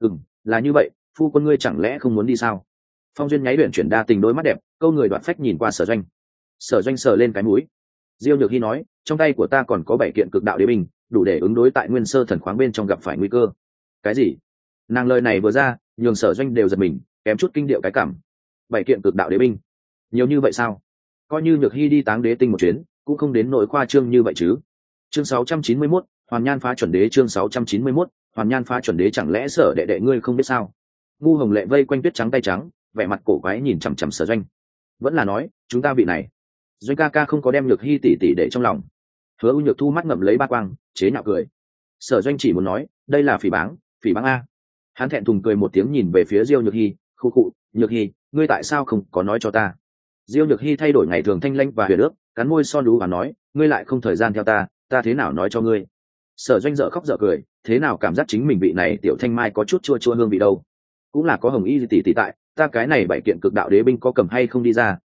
Là như vậy, phu quân ngươi chẳng lẽ không muốn đi sao? Phong Duyên nháy luyện chuyển đa tình đôi mắt đẹp, câu người đoạt phách nhìn qua Sở Doanh. Sở Doanh sờ lên cái mũi. Diêu Nhược Hi nói, trong tay của ta còn có 7 kiện cực đạo đế binh, đủ để ứng đối tại Nguyên Sơ Thần khoáng bên trong gặp phải nguy cơ. Cái gì? Nàng lời này vừa ra, nhường Sở Doanh đều giật mình, kém chút kinh điệu cái cảm. 7 kiện cực đạo đế binh, nhiều như vậy sao? Coi như Nhược Hi đi Táng Đế Tinh một chuyến, cũng không đến nỗi khoa trương như vậy chứ. Chương 691, Hoàn Nhan phá chuẩn đế. Chương 691, Hoàn Nhan phá chuẩn đế. Chẳng lẽ Sở đệ đệ ngươi không biết sao? Ngu Hồng Lệ vây quanh tuyết trắng tay trắng, vẻ mặt cổ quái nhìn chằm chằm Sở Doanh. Vẫn là nói, chúng ta vị này. Doanh ca ca không có đem Nhược Hi tỷ tỷ để trong lòng. Hứa U Nhược thu mắt ngậm lấy ba quang, chế nhạo cười. Sở Doanh chỉ muốn nói, đây là phỉ báng a. Hắn thẹn thùng cười một tiếng nhìn về phía Diêu Nhược Hi, khu khụ, Nhược Hi, ngươi tại sao không có nói cho ta? Diêu Nhược Hi thay đổi ngày thường thanh lãnh và huyền ước, cắn môi son đú và nói, ngươi lại không thời gian theo ta thế nào nói cho ngươi? Sở Doanh dở khóc dở cười, thế nào cảm giác chính mình vị này tiểu thanh mai có chút chua chua hương vị đâu? Cũng là có Hồng Y tỷ tỷ tại, ta cái này 7 kiện cực đạo đế binh có cầm hay không đi ra,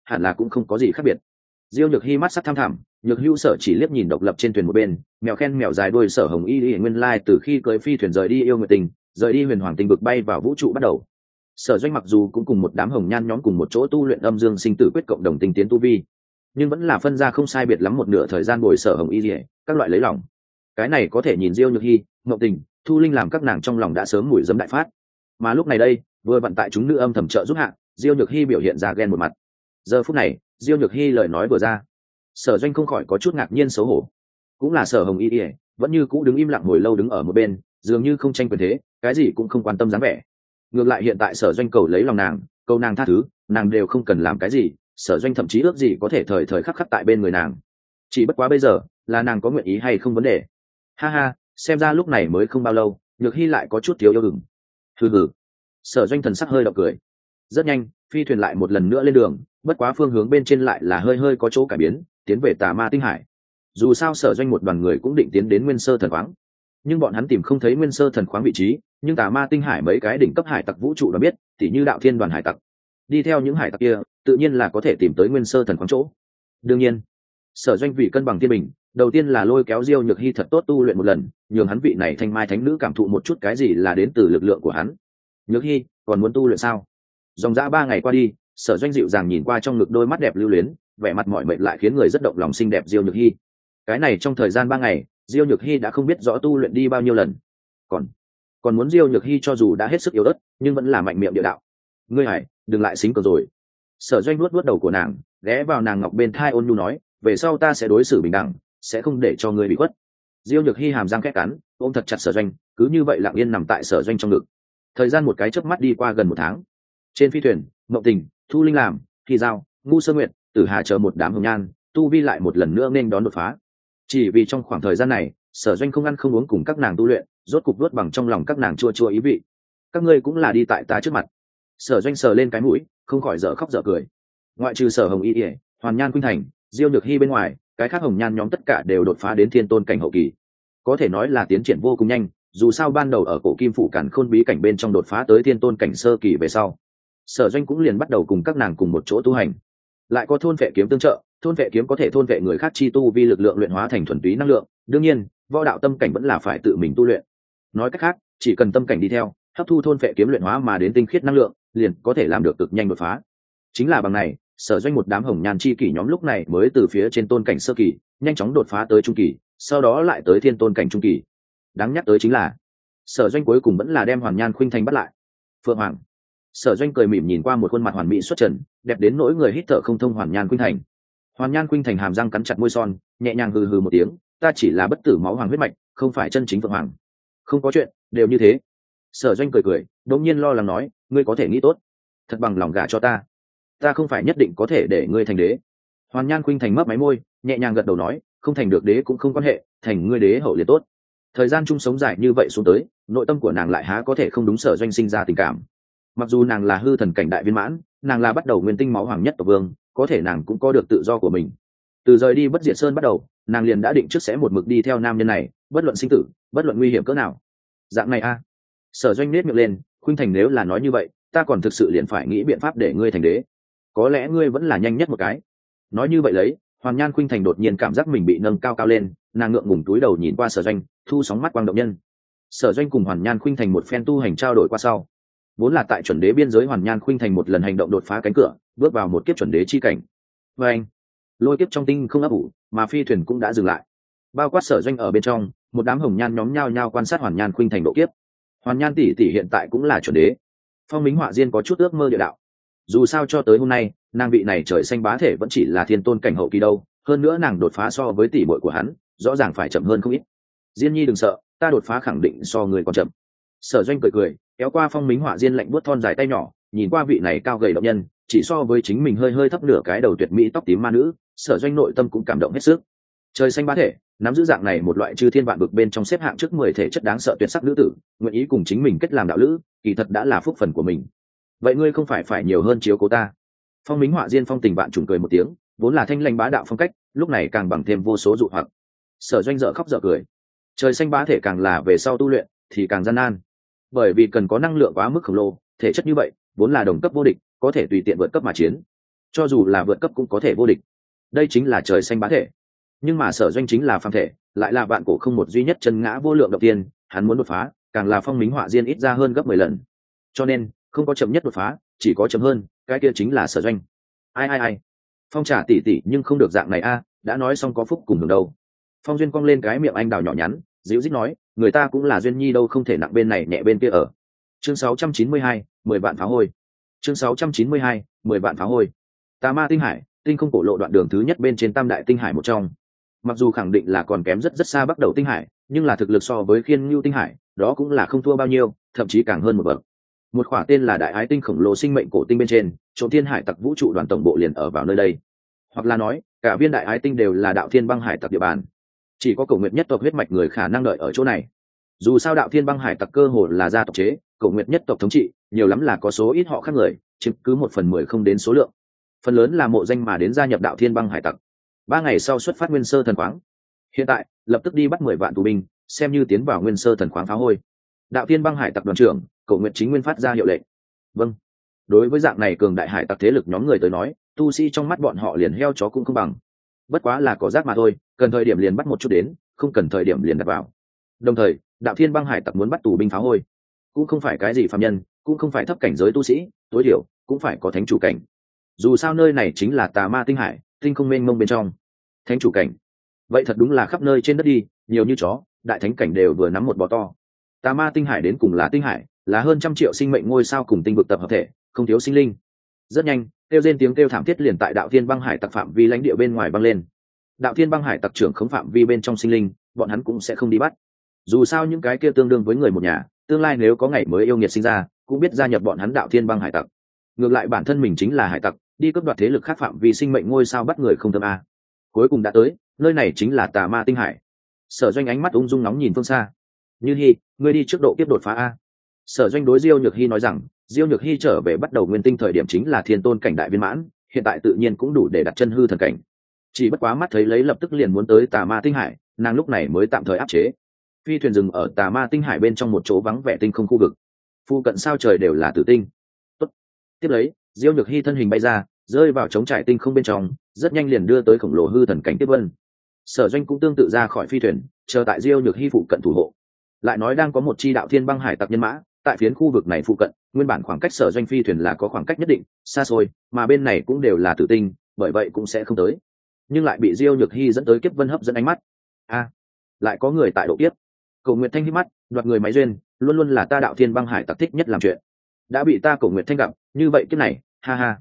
hẳn là cũng không có gì khác biệt. Diêu Nhược Hi mắt sắc tham thẳm, Nhược Hữu Sở chỉ liếc nhìn độc lập trên thuyền một bên, mèo khen mèo dài đuôi Sở Hồng Y nguyên lai từ khi cưỡi phi thuyền rời đi yêu nguyệt tình, rời đi huyền hoàng tinh vực bay vào vũ trụ bắt đầu. Sở Doanh mặc dù cũng cùng một đám hồng nhan nhóm cùng một chỗ tu luyện âm dương sinh tử quyết cộng đồng tinh tiến tu vi, nhưng vẫn là phân ra không sai biệt lắm một nửa thời gian bồi Sở Hồng Y các loại lấy lòng. Cái này có thể nhìn Diêu Nhược Hi, Ngọc Tình, Thu Linh làm các nàng trong lòng đã sớm mùi giấm đại phát. Mà lúc này đây, vừa vận tại chúng nữ âm thầm trợ giúp hạ, Diêu Nhược Hi biểu hiện ra ghen một mặt. Giờ phút này, Diêu Nhược Hi lời nói vừa ra, Sở Doanh không khỏi có chút ngạc nhiên xấu hổ. Cũng là Sở Hồng Y vẫn như cũ đứng im lặng hồi lâu đứng ở một bên, dường như không tranh quyền thế, cái gì cũng không quan tâm dáng vẻ. Ngược lại hiện tại Sở Doanh cầu lấy lòng nàng, cầu nàng tha thứ, nàng đều không cần làm cái gì, Sở Doanh thậm chí ước gì có thể thời thời khắc khắc tại bên người nàng. Chỉ bất quá bây giờ, là nàng có nguyện ý hay không vấn đề. Ha ha, xem ra lúc này mới không bao lâu, Nhược Hi lại có chút thiếu yêu hứng. Hừ hừ. Sở Doanh thần sắc hơi độc cười. Rất nhanh, phi thuyền lại một lần nữa lên đường, bất quá phương hướng bên trên lại là hơi hơi có chỗ cải biến, tiến về Tà Ma Tinh Hải. Dù sao Sở Doanh một đoàn người cũng định tiến đến Nguyên Sơ Thần Khoáng, nhưng bọn hắn tìm không thấy Nguyên Sơ Thần Khoáng vị trí, nhưng Tà Ma Tinh Hải mấy cái đỉnh cấp hải tặc vũ trụ đã biết, tỉ như Đạo Thiên đoàn hải tặc. Đi theo những hải tặc kia, tự nhiên là có thể tìm tới Nguyên Sơ Thần Khoáng chỗ. Đương nhiên, Sở Doanh vì cân bằng thiên bình, đầu tiên là lôi kéo Diêu Nhược Hi thật tốt tu luyện một lần, nhường hắn vị này thanh mai thánh nữ cảm thụ một chút cái gì là đến từ lực lượng của hắn. Nhược Hi, còn muốn tu luyện sao? Dòng dã 3 ngày qua đi, Sở Doanh dịu dàng nhìn qua trong ngực đôi mắt đẹp lưu luyến, vẻ mặt mỏi mệt lại khiến người rất động lòng xinh đẹp Diêu Nhược Hi. Cái này trong thời gian 3 ngày, Diêu Nhược Hi đã không biết rõ tu luyện đi bao nhiêu lần. Còn muốn Diêu Nhược Hi cho dù đã hết sức yếu ớt, nhưng vẫn là mạnh miệng địa đạo. Ngươi hải, đừng lại xính cờ rồi. Sở Doanh nuốt đầu của nàng, ghé vào nàng ngọc bên thai ôn nhu nói, về sau ta sẽ đối xử bình đẳng, sẽ không để cho ngươi bị khuất. Diêu Nhược Hi hàm răng khẽ cắn, ôm thật chặt Sở Doanh, cứ như vậy lặng yên nằm tại Sở Doanh trong ngực. Thời gian một cái chớp mắt đi qua gần 1 tháng. Trên phi thuyền, Ngọc Tình, Thu Linh làm, Kỳ Giao, Ngu Sơ Nguyệt, Tử Hà chờ một đám hồng nhan, tu vi lại một lần nữa nên đón đột phá. Chỉ vì trong khoảng thời gian này, Sở Doanh không ăn không uống cùng các nàng tu luyện, rốt cục nuốt bằng trong lòng các nàng chua chua ý vị. Các ngươi cũng là đi tại ta trước mặt. Sở Doanh sờ lên cái mũi, không khỏi dở khóc dở cười. Ngoại trừ Sở Hồng Y, Hoàn Nhan Khuynh Thành, Diêu Nhược Hi bên ngoài, cái khác hồng nhan nhóm tất cả đều đột phá đến thiên tôn cảnh hậu kỳ, có thể nói là tiến triển vô cùng nhanh. Dù sao ban đầu ở cổ kim phủ cản khôn bí cảnh bên trong đột phá tới thiên tôn cảnh sơ kỳ về sau, Sở Doanh cũng liền bắt đầu cùng các nàng cùng một chỗ tu hành. Lại có thôn vệ kiếm tương trợ, thôn vệ kiếm có thể thôn vệ người khác chi tu vi lực lượng luyện hóa thành thuần túy năng lượng. Đương nhiên, võ đạo tâm cảnh vẫn là phải tự mình tu luyện. Nói cách khác, chỉ cần tâm cảnh đi theo, hấp thu thôn vệ kiếm luyện hóa mà đến tinh khiết năng lượng, liền có thể làm được cực nhanh đột phá. Chính là bằng này, Sở Doanh một đám hồng nhan chi kỷ nhóm lúc này mới từ phía trên tôn cảnh sơ kỳ nhanh chóng đột phá tới trung kỳ, sau đó lại tới thiên tôn cảnh trung kỳ. Đáng nhắc tới chính là Sở Doanh cuối cùng vẫn là đem Hoàn Nhan Khuynh Thành bắt lại. Phượng Hoàng. Sở Doanh cười mỉm nhìn qua một khuôn mặt hoàn mỹ xuất trần, đẹp đến nỗi người hít thở không thông Hoàn Nhan Khuynh Thành. Hoàn Nhan Khuynh Thành hàm răng cắn chặt môi son, nhẹ nhàng hừ hừ một tiếng, ta chỉ là bất tử máu hoàng huyết mạch, không phải chân chính Phượng Hoàng. Không có chuyện, đều như thế. Sở Doanh cười cười, đột nhiên lo lắng nói, ngươi có thể nghĩ tốt, thật bằng lòng gả cho ta. Ta không phải nhất định có thể để ngươi thành đế. Hoàn Nhan Khuynh Thành mấp máy môi, nhẹ nhàng gật đầu nói, không thành được đế cũng không quan hệ, thành ngươi đế hậu liền tốt. Thời gian chung sống dài như vậy xuống tới, nội tâm của nàng lại há có thể không đúng Sở Doanh sinh ra tình cảm. Mặc dù nàng là hư thần cảnh đại viên mãn, nàng là bắt đầu nguyên tinh máu hoàng nhất tộc vương, có thể nàng cũng có được tự do của mình. Từ rời đi Bất Diệt Sơn bắt đầu, nàng liền đã định trước sẽ một mực đi theo nam nhân này, bất luận sinh tử, bất luận nguy hiểm cỡ nào. Dạng này a. Sở Doanh nết miệng lên, Khuynh Thành nếu là nói như vậy, ta còn thực sự liền phải nghĩ biện pháp để ngươi thành đế. Có lẽ ngươi vẫn là nhanh nhất một cái. Nói như vậy lấy, Hoàn Nhan Khuynh Thành đột nhiên cảm giác mình bị nâng cao cao lên, nàng ngượng ngùng túi đầu nhìn qua Sở Doanh, thu sóng mắt quang động nhân. Sở Doanh cùng Hoàn Nhan Khuynh Thành một phen tu hành trao đổi qua sau, vốn là tại chuẩn đế biên giới, Hoàn Nhan Khuynh Thành một lần hành động đột phá cánh cửa, bước vào một kiếp chuẩn đế chi cảnh. Và anh, lôi kiếp trong tinh không ấp ủ, mà phi thuyền cũng đã dừng lại. Bao quát Sở Doanh ở bên trong, một đám hồng nhan nhóm nhao nhao quan sát Hoàn Nhan Khuynh Thành độ kiếp. Hoàn Nhan tỷ tỷ hiện tại cũng là chuẩn đế. Phong Minh Họa Diên có chút ước mơ địa đạo. Dù sao cho tới hôm nay, nàng vị này trời xanh bá thể vẫn chỉ là thiên tôn cảnh hậu kỳ đâu, hơn nữa nàng đột phá so với tỷ muội của hắn, rõ ràng phải chậm hơn không ít. Diên nhi đừng sợ, ta đột phá khẳng định so người còn chậm. Sở Doanh cười cười, kéo qua Phong Minh Họa Diên lạnh buốt thon dài tay nhỏ, nhìn qua vị này cao gầy động nhân, chỉ so với chính mình hơi hơi thấp nửa cái đầu tuyệt mỹ tóc tím ma nữ, Sở Doanh nội tâm cũng cảm động hết sức. Trời xanh bá thể, nắm giữ dạng này một loại chư thiên vạn vực bên trong xếp hạng trước 10 thể chất đáng sợ tuyệt sắc nữ tử, nguyện ý cùng chính mình kết làm đạo lữ, kỳ thật đã là phúc phần của mình. Vậy ngươi không phải nhiều hơn chiếu cố ta? Phong Minh Họa Diên phong tình bạn trùng cười một tiếng, vốn là thanh lãnh bá đạo phong cách, lúc này càng bằng thêm vô số dụ hoặc. Sở Doanh dở khóc dở cười. Trời xanh bá thể càng là về sau tu luyện thì càng gian nan, bởi vì cần có năng lượng quá mức khổng lồ, thể chất như vậy vốn là đồng cấp vô địch, có thể tùy tiện vượt cấp mà chiến. cho dù là vượt cấp cũng có thể vô địch. Đây chính là trời xanh bá thể. Nhưng mà Sở Doanh chính là phàm thể, lại là vạn cổ không một duy nhất chân ngã vô lượng đầu tiên, hắn muốn đột phá càng là phong minh họa diên ít ra hơn gấp 10 lần. Cho nên không có chậm nhất đột phá, chỉ có chậm hơn, cái kia chính là Sở Doanh. Ai Phong Trà tỷ tỷ nhưng không được dạng này a, đã nói xong có phúc cùng hưởng đâu. Phong Duyên cong lên cái miệng anh đào nhỏ nhắn, dịu dít nói, người ta cũng là duyên nhi đâu, không thể nặng bên này nhẹ bên kia ở. Chương 692, 10 vạn pháo hôi. Chương 692, 10 vạn pháo hôi. Tà Ma Tinh Hải, tinh không cổ lộ đoạn đường thứ nhất bên trên Tam Đại Tinh Hải một trong. Mặc dù khẳng định là còn kém rất rất xa bắt đầu Tinh Hải, nhưng là thực lực so với Khiên Nưu Tinh Hải, đó cũng là không thua bao nhiêu, thậm chí càng hơn một bậc. Một khỏa tên là Đại Ái Tinh khổng lồ sinh mệnh cổ tinh bên trên, Trộm Thiên Hải Tặc vũ trụ đoàn tổng bộ liền ở vào nơi đây. Hoặc là nói, cả viên Đại Ái Tinh đều là Đạo Thiên Băng Hải Tặc địa bàn. Chỉ có Cổ Nguyệt nhất tộc huyết mạch người khả năng đợi ở chỗ này. Dù sao Đạo Thiên Băng Hải Tặc cơ hồ là gia tộc chế, Cổ Nguyệt nhất tộc thống trị, nhiều lắm là có số ít họ khác người, chiếm cứ 1/10 không đến số lượng. Phần lớn là mộ danh mà đến gia nhập Đạo Thiên Băng Hải Tặc. 3 ngày sau xuất phát Nguyên Sơ Thần Khoáng. Hiện tại, lập tức đi bắt 10 vạn tù binh, xem như tiến vào Nguyên Sơ Thần Khoáng phá hôi. Đạo Thiên Băng Hải Tặc đoàn trưởng, Cổ Nguyệt chính nguyên phát ra hiệu lệnh. Vâng. Đối với dạng này cường đại hải tặc thế lực nhóm người tới nói, tu sĩ trong mắt bọn họ liền heo chó cũng không bằng. Bất quá là cỏ rác mà thôi, cần thời điểm liền bắt một chút đến, không cần thời điểm liền đặt vào. Đồng thời, Đạo Thiên Băng Hải Tặc muốn bắt tù binh phá hôi, cũng không phải cái gì phàm nhân, cũng không phải thấp cảnh giới tu sĩ, tối thiểu cũng phải có thánh chủ cảnh. Dù sao nơi này chính là Tà Ma Tinh Hải, tinh không mênh mông bên trong. Thánh chủ cảnh, vậy thật đúng là khắp nơi trên đất đi, nhiều như chó, đại thánh cảnh đều vừa nắm một bò to. Tà Ma Tinh Hải đến cùng là tinh hải, là hơn 100 triệu sinh mệnh ngôi sao cùng tinh vực tập hợp thể, không thiếu sinh linh. Rất nhanh, kêu rên tiếng kêu thảm thiết liền tại Đạo Thiên Băng Hải Tặc phạm vi lãnh địa bên ngoài vang lên. Đạo Thiên Băng Hải Tặc trưởng không phạm vi bên trong sinh linh, bọn hắn cũng sẽ không đi bắt. Dù sao những cái kia tương đương với người một nhà, tương lai nếu có ngày mới yêu nghiệt sinh ra, cũng biết gia nhập bọn hắn Đạo Thiên Băng Hải Tặc. Ngược lại bản thân mình chính là hải tặc, đi cướp đoạt thế lực khác phạm vi sinh mệnh ngôi sao bắt người không thơm a. Cuối cùng đã tới, nơi này chính là Tà Ma Tinh Hải. Sở Doanh ánh mắt ung dung nóng nhìn phương xa. Như Hi, ngươi đi trước độ tiếp đột phá a. Sở Doanh đối Diêu Nhược Hi nói rằng, Diêu Nhược Hi trở về bắt đầu nguyên tinh thời điểm chính là thiên tôn cảnh đại viên mãn, hiện tại tự nhiên cũng đủ để đặt chân hư thần cảnh. Chỉ bất quá mắt thấy lấy lập tức liền muốn tới Tà Ma Tinh Hải, nàng lúc này mới tạm thời áp chế. Phi thuyền dừng ở Tà Ma Tinh Hải bên trong một chỗ vắng vẻ tinh không khu vực. Phu cận sao trời đều là tử tinh. Tốt. Tiếp lấy, Diêu Nhược Hi thân hình bay ra, rơi vào trống trải tinh không bên trong, rất nhanh liền đưa tới khổng lồ hư thần cảnh tiếp vân. Sở Doanh cũng tương tự ra khỏi phi thuyền, chờ tại Diêu Nhược Hi phụ cận thủ hộ. Lại nói đang có một chi Đạo Thiên Băng Hải Tặc nhân mã, tại phiến khu vực này phụ cận, nguyên bản khoảng cách Sở Doanh phi thuyền là có khoảng cách nhất định, xa xôi, mà bên này cũng đều là tử tinh, bởi vậy cũng sẽ không tới. Nhưng lại bị Diêu Nhược Hi dẫn tới kiếp vân hấp dẫn ánh mắt. A, lại có người tại độ kiếp. Cổ Nguyệt Thanh hít mắt, đoạt người máy duyên, luôn luôn là ta Đạo Thiên Băng Hải Tặc thích nhất làm chuyện. Đã bị ta Cổ Nguyệt Thanh gặp, như vậy kiếp này, ha ha.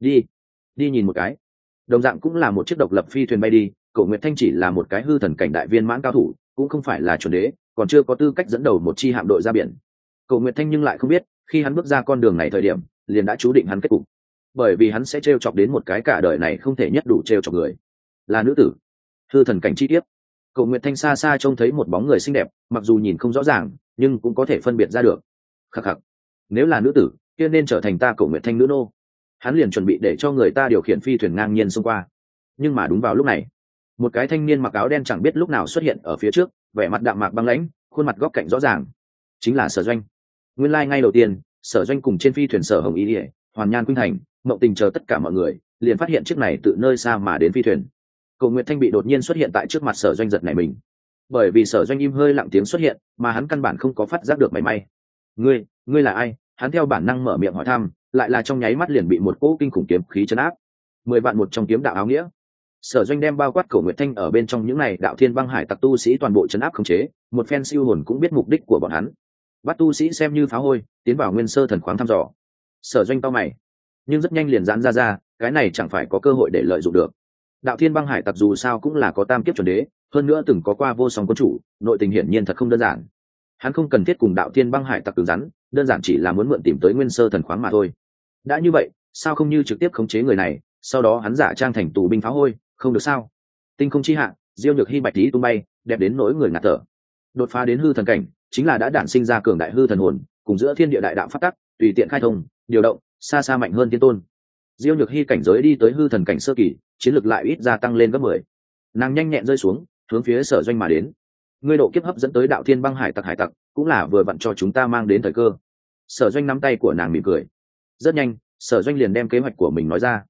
Đi nhìn một cái. Đồng dạng cũng là một chiếc độc lập phi thuyền bay đi, Cổ Nguyệt Thanh chỉ là một cái hư thần cảnh đại viên mãn cao thủ, cũng không phải là chuẩn đế, còn chưa có tư cách dẫn đầu một chi hạm đội ra biển. Cổ Nguyệt Thanh nhưng lại không biết, khi hắn bước ra con đường này thời điểm, liền đã chú định hắn kết cục. Bởi vì hắn sẽ trêu chọc đến một cái cả đời này không thể nhất đủ trêu chọc người, là nữ tử. Hư thần cảnh chi tiết. Cổ Nguyệt Thanh xa xa trông thấy một bóng người xinh đẹp, mặc dù nhìn không rõ ràng, nhưng cũng có thể phân biệt ra được. Khắc khắc. Nếu là nữ tử, kia nên trở thành ta Cổ Nguyệt Thanh nữ nô. Hắn liền chuẩn bị để cho người ta điều khiển phi thuyền ngang nhiên xông qua. Nhưng mà đúng vào lúc này, một cái thanh niên mặc áo đen chẳng biết lúc nào xuất hiện ở phía trước, vẻ mặt đạm mạc băng lãnh, khuôn mặt góc cạnh rõ ràng, chính là Sở Doanh. Nguyên lai ngay đầu tiên, Sở Doanh cùng trên phi thuyền Sở Hồng Y, Hoàn Nhan Khuynh Thành, Mộng Tình chờ tất cả mọi người, liền phát hiện chiếc này tự nơi xa mà đến phi thuyền. Cổ Nguyệt Thanh bị đột nhiên xuất hiện tại trước mặt Sở Doanh giật nảy mình, bởi vì Sở Doanh im hơi lặng tiếng xuất hiện, mà hắn căn bản không có phát giác được mảy may. Ngươi là ai? Hắn theo bản năng mở miệng hỏi thăm, lại là trong nháy mắt liền bị một cỗ kinh khủng kiếm khí chấn áp. 10 vạn một trong kiếm đạo áo nghĩa. Sở Doanh đem bao quát Cổ Nguyệt Thanh ở bên trong những này Đạo Thiên Băng Hải Tặc tu sĩ toàn bộ chấn áp khống chế, một phen siêu hồn cũng biết mục đích của bọn hắn. Bắt tu sĩ xem như phá hôi, tiến vào Nguyên Sơ Thần Khoáng thăm dò. Sở Doanh cau mày, nhưng rất nhanh liền giãn ra, cái này chẳng phải có cơ hội để lợi dụng được. Đạo Thiên Băng Hải Tặc dù sao cũng là có tam kiếp chuẩn đế, hơn nữa từng có qua vô song quân chủ, nội tình hiển nhiên thật không đơn giản. Hắn không cần thiết cùng Đạo Thiên Băng Hải Tặc cứng rắn, đơn giản chỉ là muốn mượn tìm tới Nguyên Sơ Thần Khoáng mà thôi. Đã như vậy, sao không như trực tiếp khống chế người này, sau đó hắn giả trang thành tù binh phá hôi, không được sao? Tinh không chi hạ, Diêu Nhược Hi bạch tí tung bay, đẹp đến nỗi người ngạt thở. Đột phá đến hư thần cảnh, chính là đã đản sinh ra cường đại hư thần hồn, cùng giữa thiên địa đại đạo phát tắc, tùy tiện khai thông, điều động, xa xa mạnh hơn tiên tôn. Diêu Nhược Hi cảnh giới đi tới hư thần cảnh sơ kỳ, chiến lược lại ít gia tăng lên gấp 10. Nàng nhanh nhẹn rơi xuống, hướng phía Sở Doanh mà đến. Ngươi độ kiếp hấp dẫn tới Đạo Thiên Băng Hải Tặc, cũng là vừa vặn cho chúng ta mang đến thời cơ. Sở Doanh nắm tay của nàng mỉm cười. Rất nhanh, Sở Doanh liền đem kế hoạch của mình nói ra.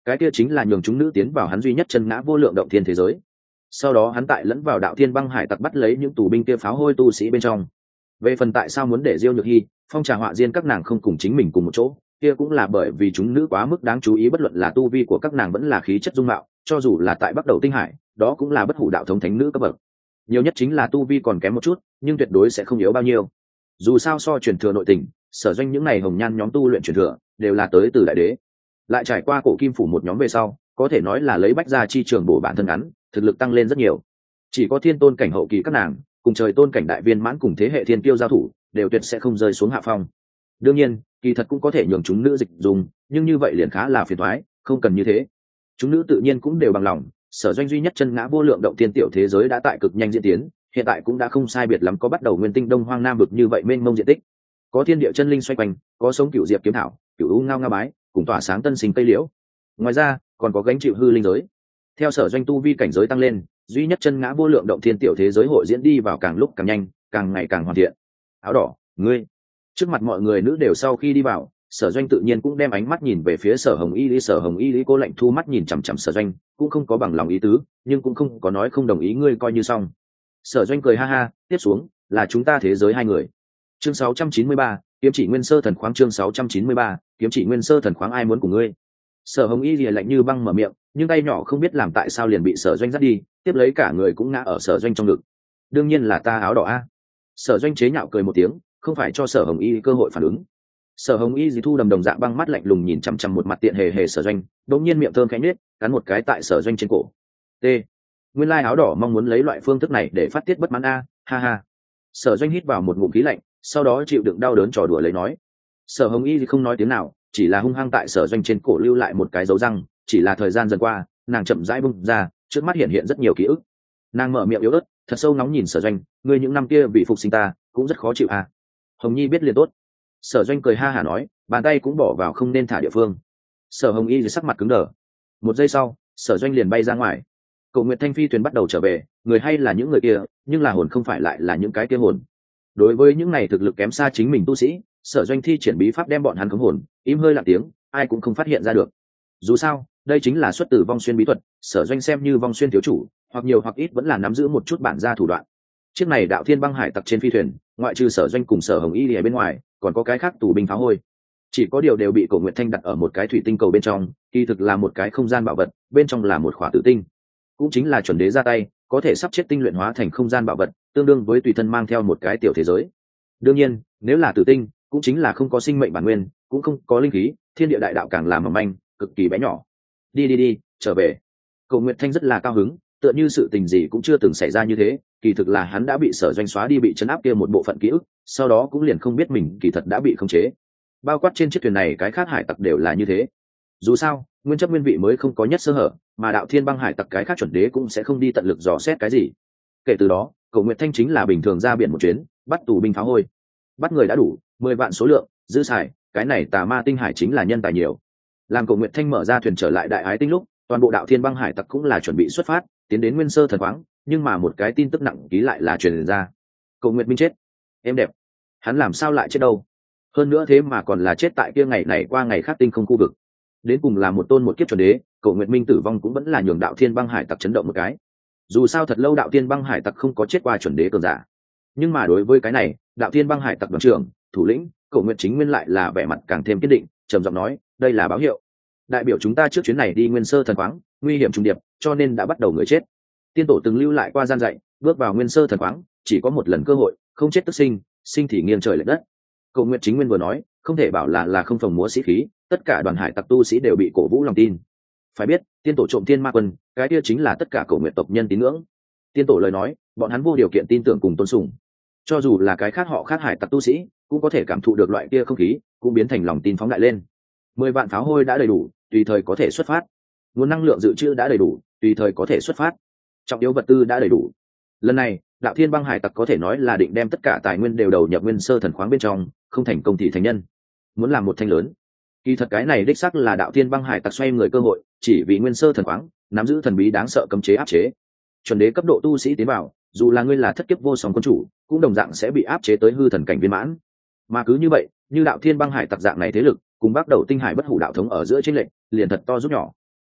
cái kia chính là nhường chúng nữ tiến vào hắn duy nhất chân ngã vô lượng động thiên thế giới. Sau đó hắn tại lẫn vào đạo thiên băng hải tặc bắt lấy những tù binh kia pháo hôi tu sĩ bên trong. Về phần tại sao muốn để Diêu Nhược Hi, Phong Trà Họa Diên các nàng không cùng chính mình cùng một chỗ, kia cũng là bởi vì chúng nữ quá mức đáng chú ý, bất luận là tu vi của các nàng vẫn là khí chất dung mạo, cho dù là tại Bắc Đầu Tinh Hải, đó cũng là bất hủ đạo thống thánh nữ cấp bậc. Nhiều nhất chính là tu vi còn kém một chút, nhưng tuyệt đối sẽ không yếu bao nhiêu. Dù sao so truyền thừa nội tình, Sở Doanh những này hồng nhan nhóm tu luyện truyền thừa đều là tới từ đại đế, lại trải qua cổ kim phủ một nhóm về sau, có thể nói là lấy bách gia chi trường bổ bản thân ngắn, thực lực tăng lên rất nhiều. Chỉ có thiên tôn cảnh hậu kỳ các nàng cùng trời tôn cảnh đại viên mãn cùng thế hệ thiên kiêu giao thủ, đều tuyệt sẽ không rơi xuống hạ phong. Đương nhiên kỳ thật cũng có thể nhường chúng nữ dịch dùng, nhưng như vậy liền khá là phiền toái, không cần như thế. Chúng nữ tự nhiên cũng đều bằng lòng. Sở Doanh duy nhất chân ngã vô lượng động thiên tiểu thế giới đã tại cực nhanh diễn tiến, hiện tại cũng đã không sai biệt lắm có bắt đầu nguyên tinh đông hoang nam vực như vậy mênh mông diện tích, có thiên địa chân linh xoay quanh, có sống cửu diệp kiếm thảo, cửu u ngao nga bái cùng tỏa sáng tân sinh cây liễu. Ngoài ra còn có gánh chịu hư linh giới. Theo Sở Doanh tu vi cảnh giới tăng lên, duy nhất chân ngã vô lượng động thiên tiểu thế giới hội diễn đi vào càng lúc càng nhanh, càng ngày càng hoàn thiện. Áo đỏ, ngươi. Trước mặt mọi người nữ đều sau khi đi vào, Sở Doanh tự nhiên cũng đem ánh mắt nhìn về phía Sở Hồng Y Lý. Sở Hồng Y Lý cô lạnh thu mắt nhìn chằm chằm Sở Doanh, cũng không có bằng lòng ý tứ, nhưng cũng không có nói không đồng ý, ngươi coi như xong. Sở Doanh cười ha ha, tiếp xuống là chúng ta thế giới hai người. Chương 693, kiếm chỉ nguyên sơ thần khoáng. Chương 693, kiếm chỉ nguyên sơ thần khoáng. Ai muốn cùng ngươi? Sở Hồng Y lìa lạnh như băng mở miệng, nhưng tay nhỏ không biết làm tại sao liền bị Sở Doanh dắt đi, tiếp lấy cả người cũng ngã ở Sở Doanh trong ngực. Đương nhiên là ta áo đỏ a. Sở Doanh chế nhạo cười một tiếng, không phải cho Sở Hồng Y cơ hội phản ứng. Sở Hồng Y dì thu đầm đồng dạng băng mắt lạnh lùng nhìn chằm chằm một mặt tiện hề hề Sở Doanh, đột nhiên miệng thơm khẽ nhếch, cắn một cái tại Sở Doanh trên cổ. T. Nguyên lai áo đỏ mong muốn lấy loại phương thức này để phát tiết bất mãn a, ha ha. Sở Doanh hít vào một ngụm khí lạnh, sau đó chịu đựng đau đớn trò đùa lấy nói. Sở Hồng Y thì không nói tiếng nào, chỉ là hung hăng tại Sở Doanh trên cổ lưu lại một cái dấu răng. Chỉ là thời gian dần qua, nàng chậm rãi bung ra, trước mắt hiện rất nhiều ký ức. Nàng mở miệng yếu ớt, thật sâu nóng nhìn Sở Doanh, ngươi những năm kia bị phục sinh ta cũng rất khó chịu à. Hồng Nhi biết liền tốt. Sở Doanh cười ha hả nói, bàn tay cũng bỏ vào không nên thả địa phương. Sở Hồng Y thì sắc mặt cứng đờ. Một giây sau, Sở Doanh liền bay ra ngoài. Cổ Nguyệt Thanh phi thuyền bắt đầu trở về, người hay là những người kia, nhưng là hồn không phải lại là những cái kia hồn. Đối với những này thực lực kém xa chính mình tu sĩ, Sở Doanh thi triển bí pháp đem bọn hắn khống hồn, im hơi lặng tiếng, ai cũng không phát hiện ra được. Dù sao, đây chính là xuất từ vong xuyên bí thuật, Sở Doanh xem như vong xuyên thiếu chủ, hoặc nhiều hoặc ít vẫn là nắm giữ một chút bản gia thủ đoạn. Chiếc này đạo thiên băng hải tặc trên phi thuyền, ngoại trừ Sở Doanh cùng Sở Hồng Y ở bên ngoài, còn có cái khác tù binh pháo hôi. Chỉ có điều đều bị Cổ Nguyệt Thanh đặt ở một cái thủy tinh cầu bên trong, kỳ thực là một cái không gian bảo vật, bên trong là một khỏa tử tinh, cũng chính là chuẩn đế ra tay có thể sắp chết tinh luyện hóa thành không gian bảo vật, tương đương với tùy thân mang theo một cái tiểu thế giới. Đương nhiên nếu là tử tinh, cũng chính là không có sinh mệnh bản nguyên, cũng không có linh khí, thiên địa đại đạo càng là mỏng manh, cực kỳ bé nhỏ. Đi trở về. Cổ Nguyệt Thanh rất là cao hứng, tựa như sự tình gì cũng chưa từng xảy ra như thế. Kỳ thực là hắn đã bị Sở Doanh xóa đi, bị trấn áp kia một bộ phận ký ức, sau đó cũng liền không biết mình kỳ thật đã bị khống chế. Bao quát trên chiếc thuyền này cái khác hải tặc đều là như thế. Dù sao nguyên chất nguyên vị mới không có nhất sơ hở, mà đạo thiên băng hải tặc cái khác chuẩn đế cũng sẽ không đi tận lực dò xét cái gì. Kể từ đó Cổ Nguyệt Thanh chính là bình thường ra biển một chuyến, bắt tù binh phá hôi, bắt người đã đủ 10 vạn số lượng, dư xài, cái này tà ma tinh hải chính là nhân tài nhiều. Làm Cổ Nguyệt Thanh mở ra thuyền trở lại đại ái tinh lúc, toàn bộ đạo thiên băng hải tặc cũng là chuẩn bị xuất phát tiến đến nguyên sơ thần khoáng, nhưng mà một cái tin tức nặng ký lại là truyền ra. Cổ Nguyệt Minh chết. Em đẹp, hắn làm sao lại chết đâu? Hơn nữa thế mà còn là chết tại kia ngày này qua ngày khác tinh không khu vực. Đến cùng là một tôn một kiếp chuẩn đế, Cổ Nguyệt Minh tử vong cũng vẫn là nhường đạo thiên băng hải tặc chấn động một cái. Dù sao thật lâu đạo thiên băng hải tặc không có chết qua chuẩn đế cường giả, nhưng mà đối với cái này đạo thiên băng hải tặc đoàn trưởng thủ lĩnh Cổ Nguyệt Chính Nguyên lại là vẻ mặt càng thêm kiên định, trầm giọng nói, đây là báo hiệu, đại biểu chúng ta trước chuyến này đi nguyên sơ thần khoáng nguy hiểm trùng điệp, cho nên đã bắt đầu người chết. Tiên tổ từng lưu lại qua gian dạy, bước vào nguyên sơ thần khoáng chỉ có một lần cơ hội, không chết tức sinh, sinh thì nghiêng trời lệch đất. Cổ Nguyệt Chính Nguyên vừa nói, không thể bảo là không phồng múa sĩ khí, tất cả đoàn hải tặc tu sĩ đều bị cổ vũ lòng tin. Phải biết tiên tổ trộm thiên ma quân, cái kia chính là tất cả Cổ Nguyệt tộc nhân tín ngưỡng. Tiên tổ lời nói bọn hắn vô điều kiện tin tưởng cùng tôn sùng, cho dù là cái khác họ khác hải tặc tu sĩ cũng có thể cảm thụ được loại kia không khí, cũng biến thành lòng tin phóng đại lên. 10 vạn pháo hôi đã đầy đủ, tùy thời có thể xuất phát. Nguồn năng lượng dự trữ đã đầy đủ, tùy thời có thể xuất phát. Trọng yếu vật tư đã đầy đủ. Lần này đạo thiên băng hải tặc có thể nói là định đem tất cả tài nguyên đều đầu nhập nguyên sơ thần khoáng bên trong, không thành công thì thành nhân. Muốn làm một thanh lớn, kỳ thật cái này đích xác là đạo thiên băng hải tặc xoay người cơ hội, chỉ vì nguyên sơ thần khoáng nắm giữ thần bí đáng sợ cấm chế áp chế. Chuẩn đế cấp độ tu sĩ tiến vào, dù là ngươi là thất kiếp vô song quân chủ, cũng đồng dạng sẽ bị áp chế tới hư thần cảnh viên mãn. Mà cứ như vậy, như đạo thiên băng hải tặc dạng này thế lực cùng bắt đầu tinh hải bất hủ đạo thống ở giữa chiến lệnh liền thật to giúp nhỏ.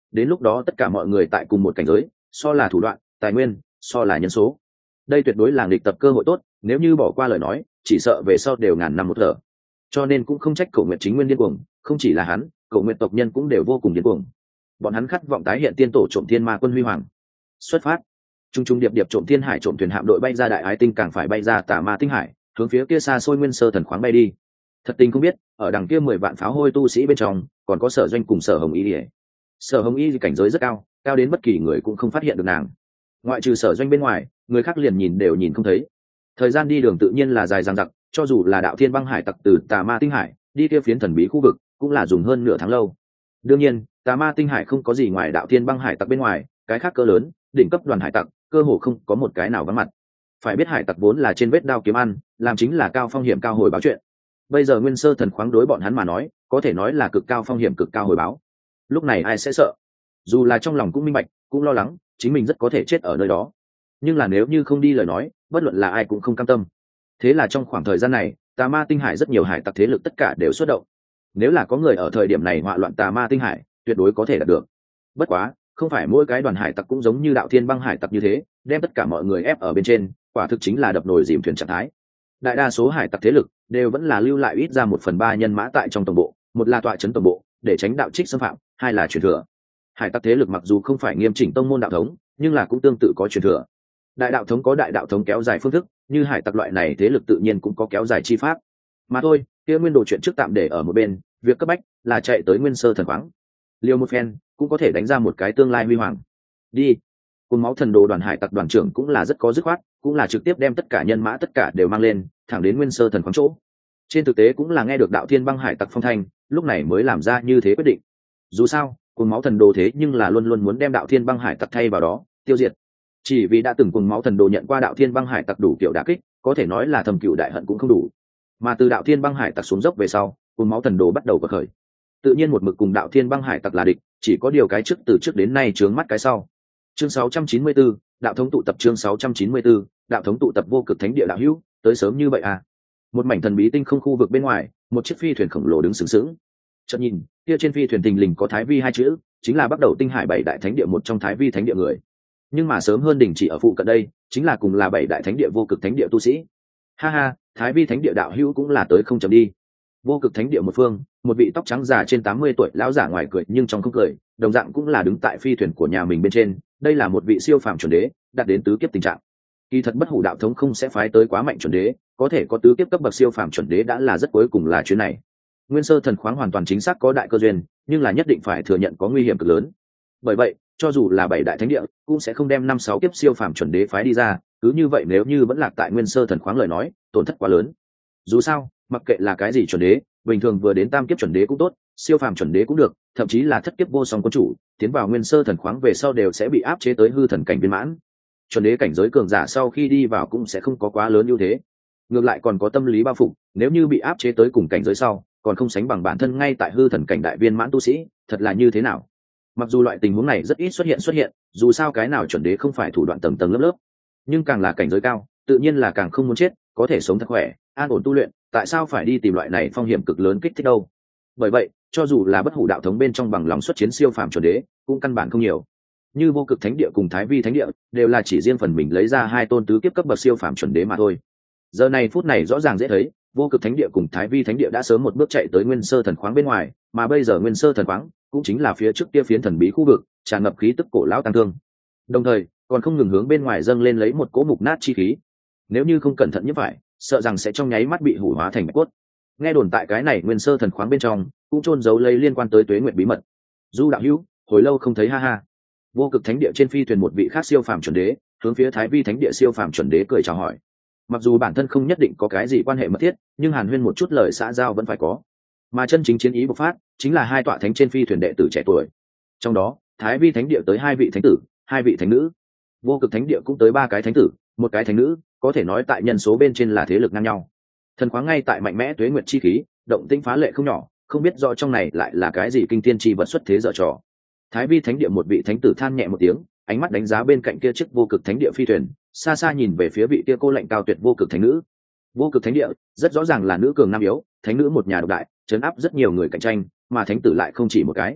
đến lúc đó tất cả mọi người tại cùng một cảnh giới, so là thủ đoạn, tài nguyên, so là nhân số, đây tuyệt đối là nghịch tập cơ hội tốt, nếu như bỏ qua lời nói chỉ sợ về sau đều ngàn năm một thở. Cho nên cũng không trách Cổ Nguyệt chính nguyên điên cuồng, không chỉ là hắn, Cổ Nguyệt tộc nhân cũng đều vô cùng điên cuồng. Bọn hắn khát vọng tái hiện tiên tổ trộm thiên ma quân huy hoàng. Xuất phát. Trung trung điệp điệp trộm thiên hải trộm thuyền hạm đội bay ra đại ái tinh, càng phải bay ra tà ma tinh hải, hướng phía kia xa xôi nguyên sơ thần khoáng bay đi. Thật tình không biết, ở đằng kia 10 vạn pháo hôi tu sĩ bên trong, còn có Sở Doanh cùng Sở Hồng Y. Sở Hồng Y cảnh giới rất cao, cao đến bất kỳ người cũng không phát hiện được nàng. Ngoại trừ Sở Doanh bên ngoài, người khác liền nhìn đều nhìn không thấy. Thời gian đi đường tự nhiên là dài dằng dặc, cho dù là đạo thiên băng hải tặc từ tà ma tinh hải đi kia phiến thần bí khu vực, cũng là dùng hơn nửa tháng lâu. Đương nhiên, tà ma tinh hải không có gì ngoài đạo thiên băng hải tặc bên ngoài, cái khác cỡ lớn, đỉnh cấp đoàn hải tặc, cơ hồ không có một cái nào vắng mặt. Phải biết hải tặc vốn là trên vết đao kiếm ăn, làm chính là cao phong hiểm cao hồi báo chuyện. Bây giờ nguyên sơ thần khoáng đối bọn hắn mà nói, có thể nói là cực cao phong hiểm cực cao hồi báo. Lúc này ai sẽ sợ? Dù là trong lòng cũng minh bạch, cũng lo lắng, chính mình rất có thể chết ở nơi đó. Nhưng là nếu như không đi lời nói, bất luận là ai cũng không cam tâm. Thế là trong khoảng thời gian này, tà ma tinh hải rất nhiều hải tặc thế lực tất cả đều xuất động. Nếu là có người ở thời điểm này họa loạn tà ma tinh hải, tuyệt đối có thể đạt được. Bất quá, không phải mỗi cái đoàn hải tặc cũng giống như đạo thiên băng hải tặc như thế, đem tất cả mọi người ép ở bên trên, quả thực chính là đập nồi dìm thuyền trạng thái. Đại đa số hải tặc thế lực đều vẫn là lưu lại ít ra 1/3 nhân mã tại trong tổng bộ, một là tọa trấn tổng bộ để tránh đạo trích xâm phạm, hai là truyền thừa. Hải tặc thế lực mặc dù không phải nghiêm chỉnh tông môn đạo thống, nhưng là cũng tương tự có truyền thừa. Đại đạo thống có đại đạo thống kéo dài phương thức, như hải tặc loại này thế lực tự nhiên cũng có kéo dài chi pháp. Mà thôi, kia nguyên đồ chuyện trước tạm để ở một bên, việc cấp bách là chạy tới nguyên sơ thần khoáng. Liêu một phen cũng có thể đánh ra một cái tương lai huy hoàng. Đi. Cùng máu thần đồ đoàn hải tặc đoàn trưởng cũng là rất có dứt khoát, cũng là trực tiếp đem tất cả nhân mã tất cả đều mang lên, thẳng đến nguyên sơ thần khoáng chỗ. Trên thực tế cũng là nghe được đạo thiên băng hải tặc phong thanh, lúc này mới làm ra như thế quyết định. Dù sao, cùng máu thần đồ thế nhưng là luôn luôn muốn đem đạo thiên băng hải tặc thay vào đó tiêu diệt. Chỉ vì đã từng cùng máu thần đồ nhận qua đạo thiên băng hải tặc đủ kiểu đả kích, có thể nói là thầm cựu đại hận cũng không đủ. Mà từ đạo thiên băng hải tặc xuống dốc về sau, cùng máu thần đồ bắt đầu bật khởi. Tự nhiên một mực cùng đạo thiên băng hải tặc là địch, chỉ có điều cái trước từ trước đến nay trướng mắt cái sau. Chương 694, đạo thống tụ tập. Chương 694, đạo thống tụ tập. Vô Cực Thánh Địa đạo hữu, tới sớm như vậy à? Một mảnh thần bí tinh không khu vực bên ngoài, một chiếc phi thuyền khổng lồ đứng sướng sướng. Chợt nhìn, kia trên phi thuyền thình lình có Thái Vi hai chữ, chính là bắt đầu tinh hải 7 đại thánh địa một trong Thái Vi thánh địa người. Nhưng mà sớm hơn đình chỉ ở phụ cận đây, chính là cùng là 7 đại thánh địa Vô Cực Thánh Địa tu sĩ. Ha ha, Thái Vi thánh địa đạo hữu cũng là tới không chậm đi. Vô Cực Thánh Địa một phương, một vị tóc trắng già trên 80 tuổi lão giả ngoài cười nhưng trong không cười, đồng dạng cũng là đứng tại phi thuyền của nhà mình bên trên, đây là một vị siêu phàm chuẩn đế, đạt đến tứ kiếp tình trạng. Kỳ thật bất hủ đạo thống không sẽ phái tới quá mạnh chuẩn đế, có thể có tứ kiếp cấp bậc siêu phàm chuẩn đế đã là rất cuối cùng là chuyến này. Nguyên sơ thần khoáng hoàn toàn chính xác có đại cơ duyên, nhưng là nhất định phải thừa nhận có nguy hiểm cực lớn. Bởi vậy, cho dù là 7 đại thánh địa, cũng sẽ không đem 5-6 kiếp siêu phàm chuẩn đế phái đi ra, cứ như vậy nếu như vẫn lạc tại nguyên sơ thần khoáng lời nói, tổn thất quá lớn. Dù sao, mặc kệ là cái gì chuẩn đế, bình thường vừa đến tam kiếp chuẩn đế cũng tốt, siêu phàm chuẩn đế cũng được, thậm chí là thất kiếp vô song quân chủ, tiến vào nguyên sơ thần khoáng về sau đều sẽ bị áp chế tới hư thần cảnh viên mãn. Chuẩn đế cảnh giới cường giả sau khi đi vào cũng sẽ không có quá lớn ưu thế, ngược lại còn có tâm lý bao phục, nếu như bị áp chế tới cùng cảnh giới sau, còn không sánh bằng bản thân ngay tại hư thần cảnh đại viên mãn tu sĩ, thật là như thế nào? Mặc dù loại tình huống này rất ít xuất hiện, dù sao cái nào chuẩn đế không phải thủ đoạn tầng tầng lớp lớp, nhưng càng là cảnh giới cao, tự nhiên là càng không muốn chết, có thể sống thật khỏe, an ổn tu luyện, tại sao phải đi tìm loại này phong hiểm cực lớn kích thích đâu? Bởi vậy, cho dù là bất hủ đạo thống bên trong bằng lòng xuất chiến siêu phàm chuẩn đế, cũng căn bản không nhiều. Như Vô Cực Thánh Địa cùng Thái Vi Thánh Địa, đều là chỉ riêng phần mình lấy ra 2 tôn tứ kiếp cấp bậc siêu phàm chuẩn đế mà thôi. Giờ này phút này rõ ràng dễ thấy, Vô Cực Thánh Địa cùng Thái Vi Thánh Địa đã sớm một bước chạy tới nguyên sơ thần khoáng bên ngoài, mà bây giờ nguyên sơ thần khoáng cũng chính là phía trước kia phiến thần bí khu vực, tràn ngập khí tức cổ lão tăng thương. Đồng thời, còn không ngừng hướng bên ngoài dâng lên lấy một cỗ mục nát chi khí. Nếu như không cẩn thận như vậy, sợ rằng sẽ trong nháy mắt bị hủ hóa thành bạch cốt. Nghe đồn tại cái này nguyên sơ thần khoáng bên trong, cũng chôn giấu lấy liên quan tới tuế nguyệt bí mật. Du đạo hữu, hồi lâu không thấy ha ha. Vô Cực Thánh Địa trên phi thuyền một vị khác siêu phàm chuẩn đế, hướng phía Thái Vi Thánh Địa siêu phàm chuẩn đế cười chào hỏi. Mặc dù bản thân không nhất định có cái gì quan hệ mật thiết, nhưng hàn huyên một chút lời xã giao vẫn phải có. Mà chân chính chiến ý bộc phát, chính là 2 tọa thánh trên phi thuyền đệ tử trẻ tuổi. Trong đó, Thái Vi Thánh Địa tới 2 vị thánh tử, 2 vị thánh nữ. Vô Cực Thánh Địa cũng tới 3 cái thánh tử, 1 cái thánh nữ, có thể nói tại nhân số bên trên là thế lực ngang nhau. Thần khoáng ngay tại mạnh mẽ tuế nguyệt chi khí, động tĩnh phá lệ không nhỏ, không biết rõ trong này lại là cái gì kinh thiên chi vật xuất thế dở trò. Thái Vi Thánh Địa một vị thánh tử than nhẹ một tiếng, ánh mắt đánh giá bên cạnh kia chiếc Vô Cực Thánh Địa phi thuyền, xa xa nhìn về phía vị kia cô lệnh cao tuyệt Vô Cực thánh nữ. Vô Cực Thánh Địa rất rõ ràng là nữ cường nam yếu, thánh nữ một nhà độc đại, trấn áp rất nhiều người cạnh tranh, mà thánh tử lại không chỉ một cái.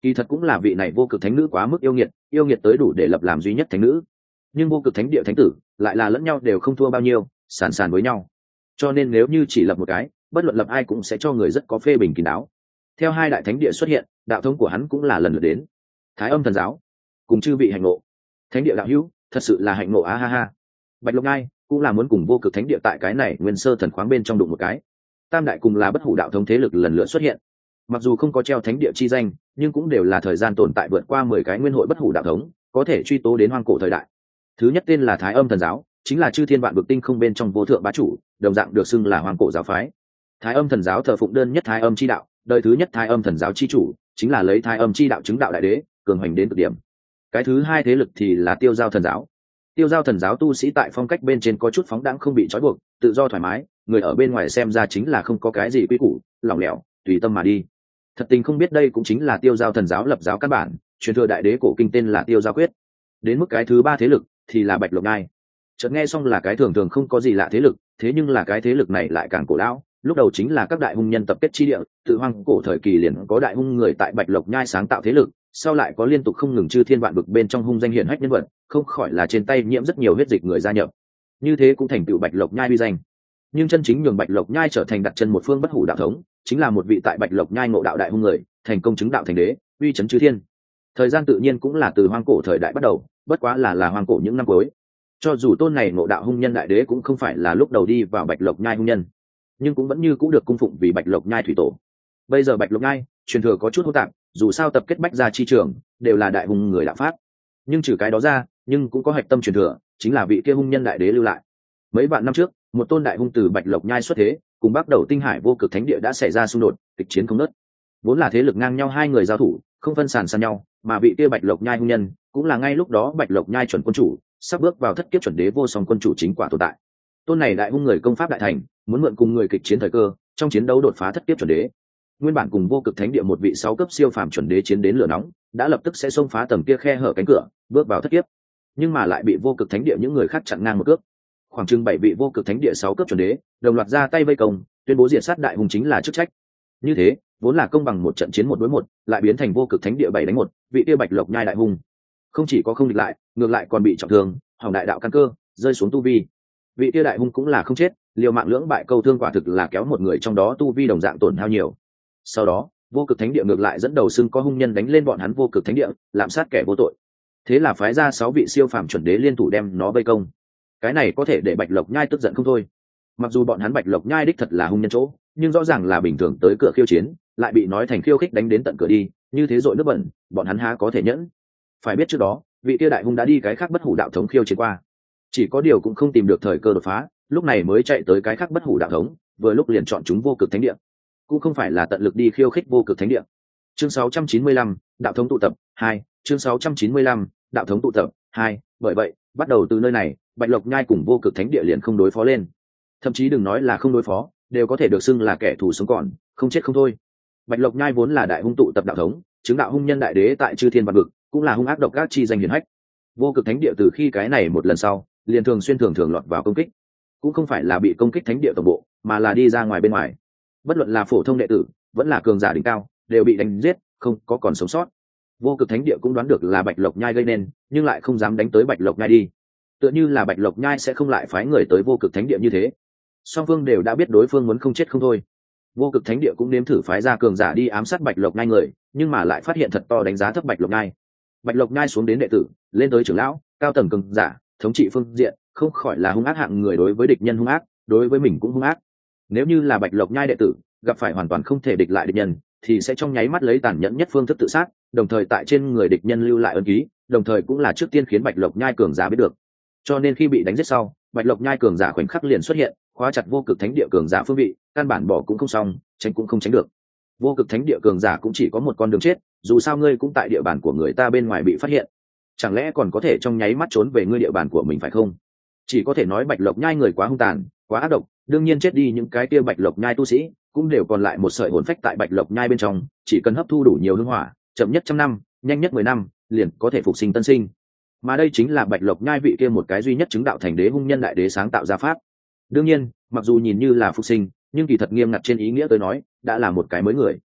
Kỳ thật cũng là vị này vô cực thánh nữ quá mức yêu nghiệt tới đủ để lập làm duy nhất thánh nữ, nhưng vô cực thánh địa thánh tử lại là lẫn nhau đều không thua bao nhiêu, sàn sàn với nhau, cho nên nếu như chỉ lập một cái, bất luận lập ai cũng sẽ cho người rất có phê bình kín đáo. Theo hai đại thánh địa xuất hiện, đạo thống của hắn cũng là lần lượt đến. Thái Âm thần giáo cùng chư vị hạnh ngộ. Thánh địa đạo hữu, thật sự là hạnh ngộ á ha ha. Bạch Lộc Nhai cũng là muốn cùng vô cực thánh địa tại cái này nguyên sơ thần khoáng bên trong đụng một cái. Tam đại cùng là bất hủ đạo thống thế lực lần lượt xuất hiện, mặc dù không có treo thánh địa chi danh, nhưng cũng đều là thời gian tồn tại vượt qua 10 cái nguyên hội bất hủ đạo thống, có thể truy tố đến hoang cổ thời đại. Thứ nhất tên là Thái Âm thần giáo, chính là chư thiên vạn vực tinh không bên trong vô thượng bá chủ, đồng dạng được xưng là hoang cổ giáo phái. Thái Âm thần giáo thờ phụng đơn nhất Thái Âm chi đạo, đời thứ nhất Thái Âm thần giáo chi chủ chính là lấy Thái Âm chi đạo chứng đạo đại đế, cường hành đến cực điểm. Cái thứ hai thế lực thì là Tiêu Giao thần giáo. Tiêu Giao thần giáo tu sĩ tại phong cách bên trên có chút phóng đãng, không bị trói buộc, tự do thoải mái, người ở bên ngoài xem ra chính là không có cái gì quy củ, lỏng lẻo, tùy tâm mà đi. Thật tình không biết đây cũng chính là Tiêu Giao thần giáo lập giáo căn bản, truyền thừa đại đế cổ kinh tên là Tiêu Giao quyết. Đến mức cái thứ ba thế lực thì là Bạch Lộc Nhai. Chợt nghe xong là cái thường thường không có gì lạ thế lực, thế nhưng là cái thế lực này lại càng cổ lão. Lúc đầu chính là các đại hung nhân tập kết chi địa, tự hoang cổ thời kỳ liền có đại hung người tại Bạch Lộc Nhai sáng tạo thế lực, sau lại có liên tục không ngừng chư thiên vạn vực bên trong hung danh hiển hách nhân vật, không khỏi là trên tay nhiễm rất nhiều huyết dịch người gia nhập. Như thế cũng thành tựu Bạch Lộc Nhai uy danh. Nhưng chân chính nhường Bạch Lộc Nhai trở thành đặt chân một phương bất hủ đạo thống, chính là một vị tại Bạch Lộc Nhai ngộ đạo đại hung người, thành công chứng đạo thành đế, uy chấn chư thiên. Thời gian tự nhiên cũng là từ hoang cổ thời đại bắt đầu, bất quá là hoang cổ những năm cuối. Cho dù tôn này ngộ đạo hung nhân đại đế cũng không phải là lúc đầu đi vào Bạch Lộc Nhai hung nhân, nhưng cũng vẫn như cũng được cung phụng vì Bạch Lộc Nhai thủy tổ. Bây giờ Bạch Lộc Nhai truyền thừa có chút hỗn tạp, dù sao tập kết bách gia chi trường đều là đại hung người đạo pháp, nhưng trừ cái đó ra, nhưng cũng có hạch tâm truyền thừa, chính là vị kia hung nhân đại đế lưu lại. Mấy vạn năm trước, một tôn đại hung từ Bạch Lộc Nhai xuất thế, cùng bắt đầu tinh hải vô cực thánh địa đã xảy ra xung đột, kịch chiến không ngớt. Vốn là thế lực ngang nhau hai người giao thủ, không phân sàn san nhau, mà vị kia Bạch Lộc Nhai hung nhân cũng là ngay lúc đó Bạch Lộc Nhai chuẩn quân chủ, sắp bước vào thất kiếp chuẩn đế vô song quân chủ chính quả tồn tại. Tôn này đại hung người công pháp đại thành, muốn mượn cùng người kịch chiến thời cơ, trong chiến đấu đột phá thất kiếp chuẩn đế. Nguyên bản cùng vô cực thánh địa một vị 6 cấp siêu phàm chuẩn đế chiến đến lửa nóng, đã lập tức sẽ xông phá tầng kia khe hở cánh cửa, bước vào thất kiếp. Nhưng mà lại bị vô cực thánh địa những người khác chặn ngang một cước. Khoảng chừng 7 vị vô cực thánh địa 6 cấp chuẩn đế, đồng loạt ra tay vây công, tuyên bố diệt sát đại hung chính là chức trách. Như thế, vốn là công bằng một trận chiến 1 đối 1, lại biến thành vô cực thánh địa 7 đánh 1, vị kia Bạch Lộc Nhai đại hung không chỉ có không địch lại, ngược lại còn bị trọng thương, hỏng đại đạo căn cơ, rơi xuống tu vi. Vị kia đại hung cũng là không chết, liều mạng lưỡng bại câu thương, quả thực là kéo một người trong đó tu vi đồng dạng tổn hao nhiều. Sau đó, vô cực thánh địa ngược lại dẫn đầu xưng có hung nhân đánh lên bọn hắn vô cực thánh địa, lạm sát kẻ vô tội. Thế là phái ra 6 vị siêu phàm chuẩn đế liên thủ đem nó vây công. Cái này có thể để Bạch Lộc Nhai tức giận không thôi. Mặc dù bọn hắn Bạch Lộc Nhai đích thật là hung nhân chỗ, nhưng rõ ràng là bình thường tới cửa khiêu chiến, lại bị nói thành khiêu khích đánh đến tận cửa đi, như thế dội nước bẩn, bọn hắn há có thể nhẫn. Phải biết trước đó, vị kia đại hung đã đi cái khác bất hủ đạo thống khiêu chiến qua, chỉ có điều cũng không tìm được thời cơ đột phá, lúc này mới chạy tới cái khác bất hủ đạo thống, vừa lúc liền chọn chúng vô cực thánh địa, cũng không phải là tận lực đi khiêu khích vô cực thánh địa. Chương 695, đạo thống tụ tập 2, chương 695, đạo thống tụ tập 2, bởi vậy, bắt đầu từ nơi này, Bạch Lộc Nhai cùng vô cực thánh địa liền không đối phó lên. Thậm chí đừng nói là không đối phó, đều có thể được xưng là kẻ thù sống còn, không chết không thôi. Bạch Lộc Nhai vốn là đại hung tụ tập đạo thống, chứng đạo hung nhân đại đế tại chư thiên vạn vực, cũng là hung ác độc ác chi danh hiển hách. Vô cực thánh địa từ khi cái này một lần sau, liền thường xuyên thường lọt vào công kích, cũng không phải là bị công kích thánh địa tổng bộ, mà là đi ra ngoài bên ngoài. Bất luận là phổ thông đệ tử, vẫn là cường giả đỉnh cao, đều bị đánh giết, không có còn sống sót. Vô cực thánh địa cũng đoán được là Bạch Lộc Nhai gây nên, nhưng lại không dám đánh tới Bạch Lộc Nhai đi. Tựa như là Bạch Lộc Nhai sẽ không lại phái người tới vô cực thánh địa như thế. Song phương đều đã biết đối phương muốn không chết không thôi. Vô cực thánh địa cũng nếm thử phái ra cường giả đi ám sát Bạch Lộc Nhai người, nhưng mà lại phát hiện thật to đánh giá thấp Bạch Lộc Nhai. Bạch Lộc Nhai xuống đến đệ tử, lên tới trưởng lão, cao tầng cường giả, thống trị phương diện, không khỏi là hung ác hạng người, đối với địch nhân hung ác, đối với mình cũng hung ác. Nếu như là Bạch Lộc Nhai đệ tử gặp phải hoàn toàn không thể địch lại địch nhân, thì sẽ trong nháy mắt lấy tàn nhẫn nhất phương thức tự sát, đồng thời tại trên người địch nhân lưu lại ấn ký, đồng thời cũng là trước tiên khiến Bạch Lộc Nhai cường giả biết được. Cho nên khi bị đánh giết sau, Bạch Lộc Nhai cường giả khoảnh khắc liền xuất hiện, khóa chặt vô cực thánh địa cường giả phương vị, căn bản bỏ cũng không xong, tránh cũng không tránh được. Vô cực thánh địa cường giả cũng chỉ có một con đường chết, dù sao ngươi cũng tại địa bàn của người ta bên ngoài bị phát hiện, chẳng lẽ còn có thể trong nháy mắt trốn về ngươi địa bàn của mình phải không? Chỉ có thể nói Bạch Lộc Nhai người quá hung tàn, quá ác độc, đương nhiên chết đi những cái kia Bạch Lộc Nhai tu sĩ cũng đều còn lại một sợi hồn phách tại Bạch Lộc Nhai bên trong, chỉ cần hấp thu đủ nhiều hương hỏa, chậm nhất 100 năm, nhanh nhất 10 năm, liền có thể phục sinh tân sinh. Mà đây chính là Bạch Lộc Nhai vị kia một cái duy nhất chứng đạo thành đế hung nhân đại đế sáng tạo ra pháp. Đương nhiên, mặc dù nhìn như là phục sinh, nhưng kỳ thật nghiêm ngặt trên ý nghĩa tới nói, đã là một cái mới người.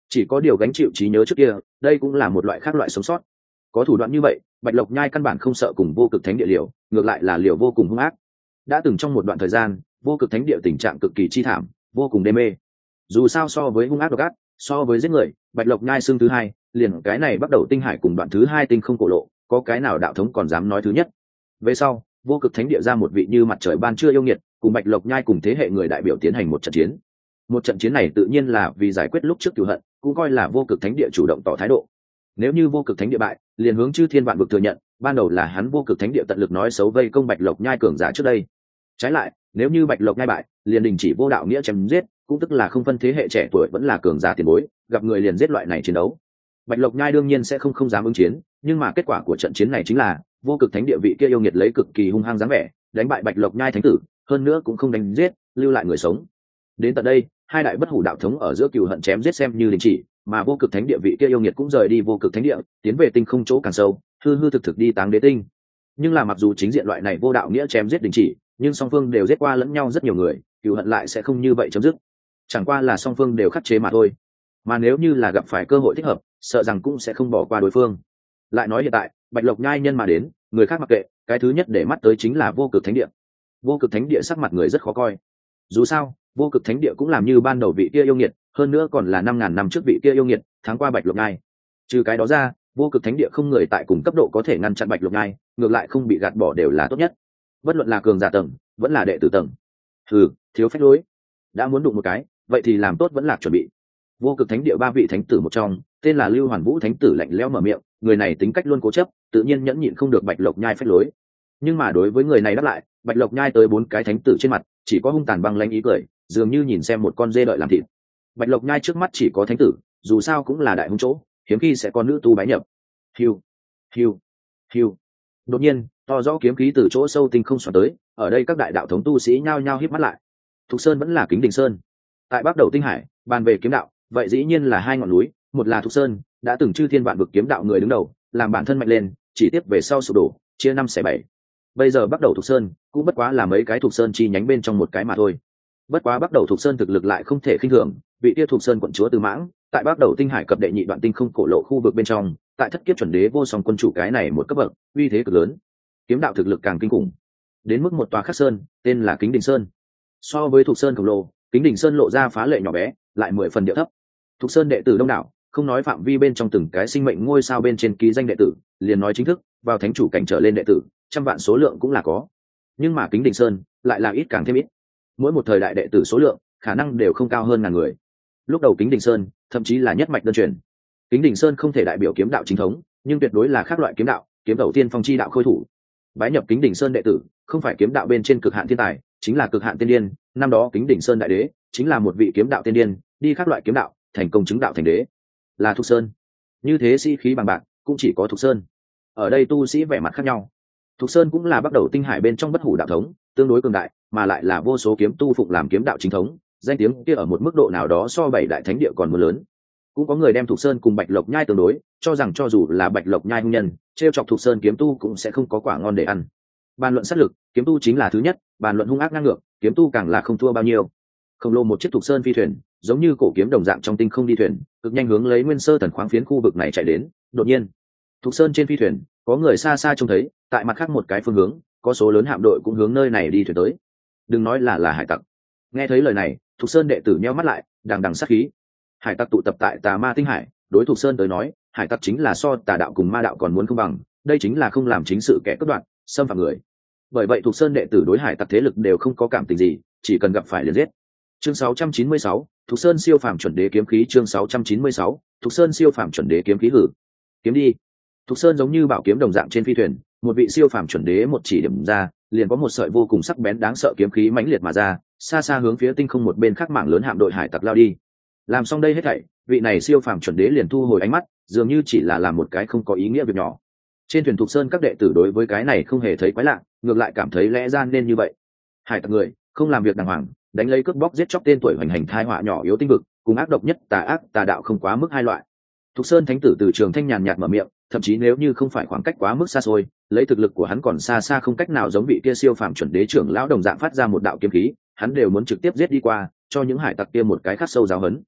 chỉ có điều gánh chịu trí nhớ trước kia, đây cũng là một loại khác loại sống sót. Có thủ đoạn như vậy, Bạch Lộc Nhai căn bản không sợ cùng vô cực thánh địa liều, ngược lại là liều vô cùng hung ác. Đã từng trong một đoạn thời gian, vô cực thánh địa tình trạng cực kỳ chi thảm, vô cùng đê mê. Dù sao so với hung ác độc ác, so với giết người, Bạch Lộc Nhai xương thứ hai, liền cái này bắt đầu tinh hải cùng đoạn thứ hai tinh không cổ lộ, có cái nào đạo thống còn dám nói thứ nhất. Về sau, vô cực thánh địa ra một vị như mặt trời ban trưa yêu nghiệt, cùng Bạch Lộc Nhai cùng thế hệ người đại biểu tiến hành một trận chiến. Một trận chiến này tự nhiên là vì giải quyết lúc trước cửu hận, cũng coi là vô cực thánh địa chủ động tỏ thái độ. Nếu như vô cực thánh địa bại, liền hướng chư thiên vạn vực thừa nhận, ban đầu là hắn vô cực thánh địa tận lực nói xấu vây công Bạch Lộc Nhai cường giả trước đây. Trái lại, nếu như Bạch Lộc Nhai bại, liền đình chỉ vô đạo nghĩa chém giết, cũng tức là không phân thế hệ trẻ tuổi vẫn là cường giả tiền bối, gặp người liền giết loại này chiến đấu. Bạch Lộc Nhai đương nhiên sẽ không dám ứng chiến, nhưng mà kết quả của trận chiến này chính là vô cực thánh địa vị kia yêu nghiệt lấy cực kỳ hung hăng dáng vẻ, đánh bại Bạch Lộc Nhai thánh tử, hơn nữa cũng không đánh giết, lưu lại người sống. Đến tận đây, hai đại bất hủ đạo thống ở giữa cừu hận chém giết xem như đình chỉ, mà vô cực thánh địa vị kia yêu nghiệt cũng rời đi vô cực thánh địa, tiến về tinh không chỗ càng sâu, hư hư thực thực đi táng đế tinh. Nhưng là mặc dù chính diện loại này vô đạo nghĩa chém giết đình chỉ, nhưng song phương đều giết qua lẫn nhau rất nhiều người, cừu hận lại sẽ không như vậy chấm dứt. Chẳng qua là song phương đều khắc chế mà thôi. Mà nếu như là gặp phải cơ hội thích hợp, sợ rằng cũng sẽ không bỏ qua đối phương. Lại nói hiện tại, Bạch Lộc Nhai nhân mà đến, người khác mặc kệ, cái thứ nhất để mắt tới chính là vô cực thánh địa. Vô cực thánh địa sắc mặt người rất khó coi. Dù sao, vô cực thánh địa cũng làm như ban đầu vị kia yêu nghiệt, hơn nữa còn là 5.000 năm trước vị kia yêu nghiệt, tháng qua Bạch Lộc Nhai. Trừ cái đó ra, vô cực thánh địa không người tại cùng cấp độ có thể ngăn chặn Bạch Lộc Nhai, ngược lại không bị gạt bỏ đều là tốt nhất. Bất luận là cường giả tầng, vẫn là đệ tử tầng. Thiếu phách lối. Đã muốn đụng một cái, vậy thì làm tốt vẫn là chuẩn bị. Vô cực thánh địa ba vị thánh tử một trong, tên là Lưu Hoàn Vũ thánh tử lạnh lẽo mở miệng, người này tính cách luôn cố chấp, tự nhiên nhẫn nhịn không được Bạch Lộc Nhai phách lối. Nhưng mà đối với người này đáp lại, Bạch Lộc Nhai tới 4 cái thánh tử trên mặt, chỉ có hung tàn băng lãnh ý cười, dường như nhìn xem một con dê đợi làm thịt. Bạch Lộc Nhai trước mắt chỉ có thánh tử, dù sao cũng là đại hung chỗ, hiếm khi sẽ có nữ tu bái nhập. Hiu, hiu, hiu. Đột nhiên, to rõ kiếm khí từ chỗ sâu tinh không xoắn tới, ở đây các đại đạo thống tu sĩ nhao nhao híp mắt lại. Thục Sơn vẫn là Kính Đình Sơn. Tại Bắc Đầu Tinh Hải, bàn về kiếm đạo, vậy dĩ nhiên là hai ngọn núi, một là Thục Sơn, đã từng chư thiên vạn vực kiếm đạo người đứng đầu, làm bản thân mạnh lên, chỉ tiếp về sau sụp đổ, chia 5/7. Bây giờ Bắc Đầu Thục Sơn, cũng bất quá là mấy cái Thục Sơn chi nhánh bên trong một cái mà thôi. Bất quá Bắc Đầu Thục Sơn thực lực lại không thể khinh thường, vị kia Thục Sơn quận chúa Từ Mãng, tại Bắc Đầu Tinh Hải cập đệ nhị đoạn tinh không cổ lộ khu vực bên trong, tại thất kiếp chuẩn đế vô song quân chủ cái này một cấp bậc, uy thế cực lớn. Kiếm đạo thực lực càng kinh khủng. Đến mức một tòa khắc sơn, tên là Kính Đình Sơn. So với Thục Sơn khổng lồ, Kính Đình Sơn lộ ra phá lệ nhỏ bé, lại 10 phần điệu thấp. Thục Sơn đệ tử đông đảo, không nói phạm vi bên trong từng cái sinh mệnh ngôi sao bên trên ký danh đệ tử, liền nói chính thức vào thánh chủ cảnh trở lên đệ tử, trăm vạn số lượng cũng là có. Nhưng mà Kính Đình Sơn lại là ít càng thêm ít. Mỗi một thời đại đệ tử số lượng, khả năng đều không cao hơn ngàn người. Lúc đầu Kính Đình Sơn, thậm chí là nhất mạch đơn truyền. Kính Đình Sơn không thể đại biểu kiếm đạo chính thống, nhưng tuyệt đối là khác loại kiếm đạo, kiếm đầu tiên phong chi đạo khôi thủ. Bái nhập Kính Đình Sơn đệ tử, không phải kiếm đạo bên trên cực hạn thiên tài, chính là cực hạn tiên điên. Năm đó Kính Đình Sơn đại đế chính là một vị kiếm đạo tiên điên, đi khác loại kiếm đạo, thành công chứng đạo thành đế. Là Thục Sơn. Như thế sĩ khí bằng bạc, cũng chỉ có Thục Sơn. Ở đây tu sĩ vẻ mặt khác nhau. Thục Sơn cũng là Bắc Đầu Tinh Hải bên trong bất hủ đạo thống, tương đối cường đại, mà lại là vô số kiếm tu phụng làm kiếm đạo chính thống, danh tiếng kia ở một mức độ nào đó so 7 đại thánh địa còn muốn lớn. Cũng có người đem Thục Sơn cùng Bạch Lộc Nhai tương đối, cho rằng cho dù là Bạch Lộc Nhai hung nhân, trêu chọc Thục Sơn kiếm tu cũng sẽ không có quả ngon để ăn. Bàn luận sát lực, kiếm tu chính là thứ nhất, bàn luận hung ác ngang ngược, kiếm tu càng là không thua bao nhiêu. Khổng lồ một chiếc Thục Sơn phi thuyền, giống như cổ kiếm đồng dạng trong tinh không đi thuyền, cực nhanh hướng lấy Nguyên Sơ Thần khoáng phiến khu vực này chạy đến. Đột nhiên, Thục Sơn trên phi thuyền, có người xa xa trông thấy, tại mặt khác một cái phương hướng, có số lớn hạm đội cũng hướng nơi này đi thuyền tới. Đừng nói là hải tặc. Nghe thấy lời này, Thục Sơn đệ tử nheo mắt lại, đằng đằng sát khí. Hải tặc tụ tập tại Tà Ma Tinh Hải, đối Thục Sơn tới nói, hải tặc chính là so tà đạo cùng ma đạo còn muốn không bằng, đây chính là không làm chính sự kẻ cướp đoạt, xâm phạm người. Bởi vậy Thục Sơn đệ tử đối hải tặc thế lực đều không có cảm tình gì, chỉ cần gặp phải liền giết. Chương 696, Thục Sơn siêu phàm chuẩn đế kiếm khí. Chương 696, Thục Sơn siêu phàm chuẩn đế kiếm khí. Hử, kiếm đi. Thục Sơn giống như bảo kiếm đồng dạng trên phi thuyền, một vị siêu phàm chuẩn đế một chỉ điểm ra, liền có một sợi vô cùng sắc bén đáng sợ kiếm khí mãnh liệt mà ra, xa xa hướng phía tinh không một bên khác mảng lớn hạm đội hải tặc lao đi. Làm xong đây hết thảy, vị này siêu phàm chuẩn đế liền thu hồi ánh mắt, dường như chỉ là làm một cái không có ý nghĩa việc nhỏ. Trên thuyền Thục Sơn các đệ tử đối với cái này không hề thấy quái lạ, ngược lại cảm thấy lẽ ra nên như vậy. Hải tặc người không làm việc đàng hoàng, đánh lấy cướp bóc giết chóc tên tuổi hoành hành thai họa nhỏ yếu tinh vực, cùng ác độc nhất tà ác tà đạo không quá mức hai loại. Thục Sơn thánh tử từ trường thanh nhàn nhạt mở miệng, thậm chí nếu như không phải khoảng cách quá mức xa xôi, lấy thực lực của hắn còn xa xa không cách nào giống vị kia siêu phàm chuẩn đế trưởng lão đồng dạng phát ra một đạo kiếm khí, hắn đều muốn trực tiếp giết đi qua, cho những hải tặc kia một cái khắc sâu giáo hấn.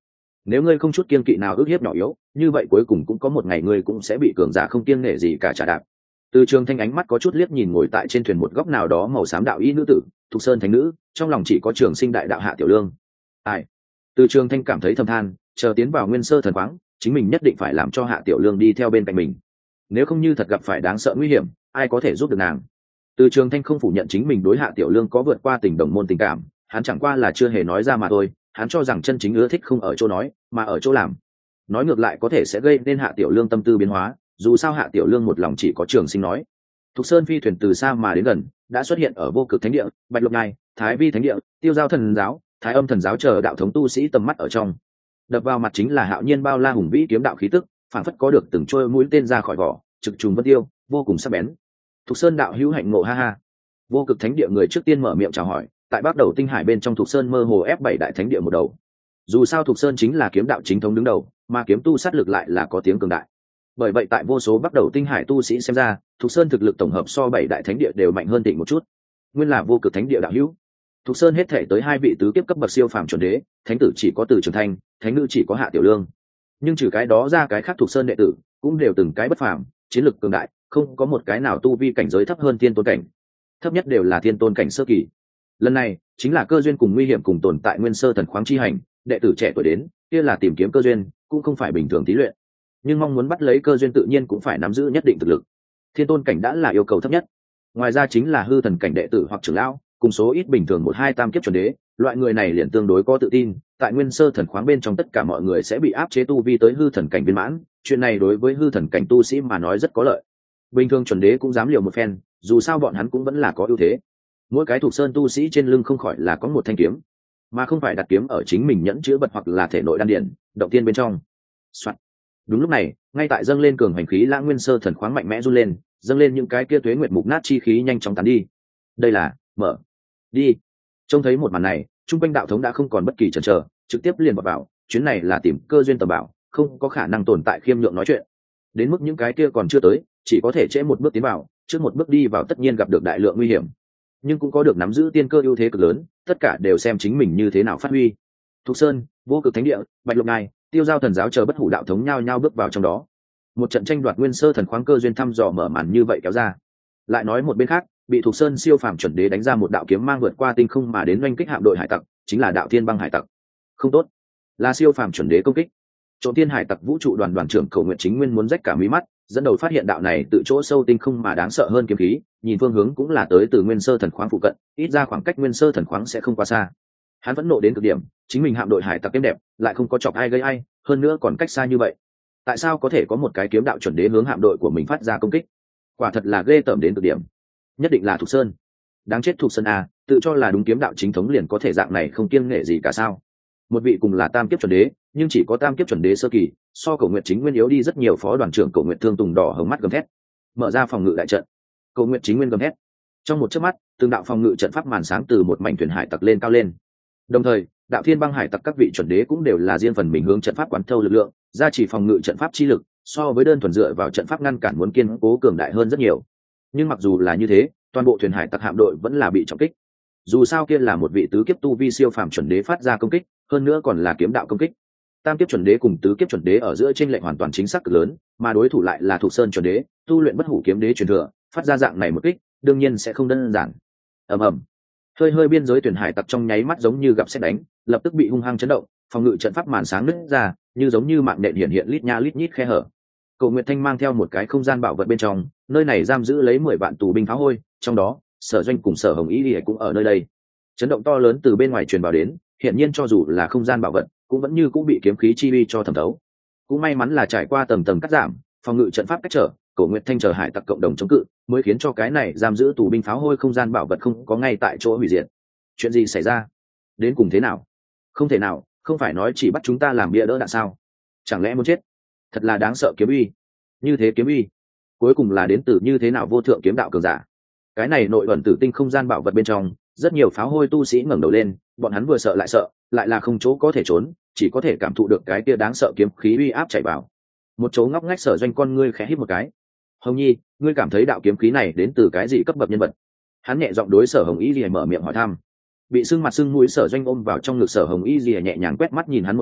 nếu ngươi không chút kiên kỵ nào ước hiếp nhỏ yếu, như vậy cuối cùng cũng có một ngày ngươi cũng sẽ bị cường giả không kiêng nể gì cả trả đạp. Từ Trường Thanh ánh mắt có chút liếc nhìn ngồi tại trên thuyền một góc nào đó màu xám đạo y nữ tử, Thục Sơn thánh nữ, trong lòng chỉ có Trường Sinh đại đạo Hạ Tiểu Lương. Ai? Từ Trường Thanh cảm thấy thầm than, chờ tiến vào Nguyên Sơ thần khoáng, chính mình nhất định phải làm cho Hạ Tiểu Lương đi theo bên cạnh mình. Nếu không như thật gặp phải đáng sợ nguy hiểm, ai có thể giúp được nàng? Từ Trường Thanh không phủ nhận chính mình đối Hạ Tiểu Lương có vượt qua tình đồng môn tình cảm, hắn chẳng qua là chưa hề nói ra mà thôi. Hắn cho rằng chân chính ưa thích không ở chỗ nói, mà ở chỗ làm. Nói ngược lại có thể sẽ gây nên Hạ Tiểu Lương tâm tư biến hóa, dù sao Hạ Tiểu Lương một lòng chỉ có Trường Sinh nói. Thục Sơn phi thuyền từ xa mà đến gần, đã xuất hiện ở Vô Cực Thánh Địa, Bạch Lộc Nhai, Thái Vi Thánh Địa, Tiêu Giao Thần Giáo, Thái Âm Thần Giáo chờ đạo thống tu sĩ tầm mắt ở trong. Đập vào mặt chính là hạo nhiên bao la hùng vĩ kiếm đạo khí tức, phản phất có được từng trôi mũi tên ra khỏi vỏ, trực trùng vân tiêu, vô cùng sắc bén. Thục Sơn đạo hữu hạnh ngộ ha ha. Vô Cực Thánh Địa người trước tiên mở miệng chào hỏi, tại bắt đầu tinh hải bên trong Thục Sơn mơ hồ ép 7 đại thánh địa một đầu. Dù sao Thục Sơn chính là kiếm đạo chính thống đứng đầu, mà kiếm tu sát lực lại là có tiếng cường đại. Bởi vậy tại vô số bắt đầu tinh hải tu sĩ xem ra, Thục Sơn thực lực tổng hợp so 7 đại thánh địa đều mạnh hơn Tịnh một chút. Nguyên là Vô Cực Thánh Địa đạo hữu. Thục Sơn hết thể tới 2 vị tứ kiếp cấp bậc siêu phàm chuẩn đế, thánh tử chỉ có Từ Trường Thanh, thánh nữ chỉ có Hạ Tiểu Lương. Nhưng trừ cái đó ra cái khác Thục Sơn đệ tử cũng đều từng cái bất phàm, chiến lực cường đại, không có một cái nào tu vi cảnh giới thấp hơn thiên tôn cảnh. Thấp nhất đều là thiên tôn cảnh sơ kỳ. Lần này chính là cơ duyên cùng nguy hiểm cùng tồn tại Nguyên Sơ thần khoáng chi hành, đệ tử trẻ tuổi đến, kia là tìm kiếm cơ duyên, cũng không phải bình thường thí luyện. Nhưng mong muốn bắt lấy cơ duyên tự nhiên cũng phải nắm giữ nhất định thực lực. Thiên tôn cảnh đã là yêu cầu thấp nhất. Ngoài ra chính là hư thần cảnh đệ tử hoặc trưởng lão, cùng số ít bình thường 1-2 tam kiếp chuẩn đế, loại người này liền tương đối có tự tin, tại Nguyên Sơ thần khoáng bên trong tất cả mọi người sẽ bị áp chế tu vi tới hư thần cảnh viên mãn, chuyện này đối với hư thần cảnh tu sĩ mà nói rất có lợi. Bình thường chuẩn đế cũng dám liều một phen, dù sao bọn hắn cũng vẫn là có ưu thế. Mỗi cái Thục Sơn tu sĩ trên lưng không khỏi là có một thanh kiếm, mà không phải đặt kiếm ở chính mình nhẫn chứa vật hoặc là thể nội đan điển, động tiên bên trong. Soạn. Đúng lúc này, ngay tại dâng lên cường hành khí Lãng Nguyên Sơ thần khoáng mạnh mẽ run lên, dâng lên những cái kia tuế nguyệt mục nát chi khí nhanh chóng tán đi. Đây là mở đi. Trông thấy một màn này, trung quanh đạo thống đã không còn bất kỳ chần chờ, trực tiếp liền vào, chuyến này là tìm cơ duyên tầm bảo, không có khả năng tồn tại khiêm nhượng nói chuyện. Đến mức những cái kia còn chưa tới, chỉ có thể trễ một bước tiến vào, trước một bước đi vào tất nhiên gặp được đại lượng nguy hiểm, nhưng cũng có được nắm giữ tiên cơ ưu thế cực lớn, tất cả đều xem chính mình như thế nào phát huy. Thục Sơn, Vô Cực Thánh Địa, Bạch Lộc Nhai, Tiêu Giao Thần Giáo chờ bất hủ đạo thống nhao nhao bước vào trong đó. Một trận tranh đoạt Nguyên Sơ thần khoáng cơ duyên thăm dò mở màn như vậy kéo ra. Lại nói một bên khác, bị Thục Sơn siêu phàm chuẩn đế đánh ra một đạo kiếm mang vượt qua tinh không mà đến oanh kích hạm đội hải tặc, chính là đạo Thiên Băng hải tặc. Không tốt, là siêu phàm chuẩn đế công kích. Trộm Thiên hải tặc vũ trụ đoàn đoàn trưởng Cầu Nguyện Chính Nguyên muốn rách cả mí mắt, dẫn đầu phát hiện đạo này tự chỗ sâu tinh không mà đáng sợ hơn kiếm khí, nhìn phương hướng cũng là tới từ Nguyên Sơ thần khoáng phụ cận, ít ra khoảng cách Nguyên Sơ thần khoáng sẽ không quá xa. Hắn vẫn nộ đến cực điểm, chính mình hạm đội hải tặc kiếm đẹp, lại không có chọc ai gây ai, hơn nữa còn cách xa như vậy. Tại sao có thể có một cái kiếm đạo chuẩn đế hướng hạm đội của mình phát ra công kích? Quả thật là ghê tởm đến cực điểm. Nhất định là Thục Sơn. Đáng chết Thục Sơn à, tự cho là đúng kiếm đạo chính thống liền có thể dạng này không kiêng nể gì cả sao? Một vị cùng là tam kiếp chuẩn đế, nhưng chỉ có tam kiếp chuẩn đế sơ kỳ, so Cầu Nguyện Chính Nguyên yếu đi rất nhiều. Phó đoàn trưởng Cầu Nguyện Thương Tùng đỏ hồng mắt gầm thét, mở ra phòng ngự đại trận. Cầu Nguyện Chính Nguyên gầm thét. Trong một chớp mắt, từng đạo phòng ngự trận pháp màn sáng từ một mảnh thuyền hải tặc lên cao lên. Đồng thời, đạo Thiên Băng hải tặc các vị chuẩn đế cũng đều là riêng phần mình hướng trận pháp quán thâu lực lượng, gia trì phòng ngự trận pháp chi lực, so với đơn thuần dựa vào trận pháp ngăn cản muốn kiên cố cường đại hơn rất nhiều. Nhưng mặc dù là như thế, toàn bộ thuyền hải tặc hạm đội vẫn là bị trọng kích. Dù sao kia là một vị tứ kiếp tu vi siêu phàm chuẩn đế phát ra công kích, hơn nữa còn là kiếm đạo công kích. Tam kiếp chuẩn đế cùng tứ kiếp chuẩn đế ở giữa chênh lệch hoàn toàn chính xác cực lớn, mà đối thủ lại là Thục Sơn chuẩn đế, tu luyện bất hủ kiếm đế truyền thừa, phát ra dạng này một kích, đương nhiên sẽ không đơn giản. Ầm ầm. Hơi biên giới thuyền hải tặc trong nháy mắt giống như gặp sét đánh, lập tức bị hung hăng chấn động, phòng ngự trận pháp màn sáng nứt ra, như giống như mạng nện hiện lít nha lít nhít khe hở. Cầu Nguyệt Thanh mang theo một cái không gian bảo vật bên trong, nơi này giam giữ lấy 10 vạn tù binh phá hôi, trong đó, Sở Doanh cùng Sở Hồng Y Lệ cũng ở nơi đây. Chấn động to lớn từ bên ngoài truyền vào đến, hiện nhiên cho dù là không gian bảo vật, cũng vẫn như cũng bị kiếm khí chi uy cho thẩm thấu. Cũng may mắn là trải qua tầng tầng cắt giảm, phòng ngự trận pháp cách trở, Cổ Nguyệt Thanh chờ hải tặc cộng đồng chống cự, mới khiến cho cái này giam giữ tù binh pháo hôi không gian bảo vật không có ngay tại chỗ hủy diệt. Chuyện gì xảy ra? Đến cùng thế nào? Không thể nào, không phải nói chỉ bắt chúng ta làm bia đỡ đạn sao? Chẳng lẽ muốn chết? Thật là đáng sợ kiếm uy. Như thế kiếm uy, cuối cùng là đến từ như thế nào vô thượng kiếm đạo cường giả? Cái này nội ẩn tử tinh không gian bảo vật bên trong, rất nhiều pháo hôi tu sĩ ngẩng đầu lên, bọn hắn vừa sợ, lại là không chỗ có thể trốn, chỉ có thể cảm thụ được cái kia đáng sợ kiếm khí uy áp chảy vào. Một chỗ ngóc ngách Sở Doanh con ngươi khẽ hít một cái. Hồng Nhi, ngươi cảm thấy đạo kiếm khí này đến từ cái gì cấp bậc nhân vật? Hắn nhẹ giọng đối Sở Hồng Y Lìa mở miệng hỏi thăm. Bị sưng mặt sưng mũi Sở Doanh ôm vào trong ngực Sở Hồng Y Lìa nhẹ nhàng quét mắt nhìn hắn một cái,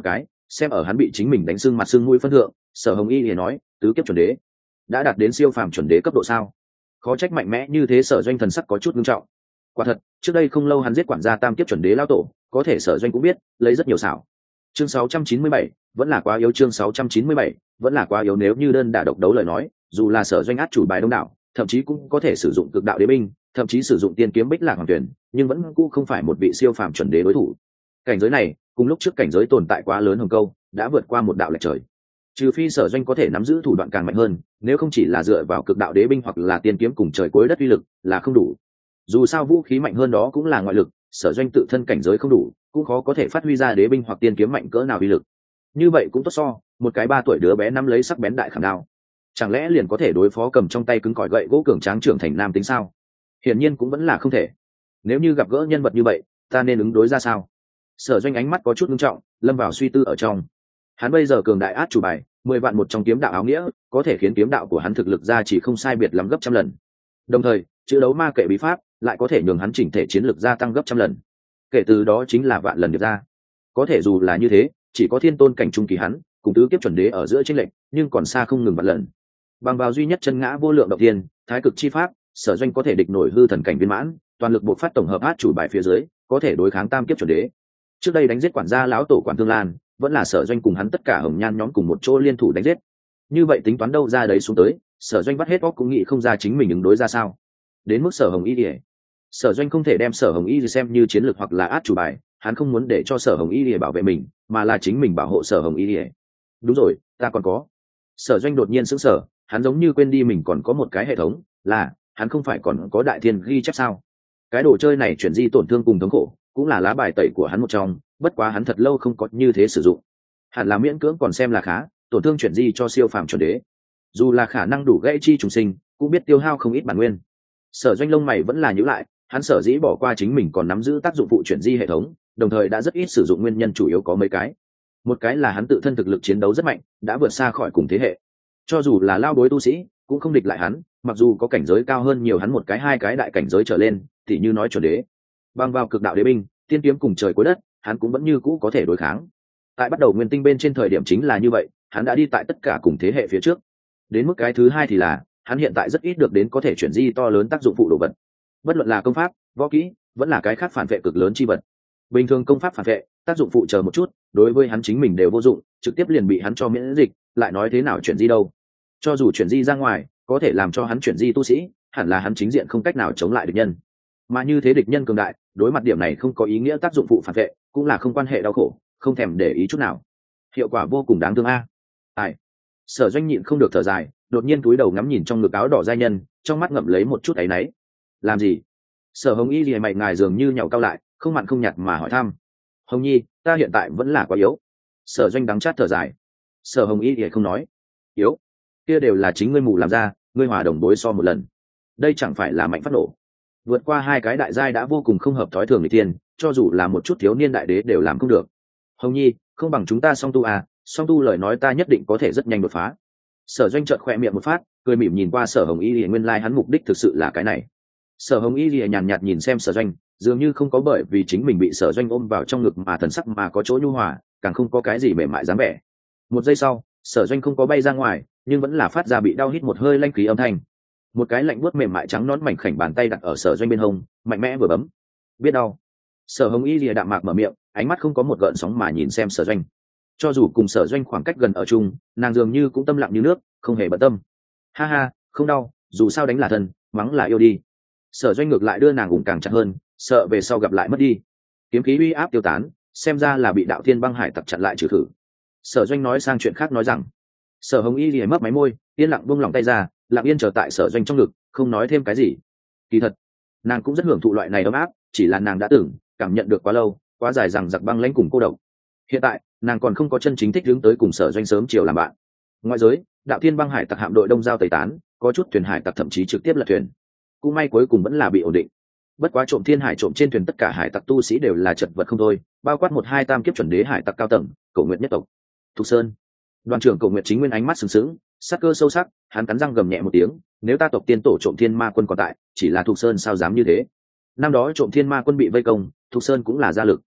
xem ở hắn bị chính mình đánh sưng mặt sưng mũi phân thượng, Sở Hồng Y liền nói, tứ kiếp chuẩn đế đã đạt đến siêu phàm chuẩn đế cấp độ sao? Khó trách mạnh mẽ như thế. Sở Doanh thần sắc có chút nghiêm trọng. Quả thật, trước đây không lâu hắn giết quản gia tam kiếp chuẩn đế lão tổ, có thể Sở Doanh cũng biết, lấy rất nhiều xảo. Chương 697, vẫn là quá yếu. Chương 697, vẫn là quá yếu. Nếu như đơn đả độc đấu lời nói, dù là Sở Doanh át chủ bài đông đảo, thậm chí cũng có thể sử dụng cực đạo đế binh, thậm chí sử dụng tiên kiếm Bích Lạc Hoàng Tuyển, nhưng vẫn cũng không phải một vị siêu phàm chuẩn đế đối thủ. Cảnh giới này, cùng lúc trước cảnh giới tồn tại quá lớn hồng câu, đã vượt qua một đạo lệch trời. Trừ phi Sở Doanh có thể nắm giữ thủ đoạn càng mạnh hơn, nếu không chỉ là dựa vào cực đạo đế binh hoặc là tiên kiếm cùng trời cuối đất uy lực là không đủ. Dù sao vũ khí mạnh hơn đó cũng là ngoại lực, Sở Doanh tự thân cảnh giới không đủ, cũng khó có thể phát huy ra đế binh hoặc tiên kiếm mạnh cỡ nào uy lực. Như vậy cũng tốt so một cái 3 tuổi đứa bé nắm lấy sắc bén đại khảm đao, chẳng lẽ liền có thể đối phó cầm trong tay cứng cỏi gậy gỗ cường tráng trưởng thành nam tính sao? Hiển nhiên cũng vẫn là không thể. Nếu như gặp gỡ nhân vật như vậy, ta nên ứng đối ra sao? Sở Doanh ánh mắt có chút nghiêm trọng, lâm vào suy tư ở trong. Hắn bây giờ cường đại át chủ bài 10 vạn một trong kiếm đạo áo nghĩa, có thể khiến kiếm đạo của hắn thực lực ra chỉ không sai biệt lắm gấp trăm lần. Đồng thời, chữ đấu ma kệ bí pháp lại có thể nhường hắn chỉnh thể chiến lực gia tăng gấp trăm lần. Kể từ đó chính là vạn lần được ra. Có thể dù là như thế, chỉ có thiên tôn cảnh trung kỳ hắn, cùng tứ kiếp chuẩn đế ở giữa chênh lệch, nhưng còn xa không ngừng vạn lần. Bằng vào duy nhất chân ngã vô lượng động tiên, thái cực chi pháp, Sở Doanh có thể địch nổi hư thần cảnh viên mãn, toàn lực bộc phát tổng hợp át chủ bài phía dưới, có thể đối kháng tam kiếp chuẩn đế. Trước đây đánh giết quản gia lão tổ Quản Thương Lan, vẫn là Sở Doanh cùng hắn tất cả hồng nhan nhóm cùng một chỗ liên thủ đánh giết. Như vậy tính toán đâu ra đấy xuống tới, Sở Doanh bắt hết óc cũng nghĩ không ra chính mình ứng đối ra sao. Đến mức Sở Hồng Y Điệp, Sở Doanh không thể đem Sở Hồng Y xem như chiến lược hoặc là át chủ bài, hắn không muốn để cho Sở Hồng Y bảo vệ mình, mà là chính mình bảo hộ Sở Hồng Y. Đúng rồi, ta còn có. Sở Doanh đột nhiên sững sờ, hắn giống như quên đi mình còn có một cái hệ thống, là hắn không phải còn có đại thiên ghi chép sao? Cái đồ chơi này chuyển di tổn thương cùng thống khổ, cũng là lá bài tẩy của hắn một trong, bất quá hắn thật lâu không có như thế sử dụng. Hẳn là miễn cưỡng còn xem là khá, tổn thương chuyển di cho siêu phàm chuẩn đế. Dù là khả năng đủ gãy chi trùng sinh, cũng biết tiêu hao không ít bản nguyên. Sở Doanh lông mày vẫn là nhíu lại, hắn sở dĩ bỏ qua chính mình còn nắm giữ tác dụng phụ chuyển di hệ thống, đồng thời đã rất ít sử dụng nguyên nhân chủ yếu có mấy cái. Một cái là hắn tự thân thực lực chiến đấu rất mạnh, đã vượt xa khỏi cùng thế hệ. Cho dù là lao đối tu sĩ, cũng không địch lại hắn, mặc dù có cảnh giới cao hơn nhiều hắn một cái hai cái đại cảnh giới trở lên, thì như nói chuẩn đế. Bằng vào cực đạo đế binh, tiên kiếm cùng trời cuối đất, hắn cũng vẫn như cũ có thể đối kháng. Tại bắt đầu nguyên tinh bên trên thời điểm chính là như vậy, hắn đã đi tại tất cả cùng thế hệ phía trước. Đến mức cái thứ hai thì là, hắn hiện tại rất ít được đến có thể chuyển di to lớn tác dụng phụ đồ vật. Bất luận là công pháp, võ kỹ, vẫn là cái khác phản vệ cực lớn chi vật. Bình thường công pháp phản vệ, tác dụng phụ chờ một chút, đối với hắn chính mình đều vô dụng, trực tiếp liền bị hắn cho miễn dịch, lại nói thế nào chuyển di đâu? Cho dù chuyển di ra ngoài, có thể làm cho hắn chuyển di tu sĩ, hẳn là hắn chính diện không cách nào chống lại địch nhân. Mà như thế địch nhân cường đại, đối mặt điểm này không có ý nghĩa tác dụng phụ phản vệ, cũng là không quan hệ đau khổ, không thèm để ý chút nào. Hiệu quả vô cùng đáng thương a. Ai? Sở Doanh nhịn không được thở dài, đột nhiên cúi đầu ngắm nhìn trong ngực áo đỏ giai nhân, trong mắt ngậm lấy một chút áy náy. Làm gì? Sở Hồng Y lìa mày ngài dường như nhàu cao lại, không mặn không nhạt mà hỏi thăm. Hồng Nhi, ta hiện tại vẫn là quá yếu. Sở Doanh đắng chát thở dài. Sở Hồng Y lìa không nói. Yếu? Kia đều là chính ngươi mù làm ra, ngươi hòa đồng đối so một lần. Đây chẳng phải là mạnh phát nổ. Vượt qua hai cái đại giai đã vô cùng không hợp thói thường người tiên, cho dù là một chút thiếu niên đại đế đều làm không được. Hồng Nhi, không bằng chúng ta song tu à, song tu lời nói ta nhất định có thể rất nhanh đột phá. Sở Doanh chợt khỏe miệng một phát, cười mỉm nhìn qua Sở Hồng Y lìa, nguyên lai hắn mục đích thực sự là cái này. Sở Hồng Y lìa nhàn nhạt nhìn xem Sở Doanh, dường như không có bởi vì chính mình bị Sở Doanh ôm vào trong ngực mà thần sắc mà có chỗ nhu hòa, càng không có cái gì mềm mại dáng vẻ. Một giây sau, Sở Doanh không có bay ra ngoài, nhưng vẫn là phát ra bị đau hít một hơi lanh khí âm thanh. Một cái lạnh buốt mềm mại trắng nõn mảnh khảnh bàn tay đặt ở Sở Doanh bên hông, mạnh mẽ vừa bấm. Biết đau. Sở Hồng Y lìa đạm mạc mở miệng, ánh mắt không có một gợn sóng mà nhìn xem Sở Doanh. Cho dù cùng Sở Doanh khoảng cách gần ở chung, nàng dường như cũng tâm lặng như nước, không hề bận tâm. Ha ha, không đau, dù sao đánh là thân, mắng là yêu đi. Sở Doanh ngược lại đưa nàng ủng càng chặt hơn, sợ về sau gặp lại mất đi. Kiếm khí uy áp tiêu tán, xem ra là bị đạo thiên băng hải tặc chặn lại trừ thử. Sở Doanh nói sang chuyện khác nói rằng. Sở Hồng Y lìa mấp máy môi, yên lặng buông lòng tay ra, lặng yên chờ tại Sở Doanh trong ngực, không nói thêm cái gì. Kỳ thật, nàng cũng rất hưởng thụ loại này ấm áp, chỉ là nàng đã từng cảm nhận được quá lâu, quá dài rằng giặc băng lãnh cùng cô độc. Hiện tại, nàng còn không có chân chính thích hướng tới cùng Sở Doanh sớm chiều làm bạn. Ngoại giới, đạo thiên băng hải tặc hạm đội đông giao tây tán, có chút thuyền hải tặc thậm chí trực tiếp lật thuyền. Cũng may cuối cùng vẫn là bị ổn định. Bất quá trộm thiên hải trộm trên thuyền tất cả hải tặc tu sĩ đều là chật vật không thôi, bao quát một hai tam kiếp chuẩn đế hải tặc cao tầng, Cổ Nguyệt nhất tộc. Thục Sơn, đoàn trưởng Cổ Nguyệt chính nguyên ánh mắt sừng sững, sắc cơ sâu sắc, hắn cắn răng gầm nhẹ một tiếng, nếu ta tộc tiên tổ trộm thiên ma quân còn tại, chỉ là Thục Sơn sao dám như thế. Năm đó trộm thiên ma quân bị vây công, Thục Sơn cũng là ra lực.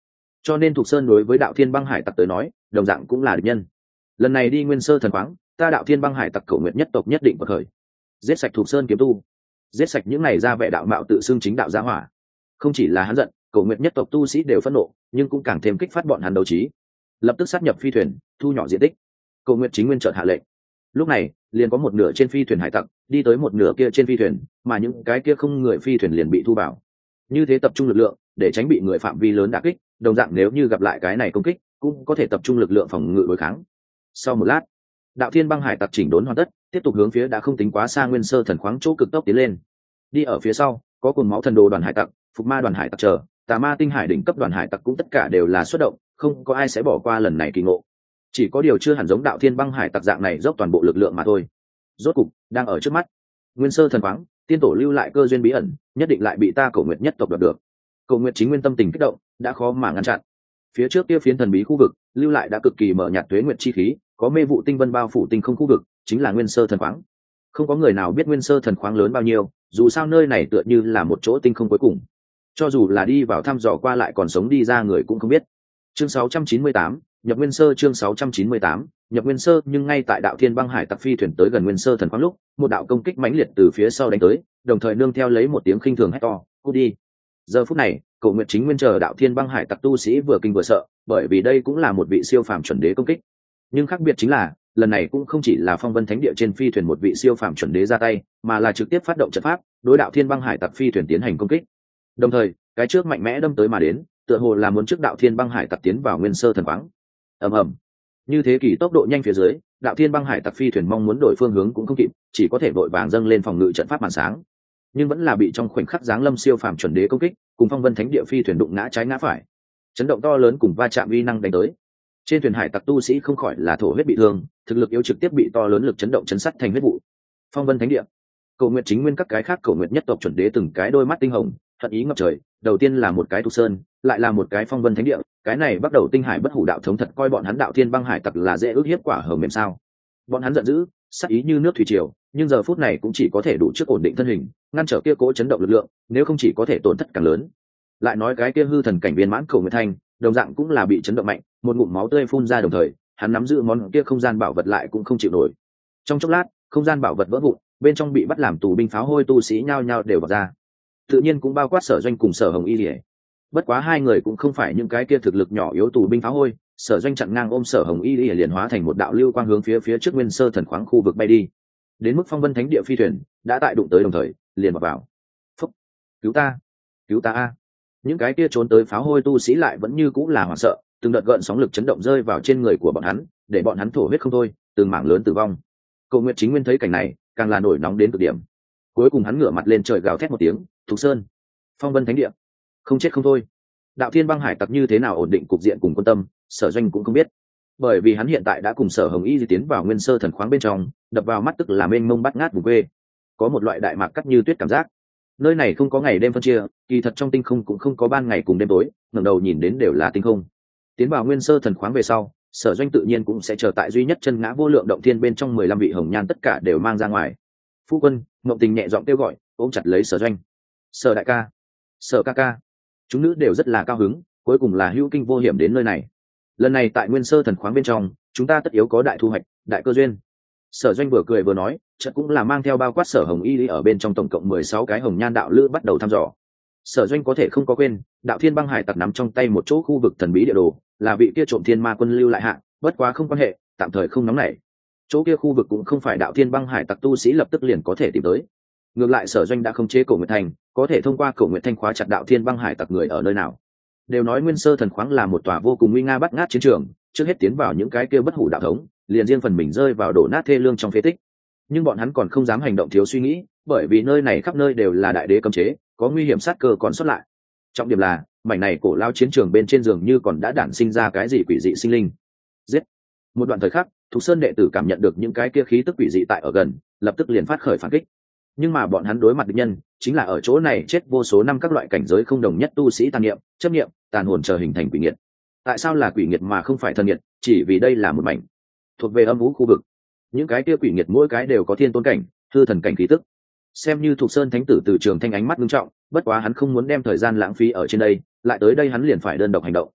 cho nên Thục Sơn đối với Đạo Thiên Băng Hải tặc tới nói đồng dạng cũng là địch nhân. Lần này đi Nguyên Sơ Thần Khoáng, ta Đạo Thiên Băng Hải tặc Cổ Nguyệt nhất tộc nhất định bật khởi, giết sạch Thục Sơn kiếm tu, giết sạch những này ra vẻ đạo mạo tự xưng chính đạo gia hỏa. Không chỉ là hắn giận, Cổ Nguyệt nhất tộc tu sĩ đều phẫn nộ, nhưng cũng càng thêm kích phát bọn hắn đấu trí, lập tức sát nhập phi thuyền, thu nhỏ diện tích. Cổ Nguyệt chính nguyên chợt hạ lệnh. Lúc này liền có một nửa trên phi thuyền hải tặc đi tới một nửa kia trên phi thuyền, mà những cái kia không người phi thuyền liền bị thu vào. Như thế tập trung lực lượng để tránh bị người phạm vi lớn đả kích, đồng dạng nếu như gặp lại cái này công kích cũng có thể tập trung lực lượng phòng ngự đối kháng. Sau một lát, Đạo Thiên Băng Hải tặc chỉnh đốn hoàn tất, tiếp tục hướng phía đã không tính quá xa Nguyên Sơ Thần Khoáng chỗ cực tốc tiến lên. Đi ở phía sau có Cuồng Máu Thần Đồ đoàn hải tặc, Phục Ma đoàn hải tặc chờ, Tà Ma Tinh Hải đỉnh cấp đoàn hải tặc cũng tất cả đều là xuất động, không có ai sẽ bỏ qua lần này kỳ ngộ. Chỉ có điều chưa hẳn giống Đạo Thiên Băng Hải tặc dạng này dốc toàn bộ lực lượng mà thôi. Rốt cục đang ở trước mắt, Nguyên Sơ Thần Khoáng, tiên tổ lưu lại cơ duyên bí ẩn, nhất định lại bị ta Cổ Nguyệt nhất tộc đoạt được. Cổ Nguyệt chính nguyên tâm tình kích động, đã khó mà ngăn chặn. Phía trước kia phiến thần bí khu vực, lưu lại đã cực kỳ mở nhạt tuế nguyệt chi khí, có mê vụ tinh vân bao phủ tinh không khu vực, chính là Nguyên Sơ Thần Khoáng. Không có người nào biết Nguyên Sơ Thần Khoáng lớn bao nhiêu, dù sao nơi này tựa như là một chỗ tinh không cuối cùng. Cho dù là đi vào thăm dò qua lại còn sống đi ra người cũng không biết. Chương 698, nhập Nguyên Sơ. Chương 698, nhập Nguyên Sơ. Nhưng ngay tại Đạo Thiên Băng Hải tặc phi thuyền tới gần Nguyên Sơ Thần Khoáng lúc, một đạo công kích mãnh liệt từ phía sau đánh tới, đồng thời nương theo lấy một tiếng khinh thường hét to, "Cút đi!" Giờ phút này, Cổ Nguyệt chính nguyên chờ Đạo Thiên Băng Hải tặc tu sĩ vừa kinh vừa sợ, bởi vì đây cũng là một vị siêu phàm chuẩn đế công kích. Nhưng khác biệt chính là, lần này cũng không chỉ là Phong Vân Thánh Địa trên phi thuyền một vị siêu phàm chuẩn đế ra tay, mà là trực tiếp phát động trận pháp, đối Đạo Thiên Băng Hải tặc phi thuyền tiến hành công kích. Đồng thời, cái trước mạnh mẽ đâm tới mà đến, tựa hồ là muốn trước Đạo Thiên Băng Hải tặc tiến vào Nguyên Sơ Thần Khoáng. Ầm ầm. Như thế kỳ tốc độ nhanh phía dưới, Đạo Thiên Băng Hải tặc phi thuyền mong muốn đổi phương hướng cũng không kịp, chỉ có thể vội vàng dâng lên phòng ngự trận pháp màn sáng. Nhưng vẫn là bị trong khoảnh khắc giáng lâm siêu phàm chuẩn đế công kích, cùng Phong Vân Thánh Địa phi thuyền đụng ngã trái ngã phải. Chấn động to lớn cùng va chạm uy năng đánh tới. Trên thuyền hải tặc tu sĩ không khỏi là thổ huyết bị thương, thực lực yếu trực tiếp bị to lớn lực chấn động chấn sắt thành huyết vụ. Phong Vân Thánh Địa, Cổ Nguyệt chính nguyên các cái khác Cổ Nguyệt nhất tộc chuẩn đế từng cái đôi mắt tinh hồng, hận ý ngập trời. Đầu tiên là một cái Thục Sơn, lại là một cái Phong Vân Thánh Địa, cái này bắt đầu tinh hải bất hủ đạo thống thật coi bọn hắn Đạo Thiên Băng Hải tặc là dễ ước hiếp quả hờ mềm sao? Bọn hắn giận dữ, sát ý như nước thủy triều, nhưng giờ phút này cũng chỉ có thể đủ trước ổn định thân hình, ngăn trở kia cố chấn động lực lượng, nếu không chỉ có thể tổn thất càng lớn. Lại nói cái kia hư thần cảnh viên mãn Cổ Nguyệt Thanh, đồng dạng cũng là bị chấn động mạnh, một ngụm máu tươi phun ra, đồng thời hắn nắm giữ món kia không gian bảo vật lại cũng không chịu nổi. Trong chốc lát, không gian bảo vật vỡ vụn, bên trong bị bắt làm tù binh pháo hôi tu sĩ nhao nhao đều vào ra, tự nhiên cũng bao quát Sở Doanh cùng Sở Hồng Y Lìa. Bất quá hai người cũng không phải những cái kia thực lực nhỏ yếu tù binh pháo hôi, Sở Doanh chặn ngang ôm Sở Hồng Y Lìa liền hóa thành một đạo lưu quang hướng phía trước Nguyên Sơ Thần Khoáng khu vực bay đi. Đến mức Phong Vân Thánh Địa phi thuyền đã tại đụng tới đồng thời liền vào. Phúc, cứu ta, cứu ta a! Những cái kia trốn tới pháo hôi tu sĩ lại vẫn như cũng là hoảng sợ, từng đợt gợn sóng lực chấn động rơi vào trên người của bọn hắn, để bọn hắn thổ huyết không thôi, từng mảng lớn tử vong. Cổ Nguyệt chính nguyên thấy cảnh này, càng là nổi nóng đến cực điểm. Cuối cùng hắn ngửa mặt lên trời gào thét một tiếng, "Thục Sơn, Phong Vân Thánh Địa, không chết không thôi." Đạo Thiên Băng Hải tặc như thế nào ổn định cục diện cùng quân tâm, Sở Doanh cũng không biết, bởi vì hắn hiện tại đã cùng Sở Hồng Y di tiến vào Nguyên Sơ Thần Khoáng bên trong, đập vào mắt tức là mênh mông bát ngát vùng quê, có một loại đại mạc cắt như tuyết cảm giác. Nơi này không có ngày đêm phân chia, kỳ thật trong tinh không cũng không có ban ngày cùng đêm tối, ngẩng đầu nhìn đến đều là tinh không. Tiến vào Nguyên Sơ Thần Khoáng về sau, Sở Doanh tự nhiên cũng sẽ chờ tại duy nhất chân ngã vô lượng động thiên bên trong 15 vị hồng nhan tất cả đều mang ra ngoài. Phu quân, Ngộng Tình nhẹ giọng kêu gọi, ôm chặt lấy Sở Doanh. "Sở đại ca, Sở ca ca." Chúng nữ đều rất là cao hứng, cuối cùng là hữu kinh vô hiểm đến nơi này. Lần này tại Nguyên Sơ Thần Khoáng bên trong, chúng ta tất yếu có đại thu hoạch, đại cơ duyên. Sở Doanh vừa cười vừa nói, chợt cũng là mang theo bao quát Sở Hồng Y ở bên trong tổng cộng 16 cái hồng nhan đạo lữ bắt đầu thăm dò. Sở Doanh có thể không có quên, Đạo Thiên Băng Hải tặc nắm trong tay một chỗ khu vực thần bí địa đồ, là vị kia trộm thiên ma quân lưu lại hạ, bất quá không quan hệ, tạm thời không nóng nảy. Chỗ kia khu vực cũng không phải Đạo Thiên Băng Hải tặc tu sĩ lập tức liền có thể tìm tới. Ngược lại Sở Doanh đã khống chế Cổ Nguyệt Thành, có thể thông qua Cổ Nguyệt Thanh khóa chặt Đạo Thiên Băng Hải tặc người ở nơi nào. Đều nói Nguyên Sơ Thần Khoáng là một tòa vô cùng nguy nga bắt ngát chiến trường, trước hết tiến vào những cái kia bất hủ đạo thống, liền riêng phần mình rơi vào đổ nát thê lương trong phế tích. Nhưng bọn hắn còn không dám hành động thiếu suy nghĩ, bởi vì nơi này khắp nơi đều là đại đế cấm chế, có nguy hiểm sát cơ còn xuất lại. Trọng điểm là mảnh này cổ lao chiến trường bên trên giường như còn đã đản sinh ra cái gì quỷ dị sinh linh. Giết! Một đoạn thời khắc, Thục Sơn đệ tử cảm nhận được những cái kia khí tức quỷ dị tại ở gần, lập tức liền phát khởi phản kích. Nhưng mà bọn hắn đối mặt địch nhân chính là ở chỗ này chết vô số năm các loại cảnh giới không đồng nhất tu sĩ tàn niệm, chấp niệm, tàn hồn trở hình thành quỷ nghiệt. Tại sao là quỷ nghiệt mà không phải thần nghiệt? Chỉ vì đây là một mảnh thuộc về âm vũ khu vực. Những cái kia quỷ nghiệt mỗi cái đều có thiên tôn cảnh, hư thần cảnh khí tức. Xem như Thục Sơn thánh tử từ trường thanh ánh mắt nghiêm trọng, bất quá hắn không muốn đem thời gian lãng phí ở trên đây, lại tới đây hắn liền phải đơn độc hành động.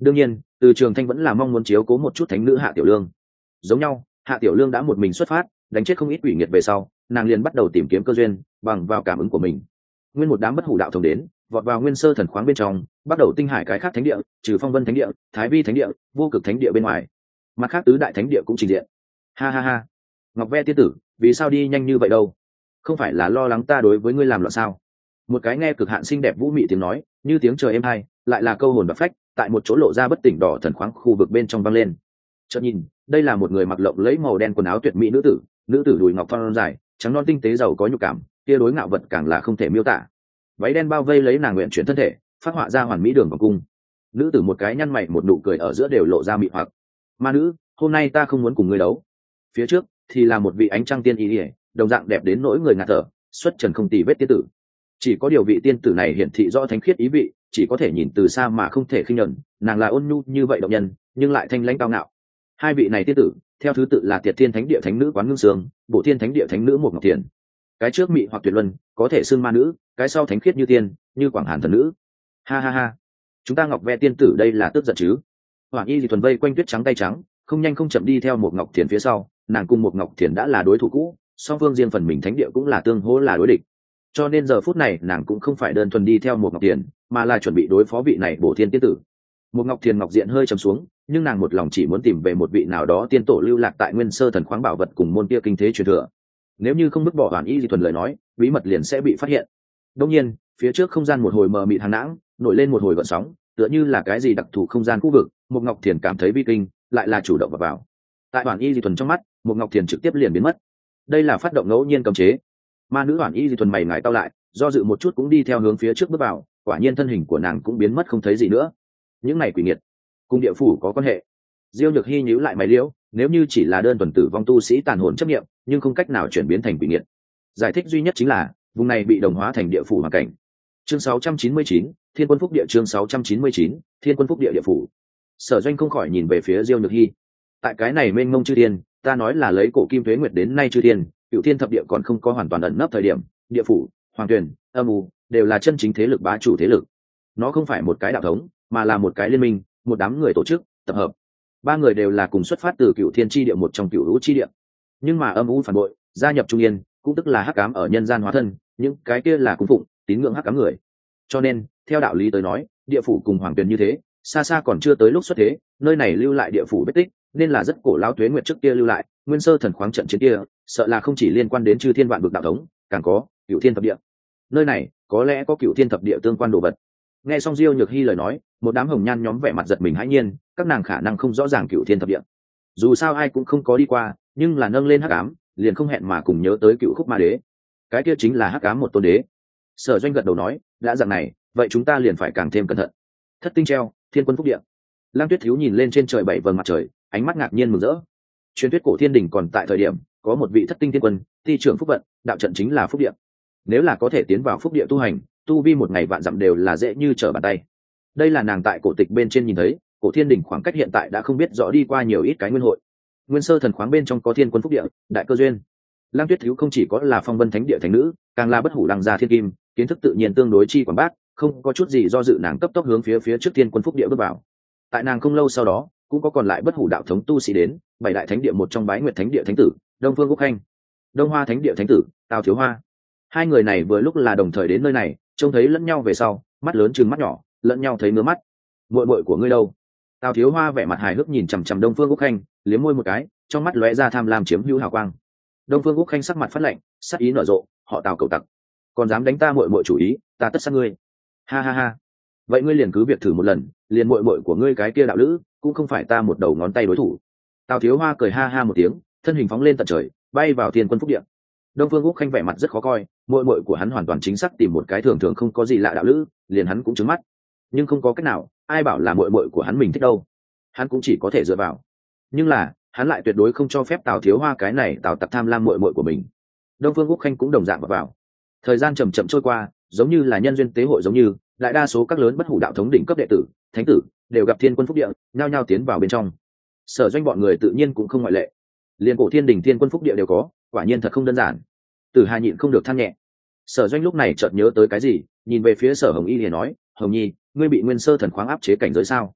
đương nhiên từ trường thanh vẫn là mong muốn chiếu cố một chút thánh nữ Hạ Tiểu Lương. Giống nhau, Hạ Tiểu Lương đã một mình xuất phát, đánh chết không ít quỷ nghiệt về sau, nàng liền bắt đầu tìm kiếm cơ duyên bằng vào cảm ứng của mình. Nguyên một đám bất hủ đạo thống đến, vọt vào nguyên sơ thần khoáng bên trong, bắt đầu tinh hải cái khác thánh địa, trừ Phong Vân thánh địa, Thái Vi thánh địa, Vô Cực thánh địa bên ngoài, mặt khác tứ đại thánh địa cũng trình diện. Ha ha ha, Ngọc Ve tiên tử, vì sao đi nhanh như vậy đâu? Không phải là lo lắng ta đối với ngươi làm loạn sao? Một cái nghe cực hạn xinh đẹp vũ mị tiếng nói, như tiếng trời êm hai, lại là câu hồn và phách, tại một chỗ lộ ra bất tỉnh đỏ thần khoáng khu vực bên trong vang lên. Chợt nhìn, đây là một người mặc lộng lẫy màu đen quần áo tuyệt mỹ nữ tử đùi ngọc thon dài, trắng non tinh tế giàu có nhục cảm, kia đối ngạo vật càng là không thể miêu tả. Váy đen bao vây lấy nàng nguyện chuyển thân thể, phát họa ra hoàn mỹ đường vòng cung. Nữ tử một cái nhăn mày một nụ cười ở giữa đều lộ ra mị hoặc. Ma nữ, hôm nay ta không muốn cùng ngươi đấu. Phía trước thì là một vị ánh trăng tiên y, đồng dạng đẹp đến nỗi người ngạt thở, xuất trần không tì vết tiên tử. Chỉ có điều vị tiên tử này hiển thị rõ thánh khiết ý vị, chỉ có thể nhìn từ xa mà không thể khinh nhẫn, nàng là ôn nhu như vậy động nhân, nhưng lại thanh lãnh cao ngạo. Hai vị này tiên tử, theo thứ tự là Tiệt Thiên Thánh Địa Thánh Nữ Quán Ngưng Sương, Bổ Thiên Thánh Địa Thánh Nữ Một Ngọc Thiền. Cái trước mị hoặc tuyệt luân, có thể xưng ma nữ, cái sau thánh khiết như tiên, như Quảng Hàn thần nữ. Ha ha ha, chúng ta Ngọc Ve tiên tử đây là tức giận chứ? Hoàng Y thì thuần vây quanh tuyết trắng tay trắng, không nhanh không chậm đi theo một Ngọc Thiền phía sau, nàng cùng một Ngọc Thiền đã là đối thủ cũ, song phương riêng phần mình thánh địa cũng là tương hỗ là đối địch. Cho nên giờ phút này nàng cũng không phải đơn thuần đi theo một Ngọc Thiền, mà là chuẩn bị đối phó vị này Bổ Thiên tiên tử. Một Ngọc Thiền ngọc diện hơi trầm xuống, nhưng nàng một lòng chỉ muốn tìm về một vị nào đó tiên tổ lưu lạc tại nguyên sơ thần khoáng bảo vật cùng môn kia kinh thế truyền thừa. Nếu như không vứt bỏ Hoàn Y di thuần lời nói, bí mật liền sẽ bị phát hiện. Đương nhiên, phía trước không gian một hồi mờ mịt hàng nãng, nổi lên một hồi gợn sóng, tựa như là cái gì đặc thù không gian khu vực. Một Ngọc Thiền cảm thấy bi kinh, lại là chủ động vào. Tại Hoàn Y di thuần trong mắt, một Ngọc Thiền trực tiếp liền biến mất. Đây là phát động ngẫu nhiên cấm chế. Ma nữ Hoàn Y di thuần mày ngài tao lại, do dự một chút cũng đi theo hướng phía trước bước vào, quả nhiên thân hình của nàng cũng biến mất không thấy gì nữa. Những này quỷ nghiệt cùng địa phủ có quan hệ. Diêu Nhược Hi nhíu lại mày liễu, nếu như chỉ là đơn thuần tử vong tu sĩ tàn hồn chấp niệm, nhưng không cách nào chuyển biến thành quỷ nghiệt. Giải thích duy nhất chính là vùng này bị đồng hóa thành địa phủ hoàn cảnh. Chương 699, Thiên Quân Phúc Địa. Chương 699, Thiên Quân Phúc Địa địa phủ. Sở Doanh không khỏi nhìn về phía Diêu Nhược Hi. Tại cái này mênh mông chư thiên, ta nói là lấy cổ kim tuế nguyệt đến nay chư thiên, cửu thiên thập địa còn không có hoàn toàn ẩn nấp thời điểm, địa phủ, hoàng tuyển, âm u đều là chân chính thế lực bá chủ thế lực. Nó không phải một cái đạo thống, mà là một cái liên minh, một đám người tổ chức tập hợp. Ba người đều là cùng xuất phát từ cựu thiên chi địa, một trong cựu lũ chi địa, nhưng mà âm u phản bội gia nhập trung yên, cũng tức là hắc ám ở nhân gian hóa thân, những cái kia là cung phụng tín ngưỡng hắc ám người. Cho nên theo đạo lý tới nói, địa phủ cùng hoàng tuyền như thế xa xa còn chưa tới lúc xuất thế, nơi này lưu lại địa phủ vết tích nên là rất cổ lão tuế nguyệt trước kia lưu lại. Nguyên sơ thần khoáng trận chiến kia sợ là không chỉ liên quan đến chư thiên vạn vực đạo thống, càng có cựu thiên thập địa. Nơi này có lẽ có cựu thiên thập địa tương quan đồ vật. Nghe xong Diêu Nhược Hi lời nói, một đám hồng nhan nhóm vẻ mặt giật mình hãi nhiên, các nàng khả năng không rõ ràng cựu thiên thập địa, dù sao ai cũng không có đi qua, nhưng là nâng lên hắc ám liền không hẹn mà cùng nhớ tới cựu khúc ma đế, cái kia chính là hắc ám một tôn đế. Sở Doanh gật đầu nói, đã dạng này, vậy chúng ta liền phải càng thêm cẩn thận. Thất tinh treo, Thiên Quân Phúc Địa. Lang Tuyết thiếu nhìn lên trên trời bảy vầng mặt trời, ánh mắt ngạc nhiên mừng rỡ. Truyền thuyết cổ thiên đình còn tại thời điểm, có một vị thất tinh thiên quân, thi trưởng phúc vận, đạo trận chính là phúc địa. Nếu là có thể tiến vào phúc địa tu hành, tu vi một ngày vạn dặm đều là dễ như trở bàn tay. Đây là nàng tại cổ tịch bên trên nhìn thấy, cổ thiên đình khoảng cách hiện tại đã không biết rõ đi qua nhiều ít cái nguyên hội. Nguyên sơ thần khoáng bên trong có Thiên Quân Phúc Địa, đại cơ duyên. Lang Tuyết thiếu không chỉ có là Phong Vân Thánh Địa thánh nữ, càng là bất hủ đăng gia thiên kim, kiến thức tự nhiên tương đối chi quảng bác, không có chút gì do dự, nàng cấp tốc hướng phía trước Thiên Quân Phúc Địa bước vào. Tại nàng không lâu sau đó, cũng có còn lại bất hủ đạo thống tu sĩ đến, bảy đại thánh địa một trong Bái Nguyệt Thánh Địa thánh tử Đông Phương Quốc Khanh, Đông Hoa Thánh Địa thánh tử Tào Thiếu Hoa. Hai người này vừa lúc là đồng thời đến nơi này, trông thấy lẫn nhau về sau, mắt lớn trừng mắt nhỏ, lẫn nhau thấy ngứa mắt. Muội muội của ngươi đâu? Tào Thiếu Hoa vẻ mặt hài hước nhìn chằm chằm Đông Phương Quốc Khanh, liếm môi một cái, trong mắt lóe ra tham lam chiếm hữu hào quang. Đông Phương Quốc Khanh sắc mặt phát lạnh, sát ý nở rộ, họ Tào cầu tặc, còn dám đánh ta muội muội chủ ý, ta tất sát ngươi. Ha ha ha, vậy ngươi liền cứ việc thử một lần, liền muội muội của ngươi cái kia đạo lữ cũng không phải ta một đầu ngón tay đối thủ. Tào Thiếu Hoa cười ha ha một tiếng, thân hình phóng lên tận trời, bay vào Thiên Quân Phúc Địa. Đông Phương Quốc Khanh vẻ mặt rất khó coi, muội muội của hắn hoàn toàn chính xác tìm một cái thường thường không có gì lạ đạo lữ, liền hắn cũng trứng mắt. Nhưng không có cách nào, ai bảo là muội muội của hắn mình thích đâu, hắn cũng chỉ có thể dựa vào. Nhưng là hắn lại tuyệt đối không cho phép Tào Thiếu Hoa cái này Tào tặc tham lam muội muội của mình. Đông Phương Quốc Khanh cũng đồng dạng vào. Thời gian chậm chậm trôi qua, giống như là nhân duyên tế hội giống như, đại đa số các lớn bất hủ đạo thống đỉnh cấp đệ tử, thánh tử đều gặp Thiên Quân Phúc Địa, nhao nhao tiến vào bên trong. Sở Doanh bọn người tự nhiên cũng không ngoại lệ, liên cổ thiên đình Thiên Quân Phúc Địa đều có, quả nhiên thật không đơn giản. Tử Hà nhịn không được than nhẹ. Sở Doanh lúc này chợt nhớ tới cái gì, nhìn về phía Sở Hồng Y liền nói, Hồng Nhi, ngươi bị nguyên sơ thần khoáng áp chế cảnh giới sao?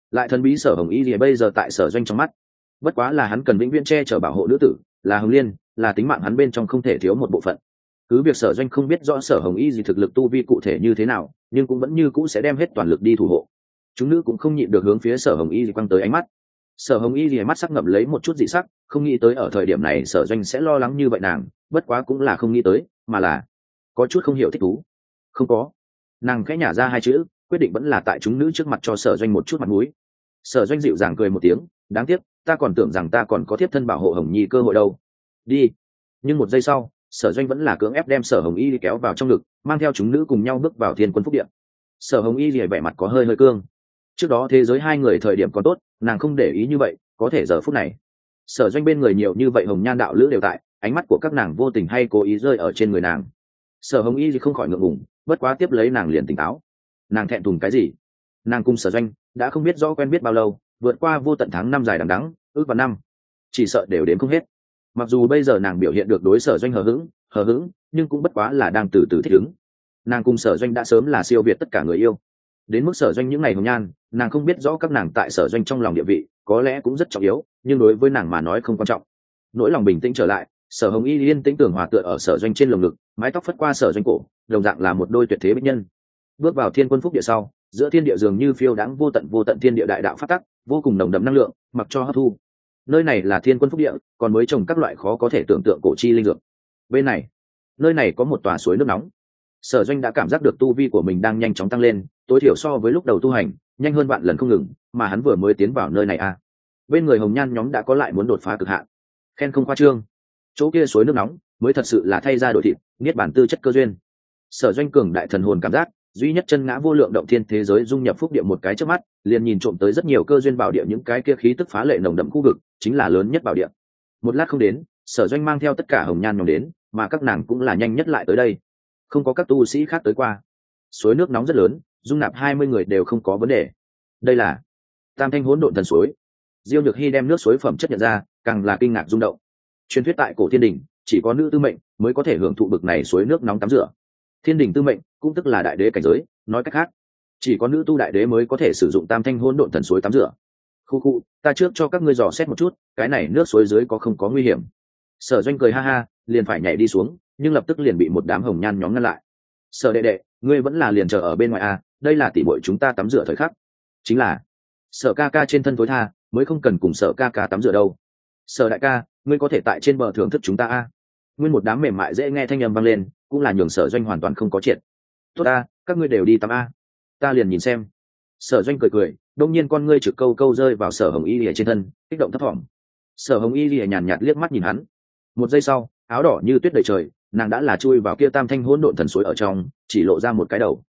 lại thần bí sở hồng y thì bây giờ tại sở doanh trong mắt bất quá là hắn cần vĩnh viễn che chở bảo hộ nữ tử, là hồng liên, là tính mạng hắn bên trong không thể thiếu một bộ phận. Cứ việc sở doanh không biết rõ sở hồng y gì thực lực tu vi cụ thể như thế nào, nhưng cũng vẫn như cũ sẽ đem hết toàn lực đi thủ hộ. Chúng nữ cũng không nhịn được hướng phía sở hồng y gì quăng tới ánh mắt. Sở hồng y gì mắt sắc ngậm lấy một chút dị sắc, không nghĩ tới ở thời điểm này sở doanh sẽ lo lắng như vậy nàng, bất quá cũng là không nghĩ tới, mà là có chút không hiểu thích thú. Không có. Nàng khẽ nhả ra hai chữ, quyết định vẫn là tại chúng nữ trước mặt cho sở doanh một chút mặt mũi. Sở doanh dịu dàng cười một tiếng, đáng tiếc ta còn tưởng rằng ta còn có tiếp thân bảo hộ hồng nhi cơ hội đâu. Đi. Nhưng một giây sau, sở doanh vẫn là cưỡng ép đem sở hồng y kéo vào trong ngực, mang theo chúng nữ cùng nhau bước vào thiên quân phúc điện. Sở hồng y lìa vẻ mặt có hơi hơi cương. Trước đó thế giới hai người thời điểm còn tốt, nàng không để ý như vậy, có thể giờ phút này sở doanh bên người nhiều như vậy hồng nhan đạo lữ đều tại, ánh mắt của các nàng vô tình hay cố ý rơi ở trên người nàng. Sở hồng y thì không khỏi ngượng ngùng, bất quá tiếp lấy nàng liền tỉnh táo. Nàng thẹn thùng cái gì? Nàng cùng sở doanh đã không biết rõ quen biết bao lâu, vượt qua vô tận tháng năm dài đằng đẵng, ước và năm, chỉ sợ đều đến không hết. Mặc dù bây giờ nàng biểu hiện được đối sở doanh hờ hững, nhưng cũng bất quá là đang từ từ thích ứng. Nàng cùng sở doanh đã sớm là siêu việt tất cả người yêu. Đến mức sở doanh những ngày hồng nhan, nàng không biết rõ các nàng tại sở doanh trong lòng địa vị có lẽ cũng rất trọng yếu, nhưng đối với nàng mà nói không quan trọng. Nỗi lòng bình tĩnh trở lại, sở hồng y yên tĩnh tưởng hòa tựa ở sở doanh trên lồng ngực, mái tóc phất qua sở doanh cổ, đồng dạng là một đôi tuyệt thế bích nhân. Bước vào thiên quân phúc địa sau, giữa thiên địa dường như phiêu đáng vô tận thiên địa đại đạo phát tắc, vô cùng nồng đậm năng lượng, mặc cho hấp thu. Nơi này là thiên quân phúc địa, còn mới trồng các loại khó có thể tưởng tượng cổ chi linh dược. Bên này, nơi này có một tòa suối nước nóng. Sở doanh đã cảm giác được tu vi của mình đang nhanh chóng tăng lên, tối thiểu so với lúc đầu tu hành nhanh hơn vạn lần không ngừng, mà hắn vừa mới tiến vào nơi này bên người hồng nhan nhóm đã có lại muốn đột phá cực hạn. Khen không khoa trương, chỗ kia suối nước nóng mới thật sự là thay ra đổi thịt, niết bản tư chất cơ duyên. Sở doanh cường đại thần hồn cảm giác, duy nhất chân ngã vô lượng động thiên thế giới dung nhập phúc địa một cái trước mắt, liền nhìn trộm tới rất nhiều cơ duyên bảo địa, những cái kia khí tức phá lệ nồng đậm khu vực chính là lớn nhất bảo địa. Một lát không đến, sở doanh mang theo tất cả hồng nhan nhóm đến, mà các nàng cũng là nhanh nhất lại tới đây, không có các tu sĩ khác tới qua. Suối nước nóng rất lớn, dung nạp 20 người đều không có vấn đề. Đây là Tam Thanh Hỗn Độn Thần Suối. Diêu Nhược Hy đem nước suối phẩm chất nhận ra, càng là kinh ngạc rung động. Truyền thuyết tại cổ thiên đình, chỉ có nữ tư mệnh mới có thể hưởng thụ bực này suối nước nóng tắm rửa. Thiên đình tư mệnh cũng tức là đại đế cảnh giới, nói cách khác, chỉ có nữ tu đại đế mới có thể sử dụng Tam Thanh Hỗn Độn Thần Suối tắm rửa. Khu, ta trước cho các ngươi dò xét một chút, cái này nước suối dưới có không có nguy hiểm. Sở doanh cười ha ha, liền phải nhảy đi xuống, nhưng lập tức liền bị một đám hồng nhan nhóm ngăn lại. Sở đệ đệ, ngươi vẫn là liền chờ ở bên ngoài đây là tỷ muội chúng ta tắm rửa thời khắc. Chính là Sở ca ca trên thân tối tha, mới không cần cùng Sở ca ca tắm rửa đâu. Sở đại ca, ngươi có thể tại trên bờ thưởng thức chúng ta Nguyên một đám mềm mại dễ nghe thanh âm vang lên, cũng là nhường Sở doanh hoàn toàn không có chuyện. Tốt các ngươi đều đi tắm ta liền nhìn xem. Sở doanh cười cười, đông nhiên con ngươi trực câu câu rơi vào Sở hồng y lìa trên thân, kích động thấp thỏm. Sở hồng y lìa nhàn nhạt liếc mắt nhìn hắn. Một giây sau, áo đỏ như tuyết đầy trời, nàng đã là chui vào kia Tam Thanh Hỗn Độn Thần Suối ở trong, chỉ lộ ra một cái đầu.